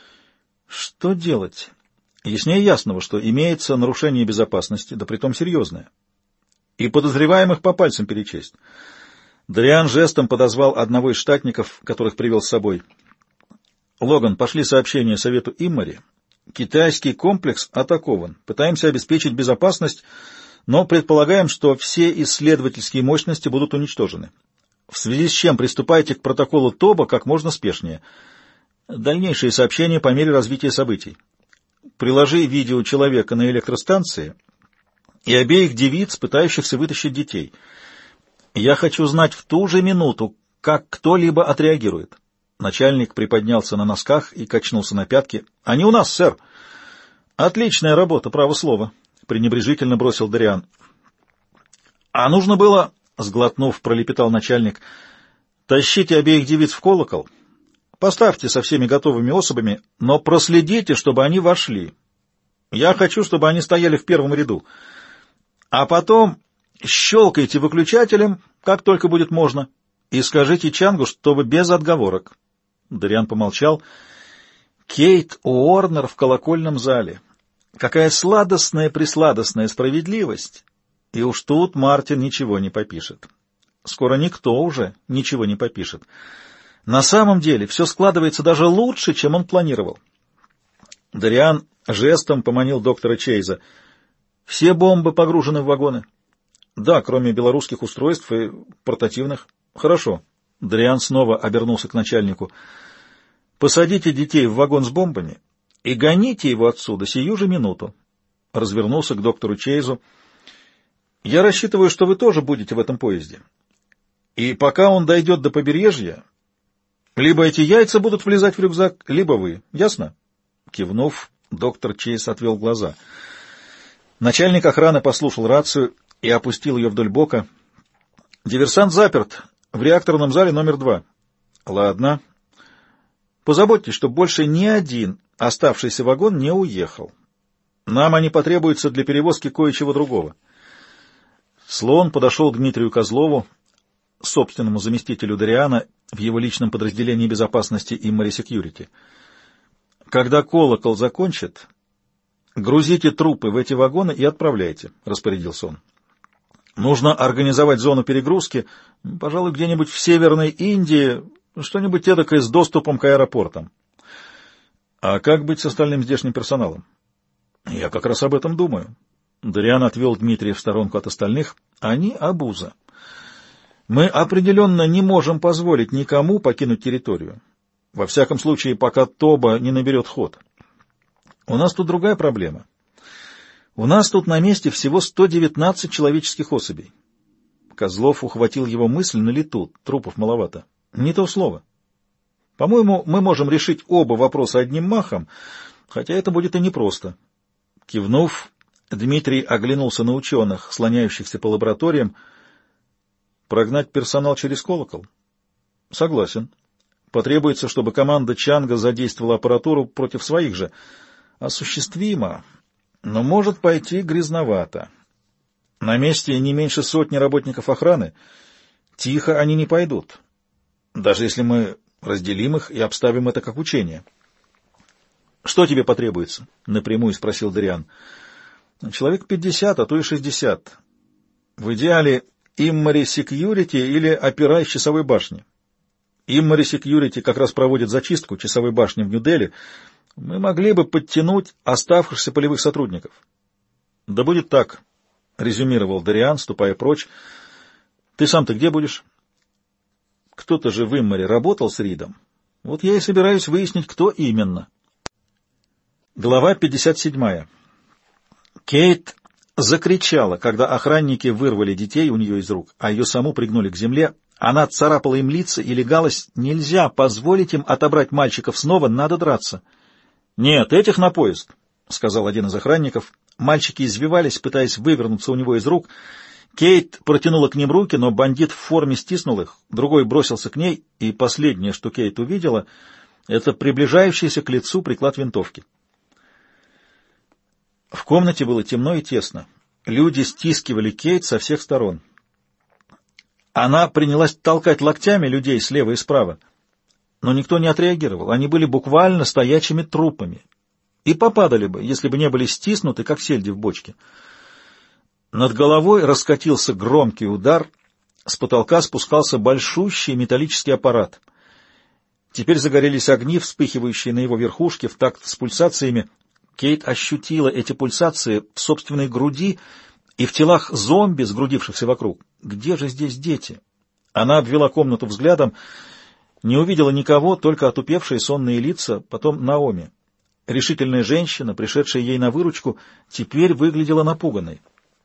Что делать? Яснее ясного, что имеется нарушение безопасности, да притом серьезное. И подозреваемых по пальцам перечесть. Дориан жестом подозвал одного из штатников, которых привел с собой. «Логан, пошли сообщение Совету Иммари. Китайский комплекс атакован. Пытаемся обеспечить безопасность, но предполагаем, что все исследовательские мощности будут уничтожены. В связи с чем приступайте к протоколу ТОБА как можно спешнее. Дальнейшие сообщения по мере развития событий. Приложи видео человека на электростанции и обеих девиц, пытающихся вытащить детей. Я хочу знать в ту же минуту, как кто-либо отреагирует». Начальник приподнялся на носках и качнулся на пятки. «Они у нас, сэр». «Отличная работа, право слово», — пренебрежительно бросил Дориан. «А нужно было...» — сглотнув, пролепетал начальник. «Тащите обеих девиц в колокол, поставьте со всеми готовыми особами, но проследите, чтобы они вошли. Я хочу, чтобы они стояли в первом ряду. А потом щелкайте выключателем, как только будет можно, и скажите Чангу, чтобы без отговорок». Дориан помолчал. «Кейт Уорнер в колокольном зале. Какая сладостная-пресладостная справедливость! И уж тут Мартин ничего не попишет. Скоро никто уже ничего не попишет. На самом деле все складывается даже лучше, чем он планировал». Дориан жестом поманил доктора Чейза. «Все бомбы погружены в вагоны?» «Да, кроме белорусских устройств и портативных». «Хорошо». Дориан снова обернулся к начальнику. «Посадите детей в вагон с бомбами и гоните его отсюда сию же минуту». Развернулся к доктору Чейзу. «Я рассчитываю, что вы тоже будете в этом поезде. И пока он дойдет до побережья, либо эти яйца будут влезать в рюкзак, либо вы. Ясно?» Кивнув, доктор Чейз отвел глаза. Начальник охраны послушал рацию и опустил ее вдоль бока. «Диверсант заперт в реакторном зале номер два». «Ладно. Позаботьтесь, чтобы больше ни один оставшийся вагон не уехал. Нам они потребуются для перевозки кое-чего другого». Слоун подошел к Дмитрию Козлову, собственному заместителю Дориана в его личном подразделении безопасности Иммари Секьюрити. «Когда колокол закончит, грузите трупы в эти вагоны и отправляйте», — распорядился он. «Нужно организовать зону перегрузки, пожалуй, где-нибудь в Северной Индии, что-нибудь эдакое с доступом к аэропортам». «А как быть с остальным здешним персоналом?» «Я как раз об этом думаю». Дориан отвел Дмитрия в сторонку от остальных. «Они обуза. Мы определенно не можем позволить никому покинуть территорию. Во всяком случае, пока ТОБА не наберет ход. У нас тут другая проблема. У нас тут на месте всего сто девятнадцать человеческих особей. Козлов ухватил его мысль на лету. Трупов маловато. Не то слово. По-моему, мы можем решить оба вопроса одним махом, хотя это будет и непросто. Кивнув, Дмитрий оглянулся на ученых, слоняющихся по лабораториям. Прогнать персонал через колокол? Согласен. Потребуется, чтобы команда Чанга задействовала аппаратуру против своих же. Осуществимо, но может пойти грязновато. На месте не меньше сотни работников охраны. Тихо они не пойдут, даже если мы разделим их и обставим это как учение. — Что тебе потребуется? — напрямую спросил Дориан. — Человек пятьдесят, а то и шестьдесят. В идеале Иммари Секьюрити или опера из часовой башни. Иммари Секьюрити как раз проводит зачистку часовой башни в Нью-Дели. Мы могли бы подтянуть оставшихся полевых сотрудников. — Да будет так, — резюмировал Дориан, ступая прочь. — Ты сам-то где будешь? — Кто-то же в Иммаре работал с Ридом. Вот я и собираюсь выяснить, кто именно. Глава пятьдесят семь. Кейт закричала, когда охранники вырвали детей у нее из рук, а ее саму пригнули к земле. Она царапала им лица и легалась. Нельзя позволить им отобрать мальчиков снова, надо драться. — Нет, этих на поезд, — сказал один из охранников. Мальчики извивались, пытаясь вывернуться у него из рук. Кейт протянула к ним руки, но бандит в форме стиснул их. Другой бросился к ней, и последнее, что Кейт увидела, — это приближающийся к лицу приклад винтовки. В комнате было темно и тесно. Люди стискивали Кейт со всех сторон. Она принялась толкать локтями людей слева и справа, но никто не отреагировал. Они были буквально стоячими трупами и попадали бы, если бы не были стиснуты, как сельди в бочке. Над головой раскатился громкий удар, с потолка спускался большущий металлический аппарат. Теперь загорелись огни, вспыхивающие на его верхушке в такт с пульсациями. Кейт ощутила эти пульсации в собственной груди и в телах зомби, сгрудившихся вокруг. Где же здесь дети? Она обвела комнату взглядом, не увидела никого, только отупевшие сонные лица, потом Наоми. Решительная женщина, пришедшая ей на выручку, теперь выглядела напуганной.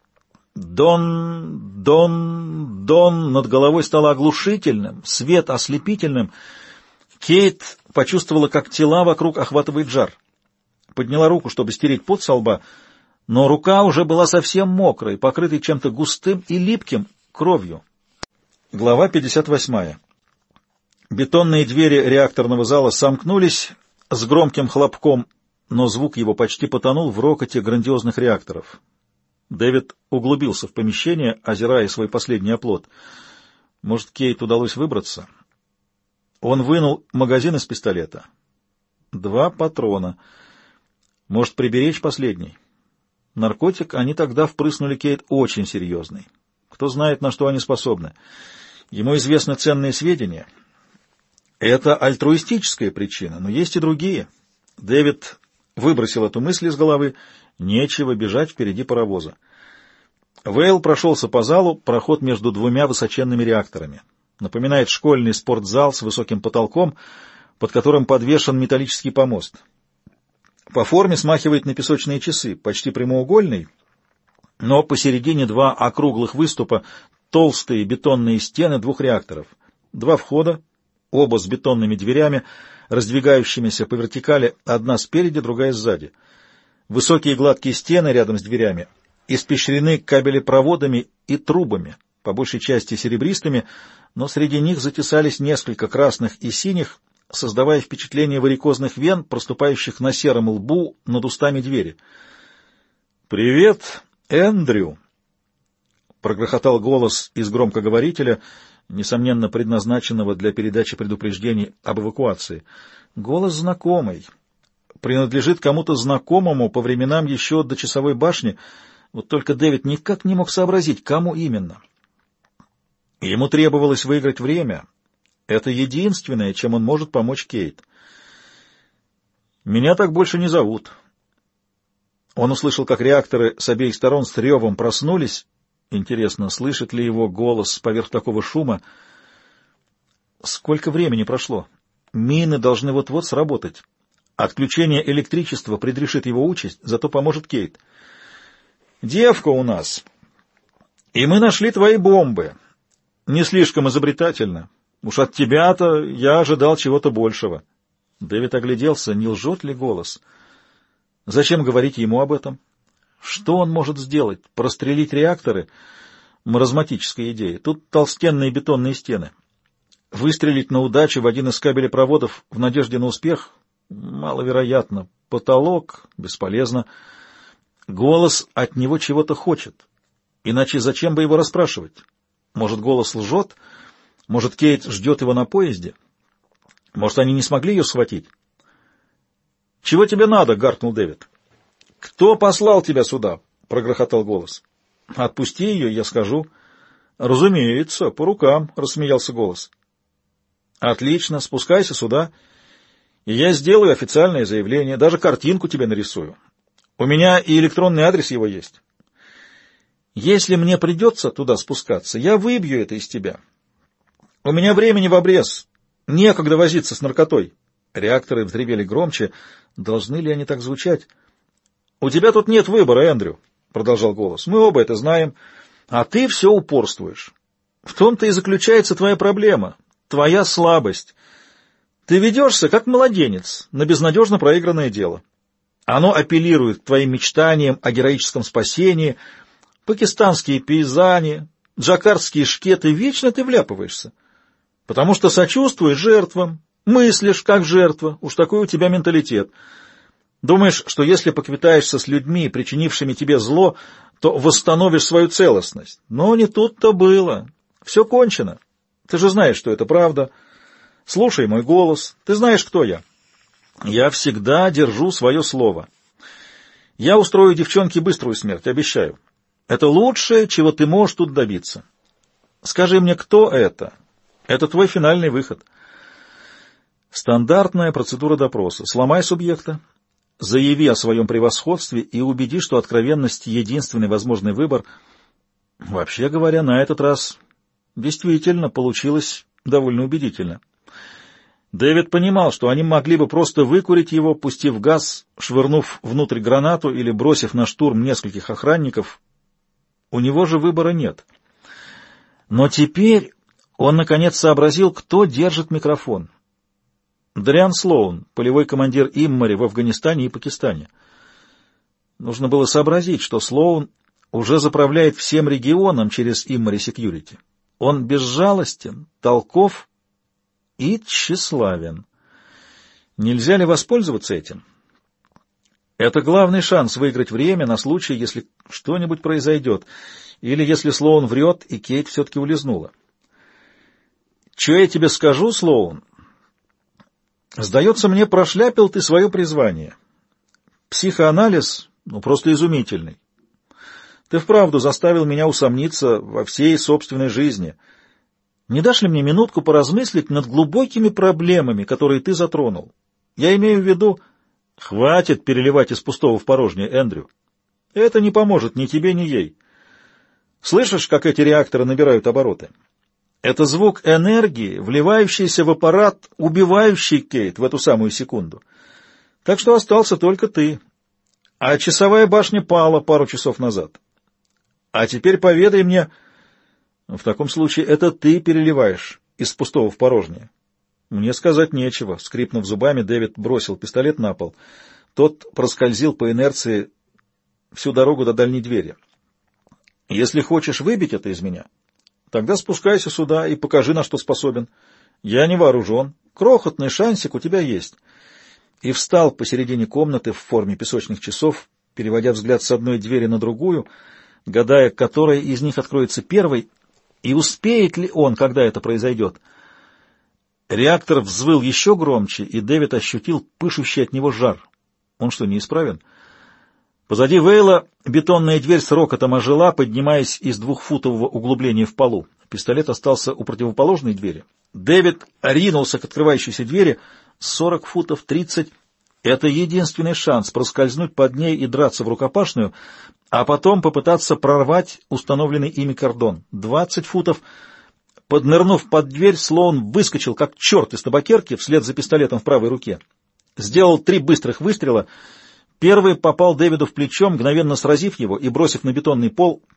Дон, дон, дон над головой стало оглушительным, свет ослепительным. Кейт почувствовала, как тела вокруг охватывает жар. Подняла руку, чтобы стереть пот со лба, но рука уже была совсем мокрой, покрытой чем-то густым и липким, кровью. Глава пятьдесят восьмая. Бетонные двери реакторного зала сомкнулись с громким хлопком, но звук его почти потонул в рокоте грандиозных реакторов. Дэвид углубился в помещение, озирая свой последний оплот. Может, Кейт удалось выбраться? Он вынул магазин из пистолета. Два патрона. Может, приберечь последний? Наркотик они тогда впрыснули Кейт очень серьезный. Кто знает, на что они способны. Ему известны ценные сведения. Это альтруистическая причина, но есть и другие. Дэвид выбросил эту мысль из головы. Нечего бежать впереди паровоза. Вейл прошелся по залу, проход между двумя высоченными реакторами. Напоминает школьный спортзал с высоким потолком, под которым подвешен металлический помост. По форме смахивает на песочные часы, почти прямоугольный, но посередине два округлых выступа, толстые бетонные стены двух реакторов. Два входа, оба с бетонными дверями, раздвигающимися по вертикали, одна спереди, другая сзади. Высокие гладкие стены рядом с дверями испещрены кабелепроводами и трубами, по большей части серебристыми, но среди них затесались несколько красных и синих, создавая впечатление варикозных вен, проступающих на сером лбу над устами двери. «Привет, Эндрю!» — прогрохотал голос из громкоговорителя, несомненно предназначенного для передачи предупреждений об эвакуации. Голос знакомый. Принадлежит кому-то знакомому по временам еще до часовой башни, вот только Дэвид никак не мог сообразить, кому именно. Ему требовалось выиграть время. Это единственное, чем он может помочь Кейт. «Меня так больше не зовут». Он услышал, как реакторы с обеих сторон с ревом проснулись. Интересно, слышит ли его голос поверх такого шума? Сколько времени прошло? Мины должны вот-вот сработать. Отключение электричества предрешит его участь, зато поможет Кейт. «Девка у нас, и мы нашли твои бомбы. Не слишком изобретательно. Уж от тебя-то я ожидал чего-то большего. Дэвид огляделся, не лжет ли голос. Зачем говорить ему об этом? Что он может сделать? Прострелить реакторы? Маразматическая идея. Тут толстенные бетонные стены. Выстрелить на удачу в один из кабелепроводов в надежде на успех? Маловероятно. Потолок? Бесполезно. Голос от него чего-то хочет. Иначе зачем бы его расспрашивать? Может, голос лжет? Может, Кейт ждет его на поезде? Может, они не смогли ее схватить? — Чего тебе надо? — гаркнул Дэвид. — Кто послал тебя сюда? — прогрохотал голос. — Отпусти ее, я скажу. — Разумеется, по рукам, — рассмеялся голос. — Отлично, спускайся сюда, и я сделаю официальное заявление, даже картинку тебе нарисую. У меня и электронный адрес его есть. Если мне придется туда спускаться, я выбью это из тебя. У меня времени в обрез, некогда возиться с наркотой. Реакторы взревели громче. Должны ли они так звучать? — У тебя тут нет выбора, Эндрю, — продолжал голос. — Мы оба это знаем, а ты все упорствуешь. В том-то и заключается твоя проблема, твоя слабость. Ты ведешься, как младенец, на безнадежно проигранное дело. Оно апеллирует к твоим мечтаниям о героическом спасении. Пакистанские пейзани, джакартские шкеты, вечно ты вляпываешься, потому что сочувствуешь жертвам, мыслишь как жертва, уж такой у тебя менталитет. Думаешь, что если поквитаешься с людьми, причинившими тебе зло, то восстановишь свою целостность. Но не тут-то было. Все кончено. Ты же знаешь, что это правда. Слушай мой голос. Ты знаешь, кто я. Я всегда держу свое слово. Я устрою девчонке быструю смерть, обещаю. Это лучшее, чего ты можешь тут добиться. Скажи мне, кто это? Это твой финальный выход. Стандартная процедура допроса. Сломай субъекта, заяви о своем превосходстве и убеди, что откровенность — единственный возможный выбор. Вообще говоря, на этот раз действительно получилось довольно убедительно. Дэвид понимал, что они могли бы просто выкурить его, пустив газ, швырнув внутрь гранату или бросив на штурм нескольких охранников. У него же выбора нет. Но теперь он, наконец, сообразил, кто держит микрофон. Дариан Слоун, полевой командир Иммари в Афганистане и Пакистане. Нужно было сообразить, что Слоун уже заправляет всем регионом через Иммари Секьюрити. Он безжалостен, толков и тщеславен. Нельзя ли воспользоваться этим? Это главный шанс выиграть время на случай, если что-нибудь произойдет, или если Слоун врет, и Кейт все-таки улизнула. Че я тебе скажу, Слоун? Сдается мне, прошляпил ты свое призвание. Психоанализ, ну, просто изумительный. Ты вправду заставил меня усомниться во всей собственной жизни. Не дашь ли мне минутку поразмыслить над глубокими проблемами, которые ты затронул? Я имею в виду... Хватит переливать из пустого в порожнее, Эндрю. Это не поможет ни тебе, ни ей. Слышишь, как эти реакторы набирают обороты? Это звук энергии, вливающийся в аппарат, убивающий Кейт в эту самую секунду. Так что остался только ты. А часовая башня пала пару часов назад. А теперь поведай мне... В таком случае это ты переливаешь из пустого в порожнее. Мне сказать нечего. Скрипнув зубами, Дэвид бросил пистолет на пол. Тот проскользил по инерции всю дорогу до дальней двери. Если хочешь выбить это из меня, тогда спускайся сюда и покажи, на что способен. Я не вооружен. Крохотный шансик у тебя есть. И встал посередине комнаты в форме песочных часов, переводя взгляд с одной двери на другую, гадая, которая из них откроется первой, и успеет ли он, когда это произойдет. Реактор взвыл еще громче, и Дэвид ощутил пышущий от него жар. Он что, неисправен? Позади Вейла бетонная дверь с рокотом ожила, поднимаясь из двухфутового углубления в полу. Пистолет остался у противоположной двери. Дэвид ринулся к открывающейся двери. Сорок футов, тридцать. Это единственный шанс проскользнуть под ней и драться в рукопашную, а потом попытаться прорвать установленный ими кордон. Двадцать футов. Поднырнув под дверь, Слоун выскочил, как черт из табакерки, вслед за пистолетом в правой руке. Сделал три быстрых выстрела. Первый попал Дэвиду в плечо, мгновенно сразив его и бросив на бетонный пол.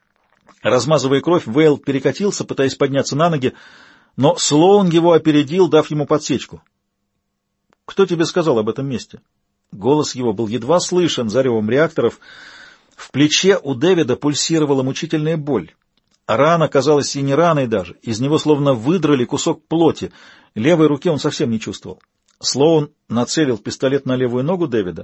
Размазывая кровь, Вейл перекатился, пытаясь подняться на ноги, но Слоун его опередил, дав ему подсечку. «Кто тебе сказал об этом месте?» Голос его был едва слышен за ревом реакторов. В плече у Дэвида пульсировала мучительная боль. Рана казалась и не раной даже, из него словно выдрали кусок плоти, левой руки он совсем не чувствовал. Слоун нацелил пистолет на левую ногу Дэвида.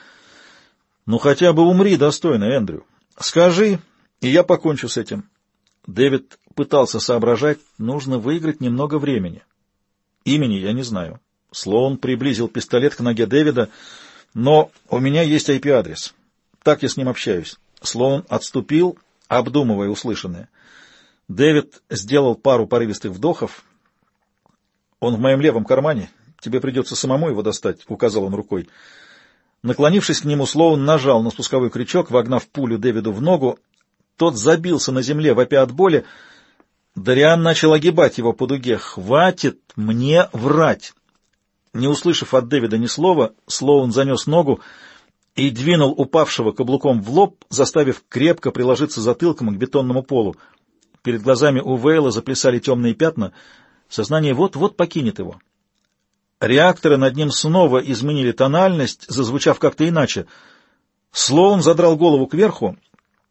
«Ну хотя бы умри достойно, Эндрю. Скажи, и я покончу с этим». Дэвид пытался соображать, нужно выиграть немного времени. Имени я не знаю. Слоун приблизил пистолет к ноге Дэвида. «Но у меня есть ай пи-адрес. Так я с ним общаюсь». Слоун отступил, обдумывая услышанное. Дэвид сделал пару порывистых вдохов. «Он в моем левом кармане. Тебе придется самому его достать», — указал он рукой. Наклонившись к нему, Слоун нажал на спусковой крючок, вогнав пулю Дэвиду в ногу. Тот забился на земле, вопя от боли. Дариан начал огибать его по дуге. «Хватит мне врать!» Не услышав от Дэвида ни слова, Слоун занес ногу и двинул упавшего каблуком в лоб, заставив крепко приложиться затылком к бетонному полу. Перед глазами у Вейла заплясали темные пятна. Сознание вот-вот покинет его. Реакторы над ним снова изменили тональность, зазвучав как-то иначе. Слоун задрал голову кверху.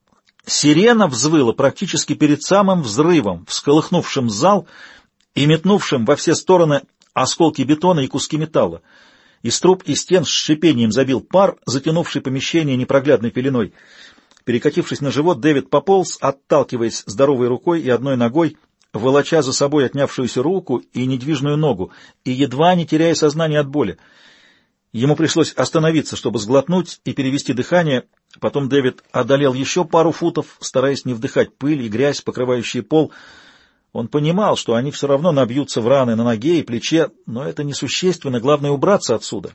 Сирена взвыла практически перед самым взрывом, всколыхнувшим зал и метнувшим во все стороны осколки бетона и куски металла. Из труб и стен с шипением забил пар, затянувший помещение непроглядной пеленой. Перекатившись на живот, Дэвид пополз, отталкиваясь здоровой рукой и одной ногой, волоча за собой отнявшуюся руку и недвижную ногу, и едва не теряя сознание от боли. Ему пришлось остановиться, чтобы сглотнуть и перевести дыхание. Потом Дэвид одолел еще пару футов, стараясь не вдыхать пыль и грязь, покрывающие пол. Он понимал, что они все равно набьются в раны на ноге и плече, но это несущественно, главное — убраться отсюда.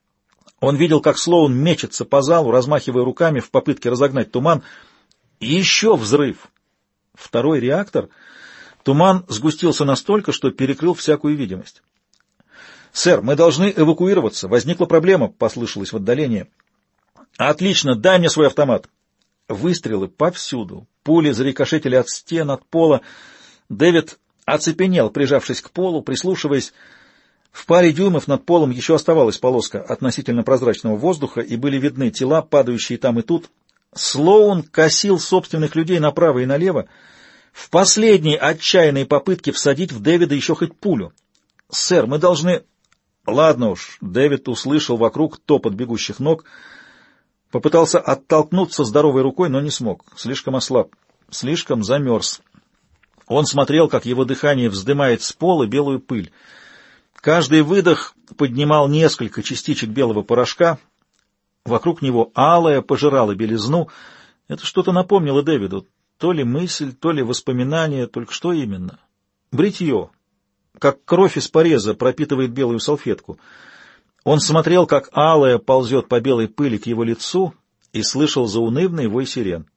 Он видел, как Слоун мечется по залу, размахивая руками в попытке разогнать туман. И еще взрыв. Второй реактор. Туман сгустился настолько, что перекрыл всякую видимость. «Сэр, мы должны эвакуироваться. Возникла проблема», — послышалось в отдалении. «Отлично, дай мне свой автомат». Выстрелы повсюду. Пули зарикошетили от стен, от пола. Дэвид оцепенел, прижавшись к полу, прислушиваясь. В паре дюймов над полом еще оставалась полоска относительно прозрачного воздуха, и были видны тела, падающие там и тут. Слоун косил собственных людей направо и налево, в последней отчаянной попытке всадить в Дэвида еще хоть пулю. «Сэр, мы должны...» «Ладно уж», — Дэвид услышал вокруг топот бегущих ног, попытался оттолкнуться здоровой рукой, но не смог, слишком ослаб, слишком замерз. Он смотрел, как его дыхание вздымает с пола белую пыль. Каждый выдох поднимал несколько частичек белого порошка. Вокруг него алая пожирала белизну. Это что-то напомнило Дэвиду. То ли мысль, то ли воспоминание, только что именно? Бритье. Как кровь из пореза пропитывает белую салфетку. Он смотрел, как алая ползет по белой пыли к его лицу, и слышал заунывный вой сирен.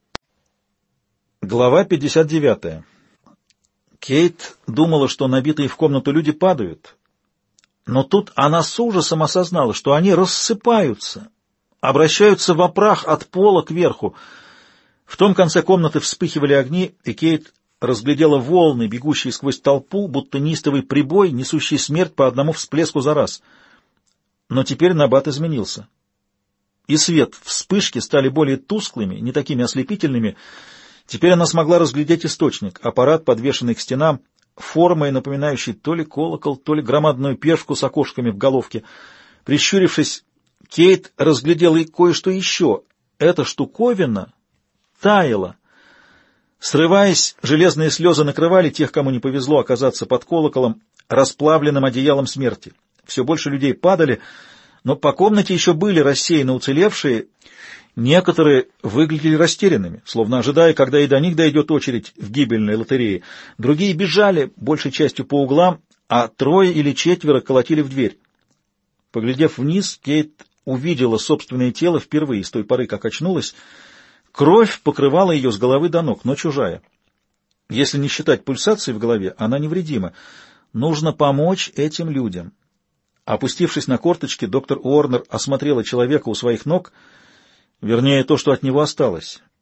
Глава пятьдесят девятая. Кейт думала, что набитые в комнату люди падают. Но тут она с ужасом осознала, что они рассыпаются, обращаются в прах от пола кверху. В том конце комнаты вспыхивали огни, и Кейт разглядела волны, бегущие сквозь толпу, будто неистовый прибой, несущий смерть по одному всплеску за раз. Но теперь набат изменился. И свет, вспышки стали более тусклыми, не такими ослепительными. Теперь она смогла разглядеть источник, аппарат, подвешенный к стенам, формой напоминающий то ли колокол, то ли громадную пешку с окошками в головке. Прищурившись, Кейт разглядела и кое-что еще. Эта штуковина таяла. Срываясь, железные слезы накрывали тех, кому не повезло оказаться под колоколом, расплавленным одеялом смерти. Все больше людей падали, но по комнате еще были рассеяны уцелевшие. Некоторые выглядели растерянными, словно ожидая, когда и до них дойдет очередь в гибельной лотерее. Другие бежали, большей частью по углам, а трое или четверо колотили в дверь. Поглядев вниз, Кейт увидела собственное тело впервые с той поры, как очнулась. Кровь покрывала ее с головы до ног, но чужая. Если не считать пульсации в голове, она невредима. Нужно помочь этим людям. Опустившись на корточки, доктор Уорнер осмотрела человека у своих ног, вернее, то, что от него осталось.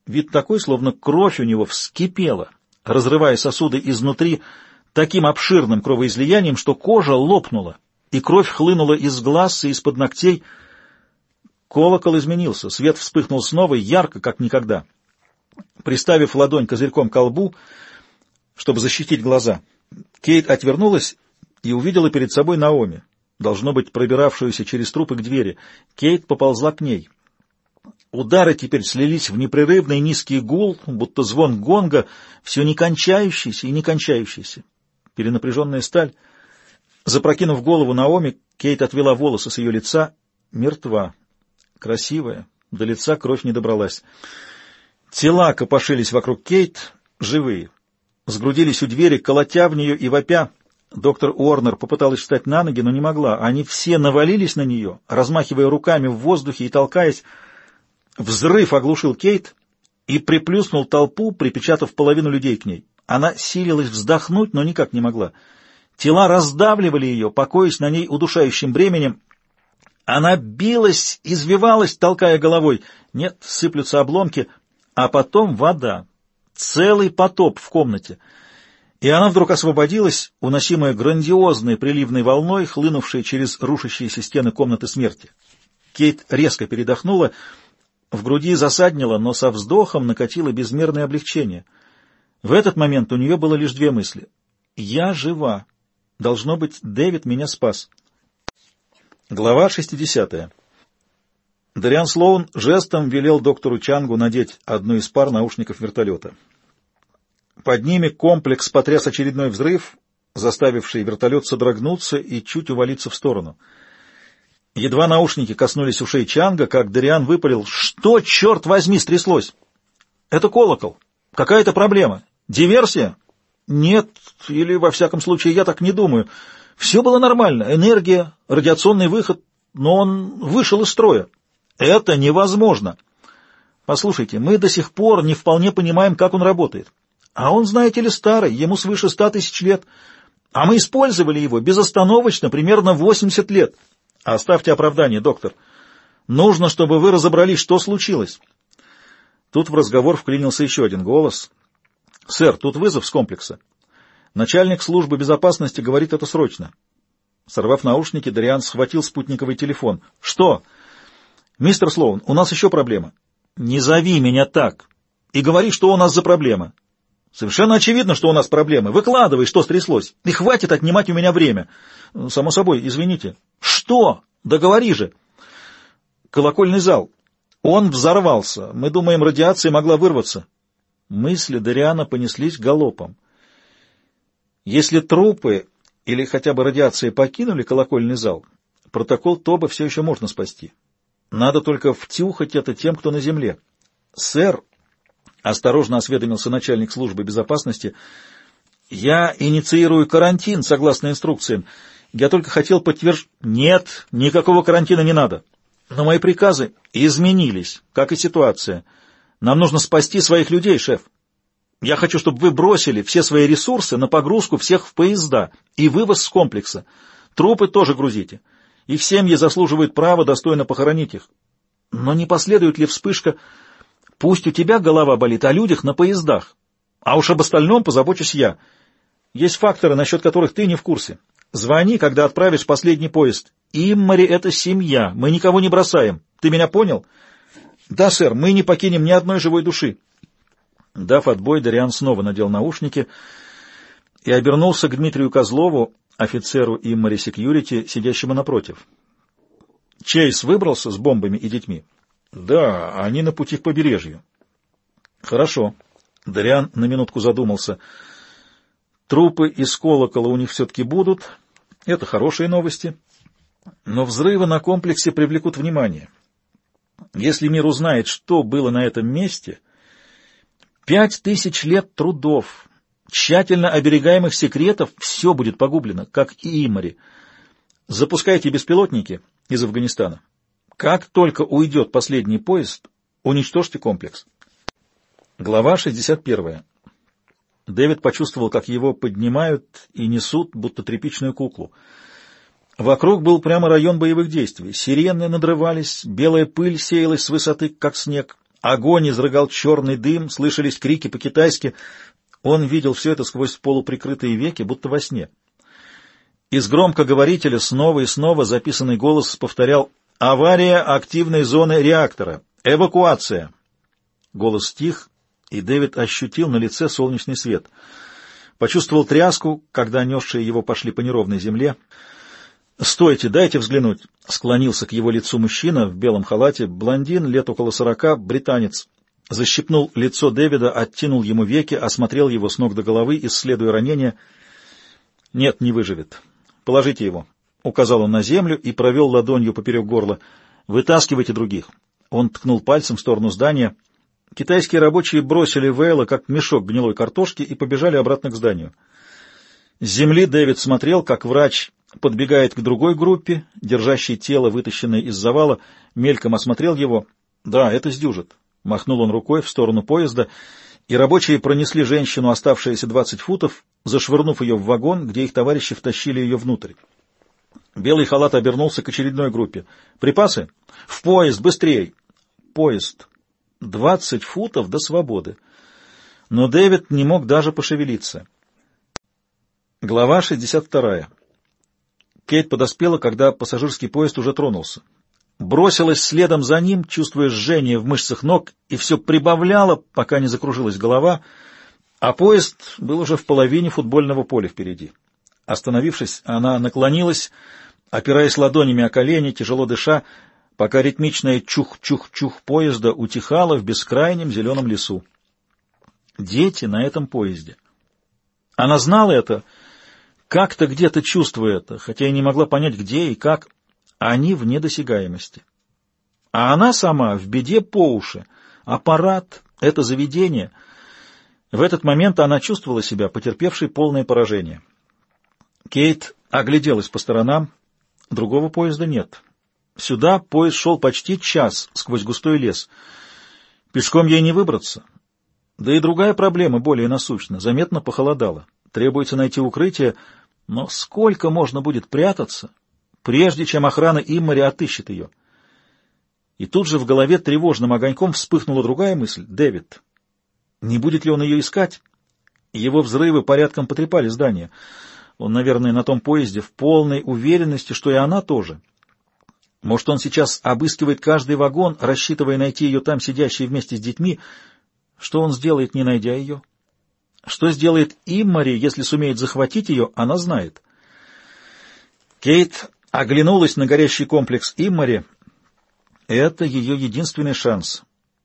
Вид такой, словно кровь у него вскипела, разрывая сосуды изнутри таким обширным кровоизлиянием, что кожа лопнула, и кровь хлынула из глаз и из-под ногтей. Колокол изменился, свет вспыхнул снова, ярко, как никогда. Приставив ладонь козырьком к лбу, чтобы защитить глаза, Кейт отвернулась и увидела перед собой Наоми, должно быть, пробиравшуюся через трупы к двери. Кейт поползла к ней. Удары теперь слились в непрерывный низкий гул, будто звон гонга, все не кончающийся и не кончающийся. Перенапряженная сталь. Запрокинув голову Наоми, Кейт отвела волосы с ее лица. Мертва. Красивая. До лица кровь не добралась. Тела копошились вокруг Кейт, живые. Сгрудились у двери, колотя в нее и вопя. Доктор Уорнер попыталась встать на ноги, но не могла. Они все навалились на нее, размахивая руками в воздухе и толкаясь. Взрыв оглушил Кейт и приплюснул толпу, припечатав половину людей к ней. Она силилась вздохнуть, но никак не могла. Тела раздавливали ее, покоясь на ней удушающим бременем. Она билась, извивалась, толкая головой. Нет, сыплются обломки, а потом вода. Целый потоп в комнате. И она вдруг освободилась, уносимая грандиозной приливной волной, хлынувшей через рушащиеся стены комнаты смерти. Кейт резко передохнула, в груди засаднило, но со вздохом накатило безмерное облегчение. В этот момент у нее было лишь две мысли. «Я жива. Должно быть, Дэвид меня спас». Глава шестидесятая. Дариан Слоун жестом велел доктору Чангу надеть одну из пар наушников вертолета. Под ними комплекс потряс очередной взрыв, заставивший вертолет содрогнуться и чуть увалиться в сторону. Едва наушники коснулись ушей Чанга, как Дариан выпалил: «Что, черт возьми, стряслось?» «Это колокол. Какая-то проблема. Диверсия?» «Нет, или, во всяком случае, я так не думаю. Все было нормально. Энергия, радиационный выход, но он вышел из строя». «Это невозможно. Послушайте, мы до сих пор не вполне понимаем, как он работает. А он, знаете ли, старый, ему свыше ста тысяч лет. А мы использовали его безостановочно примерно восемьдесят лет. Оставьте оправдание, доктор. Нужно, чтобы вы разобрались, что случилось». Тут в разговор вклинился еще один голос. «Сэр, тут вызов с комплекса. Начальник службы безопасности говорит, это срочно». Сорвав наушники, Дариан схватил спутниковый телефон. «Что?» «Мистер Слоун, у нас еще проблема». «Не зови меня так. И говори, что у нас за проблема». «Совершенно очевидно, что у нас проблемы. Выкладывай, что стряслось. И хватит отнимать у меня время». «Само собой, извините». «Что? Да говори же». «Колокольный зал. Он взорвался. Мы думаем, радиация могла вырваться». Мысли Дариана понеслись галопом. Если трупы или хотя бы радиация покинули колокольный зал, протокол Тоба все еще можно спасти. Надо только втюхать это тем, кто на земле. «Сэр», — осторожно осведомился начальник службы безопасности, — «я инициирую карантин согласно инструкциям. Я только хотел подтверждать...» «Нет, никакого карантина не надо. Но мои приказы изменились, как и ситуация. Нам нужно спасти своих людей, шеф. Я хочу, чтобы вы бросили все свои ресурсы на погрузку всех в поезда и вывоз с комплекса. Трупы тоже грузите. Их семьи заслуживают права достойно похоронить их. Но не последует ли вспышка? Пусть у тебя голова болит о людях на поездах, а уж об остальном позабочусь я. Есть факторы, насчет которых ты не в курсе. Звони, когда отправишь последний поезд. Иммари — это семья, мы никого не бросаем. Ты меня понял?» «Да, сэр, мы не покинем ни одной живой души». Дав отбой, Дариан снова надел наушники и обернулся к Дмитрию Козлову, офицеру Иммари Секьюрити, сидящему напротив. «Чейз выбрался с бомбами и детьми?» «Да, они на пути к побережью». «Хорошо». Дариан на минутку задумался. «Трупы из колокола у них все-таки будут. Это хорошие новости. Но взрывы на комплексе привлекут внимание. Если мир узнает, что было на этом месте, пять тысяч лет трудов, тщательно оберегаемых секретов, все будет погублено, как и Иммари. Запускайте беспилотники из Афганистана. Как только уйдет последний поезд, уничтожьте комплекс». Глава шестьдесят первая. Дэвид почувствовал, как его поднимают и несут, будто тряпичную куклу. Вокруг был прямо район боевых действий. Сирены надрывались, белая пыль сеялась с высоты, как снег. Огонь изрыгал черный дым, слышались крики по-китайски. Он видел все это сквозь полуприкрытые веки, будто во сне. Из громкоговорителя снова и снова записанный голос повторял: «Авария активной зоны реактора! Эвакуация!» Голос стих, и Дэвид ощутил на лице солнечный свет. Почувствовал тряску, когда несшие его пошли по неровной земле. «Стойте, дайте взглянуть!» — склонился к его лицу мужчина в белом халате, блондин, лет около сорока, британец. Защипнул лицо Дэвида, оттянул ему веки, осмотрел его с ног до головы, исследуя ранение. «Нет, не выживет. Положите его», — указал он на землю и провел ладонью поперек горла. «Вытаскивайте других». Он ткнул пальцем в сторону здания. Китайские рабочие бросили Вейла, как мешок гнилой картошки, и побежали обратно к зданию. С земли Дэвид смотрел, как врач подбегает к другой группе, держащей тело, вытащенное из завала, мельком осмотрел его. «Да, это сдюжит». Махнул он рукой в сторону поезда, и рабочие пронесли женщину оставшиеся двадцать футов, зашвырнув ее в вагон, где их товарищи втащили ее внутрь. Белый халат обернулся к очередной группе. «Припасы? В поезд! Быстрей!» Поезд. Двадцать футов до свободы. Но Дэвид не мог даже пошевелиться. Глава шестьдесят вторая. Кейт подоспела, когда пассажирский поезд уже тронулся. Бросилась следом за ним, чувствуя жжение в мышцах ног, и все прибавляла, пока не закружилась голова, а поезд был уже в половине футбольного поля впереди. Остановившись, она наклонилась, опираясь ладонями о колени, тяжело дыша, пока ритмичное чух-чух-чух поезда утихало в бескрайнем зеленом лесу. Дети на этом поезде. Она знала это, как-то где-то чувствуя это, хотя и не могла понять, где и как. Они в недосягаемости. А она сама в беде по уши. Аппарат — это заведение. В этот момент она чувствовала себя потерпевшей полное поражение. Кейт огляделась по сторонам. Другого поезда нет. Сюда поезд шел почти час сквозь густой лес. Пешком ей не выбраться. Да и другая проблема, более насущна, заметно похолодала. Требуется найти укрытие, но сколько можно будет прятаться, прежде чем охрана Иммари отыщет ее? И тут же в голове тревожным огоньком вспыхнула другая мысль — Дэвид. Не будет ли он ее искать? Его взрывы порядком потрепали здание. Он, наверное, на том поезде в полной уверенности, что и она тоже. Может, он сейчас обыскивает каждый вагон, рассчитывая найти ее там, сидящей вместе с детьми. Что он сделает, не найдя ее? Что сделает Иммари, если сумеет захватить ее, она знает. Кейт оглянулась на горящий комплекс Иммари. Это ее единственный шанс.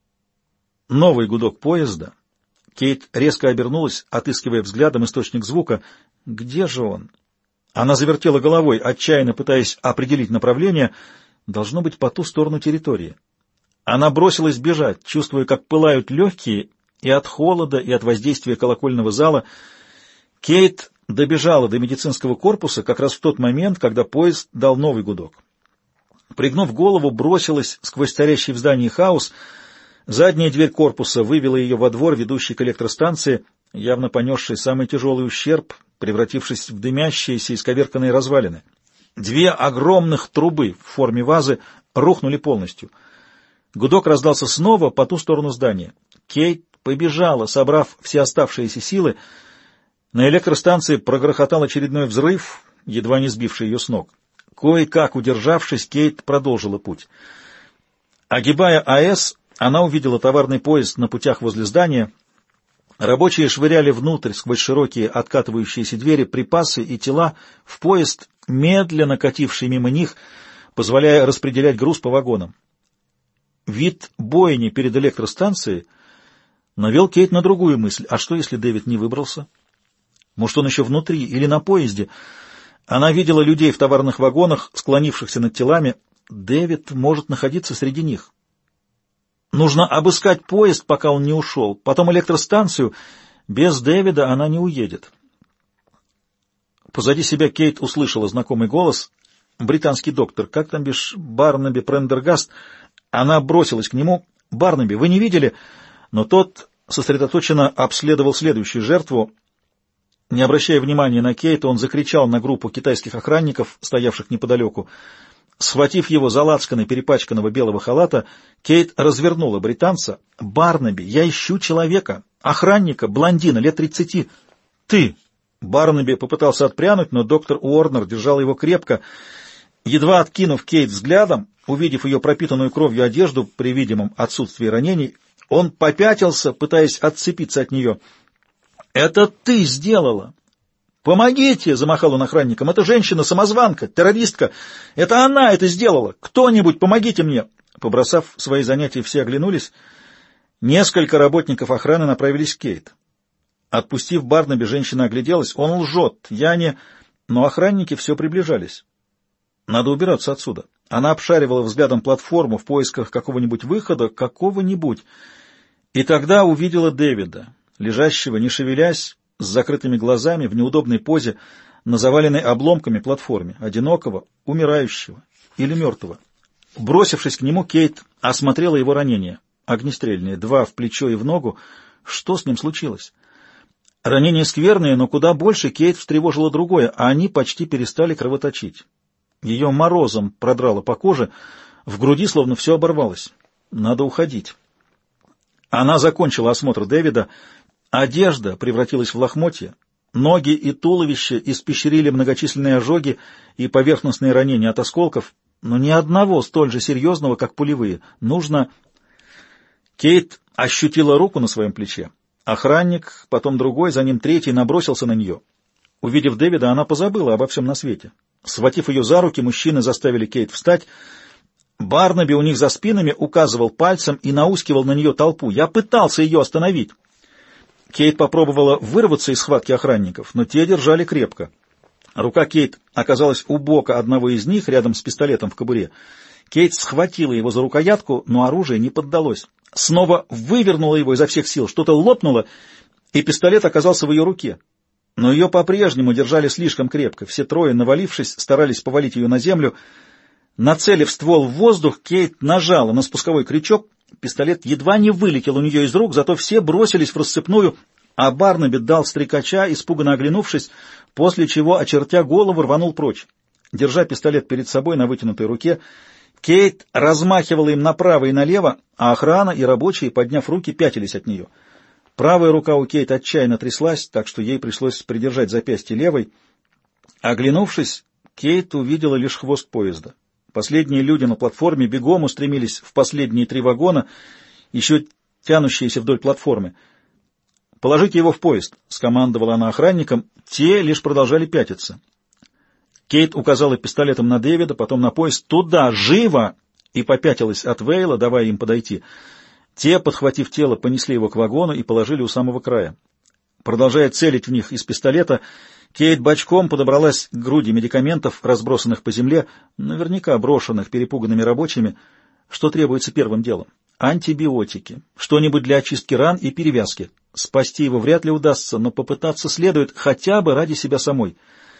Новый гудок поезда. Кейт резко обернулась, отыскивая взглядом источник звука. Где же он? Она завертела головой, отчаянно пытаясь определить направление. Должно быть по ту сторону территории. Она бросилась бежать, чувствуя, как пылают легкие, и от холода, и от воздействия колокольного зала. Кейт добежала до медицинского корпуса как раз в тот момент, когда поезд дал новый гудок. Пригнув голову, бросилась сквозь царящий в здании хаос. Задняя дверь корпуса вывела ее во двор, ведущий к электростанции, явно понесший самый тяжелый ущерб, превратившись в дымящиеся исковерканные развалины. Две огромных трубы в форме вазы рухнули полностью. Гудок раздался снова по ту сторону здания. Кейт побежала, собрав все оставшиеся силы. На электростанции прогрохотал очередной взрыв, едва не сбивший ее с ног. Кое-как удержавшись, Кейт продолжила путь. Огибая АЭС, она увидела товарный поезд на путях возле здания. Рабочие швыряли внутрь, сквозь широкие откатывающиеся двери, припасы и тела в поезд, медленно кативший мимо них, позволяя распределять груз по вагонам. Вид бойни перед электростанцией навел Кейт на другую мысль. А что, если Дэвид не выбрался? Может, он еще внутри или на поезде? Она видела людей в товарных вагонах, склонившихся над телами. Дэвид может находиться среди них. Нужно обыскать поезд, пока он не ушел, потом электростанцию. Без Дэвида она не уедет. Позади себя Кейт услышала знакомый голос. Британский доктор, как там бишь, Барнаби Прендергаст. Она бросилась к нему. «Барнаби, вы не видели?» Но тот сосредоточенно обследовал следующую жертву. Не обращая внимания на Кейт, он закричал на группу китайских охранников, стоявших неподалеку. Схватив его за лацканы перепачканного белого халата, Кейт развернула британца. «Барнаби, я ищу человека, охранника, блондина, лет тридцати». «Ты!» Барнаби попытался отпрянуть, но доктор Уорнер держал его крепко. Едва откинув Кейт взглядом, увидев ее пропитанную кровью одежду при видимом отсутствии ранений, он попятился, пытаясь отцепиться от нее. «Это ты сделала!» «Помогите!» — замахал он охранникам. «Это женщина-самозванка, террористка! Это она это сделала! Кто-нибудь, помогите мне!» Побросав свои занятия, все оглянулись. Несколько работников охраны направились к Кейт. Отпустив Барнаби, женщина огляделась. «Он лжет! Я не...» Но охранники все приближались. «Надо убираться отсюда». Она обшаривала взглядом платформу в поисках какого-нибудь выхода, какого-нибудь. И тогда увидела Дэвида, лежащего, не шевелясь, с закрытыми глазами, в неудобной позе, на заваленной обломками платформе, одинокого, умирающего или мертвого. Бросившись к нему, Кейт осмотрела его ранения. Огнестрельные, два в плечо и в ногу. Что с ним случилось? Ранения скверные, но куда больше Кейт встревожило другое, а они почти перестали кровоточить. Ее морозом продрало по коже, в груди словно все оборвалось. Надо уходить. Она закончила осмотр Дэвида. Одежда превратилась в лохмотья, ноги и туловище испещрили многочисленные ожоги и поверхностные ранения от осколков, но ни одного столь же серьезного, как пулевые. Нужно... Кейт ощутила руку на своем плече. Охранник, потом другой, за ним третий, набросился на нее. Увидев Дэвида, она позабыла обо всем на свете. Схватив ее за руки, мужчины заставили Кейт встать. Барнаби у них за спинами указывал пальцем и наускивал на нее толпу. «Я пытался ее остановить!» Кейт попробовала вырваться из схватки охранников, но те держали крепко. Рука Кейт оказалась у бока одного из них, рядом с пистолетом в кобуре. Кейт схватила его за рукоятку, но оружие не поддалось. Снова вывернула его изо всех сил, что-то лопнуло, и пистолет оказался в ее руке. Но ее по-прежнему держали слишком крепко. Все трое, навалившись, старались повалить ее на землю. Нацелив ствол в воздух, Кейт нажала на спусковой крючок. Пистолет едва не вылетел у нее из рук, зато все бросились в рассыпную, а Барнаби дал стрекача, испуганно оглянувшись, после чего, очертя голову, рванул прочь. Держа пистолет перед собой на вытянутой руке, Кейт размахивала им направо и налево, а охрана и рабочие, подняв руки, пятились от нее. Правая рука у Кейт отчаянно тряслась, так что ей пришлось придержать запястье левой. Оглянувшись, Кейт увидела лишь хвост поезда. Последние люди на платформе бегом устремились в последние три вагона, еще тянущиеся вдоль платформы. «Положите его в поезд», — скомандовала она охранникам. Те лишь продолжали пятиться. Кейт указала пистолетом на Дэвида, потом на поезд. «Туда! Живо!» и попятилась от Вейла, давая им подойти. Те, подхватив тело, понесли его к вагону и положили у самого края. Продолжая целить в них из пистолета, Кейт бочком подобралась к груди медикаментов, разбросанных по земле, наверняка брошенных перепуганными рабочими. Что требуется первым делом? Антибиотики, что-нибудь для очистки ран и перевязки. Спасти его вряд ли удастся, но попытаться следует хотя бы ради себя самой.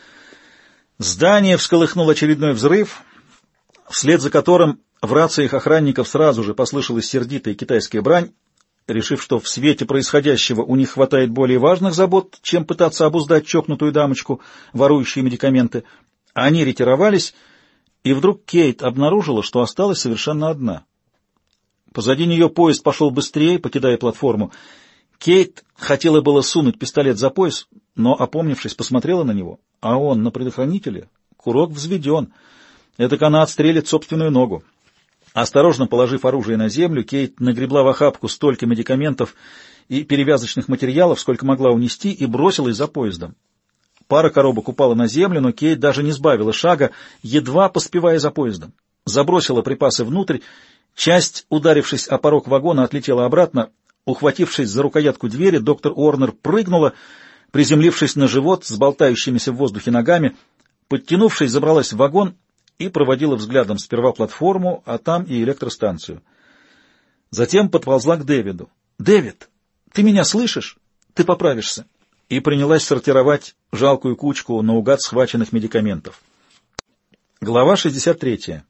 Здание всколыхнул очередной взрыв, вслед за которым в рациях охранников сразу же послышалась сердитая китайская брань. Решив, что в свете происходящего у них хватает более важных забот, чем пытаться обуздать чокнутую дамочку, ворующую медикаменты, они ретировались, и вдруг Кейт обнаружила, что осталась совершенно одна. Позади нее поезд пошел быстрее, покидая платформу. Кейт хотела было сунуть пистолет за пояс, но, опомнившись, посмотрела на него, а он на предохранителе. Курок взведен. Этак она отстрелит собственную ногу. Осторожно положив оружие на землю, Кейт нагребла в охапку столько медикаментов и перевязочных материалов, сколько могла унести, и бросилась за поездом. Пара коробок упала на землю, но Кейт даже не сбавила шага, едва поспевая за поездом. Забросила припасы внутрь, часть, ударившись о порог вагона, отлетела обратно. Ухватившись за рукоятку двери, доктор Уорнер прыгнула, приземлившись на живот с болтающимися в воздухе ногами. Подтянувшись, забралась в вагон и проводила взглядом сперва платформу, а там и электростанцию. Затем подползла к Дэвиду. «Дэвид, ты меня слышишь? Ты поправишься!» И принялась сортировать жалкую кучку наугад схваченных медикаментов. Глава шестьдесят третья.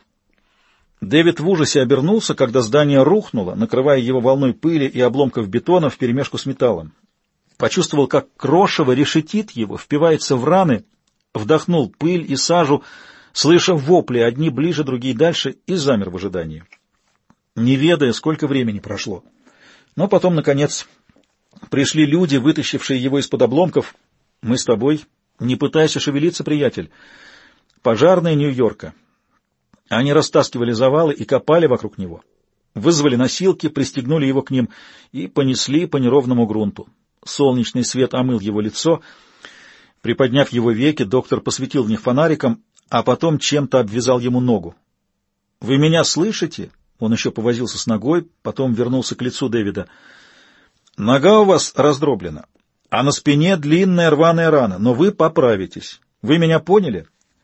Дэвид в ужасе обернулся, когда здание рухнуло, накрывая его волной пыли и обломков бетона вперемешку с металлом. Почувствовал, как крошево решетит его, впивается в раны, вдохнул пыль и сажу, слыша вопли, одни ближе, другие дальше, и замер в ожидании, не ведая, сколько времени прошло. Но потом, наконец, пришли люди, вытащившие его из-под обломков. «Мы с тобой. Не пытайся шевелиться, приятель». Пожарные Нью-Йорка. Они растаскивали завалы и копали вокруг него. Вызвали носилки, пристегнули его к ним и понесли по неровному грунту. Солнечный свет омыл его лицо. Приподняв его веки, доктор посветил в них фонариком, а потом чем-то обвязал ему ногу. «Вы меня слышите?» Он еще повозился с ногой, потом вернулся к лицу Дэвида. «Нога у вас раздроблена, а на спине длинная рваная рана, но вы поправитесь. Вы меня поняли?»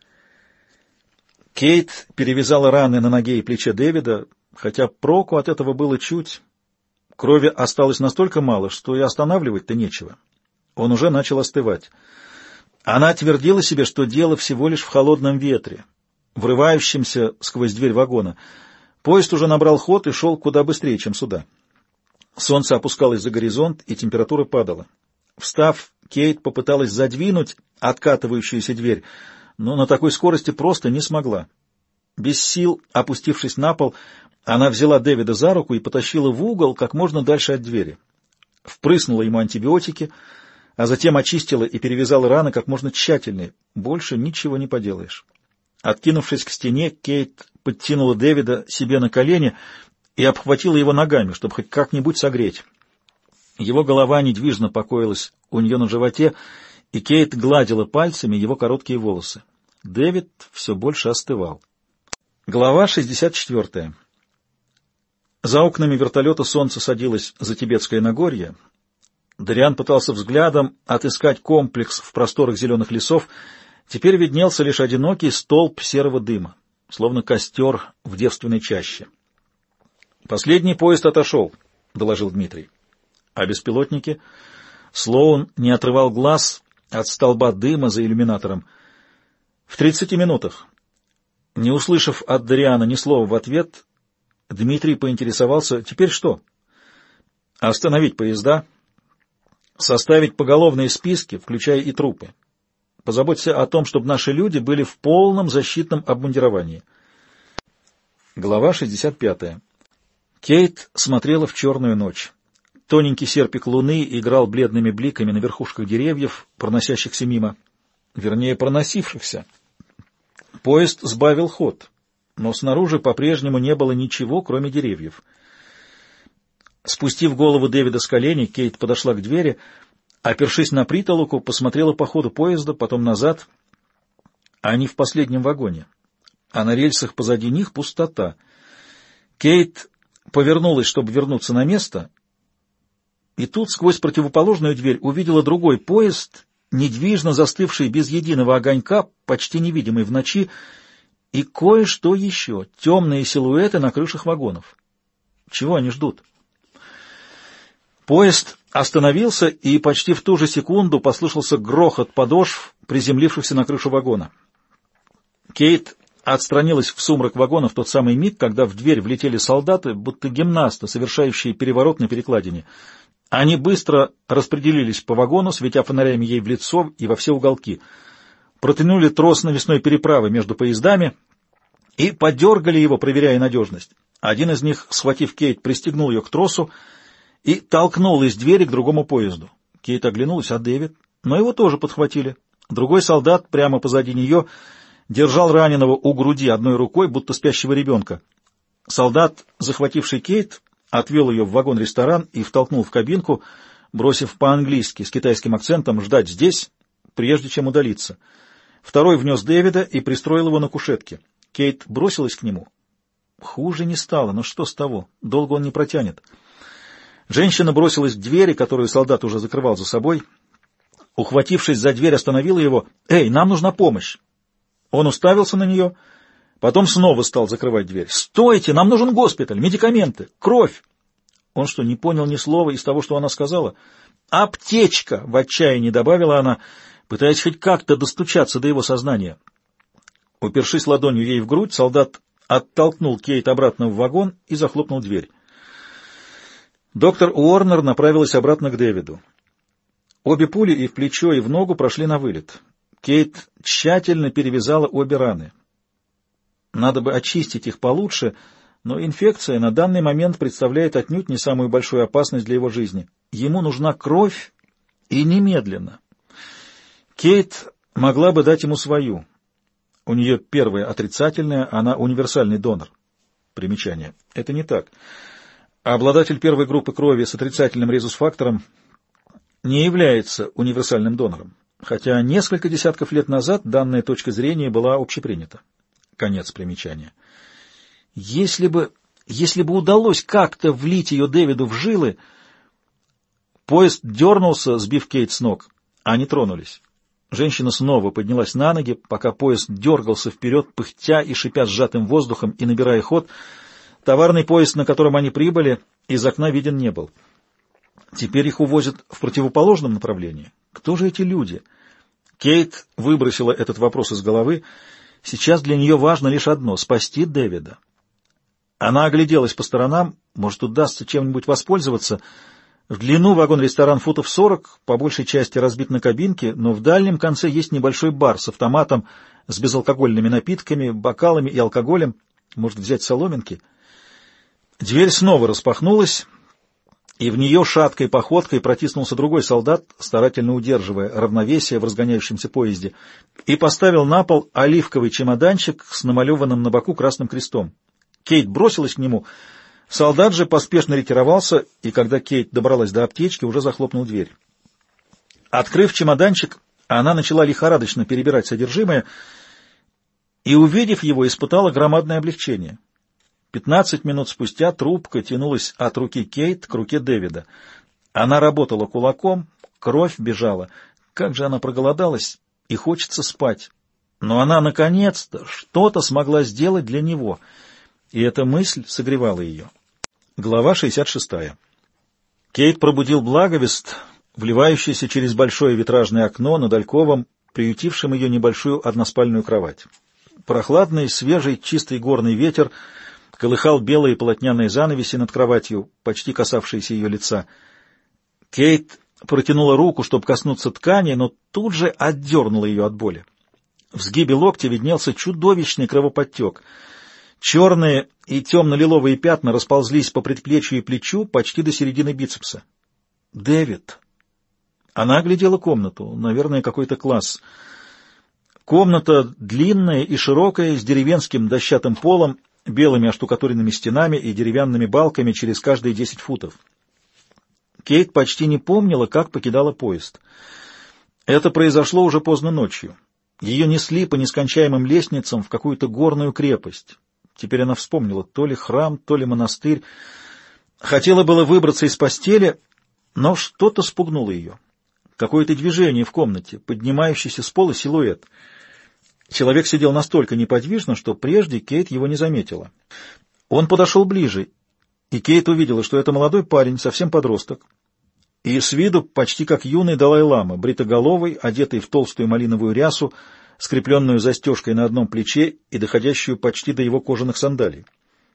Кейт перевязала раны на ноге и плече Дэвида, хотя проку от этого было чуть. Крови осталось настолько мало, что и останавливать-то нечего. Он уже начал остывать. Она твердила себе, что дело всего лишь в холодном ветре, врывающемся сквозь дверь вагона. Поезд уже набрал ход и шел куда быстрее, чем сюда. Солнце опускалось за горизонт, и температура падала. Встав, Кейт попыталась задвинуть откатывающуюся дверь, но на такой скорости просто не смогла. Без сил, опустившись на пол, она взяла Дэвида за руку и потащила в угол как можно дальше от двери. Впрыснула ему антибиотики, а затем очистила и перевязала раны как можно тщательнее. Больше ничего не поделаешь. Откинувшись к стене, Кейт подтянула Дэвида себе на колени и обхватила его ногами, чтобы хоть как-нибудь согреть. Его голова недвижно покоилась у нее на животе, и Кейт гладила пальцами его короткие волосы. Дэвид все больше остывал. Глава шестьдесят четвертая. За окнами вертолета солнце садилось за Тибетское Нагорье. Дориан пытался взглядом отыскать комплекс в просторах зеленых лесов. Теперь виднелся лишь одинокий столб серого дыма, словно костер в девственной чаще. «Последний поезд отошел», — доложил Дмитрий. А беспилотники? Слоун не отрывал глаз от столба дыма за иллюминатором. «В тридцати минутах». Не услышав от Дориана ни слова в ответ, Дмитрий поинтересовался: «Теперь что?» «Остановить поезда, составить поголовные списки, включая и трупы. Позаботься о том, чтобы наши люди были в полном защитном обмундировании». Глава шестьдесят пятая. Кейт смотрела в черную ночь. Тоненький серпик луны играл бледными бликами на верхушках деревьев, проносящихся мимо, вернее, проносившихся. Поезд сбавил ход, но снаружи по-прежнему не было ничего, кроме деревьев. Спустив голову Дэвида с коленей, Кейт подошла к двери, опершись на притолоку, посмотрела по ходу поезда, потом назад. Они в последнем вагоне, а на рельсах позади них пустота. Кейт повернулась, чтобы вернуться на место, и тут сквозь противоположную дверь увидела другой поезд, недвижно застывший без единого огонька, почти невидимый в ночи, и кое-что еще — темные силуэты на крышах вагонов. Чего они ждут? Поезд остановился, и почти в ту же секунду послышался грохот подошв, приземлившихся на крышу вагона. Кейт отстранилась в сумрак вагона в тот самый миг, когда в дверь влетели солдаты, будто гимнасты, совершающие переворот на перекладине. Они быстро распределились по вагону, светя фонарями ей в лицо и во все уголки, протянули трос навесной переправы между поездами и подергали его, проверяя надежность. Один из них, схватив Кейт, пристегнул ее к тросу и толкнул из двери к другому поезду. Кейт оглянулась, а Дэвид? Но его тоже подхватили. Другой солдат прямо позади нее держал раненого у груди одной рукой, будто спящего ребенка. Солдат, захвативший Кейт, отвел ее в вагон-ресторан и втолкнул в кабинку, бросив по-английски с китайским акцентом «ждать здесь», прежде чем удалиться. Второй внес Дэвида и пристроил его на кушетке. Кейт бросилась к нему. Хуже не стало, но что с того? Долго он не протянет. Женщина бросилась к двери, которую солдат уже закрывал за собой. Ухватившись за дверь, остановила его. «Эй, нам нужна помощь!» Он уставился на нее, потом снова стал закрывать дверь. «Стойте! Нам нужен госпиталь! Медикаменты! Кровь!» Он что, не понял ни слова из того, что она сказала? «Аптечка!» — в отчаянии добавила она, пытаясь хоть как-то достучаться до его сознания. Упершись ладонью ей в грудь, солдат оттолкнул Кейт обратно в вагон и захлопнул дверь. Доктор Уорнер направилась обратно к Дэвиду. Обе пули и в плечо, и в ногу прошли на вылет. Кейт тщательно перевязала обе раны. Надо бы очистить их получше, но инфекция на данный момент представляет отнюдь не самую большую опасность для его жизни. Ему нужна кровь, и немедленно. Кейт могла бы дать ему свою. У нее первая отрицательная, она универсальный донор. Примечание. Это не так. Обладатель первой группы крови с отрицательным резус-фактором не является универсальным донором, хотя несколько десятков лет назад данная точка зрения была общепринята. Конец примечания. Если бы, если бы удалось как-то влить ее Дэвиду в жилы, поезд дернулся, сбив Кейт с ног. Они тронулись. Женщина снова поднялась на ноги, пока поезд дергался вперед, пыхтя и шипя сжатым воздухом и набирая ход. Товарный поезд, на котором они прибыли, из окна виден не был. Теперь их увозят в противоположном направлении. Кто же эти люди? Кейт выбросила этот вопрос из головы. Сейчас для нее важно лишь одно — спасти Дэвида. Она огляделась по сторонам, может, удастся чем-нибудь воспользоваться. В длину вагон-ресторан футов сорок, по большей части разбит на кабинке, но в дальнем конце есть небольшой бар с автоматом, с безалкогольными напитками, бокалами и алкоголем. Может, взять соломинки? Дверь снова распахнулась, и в нее шаткой походкой протиснулся другой солдат, старательно удерживая равновесие в разгоняющемся поезде, и поставил на пол оливковый чемоданчик с намалеванным на боку красным крестом. Кейт бросилась к нему. Солдат же поспешно ретировался, и когда Кейт добралась до аптечки, уже захлопнул дверь. Открыв чемоданчик, она начала лихорадочно перебирать содержимое и, увидев его, испытала громадное облегчение. Пятнадцать минут спустя трубка тянулась от руки Кейт к руке Дэвида. Она работала кулаком, кровь бежала. Как же она проголодалась, и хочется спать. Но она, наконец-то, что-то смогла сделать для него, и эта мысль согревала ее. Глава шестьдесят шестая. Кейт пробудил благовест, вливающийся через большое витражное окно над альковом, приютившим ее небольшую односпальную кровать. Прохладный, свежий, чистый горный ветер колыхал белые полотняные занавеси над кроватью, почти касавшиеся ее лица. Кейт протянула руку, чтобы коснуться ткани, но тут же отдернула ее от боли. В сгибе локтя виднелся чудовищный кровоподтек. Черные и темно-лиловые пятна расползлись по предплечью и плечу почти до середины бицепса. «Дэвид!» Она оглядела комнату, наверное, какой-то класс. Комната длинная и широкая, с деревенским дощатым полом, белыми оштукатуренными стенами и деревянными балками через каждые десять футов. Кейт почти не помнила, как покидала поезд. Это произошло уже поздно ночью. Ее несли по нескончаемым лестницам в какую-то горную крепость. Теперь она вспомнила, то ли храм, то ли монастырь. Хотела было выбраться из постели, но что-то спугнуло ее. Какое-то движение в комнате, поднимающийся с пола силуэт. Человек сидел настолько неподвижно, что прежде Кейт его не заметила. Он подошел ближе, и Кейт увидела, что это молодой парень, совсем подросток, и с виду почти как юный Далай-лама, бритоголовый, одетый в толстую малиновую рясу, скрепленную застежкой на одном плече и доходящую почти до его кожаных сандалий.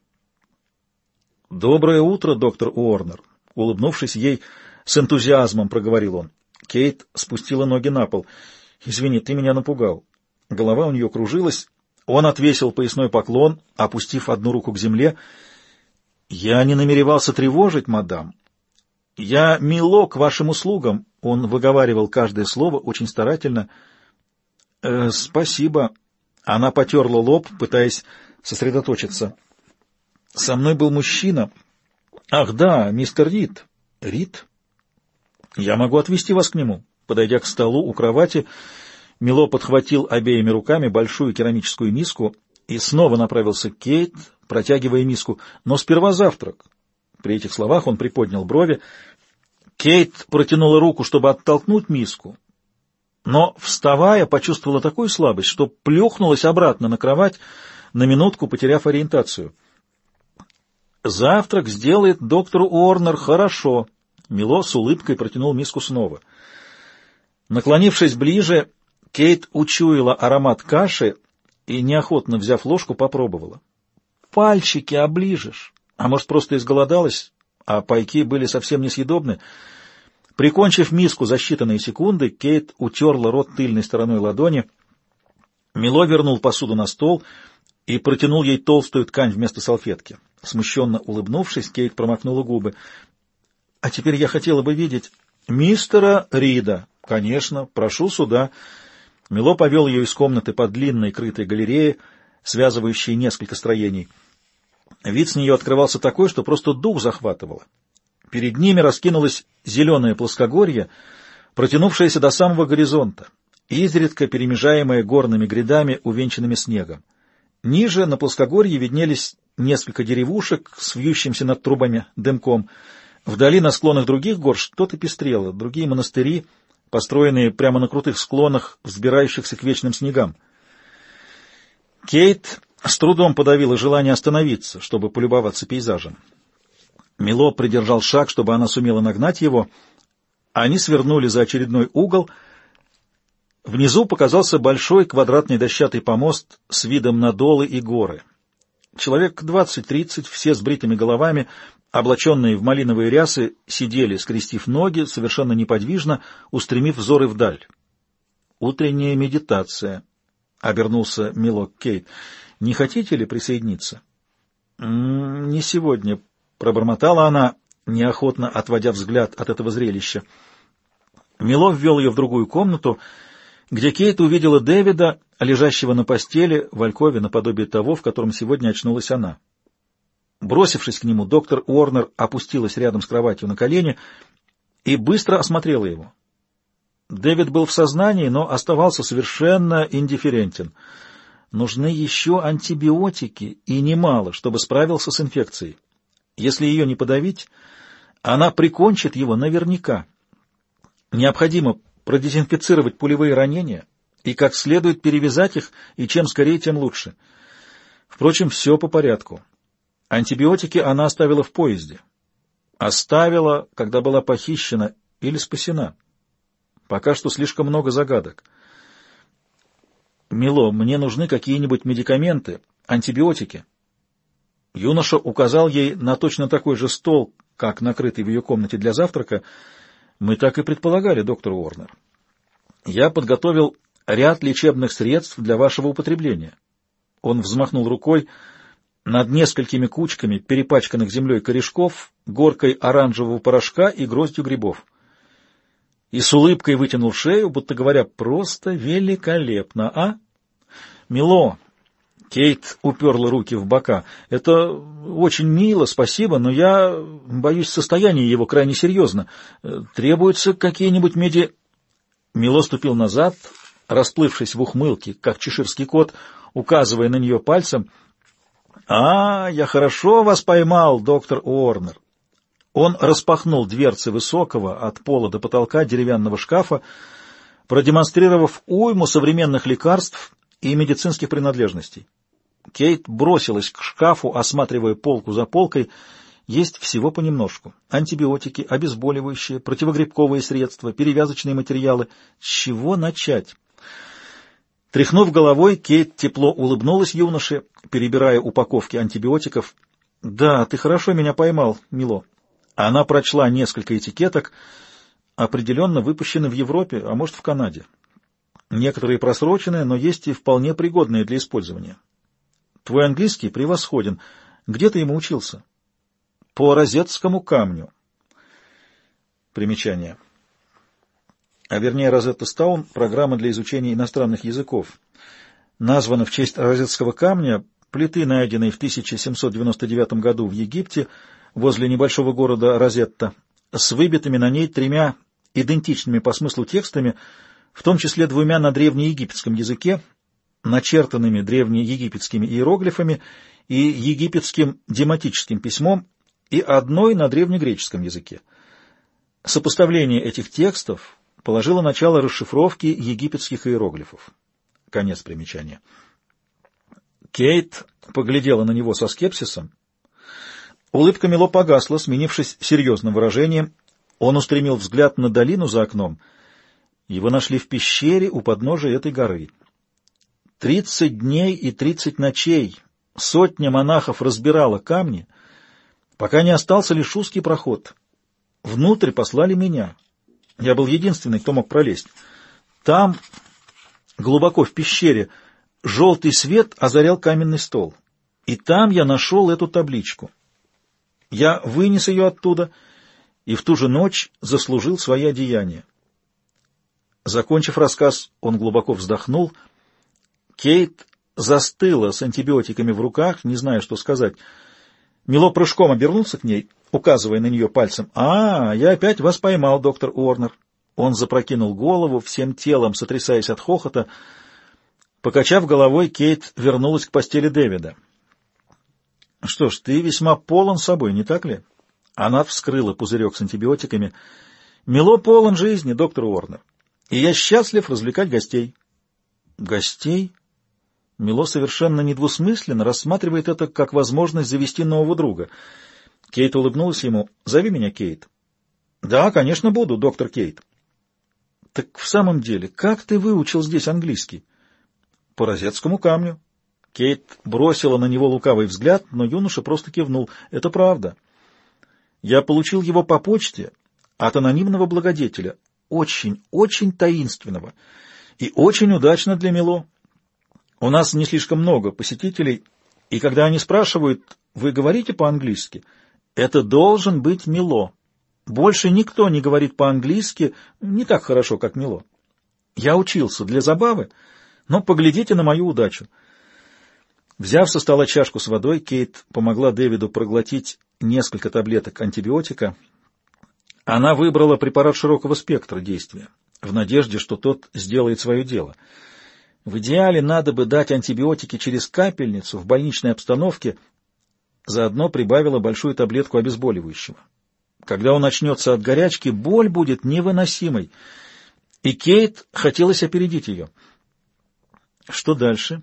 «Доброе утро, доктор Уорнер!» Улыбнувшись ей, с энтузиазмом проговорил он. Кейт спустила ноги на пол. «Извини, ты меня напугал». Голова у нее кружилась. Он отвесил поясной поклон, опустив одну руку к земле. «Я не намеревался тревожить, мадам. Я Мило к вашим услугам». Он выговаривал каждое слово очень старательно. «Э, «Спасибо». Она потерла лоб, пытаясь сосредоточиться. «Со мной был мужчина». «Ах, да, мистер Рид». «Рид? Я могу отвезти вас к нему». Подойдя к столу у кровати, Мило подхватил обеими руками большую керамическую миску и снова направился к Кейт, протягивая миску. «Но сперва завтрак». При этих словах он приподнял брови. Кейт протянула руку, чтобы оттолкнуть миску, но, вставая, почувствовала такую слабость, что плюхнулась обратно на кровать, на минутку потеряв ориентацию. «Завтрак сделает доктор Уорнер хорошо». Мило с улыбкой протянул миску снова. Наклонившись ближе, Кейт учуяла аромат каши и, неохотно взяв ложку, попробовала. «Пальчики оближешь». А может, просто изголодалась, а пайки были совсем несъедобны. Прикончив миску за считанные секунды, Кейт утерла рот тыльной стороной ладони. Мило вернул посуду на стол и протянул ей толстую ткань вместо салфетки. Смущенно улыбнувшись, Кейт промокнула губы. — А теперь я хотела бы видеть мистера Рида. — Конечно, прошу сюда. Мило повел ее из комнаты по длинной крытой галерее, связывающей несколько строений. Вид с нее открывался такой, что просто дух захватывало. Перед ними раскинулось зеленое плоскогорье, протянувшееся до самого горизонта, изредка перемежаемое горными грядами, увенчанными снегом. Ниже на плоскогорье виднелись несколько деревушек с вьющимся над трубами дымком. Вдали на склонах других гор что-то пестрело, другие монастыри, построенные прямо на крутых склонах, взбирающихся к вечным снегам. Кейт с трудом подавила желание остановиться, чтобы полюбоваться пейзажем. Мило придержал шаг, чтобы она сумела нагнать его. Они свернули за очередной угол. Внизу показался большой квадратный дощатый помост с видом на долы и горы. Человек двадцать-тридцать, все с бритыми головами, облаченные в малиновые рясы, сидели, скрестив ноги, совершенно неподвижно, устремив взоры вдаль. «Утренняя медитация», — обернулся Мило к Кейт. «Не хотите ли присоединиться?» «М-м, «Не сегодня», — пробормотала она, неохотно отводя взгляд от этого зрелища. Мило ввел ее в другую комнату, где Кейт увидела Дэвида, лежащего на постели в алькове наподобие того, в котором сегодня очнулась она. Бросившись к нему, доктор Уорнер опустилась рядом с кроватью на колени и быстро осмотрела его. Дэвид был в сознании, но оставался совершенно индифферентен. Нужны еще антибиотики, и немало, чтобы справился с инфекцией. Если ее не подавить, она прикончит его наверняка. Необходимо продезинфицировать пулевые ранения и как следует перевязать их, и чем скорее, тем лучше. Впрочем, все по порядку. Антибиотики она оставила в поезде. Оставила, когда была похищена или спасена. Пока что слишком много загадок. «Мило, мне нужны какие-нибудь медикаменты, антибиотики». Юноша указал ей на точно такой же стол, как накрытый в ее комнате для завтрака. «Мы так и предполагали, доктор Уорнер. Я подготовил ряд лечебных средств для вашего употребления». Он взмахнул рукой. Над несколькими кучками перепачканных землей корешков, горкой оранжевого порошка и гроздью грибов. И с улыбкой вытянул шею, будто говоря: «Просто великолепно, а?» «Мило!» — Кейт уперла руки в бока. «Это очень мило, спасибо, но я боюсь, состояние его крайне серьезно. Требуются какие-нибудь меди...» Мило ступил назад, расплывшись в ухмылке, как чеширский кот, указывая на нее пальцем. «А, я хорошо вас поймал, доктор Уорнер». Он распахнул дверцы высокого от пола до потолка деревянного шкафа, продемонстрировав уйму современных лекарств и медицинских принадлежностей. Кейт бросилась к шкафу, осматривая полку за полкой. Есть всего понемножку. Антибиотики, обезболивающие, противогрибковые средства, перевязочные материалы. С чего начать? Тряхнув головой, Кейт тепло улыбнулась юноше, перебирая упаковки антибиотиков. «Да, ты хорошо меня поймал, Мило». Она прочла несколько этикеток, определенно выпущены в Европе, а может, в Канаде. Некоторые просроченные, но есть и вполне пригодные для использования. Твой английский превосходен. Где ты ему учился? По розетскому камню. Примечание. А вернее, Розетта Стоун — программа для изучения иностранных языков. Названа в честь розетского камня, плиты, найденной в тысяча семьсот девяносто девятом году в Египте, возле небольшого города Розетта, с выбитыми на ней тремя идентичными по смыслу текстами, в том числе двумя на древнеегипетском языке, начертанными древнеегипетскими иероглифами и египетским дематическим письмом, и одной на древнегреческом языке. Сопоставление этих текстов положило начало расшифровке египетских иероглифов. Конец примечания. Кейт поглядела на него со скепсисом. Улыбка Мило погасла, сменившись серьезным выражением. Он устремил взгляд на долину за окном. Его нашли в пещере у подножия этой горы. Тридцать дней и тридцать ночей сотня монахов разбирала камни, пока не остался лишь узкий проход. Внутрь послали меня. Я был единственный, кто мог пролезть. Там, глубоко в пещере, желтый свет озарял каменный стол, и там я нашел эту табличку. Я вынес ее оттуда и в ту же ночь заслужил свои одеяния. Закончив рассказ, он глубоко вздохнул. Кейт застыла с антибиотиками в руках, не зная, что сказать. Мило прыжком обернулся к ней, указывая на нее пальцем. «А, я опять вас поймал, доктор Уорнер». Он запрокинул голову, всем телом сотрясаясь от хохота. Покачав головой, Кейт вернулась к постели Дэвида. «Что ж, ты весьма полон собой, не так ли?» Она вскрыла пузырек с антибиотиками. «Мило полон жизни, доктор Уорнер, и я счастлив развлекать гостей». «Гостей?» Мило совершенно недвусмысленно рассматривает это как возможность завести нового друга. Кейт улыбнулась ему. «Зови меня Кейт». «Да, конечно, буду, доктор Кейт». «Так в самом деле, как ты выучил здесь английский?» «По розетскому камню». Кейт бросила на него лукавый взгляд, но юноша просто кивнул. «Это правда. Я получил его по почте от анонимного благодетеля, очень, очень таинственного, и очень удачно для Мило. У нас не слишком много посетителей, и когда они спрашивают, вы говорите по-английски, это должен быть Мило. Больше никто не говорит по-английски не так хорошо, как Мило. Я учился для забавы, но поглядите на мою удачу». Взяв со стола чашку с водой, Кейт помогла Дэвиду проглотить несколько таблеток антибиотика. Она выбрала препарат широкого спектра действия, в надежде, что тот сделает свое дело. В идеале надо бы дать антибиотики через капельницу в больничной обстановке, заодно прибавила большую таблетку обезболивающего. Когда он очнется от горячки, боль будет невыносимой, и Кейт хотелось опередить ее. Что дальше?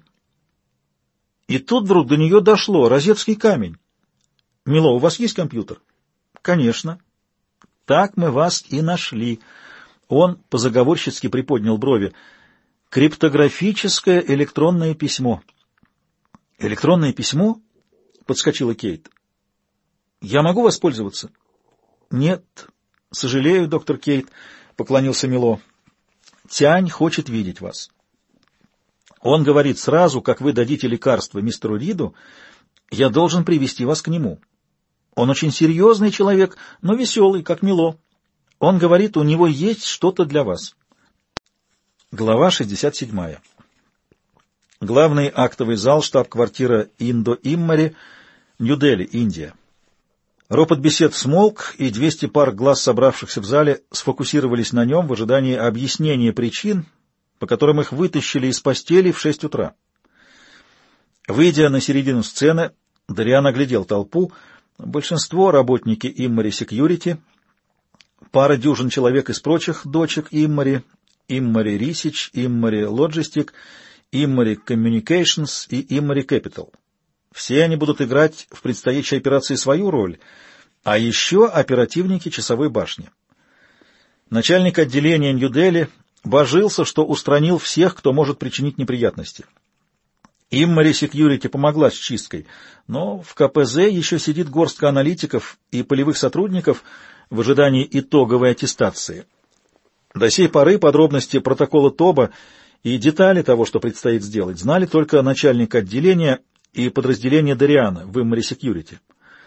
И тут вдруг до нее дошло. Розетский камень. «Мило, у вас есть компьютер?» «Конечно». «Так мы вас и нашли». Он позаговорщицки приподнял брови. «Криптографическое электронное письмо». «Электронное письмо?» — подскочила Кейт. «Я могу воспользоваться?» «Нет, сожалею, доктор Кейт», — поклонился Мило. «Тянь хочет видеть вас. Он говорит, сразу, как вы дадите лекарство мистеру Риду, я должен привести вас к нему. Он очень серьезный человек, но веселый, как Мило. Он говорит, у него есть что-то для вас». Глава шестьдесят седьмая. Главный актовый зал, штаб-квартира Индо-Иммари, Нью-Дели, Индия. Ропот бесед смолк, и двести пар глаз, собравшихся в зале, сфокусировались на нем в ожидании объяснения причин, по которым их вытащили из постели в шесть утра. Выйдя на середину сцены, Дориан оглядел толпу. Большинство — работники Иммари Секьюрити, пара дюжин человек из прочих дочек Иммари, Иммари Рисич, Иммари Лоджистик, Иммари Коммуникейшнс и Иммари Кэпитал. Все они будут играть в предстоящей операции свою роль, а еще оперативники часовой башни. Начальник отделения Нью-Дели божился, что устранил всех, кто может причинить неприятности. Иммари Секьюрити помогла с чисткой, но в ка пэ зэ еще сидит горстка аналитиков и полевых сотрудников в ожидании итоговой аттестации. До сей поры подробности протокола ТОБа и детали того, что предстоит сделать, знали только начальник отделения и подразделение Дориана в Иммари Секьюрити.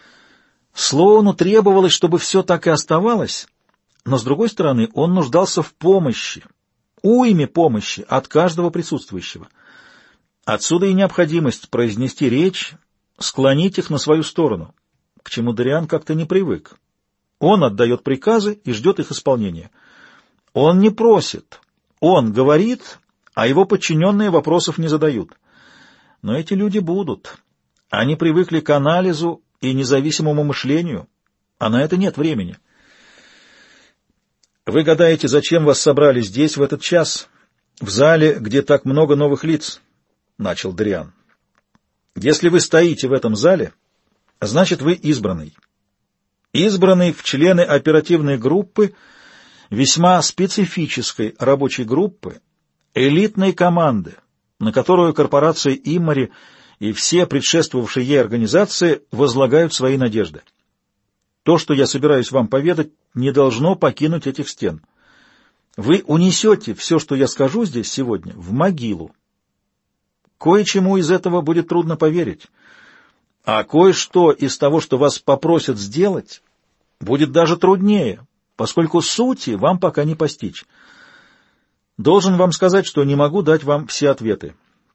Слоуну требовалось, чтобы все так и оставалось, но, с другой стороны, он нуждался в помощи, уйме помощи от каждого присутствующего. Отсюда и необходимость произнести речь, склонить их на свою сторону, к чему Дориан как-то не привык. Он отдает приказы и ждет их исполнения. Он не просит, он говорит, а его подчиненные вопросов не задают. Но эти люди будут. Они привыкли к анализу и независимому мышлению, а на это нет времени. Вы гадаете, зачем вас собрали здесь в этот час, в зале, где так много новых лиц? — начал Дориан. — Если вы стоите в этом зале, значит, вы избранный. Избранный в члены оперативной группы, весьма специфической рабочей группы, элитной команды, на которую корпорация Иммари и все предшествовавшие ей организации возлагают свои надежды. То, что я собираюсь вам поведать, не должно покинуть этих стен. Вы унесете все, что я скажу здесь сегодня, в могилу. Кое-чему из этого будет трудно поверить, а кое-что из того, что вас попросят сделать, будет даже труднее, поскольку сути вам пока не постичь. Должен вам сказать, что не могу дать вам все ответы.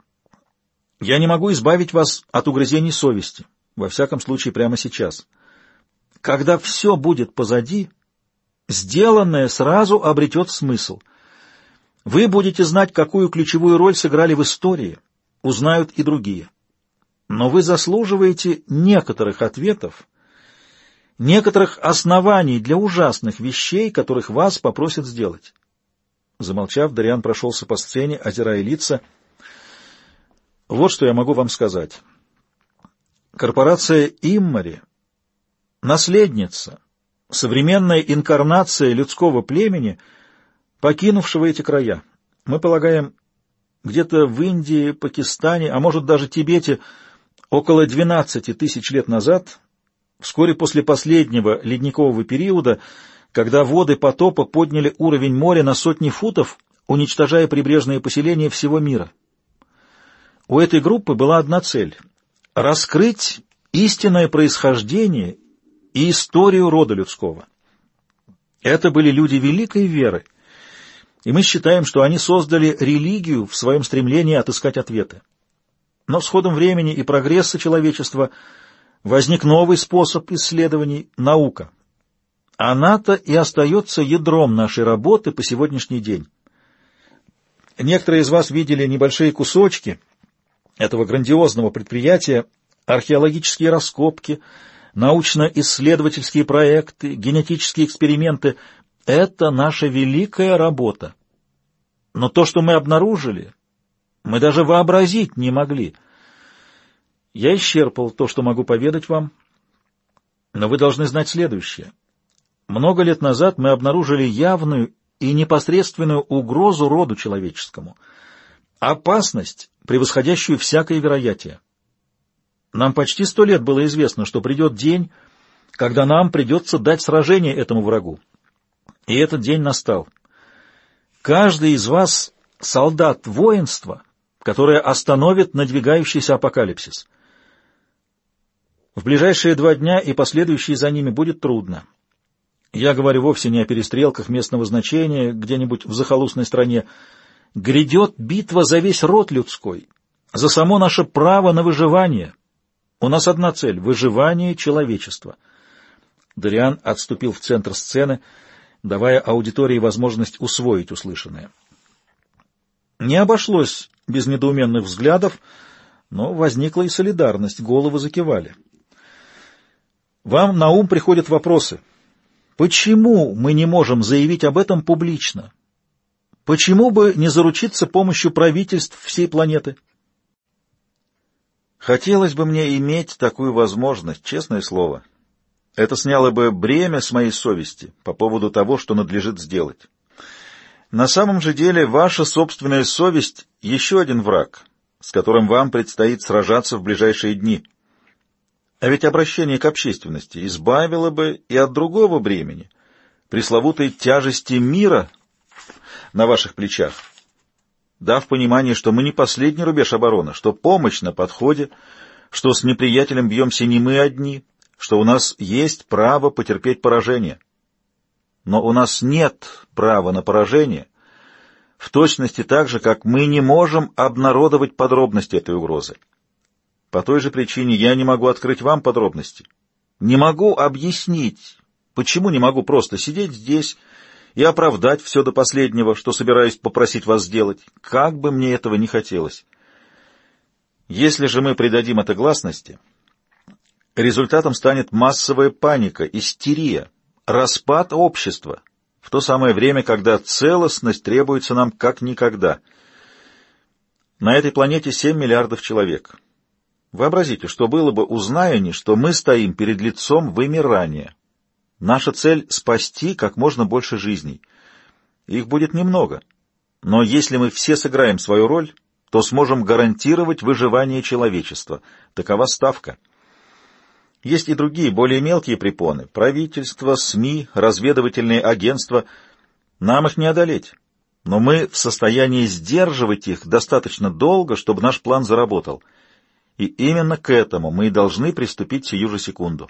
Я не могу избавить вас от угрызений совести, во всяком случае прямо сейчас. Когда все будет позади, сделанное сразу обретет смысл. Вы будете знать, какую ключевую роль сыграли в истории, узнают и другие. Но вы заслуживаете некоторых ответов, некоторых оснований для ужасных вещей, которых вас попросят сделать. Замолчав, Дориан прошелся по сцене, озирая лица. Вот что я могу вам сказать. Корпорация Иммари — наследница, современная инкарнация людского племени, покинувшего эти края. Мы полагаем, где-то в Индии, Пакистане, а может даже Тибете, около двенадцати тысяч лет назад, вскоре после последнего ледникового периода, когда воды потопа подняли уровень моря на сотни футов, уничтожая прибрежные поселения всего мира. У этой группы была одна цель — раскрыть истинное происхождение и историю рода людского. Это были люди великой веры, и мы считаем, что они создали религию в своем стремлении отыскать ответы. Но с ходом времени и прогресса человечества возник новый способ исследований — наука. Она-то и остается ядром нашей работы по сегодняшний день. Некоторые из вас видели небольшие кусочки этого грандиозного предприятия: археологические раскопки, научно-исследовательские проекты, генетические эксперименты. Это наша великая работа. Но то, что мы обнаружили, мы даже вообразить не могли. Я исчерпал то, что могу поведать вам, но вы должны знать следующее. Много лет назад мы обнаружили явную и непосредственную угрозу роду человеческому, опасность, превосходящую всякое вероятие. Нам почти сто лет было известно, что придет день, когда нам придется дать сражение этому врагу. И этот день настал. Каждый из вас — солдат воинства, которое остановит надвигающийся апокалипсис. В ближайшие два дня и последующие за ними будет трудно. Я говорю вовсе не о перестрелках местного значения где-нибудь в захолустной стране. Грядет битва за весь род людской, за само наше право на выживание. У нас одна цель — выживание человечества. Дориан отступил в центр сцены, давая аудитории возможность усвоить услышанное. Не обошлось без недоуменных взглядов, но возникла и солидарность, головы закивали. Вам на ум приходят вопросы. Почему мы не можем заявить об этом публично? Почему бы не заручиться помощью правительств всей планеты? Хотелось бы мне иметь такую возможность, честное слово. Это сняло бы бремя с моей совести по поводу того, что надлежит сделать. На самом же деле, ваша собственная совесть — еще один враг, с которым вам предстоит сражаться в ближайшие дни. А ведь обращение к общественности избавило бы и от другого бремени, пресловутой тяжести мира на ваших плечах, дав понимание, что мы не последний рубеж обороны, что помощь на подходе, что с неприятелем бьемся не мы одни, что у нас есть право потерпеть поражение. Но у нас нет права на поражение, в точности так же, как мы не можем обнародовать подробности этой угрозы. По той же причине я не могу открыть вам подробности. Не могу объяснить, почему не могу просто сидеть здесь и оправдать все до последнего, что собираюсь попросить вас сделать, как бы мне этого не хотелось. Если же мы придадим это гласности, результатом станет массовая паника, истерия, распад общества, в то самое время, когда целостность требуется нам как никогда. На этой планете семь миллиардов человек. Вообразите, что было бы, узная они, что мы стоим перед лицом вымирания. Наша цель — спасти как можно больше жизней. Их будет немного, но если мы все сыграем свою роль, то сможем гарантировать выживание человечества. Такова ставка. Есть и другие, более мелкие препоны — правительство, СМИ, разведывательные агентства. Нам их не одолеть. но мы в состоянии сдерживать их достаточно долго, чтобы наш план заработал. И именно к этому мы и должны приступить сию же секунду.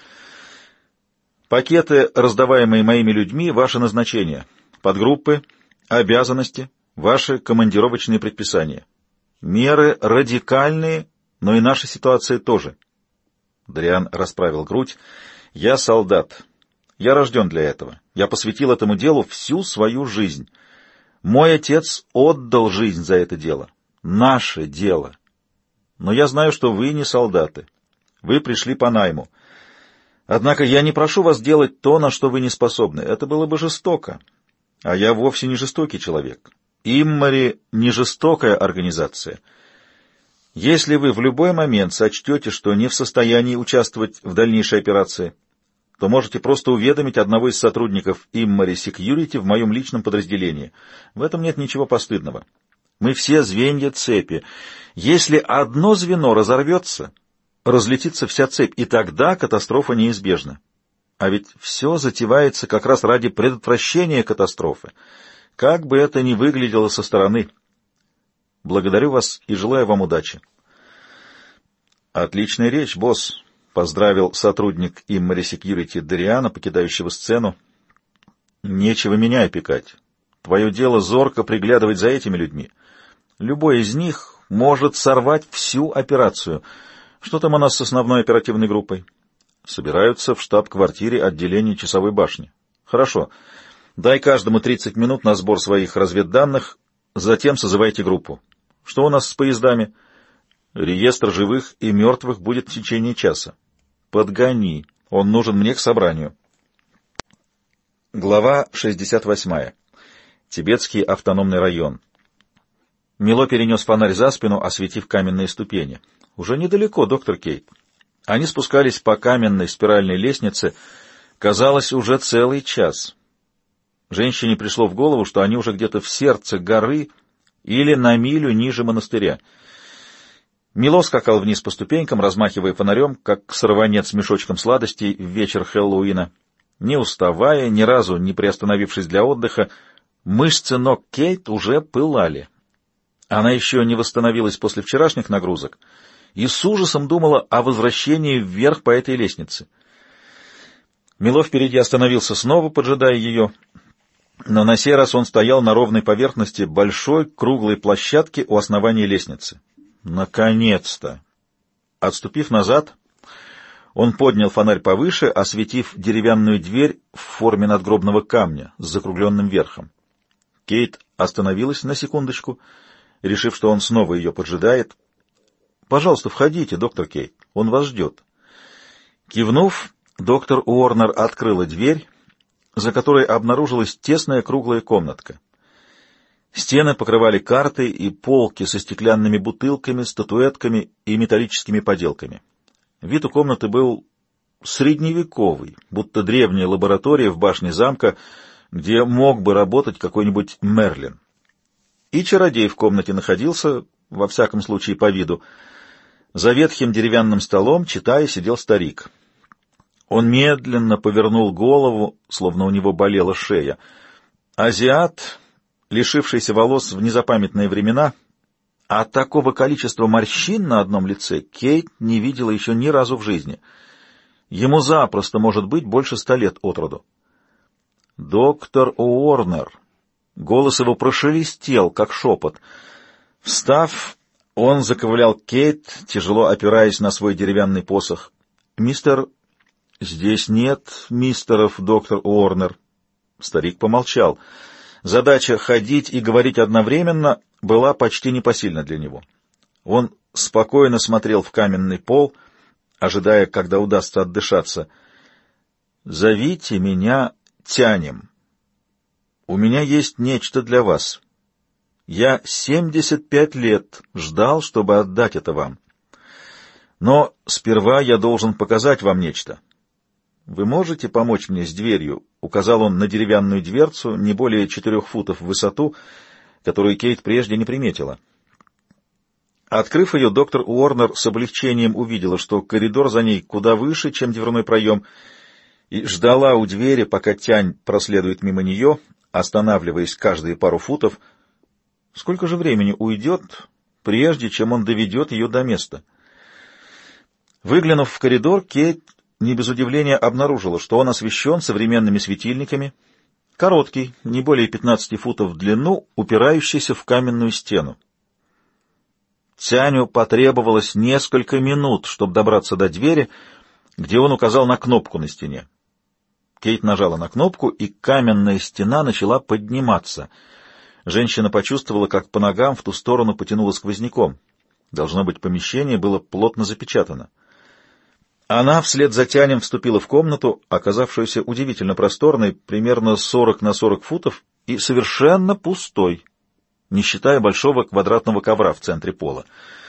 Пакеты, раздаваемые моими людьми, — ваше назначение. Подгруппы, обязанности, ваши командировочные предписания. Меры радикальные, но и наша ситуация тоже. Дриан расправил грудь. Я солдат. Я рожден для этого. Я посвятил этому делу всю свою жизнь. Мой отец отдал жизнь за это дело. Наше дело. Но я знаю, что вы не солдаты. Вы пришли по найму. Однако я не прошу вас делать то, на что вы не способны. Это было бы жестоко. А я вовсе не жестокий человек. Иммари — не жестокая организация. Если вы в любой момент сочтете, что не в состоянии участвовать в дальнейшей операции, то можете просто уведомить одного из сотрудников Иммари Security в моем личном подразделении. В этом нет ничего постыдного. Мы все звенья цепи. Если одно звено разорвется, разлетится вся цепь, и тогда катастрофа неизбежна. А ведь все затевается как раз ради предотвращения катастрофы, как бы это ни выглядело со стороны. Благодарю вас и желаю вам удачи. Отличная речь, босс, — поздравил сотрудник Иммари Security Дариана, покидающего сцену. Нечего меня опекать. Твое дело зорко приглядывать за этими людьми. Любой из них может сорвать всю операцию. Что там у нас с основной оперативной группой? Собираются в штаб-квартире отделения часовой башни. Хорошо. Дай каждому тридцать минут на сбор своих разведданных, затем созывайте группу. Что у нас с поездами? Реестр живых и мертвых будет в течение часа. Подгони. Он нужен мне к собранию. Глава шестьдесят восьмая. Тибетский автономный район. Мило перенес фонарь за спину, осветив каменные ступени. Уже недалеко, доктор Кейт. Они спускались по каменной спиральной лестнице, казалось, уже целый час. Женщине пришло в голову, что они уже где-то в сердце горы или на милю ниже монастыря. Мило скакал вниз по ступенькам, размахивая фонарем, как сорванец с мешочком сладостей в вечер Хэллоуина. Не уставая, ни разу не приостановившись для отдыха, мышцы ног Кейт уже пылали. Она еще не восстановилась после вчерашних нагрузок и с ужасом думала о возвращении вверх по этой лестнице. Мило впереди остановился снова, поджидая ее, но на сей раз он стоял на ровной поверхности большой круглой площадки у основания лестницы. Наконец-то! Отступив назад, он поднял фонарь повыше, осветив деревянную дверь в форме надгробного камня с закругленным верхом. Кейт остановилась на секундочку, решив, что он снова ее поджидает. «Пожалуйста, входите, доктор Кейт, он вас ждет». Кивнув, доктор Уорнер открыла дверь, за которой обнаружилась тесная круглая комнатка. Стены покрывали карты и полки со стеклянными бутылками, статуэтками и металлическими поделками. Вид у комнаты был средневековый, будто древняя лаборатория в башне замка, где мог бы работать какой-нибудь Мерлин. И чародей в комнате находился, во всяком случае по виду. За ветхим деревянным столом, читая, сидел старик. Он медленно повернул голову, словно у него болела шея. Азиат, лишившийся волос в незапамятные времена, а такого количества морщин на одном лице Кейт не видела еще ни разу в жизни. Ему запросто может быть больше ста лет от роду. «Доктор Уорнер!» Голос его прошелестел, как шепот. Встав, он заковылял к Кейт, тяжело опираясь на свой деревянный посох. «Мистер...» «Здесь нет мистеров, доктор Уорнер». Старик помолчал. Задача ходить и говорить одновременно была почти непосильна для него. Он спокойно смотрел в каменный пол, ожидая, когда удастся отдышаться. «Зовите меня Тянем. У меня есть нечто для вас. Я семьдесят пять лет ждал, чтобы отдать это вам. Но сперва я должен показать вам нечто. Вы можете помочь мне с дверью?» — указал он на деревянную дверцу, не более четырех футов в высоту, которую Кейт прежде не приметила. Открыв ее, доктор Уорнер с облегчением увидела, что коридор за ней куда выше, чем дверной проем, и ждала у двери, пока Тянь проследует мимо нее, останавливаясь каждые пару футов. Сколько же времени уйдет, прежде чем он доведет ее до места? Выглянув в коридор, Кейт не без удивления обнаружила, что он освещен современными светильниками, короткий, не более пятнадцати футов в длину, упирающийся в каменную стену. Тяню потребовалось несколько минут, чтобы добраться до двери, где он указал на кнопку на стене. Кейт нажала на кнопку, и каменная стена начала подниматься. Женщина почувствовала, как по ногам в ту сторону потянуло сквозняком. Должно быть, помещение было плотно запечатано. Она вслед за Тянем вступила в комнату, оказавшуюся удивительно просторной, примерно сорок на сорок футов, и совершенно пустой, не считая большого квадратного ковра в центре пола.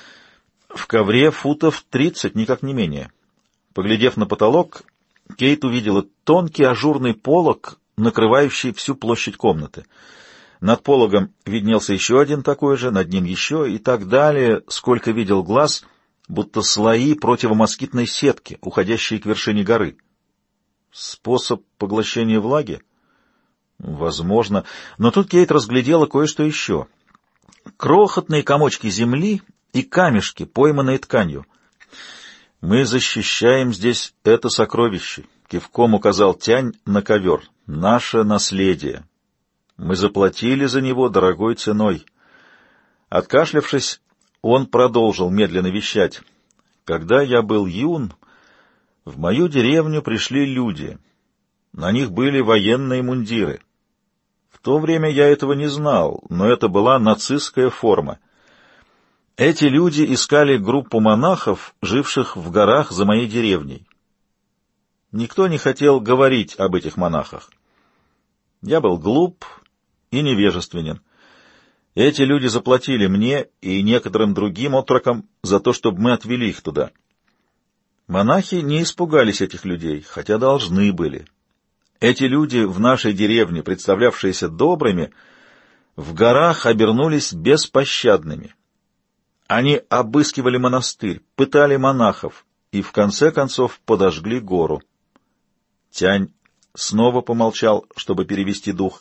В ковре футов тридцать, никак не менее. Поглядев на потолок, Кейт увидела тонкий ажурный полог, накрывающий всю площадь комнаты. Над пологом виднелся еще один такой же, над ним еще и так далее, сколько видел глаз, будто слои противомоскитной сетки, уходящие к вершине горы. Способ поглощения влаги? Возможно. Но тут Кейт разглядела кое-что еще. Крохотные комочки земли и камешки, пойманные тканью. «Мы защищаем здесь это сокровище», — кивком указал Тянь на ковер. «Наше наследие. Мы заплатили за него дорогой ценой». Откашлявшись, он продолжил медленно вещать. «Когда я был юн, в мою деревню пришли люди. На них были военные мундиры. В то время я этого не знал, но это была нацистская форма. Эти люди искали группу монахов, живших в горах за моей деревней. Никто не хотел говорить об этих монахах. Я был глуп и невежественен. Эти люди заплатили мне и некоторым другим отрокам за то, чтобы мы отвели их туда. Монахи не испугались этих людей, хотя должны были. Эти люди в нашей деревне, представлявшиеся добрыми, в горах обернулись беспощадными. Они обыскивали монастырь, пытали монахов и, в конце концов, подожгли гору. Тянь снова помолчал, чтобы перевести дух.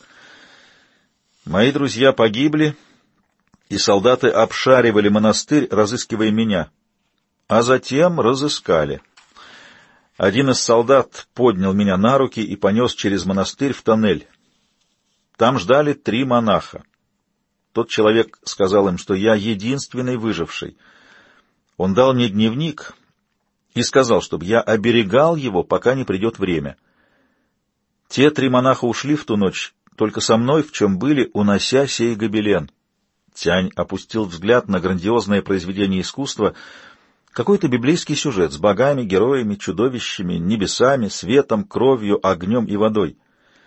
Мои друзья погибли, и солдаты обшаривали монастырь, разыскивая меня, а затем разыскали. Один из солдат поднял меня на руки и понес через монастырь в тоннель. Там ждали три монаха. Тот человек сказал им, что я единственный выживший. Он дал мне дневник и сказал, чтобы я оберегал его, пока не придет время. Те три монаха ушли в ту ночь, только со мной, в чем были, унося сей гобелен. Тянь опустил взгляд на грандиозное произведение искусства, какой-то библейский сюжет с богами, героями, чудовищами, небесами, светом, кровью, огнем и водой.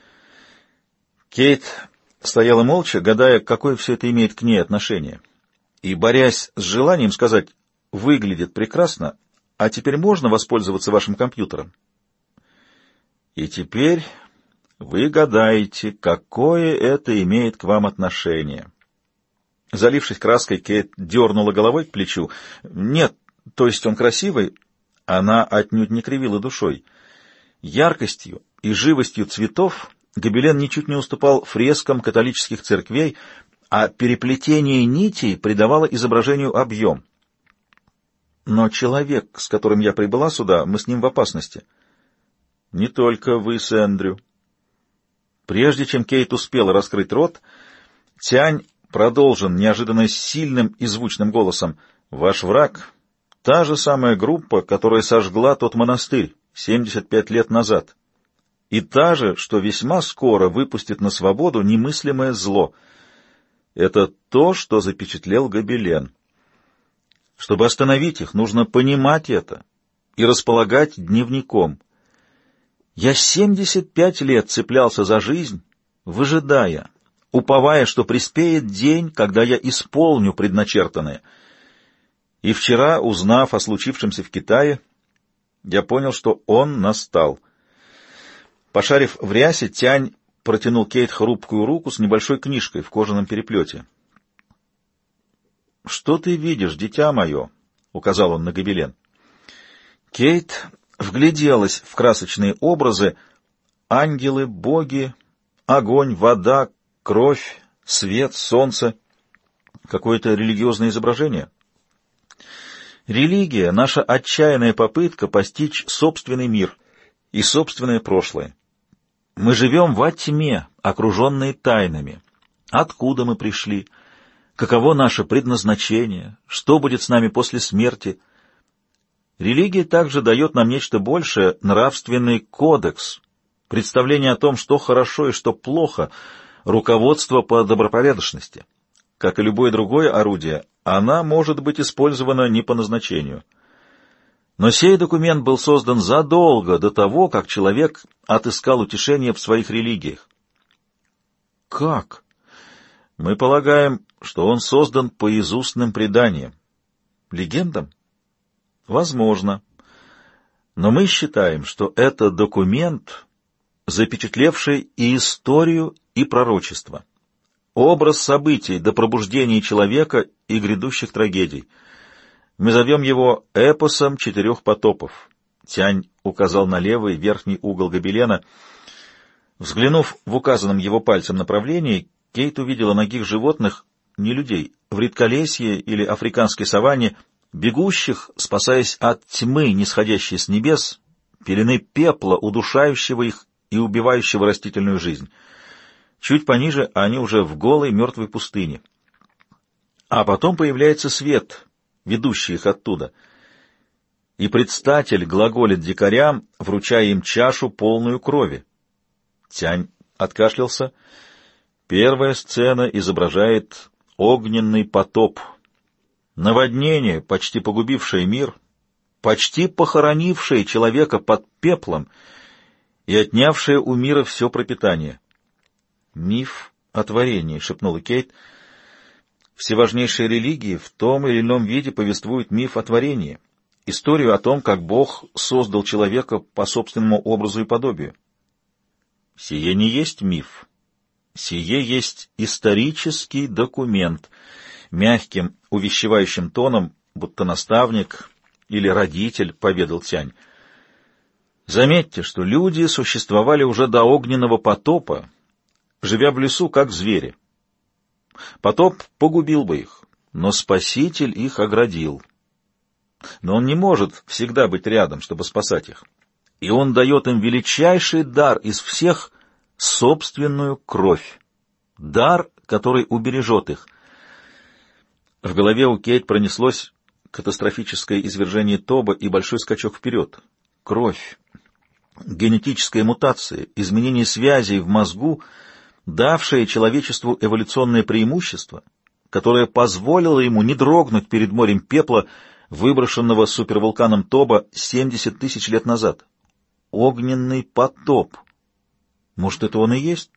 Кейт стояла молча, гадая, какое все это имеет к ней отношение, и борясь с желанием сказать: «Выглядит прекрасно, а теперь можно воспользоваться вашим компьютером?» И теперь вы гадаете, какое это имеет к вам отношение. Залившись краской, Кейт дернула головой к плечу. «Нет, то есть он красивый?» Она отнюдь не кривила душой. Яркостью и живостью цветов гобелен ничуть не уступал фрескам католических церквей, а переплетение нитей придавало изображению объем. Но человек, с которым я прибыла сюда, мы с ним в опасности. Не только вы с Эндрю. Прежде чем Кейт успела раскрыть рот, Тянь продолжил неожиданно сильным и звучным голосом: «Ваш враг — та же самая группа, которая сожгла тот монастырь семьдесят пять лет назад. И та же, что весьма скоро выпустит на свободу немыслимое зло. Это то, что запечатлел гобелен. Чтобы остановить их, нужно понимать это и располагать дневником. Я семьдесят пять лет цеплялся за жизнь, выжидая, уповая, что приспеет день, когда я исполню предначертанное. И вчера, узнав о случившемся в Китае, я понял, что он настал». Пошарив в рясе, Тянь протянул Кейт хрупкую руку с небольшой книжкой в кожаном переплете. «Что ты видишь, дитя мое?» — указал он на гобелен. Кейт вгляделась в красочные образы: ангелы, боги, огонь, вода, кровь, свет, солнце. Какое-то религиозное изображение? Религия — наша отчаянная попытка постичь собственный мир и собственное прошлое. Мы живем во тьме, окруженные тайнами. Откуда мы пришли? Каково наше предназначение? Что будет с нами после смерти? Религия также дает нам нечто большее — нравственный кодекс, представление о том, что хорошо и что плохо, руководство по добропорядочности. Как и любое другое орудие, она может быть использована не по назначению. Но сей документ был создан задолго до того, как человек отыскал утешение в своих религиях. Как? Мы полагаем, что он создан по изустным преданиям. Легендам? Возможно. Но мы считаем, что это документ, запечатлевший и историю, и пророчество. Образ событий до пробуждения человека и грядущих трагедий. Мы зовем его эпосом четырех потопов. Тянь указал на левый верхний угол гобелена. Взглянув в указанном его пальцем направлении, Кейт увидела нагих животных, не людей, в редколесье или африканской саванне, бегущих, спасаясь от тьмы, нисходящей с небес, пелены пепла, удушающего их и убивающего растительную жизнь. Чуть пониже они уже в голой мертвой пустыне. А потом появляется свет, ведущий их оттуда. И предстатель глаголит дикарям, вручая им чашу, полную крови. Тянь откашлялся. Первая сцена изображает огненный потоп. Наводнение, почти погубившее мир, почти похоронившее человека под пеплом и отнявшее у мира все пропитание. «Миф о творении», — шепнула Кейт. «Все важнейшие религии в том или ином виде повествуют миф о творении, историю о том, как Бог создал человека по собственному образу и подобию. Сие не есть миф. Сие есть исторический документ», — мягким, увещевающим тоном, будто наставник или родитель, поведал Тянь. «Заметьте, что люди существовали уже до огненного потопа, живя в лесу, как звери. Потоп погубил бы их, но Спаситель их оградил. Но он не может всегда быть рядом, чтобы спасать их. И он дает им величайший дар из всех — собственную кровь. Дар, который убережет их». В голове у Кейт пронеслось катастрофическое извержение Тоба и большой скачок вперед. Кровь, генетическая мутация, изменение связей в мозгу, давшее человечеству эволюционное преимущество, которое позволило ему не дрогнуть перед морем пепла, выброшенного супервулканом Тоба семьдесят тысяч лет назад. Огненный потоп. Может, это он и есть?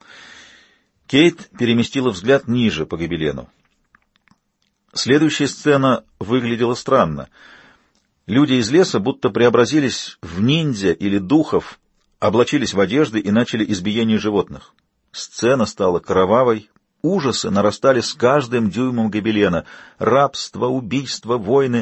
Кейт переместила взгляд ниже по гобелену. Следующая сцена выглядела странно. Люди из леса будто преобразились в ниндзя или духов, облачились в одежды и начали избиение животных. Сцена стала кровавой, ужасы нарастали с каждым дюймом гобелена. Рабство, убийство, войны.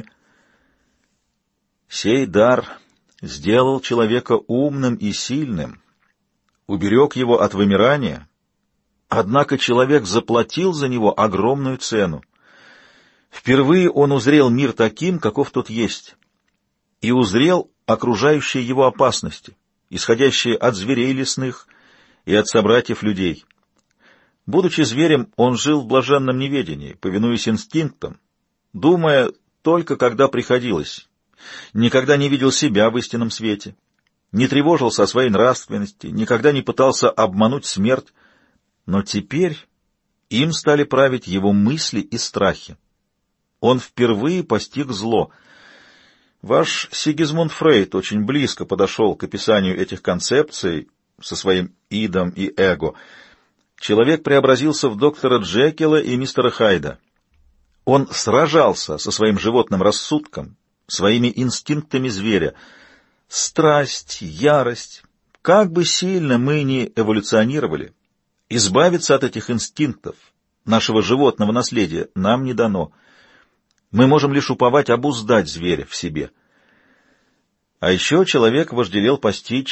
Сей дар сделал человека умным и сильным, уберег его от вымирания, однако человек заплатил за него огромную цену. Впервые он узрел мир таким, каков тот есть, и узрел окружающие его опасности, исходящие от зверей лесных и от собратьев людей. Будучи зверем, он жил в блаженном неведении, повинуясь инстинктам, думая только, когда приходилось, никогда не видел себя в истинном свете, не тревожился о своей нравственности, никогда не пытался обмануть смерть, но теперь им стали править его мысли и страхи. Он впервые постиг зло. Ваш Сигизмунд Фрейд очень близко подошел к описанию этих концепций со своим идом и эго. Человек преобразился в доктора Джекила и мистера Хайда. Он сражался со своим животным рассудком, своими инстинктами зверя. Страсть, ярость, как бы сильно мы ни эволюционировали, избавиться от этих инстинктов, нашего животного наследия, нам не дано. Мы можем лишь уповать обуздать зверя в себе. А еще человек вожделел постичь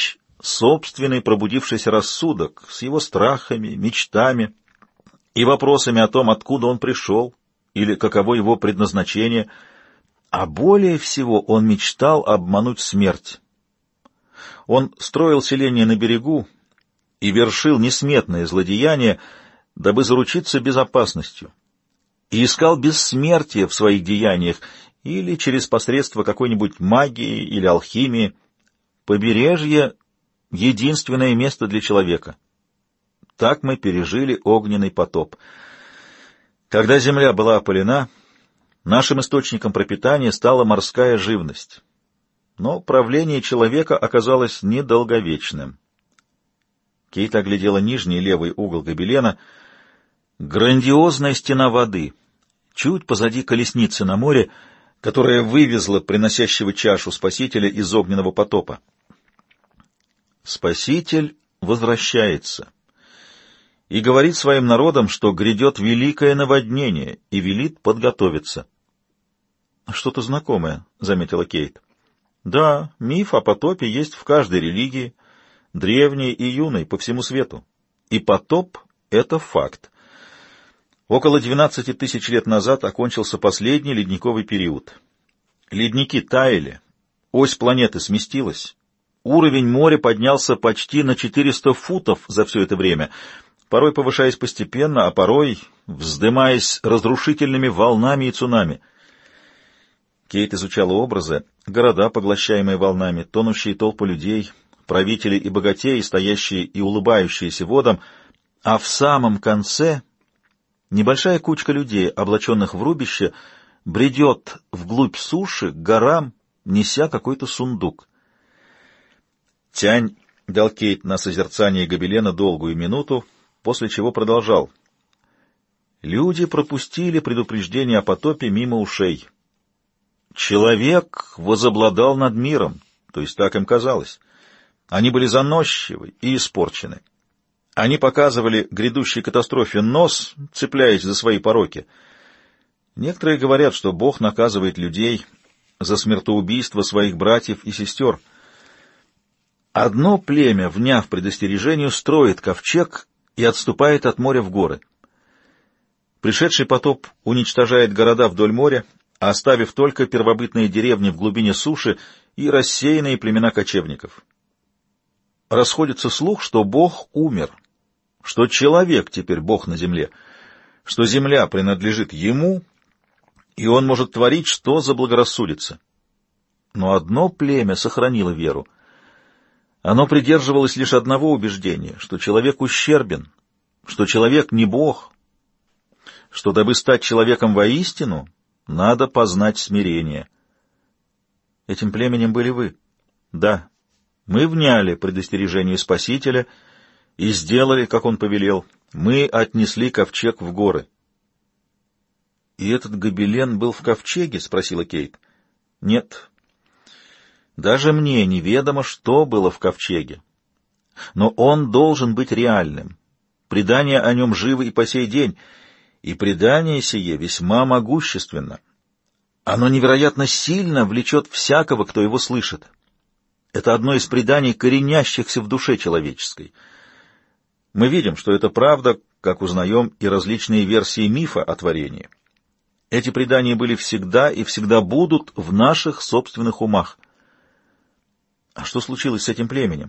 собственный пробудившийся рассудок с его страхами, мечтами и вопросами о том, откуда он пришел или каково его предназначение, а более всего он мечтал обмануть смерть. Он строил селение на берегу и вершил несметные злодеяния, дабы заручиться безопасностью, и искал бессмертие в своих деяниях или через посредство какой-нибудь магии или алхимии. Побережье — единственное место для человека. Так мы пережили огненный потоп. Когда земля была опалена, нашим источником пропитания стала морская живность. Но правление человека оказалось недолговечным. Кейт оглядела нижний левый угол гобелена. Грандиозная стена воды, чуть позади колесницы на море, которая вывезла приносящего чашу Спасителя из огненного потопа. Спаситель возвращается и говорит своим народам, что грядет великое наводнение, и велит подготовиться. — Что-то знакомое, — заметила Кейт. — Да, миф о потопе есть в каждой религии, древней и юной, по всему свету. И потоп — это факт. Около двенадцати тысяч лет назад окончился последний ледниковый период. Ледники таяли, ось планеты сместилась, уровень моря поднялся почти на четыреста футов за все это время, порой повышаясь постепенно, а порой вздымаясь разрушительными волнами и цунами. Кейт изучала образы: города, поглощаемые волнами, тонущие толпы людей, правители и богатеи, стоящие и улыбающиеся водам, а в самом конце небольшая кучка людей, облаченных в рубище, бредет вглубь суши к горам, неся какой-то сундук. Тянь дал Кейт на созерцание гобелена долгую минуту, после чего продолжал. Люди пропустили предупреждение о потопе мимо ушей. Человек возобладал над миром, то есть так им казалось. Они были заносчивы и испорчены. Они показывали грядущей катастрофе нос, цепляясь за свои пороки. Некоторые говорят, что Бог наказывает людей за смертоубийство своих братьев и сестер. Одно племя, вняв предостережению, строит ковчег и отступает от моря в горы. Пришедший потоп уничтожает города вдоль моря, оставив только первобытные деревни в глубине суши и рассеянные племена кочевников. Расходится слух, что Бог умер, что человек теперь Бог на земле, что земля принадлежит Ему, и Он может творить, что заблагорассудится. Но одно племя сохранило веру. Оно придерживалось лишь одного убеждения, что человек ущербен, что человек не Бог, что, дабы стать человеком воистину, надо познать смирение. Этим племенем были вы. Да, мы вняли предостережению Спасителя и сделали, как он повелел. Мы отнесли ковчег в горы. — И этот гобелен был в ковчеге? — спросила Кейт. — Нет. Даже мне неведомо, что было в ковчеге. Но он должен быть реальным. Предания о нем живы и по сей день, и предание сие весьма могущественно. Оно невероятно сильно влечет всякого, кто его слышит. Это одно из преданий, коренящихся в душе человеческой. Мы видим, что это правда, как узнаем и различные версии мифа о творении. Эти предания были всегда и всегда будут в наших собственных умах. А что случилось с этим племенем?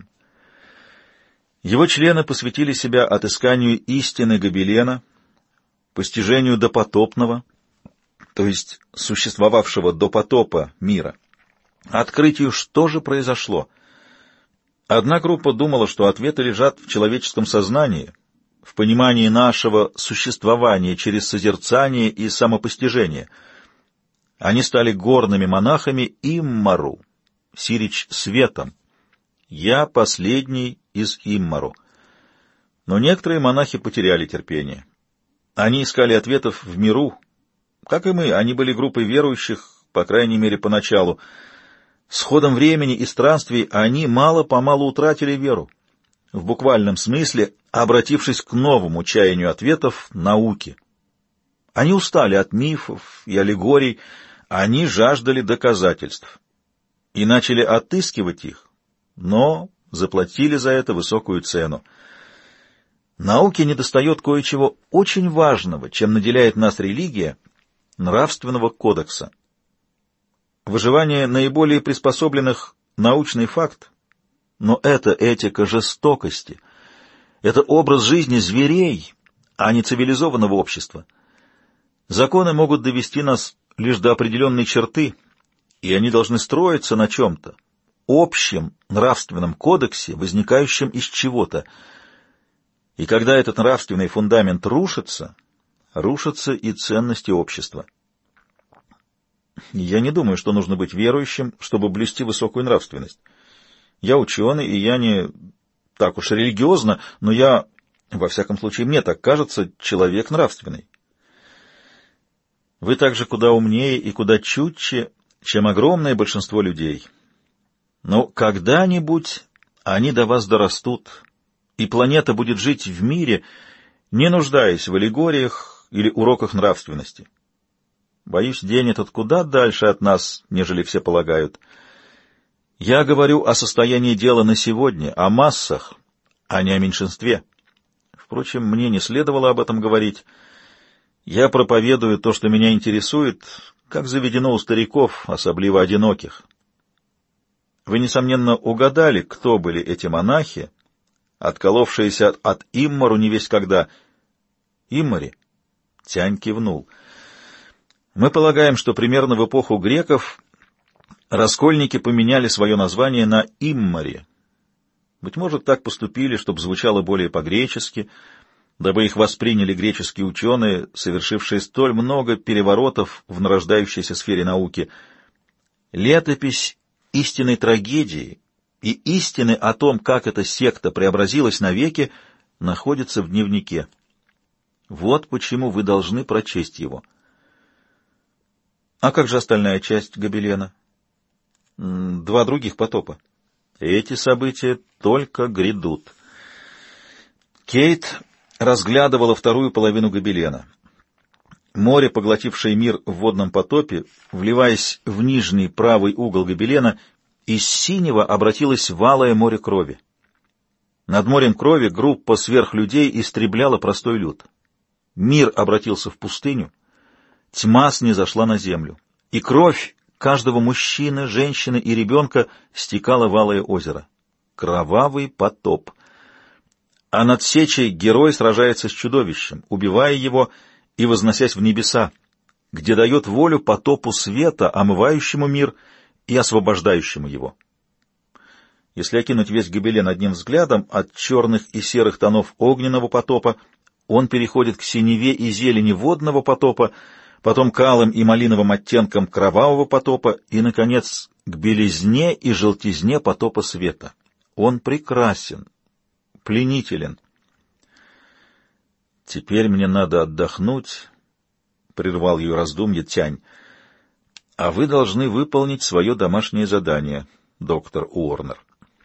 Его члены посвятили себя отысканию истины гобелена, постижению допотопного, то есть существовавшего до потопа мира, открытию, что же произошло. Одна группа думала, что ответы лежат в человеческом сознании, в понимании нашего существования через созерцание и самопостижение. Они стали горными монахами Иммару, сирич светом. Я последний из Иммару. Но некоторые монахи потеряли терпение. Они искали ответов в миру. Как и мы, они были группой верующих, по крайней мере, поначалу. С ходом времени и странствий они мало-помалу утратили веру, в буквальном смысле обратившись к новому чаянию ответов науки. Они устали от мифов и аллегорий, они жаждали доказательств и начали отыскивать их, но заплатили за это высокую цену. Науке недостает кое-чего очень важного, чем наделяет нас религия — нравственного кодекса. Выживание наиболее приспособленных — научный факт, но это этика жестокости, это образ жизни зверей, а не цивилизованного общества. Законы могут довести нас лишь до определенной черты, и они должны строиться на чем-то, общем нравственном кодексе, возникающем из чего-то. И когда этот нравственный фундамент рушится, рушатся и ценности общества. Я не думаю, что нужно быть верующим, чтобы блюсти высокую нравственность. Я ученый, и я не так уж религиозно, но я, во всяком случае, мне так кажется, человек нравственный. Вы также куда умнее и куда чутче, чем огромное большинство людей. Но когда-нибудь они до вас дорастут, и планета будет жить в мире, не нуждаясь в аллегориях или уроках нравственности. Боюсь, день этот куда дальше от нас, нежели все полагают. Я говорю о состоянии дела на сегодня, о массах, а не о меньшинстве. Впрочем, мне не следовало об этом говорить. Я проповедую то, что меня интересует, как заведено у стариков, особливо одиноких. Вы, несомненно, угадали, кто были эти монахи, отколовшиеся от, от Иммару не весть когда. Иммари? Тянь кивнул. Мы полагаем, что примерно в эпоху греков раскольники поменяли свое название на Иммари. Быть может, так поступили, чтобы звучало более по-гречески, дабы их восприняли греческие ученые, совершившие столь много переворотов в нарождающейся сфере науки. Летопись истинной трагедии и истины о том, как эта секта преобразилась навеки, находится в дневнике. Вот почему вы должны прочесть его. А как же остальная часть гобелена? Два других потопа. Эти события только грядут. Кейт разглядывала вторую половину гобелена. Море, поглотившее мир в водном потопе, вливаясь в нижний правый угол гобелена, из синего обратилось в алое море крови. Над морем крови группа сверхлюдей истребляла простой люд. Мир обратился в пустыню, тьма снизошла на землю, и кровь каждого мужчины, женщины и ребенка стекала в алое озеро. Кровавый потоп. А над сечей герой сражается с чудовищем, убивая его и возносясь в небеса, где дает волю потопу света, омывающему мир и освобождающему его. Если окинуть весь гобелен одним взглядом, от черных и серых тонов огненного потопа он переходит к синеве и зелени водного потопа, потом к алым и малиновым оттенкам кровавого потопа и, наконец, к белизне и желтизне потопа света. Он прекрасен, пленителен. «Теперь мне надо отдохнуть», — прервал ее раздумье Тянь, — «а вы должны выполнить свое домашнее задание, доктор Уорнер».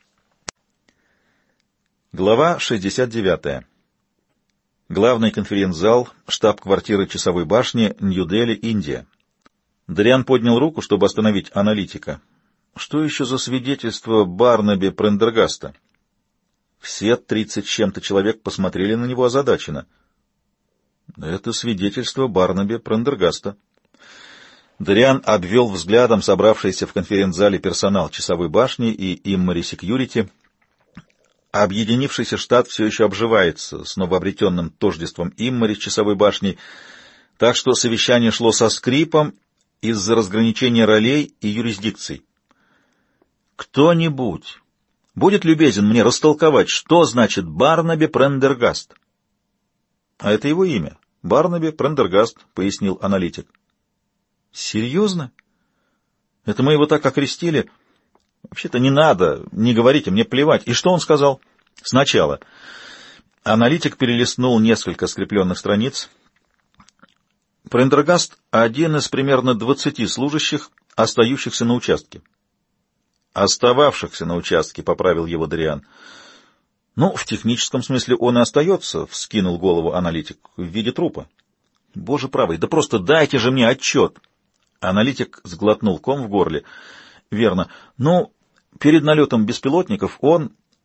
Глава шестьдесят девятая. Главный конференц-зал, штаб-квартиры часовой башни, Нью-Дели, Индия. Дориан поднял руку, чтобы остановить аналитика. Что еще за свидетельство Барнаби Прендергаста? Все тридцать с чем-то человек посмотрели на него озадаченно. Это свидетельство Барнаби Прендергаста. Дориан обвел взглядом собравшийся в конференц-зале персонал часовой башни и Иммари Секьюрити. Объединившийся штат все еще обживается с новообретенным тождеством Иммари с часовой башней, так что совещание шло со скрипом из-за разграничения ролей и юрисдикций. Кто-нибудь будет любезен мне растолковать, что значит Барнаби Прендергаст? — А это его имя. Барнаби Прендергаст, — пояснил аналитик. — Серьезно? Это мы его так окрестили? Вообще-то не надо, не говорите, мне плевать. И что он сказал? Сначала. Аналитик перелистнул несколько скрепленных страниц. Прендергаст — один из примерно двадцати служащих, остающихся на участке. Остававшихся на участке, — поправил его Дориан. Ну, в техническом смысле он и остается, — вскинул голову аналитик, — в виде трупа. Боже правый, да просто дайте же мне отчет. Аналитик сглотнул ком в горле. Верно. Ну, перед налетом беспилотников он,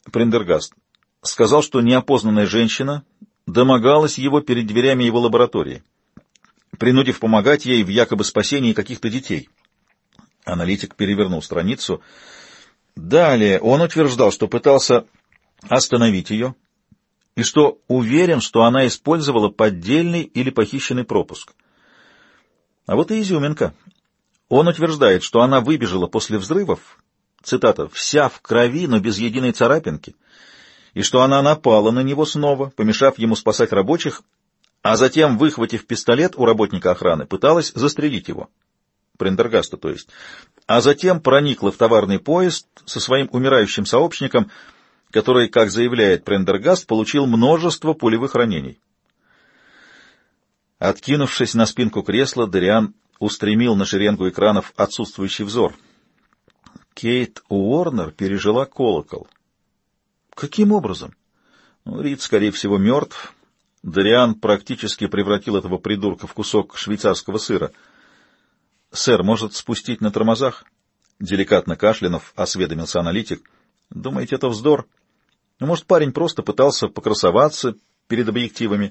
Прендергаст. Сказал, что неопознанная женщина домогалась его перед дверями его лаборатории, принудив помогать ей в якобы спасении каких-то детей. Аналитик перевернул страницу. Далее он утверждал, что пытался остановить ее, и что уверен, что она использовала поддельный или похищенный пропуск. А вот и изюминка. Он утверждает, что она выбежала после взрывов, цитата, «вся в крови, но без единой царапинки», и что она напала на него снова, помешав ему спасать рабочих, а затем, выхватив пистолет у работника охраны, пыталась застрелить его. Прендергаста, то есть. А затем проникла в товарный поезд со своим умирающим сообщником, который, как заявляет Прендергаст, получил множество пулевых ранений. Откинувшись на спинку кресла, Дориан устремил на шеренгу экранов отсутствующий взор. Кейт Уорнер пережила колокол. Каким образом? Ну, Рид, скорее всего, мертв. Дориан практически превратил этого придурка в кусок швейцарского сыра. «Сэр, может, спустить на тормозах?» Деликатно кашлянув, осведомился аналитик. «Думаете, это вздор? Ну, может, парень просто пытался покрасоваться перед объективами?»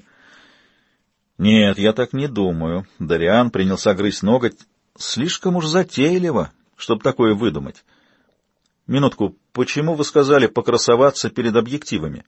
«Нет, я так не думаю». Дориан принялся грызть ноготь. «Слишком уж затейливо, чтобы такое выдумать. Минутку, почему вы сказали покрасоваться перед объективами?»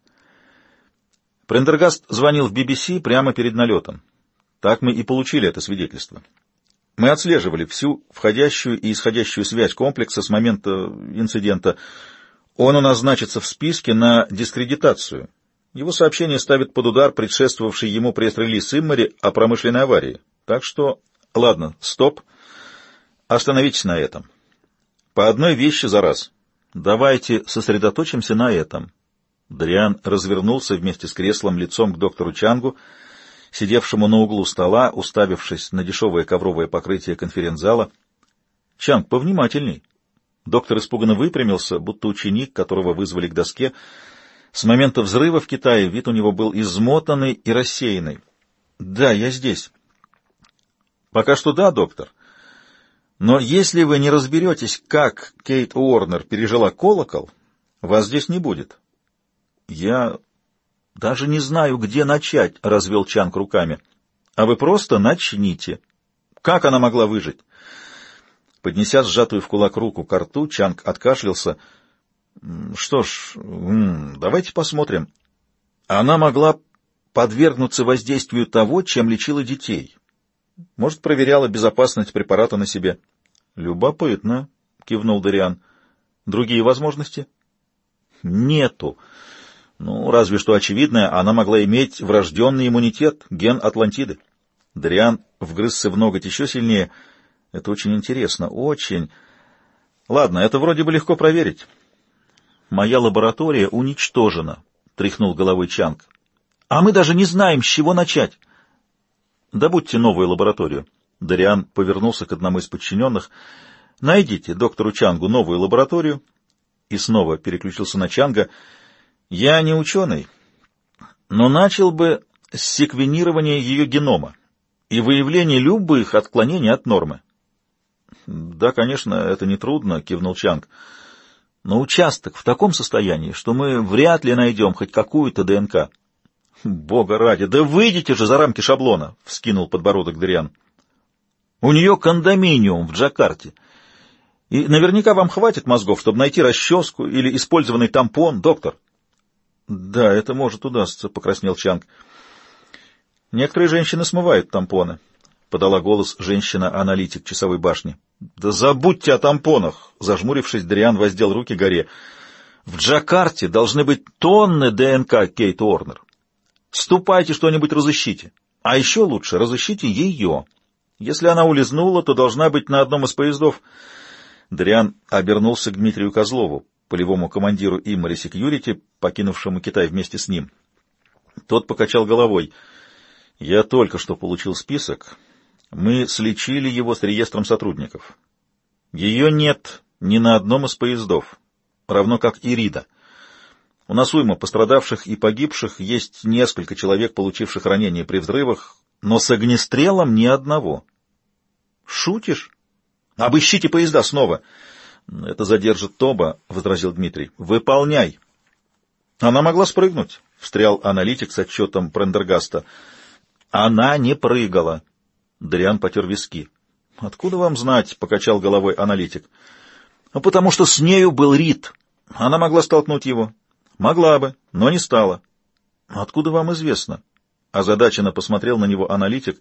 Прендергаст звонил в би би си прямо перед налетом. Так мы и получили это свидетельство. Мы отслеживали всю входящую и исходящую связь комплекса с момента инцидента. Он у нас значится в списке на дискредитацию. Его сообщение ставит под удар предшествовавший ему пресс-релиз Иммари о промышленной аварии. Так что, ладно, стоп. Остановитесь на этом. По одной вещи за раз. Давайте сосредоточимся на этом. Дориан развернулся вместе с креслом лицом к доктору Чангу, сидевшему на углу стола, уставившись на дешевое ковровое покрытие конференц-зала. «Чанг, повнимательней». Доктор испуганно выпрямился, будто ученик, которого вызвали к доске. С момента взрыва в Китае вид у него был измотанный и рассеянный. «Да, я здесь». «Пока что да, доктор. Но если вы не разберетесь, как Кейт Уорнер пережила колокол, вас здесь не будет». «Я даже не знаю, где начать», — развел Чанг руками. «А вы просто начните. Как она могла выжить?» Поднеся сжатую в кулак руку к рту, Чанг откашлялся. «Что ж, давайте посмотрим. Она могла подвергнуться воздействию того, чем лечила детей. Может, проверяла безопасность препарата на себе». «Любопытно», — кивнул Дориан. «Другие возможности?» «Нету. Ну, разве что очевидное, она могла иметь врожденный иммунитет, ген Атлантиды». Дориан вгрызся в ноготь еще сильнее. «Это очень интересно, очень. Ладно, это вроде бы легко проверить». «Моя лаборатория уничтожена», — тряхнул головой Чанг. «А мы даже не знаем, с чего начать». «Добудьте новую лабораторию». Дориан повернулся к одному из подчиненных. «Найдите доктору Чангу новую лабораторию». И снова переключился на Чанга. «Я не ученый, но начал бы с секвенирования ее генома и выявления любых отклонений от нормы». «Да, конечно, это нетрудно», — кивнул Чанг. «Но участок в таком состоянии, что мы вряд ли найдем хоть какую-то ДНК». «Бога ради, да выйдите же за рамки шаблона!» — вскинул подбородок Дориан. «У нее кондоминиум в Джакарте. И наверняка вам хватит мозгов, чтобы найти расческу или использованный тампон, доктор». «Да, это может удастся», — покраснел Чанг. «Некоторые женщины смывают тампоны», — подала голос женщина-аналитик часовой башни. «Да забудьте о тампонах!» — зажмурившись, Дориан воздел руки горе. «В Джакарте должны быть тонны ДНК Кейт Уорнер. Ступайте что-нибудь разыщите. А еще лучше разыщите ее. Если она улизнула, то должна быть на одном из поездов». Дориан обернулся к Дмитрию Козлову, полевому командиру Иммари Секьюрити, покинувшему Китай вместе с ним. Тот покачал головой. «Я только что получил список. Мы сличили его с реестром сотрудников. Ее нет ни на одном из поездов, равно как и Рида. У нас уйма пострадавших и погибших, есть несколько человек, получивших ранения при взрывах, но с огнестрелом ни одного». «Шутишь? Обыщите поезда снова». «Это задержит Тоба», — возразил Дмитрий. «Выполняй». Она могла спрыгнуть, — встрял аналитик с отчетом Прендергаста. Она не прыгала. Дориан потер виски. Откуда вам знать? — покачал головой аналитик. Ну, потому что с нею был Рид. Она могла столкнуть его. Могла бы, но не стала. Откуда вам известно? Озадаченно посмотрел на него аналитик.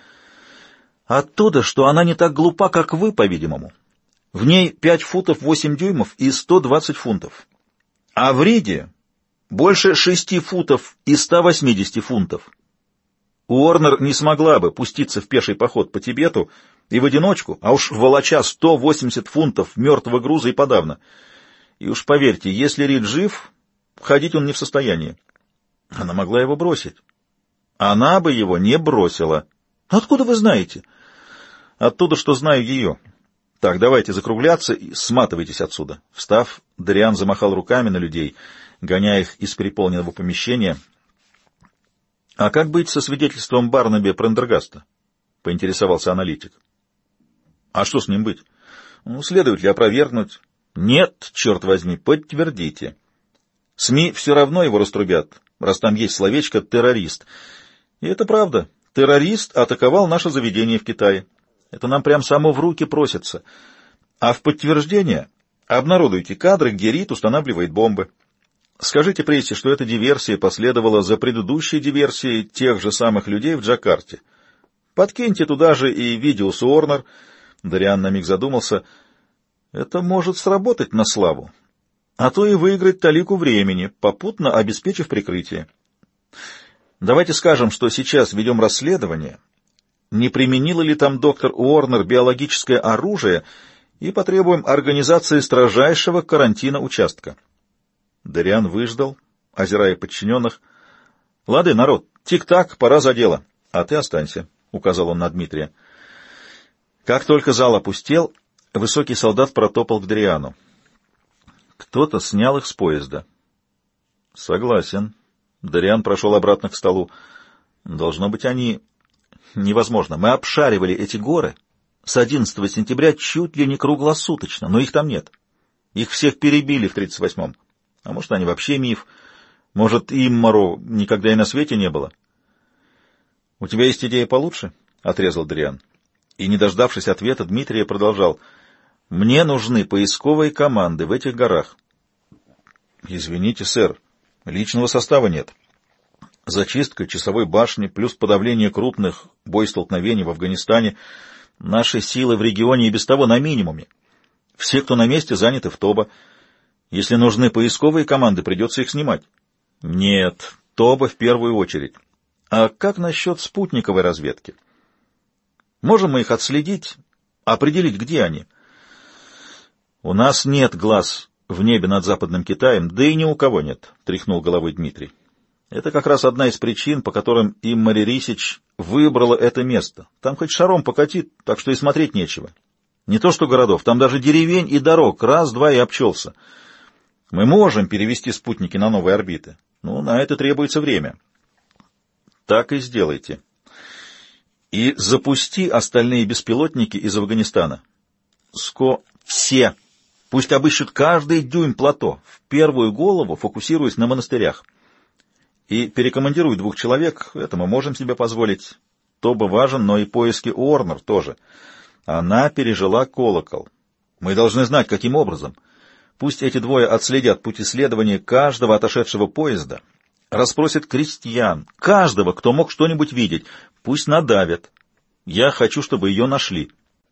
Оттуда, что она не так глупа, как вы, по-видимому. В ней пять футов восемь дюймов и сто двадцать фунтов. А в Риде больше шести футов и ста восьмидесяти фунтов. Уорнер не смогла бы пуститься в пеший поход по Тибету и в одиночку, а уж волоча сто восемьдесят фунтов мертвого груза и подавно. И уж поверьте, если Рид жив, ходить он не в состоянии. Она могла его бросить. Она бы его не бросила. Откуда вы знаете? Оттуда, что знаю ее. Так, давайте закругляться и сматывайтесь отсюда. Встав, Дориан замахал руками на людей, гоняя их из переполненного помещения. — А как быть со свидетельством Барнаби Прендергаста? — поинтересовался аналитик. — А что с ним быть? Ну, следует ли опровергнуть? — Нет, черт возьми, подтвердите. СМИ все равно его раструбят, раз там есть словечко «террорист». И это правда. Террорист атаковал наше заведение в Китае. Это нам прям само в руки просится. А в подтверждение обнародуйте кадры, где Рид устанавливает бомбы. Скажите прессе, что эта диверсия последовала за предыдущей диверсией тех же самых людей в Джакарте. Подкиньте туда же и видео с Уорнер. Дориан на миг задумался. Это может сработать на славу. А то и выиграть талику времени, попутно обеспечив прикрытие. Давайте скажем, что сейчас ведем расследование, не применила ли там доктор Уорнер биологическое оружие, и потребуем организации строжайшего карантина участка. Дориан выждал, озирая подчиненных. — Лады, народ, тик-так, пора за дело. А ты останься, — указал он на Дмитрия. Как только зал опустел, высокий солдат протопал к Дориану. Кто-то снял их с поезда. — Согласен. Дориан прошел обратно к столу. — Должно быть, они... Невозможно. Мы обшаривали эти горы с одиннадцатого сентября чуть ли не круглосуточно, но их там нет. Их всех перебили в тридцать восьмом. А может, они вообще миф. Может, Иммару никогда и на свете не было. — У тебя есть идея получше? — отрезал Дориан. И, не дождавшись ответа, Дмитрий продолжал. — Мне нужны поисковые команды в этих горах. — Извините, сэр, личного состава нет. Зачистка часовой башни плюс подавление крупных боестолкновений в Афганистане. Наши силы в регионе и без того на минимуме. Все, кто на месте, заняты в Тобо. Если нужны поисковые команды, придется их снимать. Нет, Тобо в первую очередь. А как насчет спутниковой разведки? Можем мы их отследить, определить, где они? У нас нет глаз в небе над Западным Китаем, да и ни у кого нет, — тряхнул головой Дмитрий. Это как раз одна из причин, по которым Иммари Рисич выбрала это место. Там хоть шаром покатит, так что и смотреть нечего. Не то что городов, там даже деревень и дорог, раз-два и обчелся. Мы можем перевести спутники на новые орбиты, но на это требуется время. Так и сделайте. И запусти остальные беспилотники из Афганистана. Ско... Все. Пусть обыщут каждый дюйм плато, в первую голову фокусируясь на монастырях. И перекомандируй двух человек, это мы можем себе позволить. Тобо важен, но и поиски Уорнер тоже. Она пережила колокол. Мы должны знать, каким образом. Пусть эти двое отследят путь исследования каждого отошедшего поезда, расспросят крестьян, каждого, кто мог что-нибудь видеть. Пусть надавят. Я хочу, чтобы ее нашли.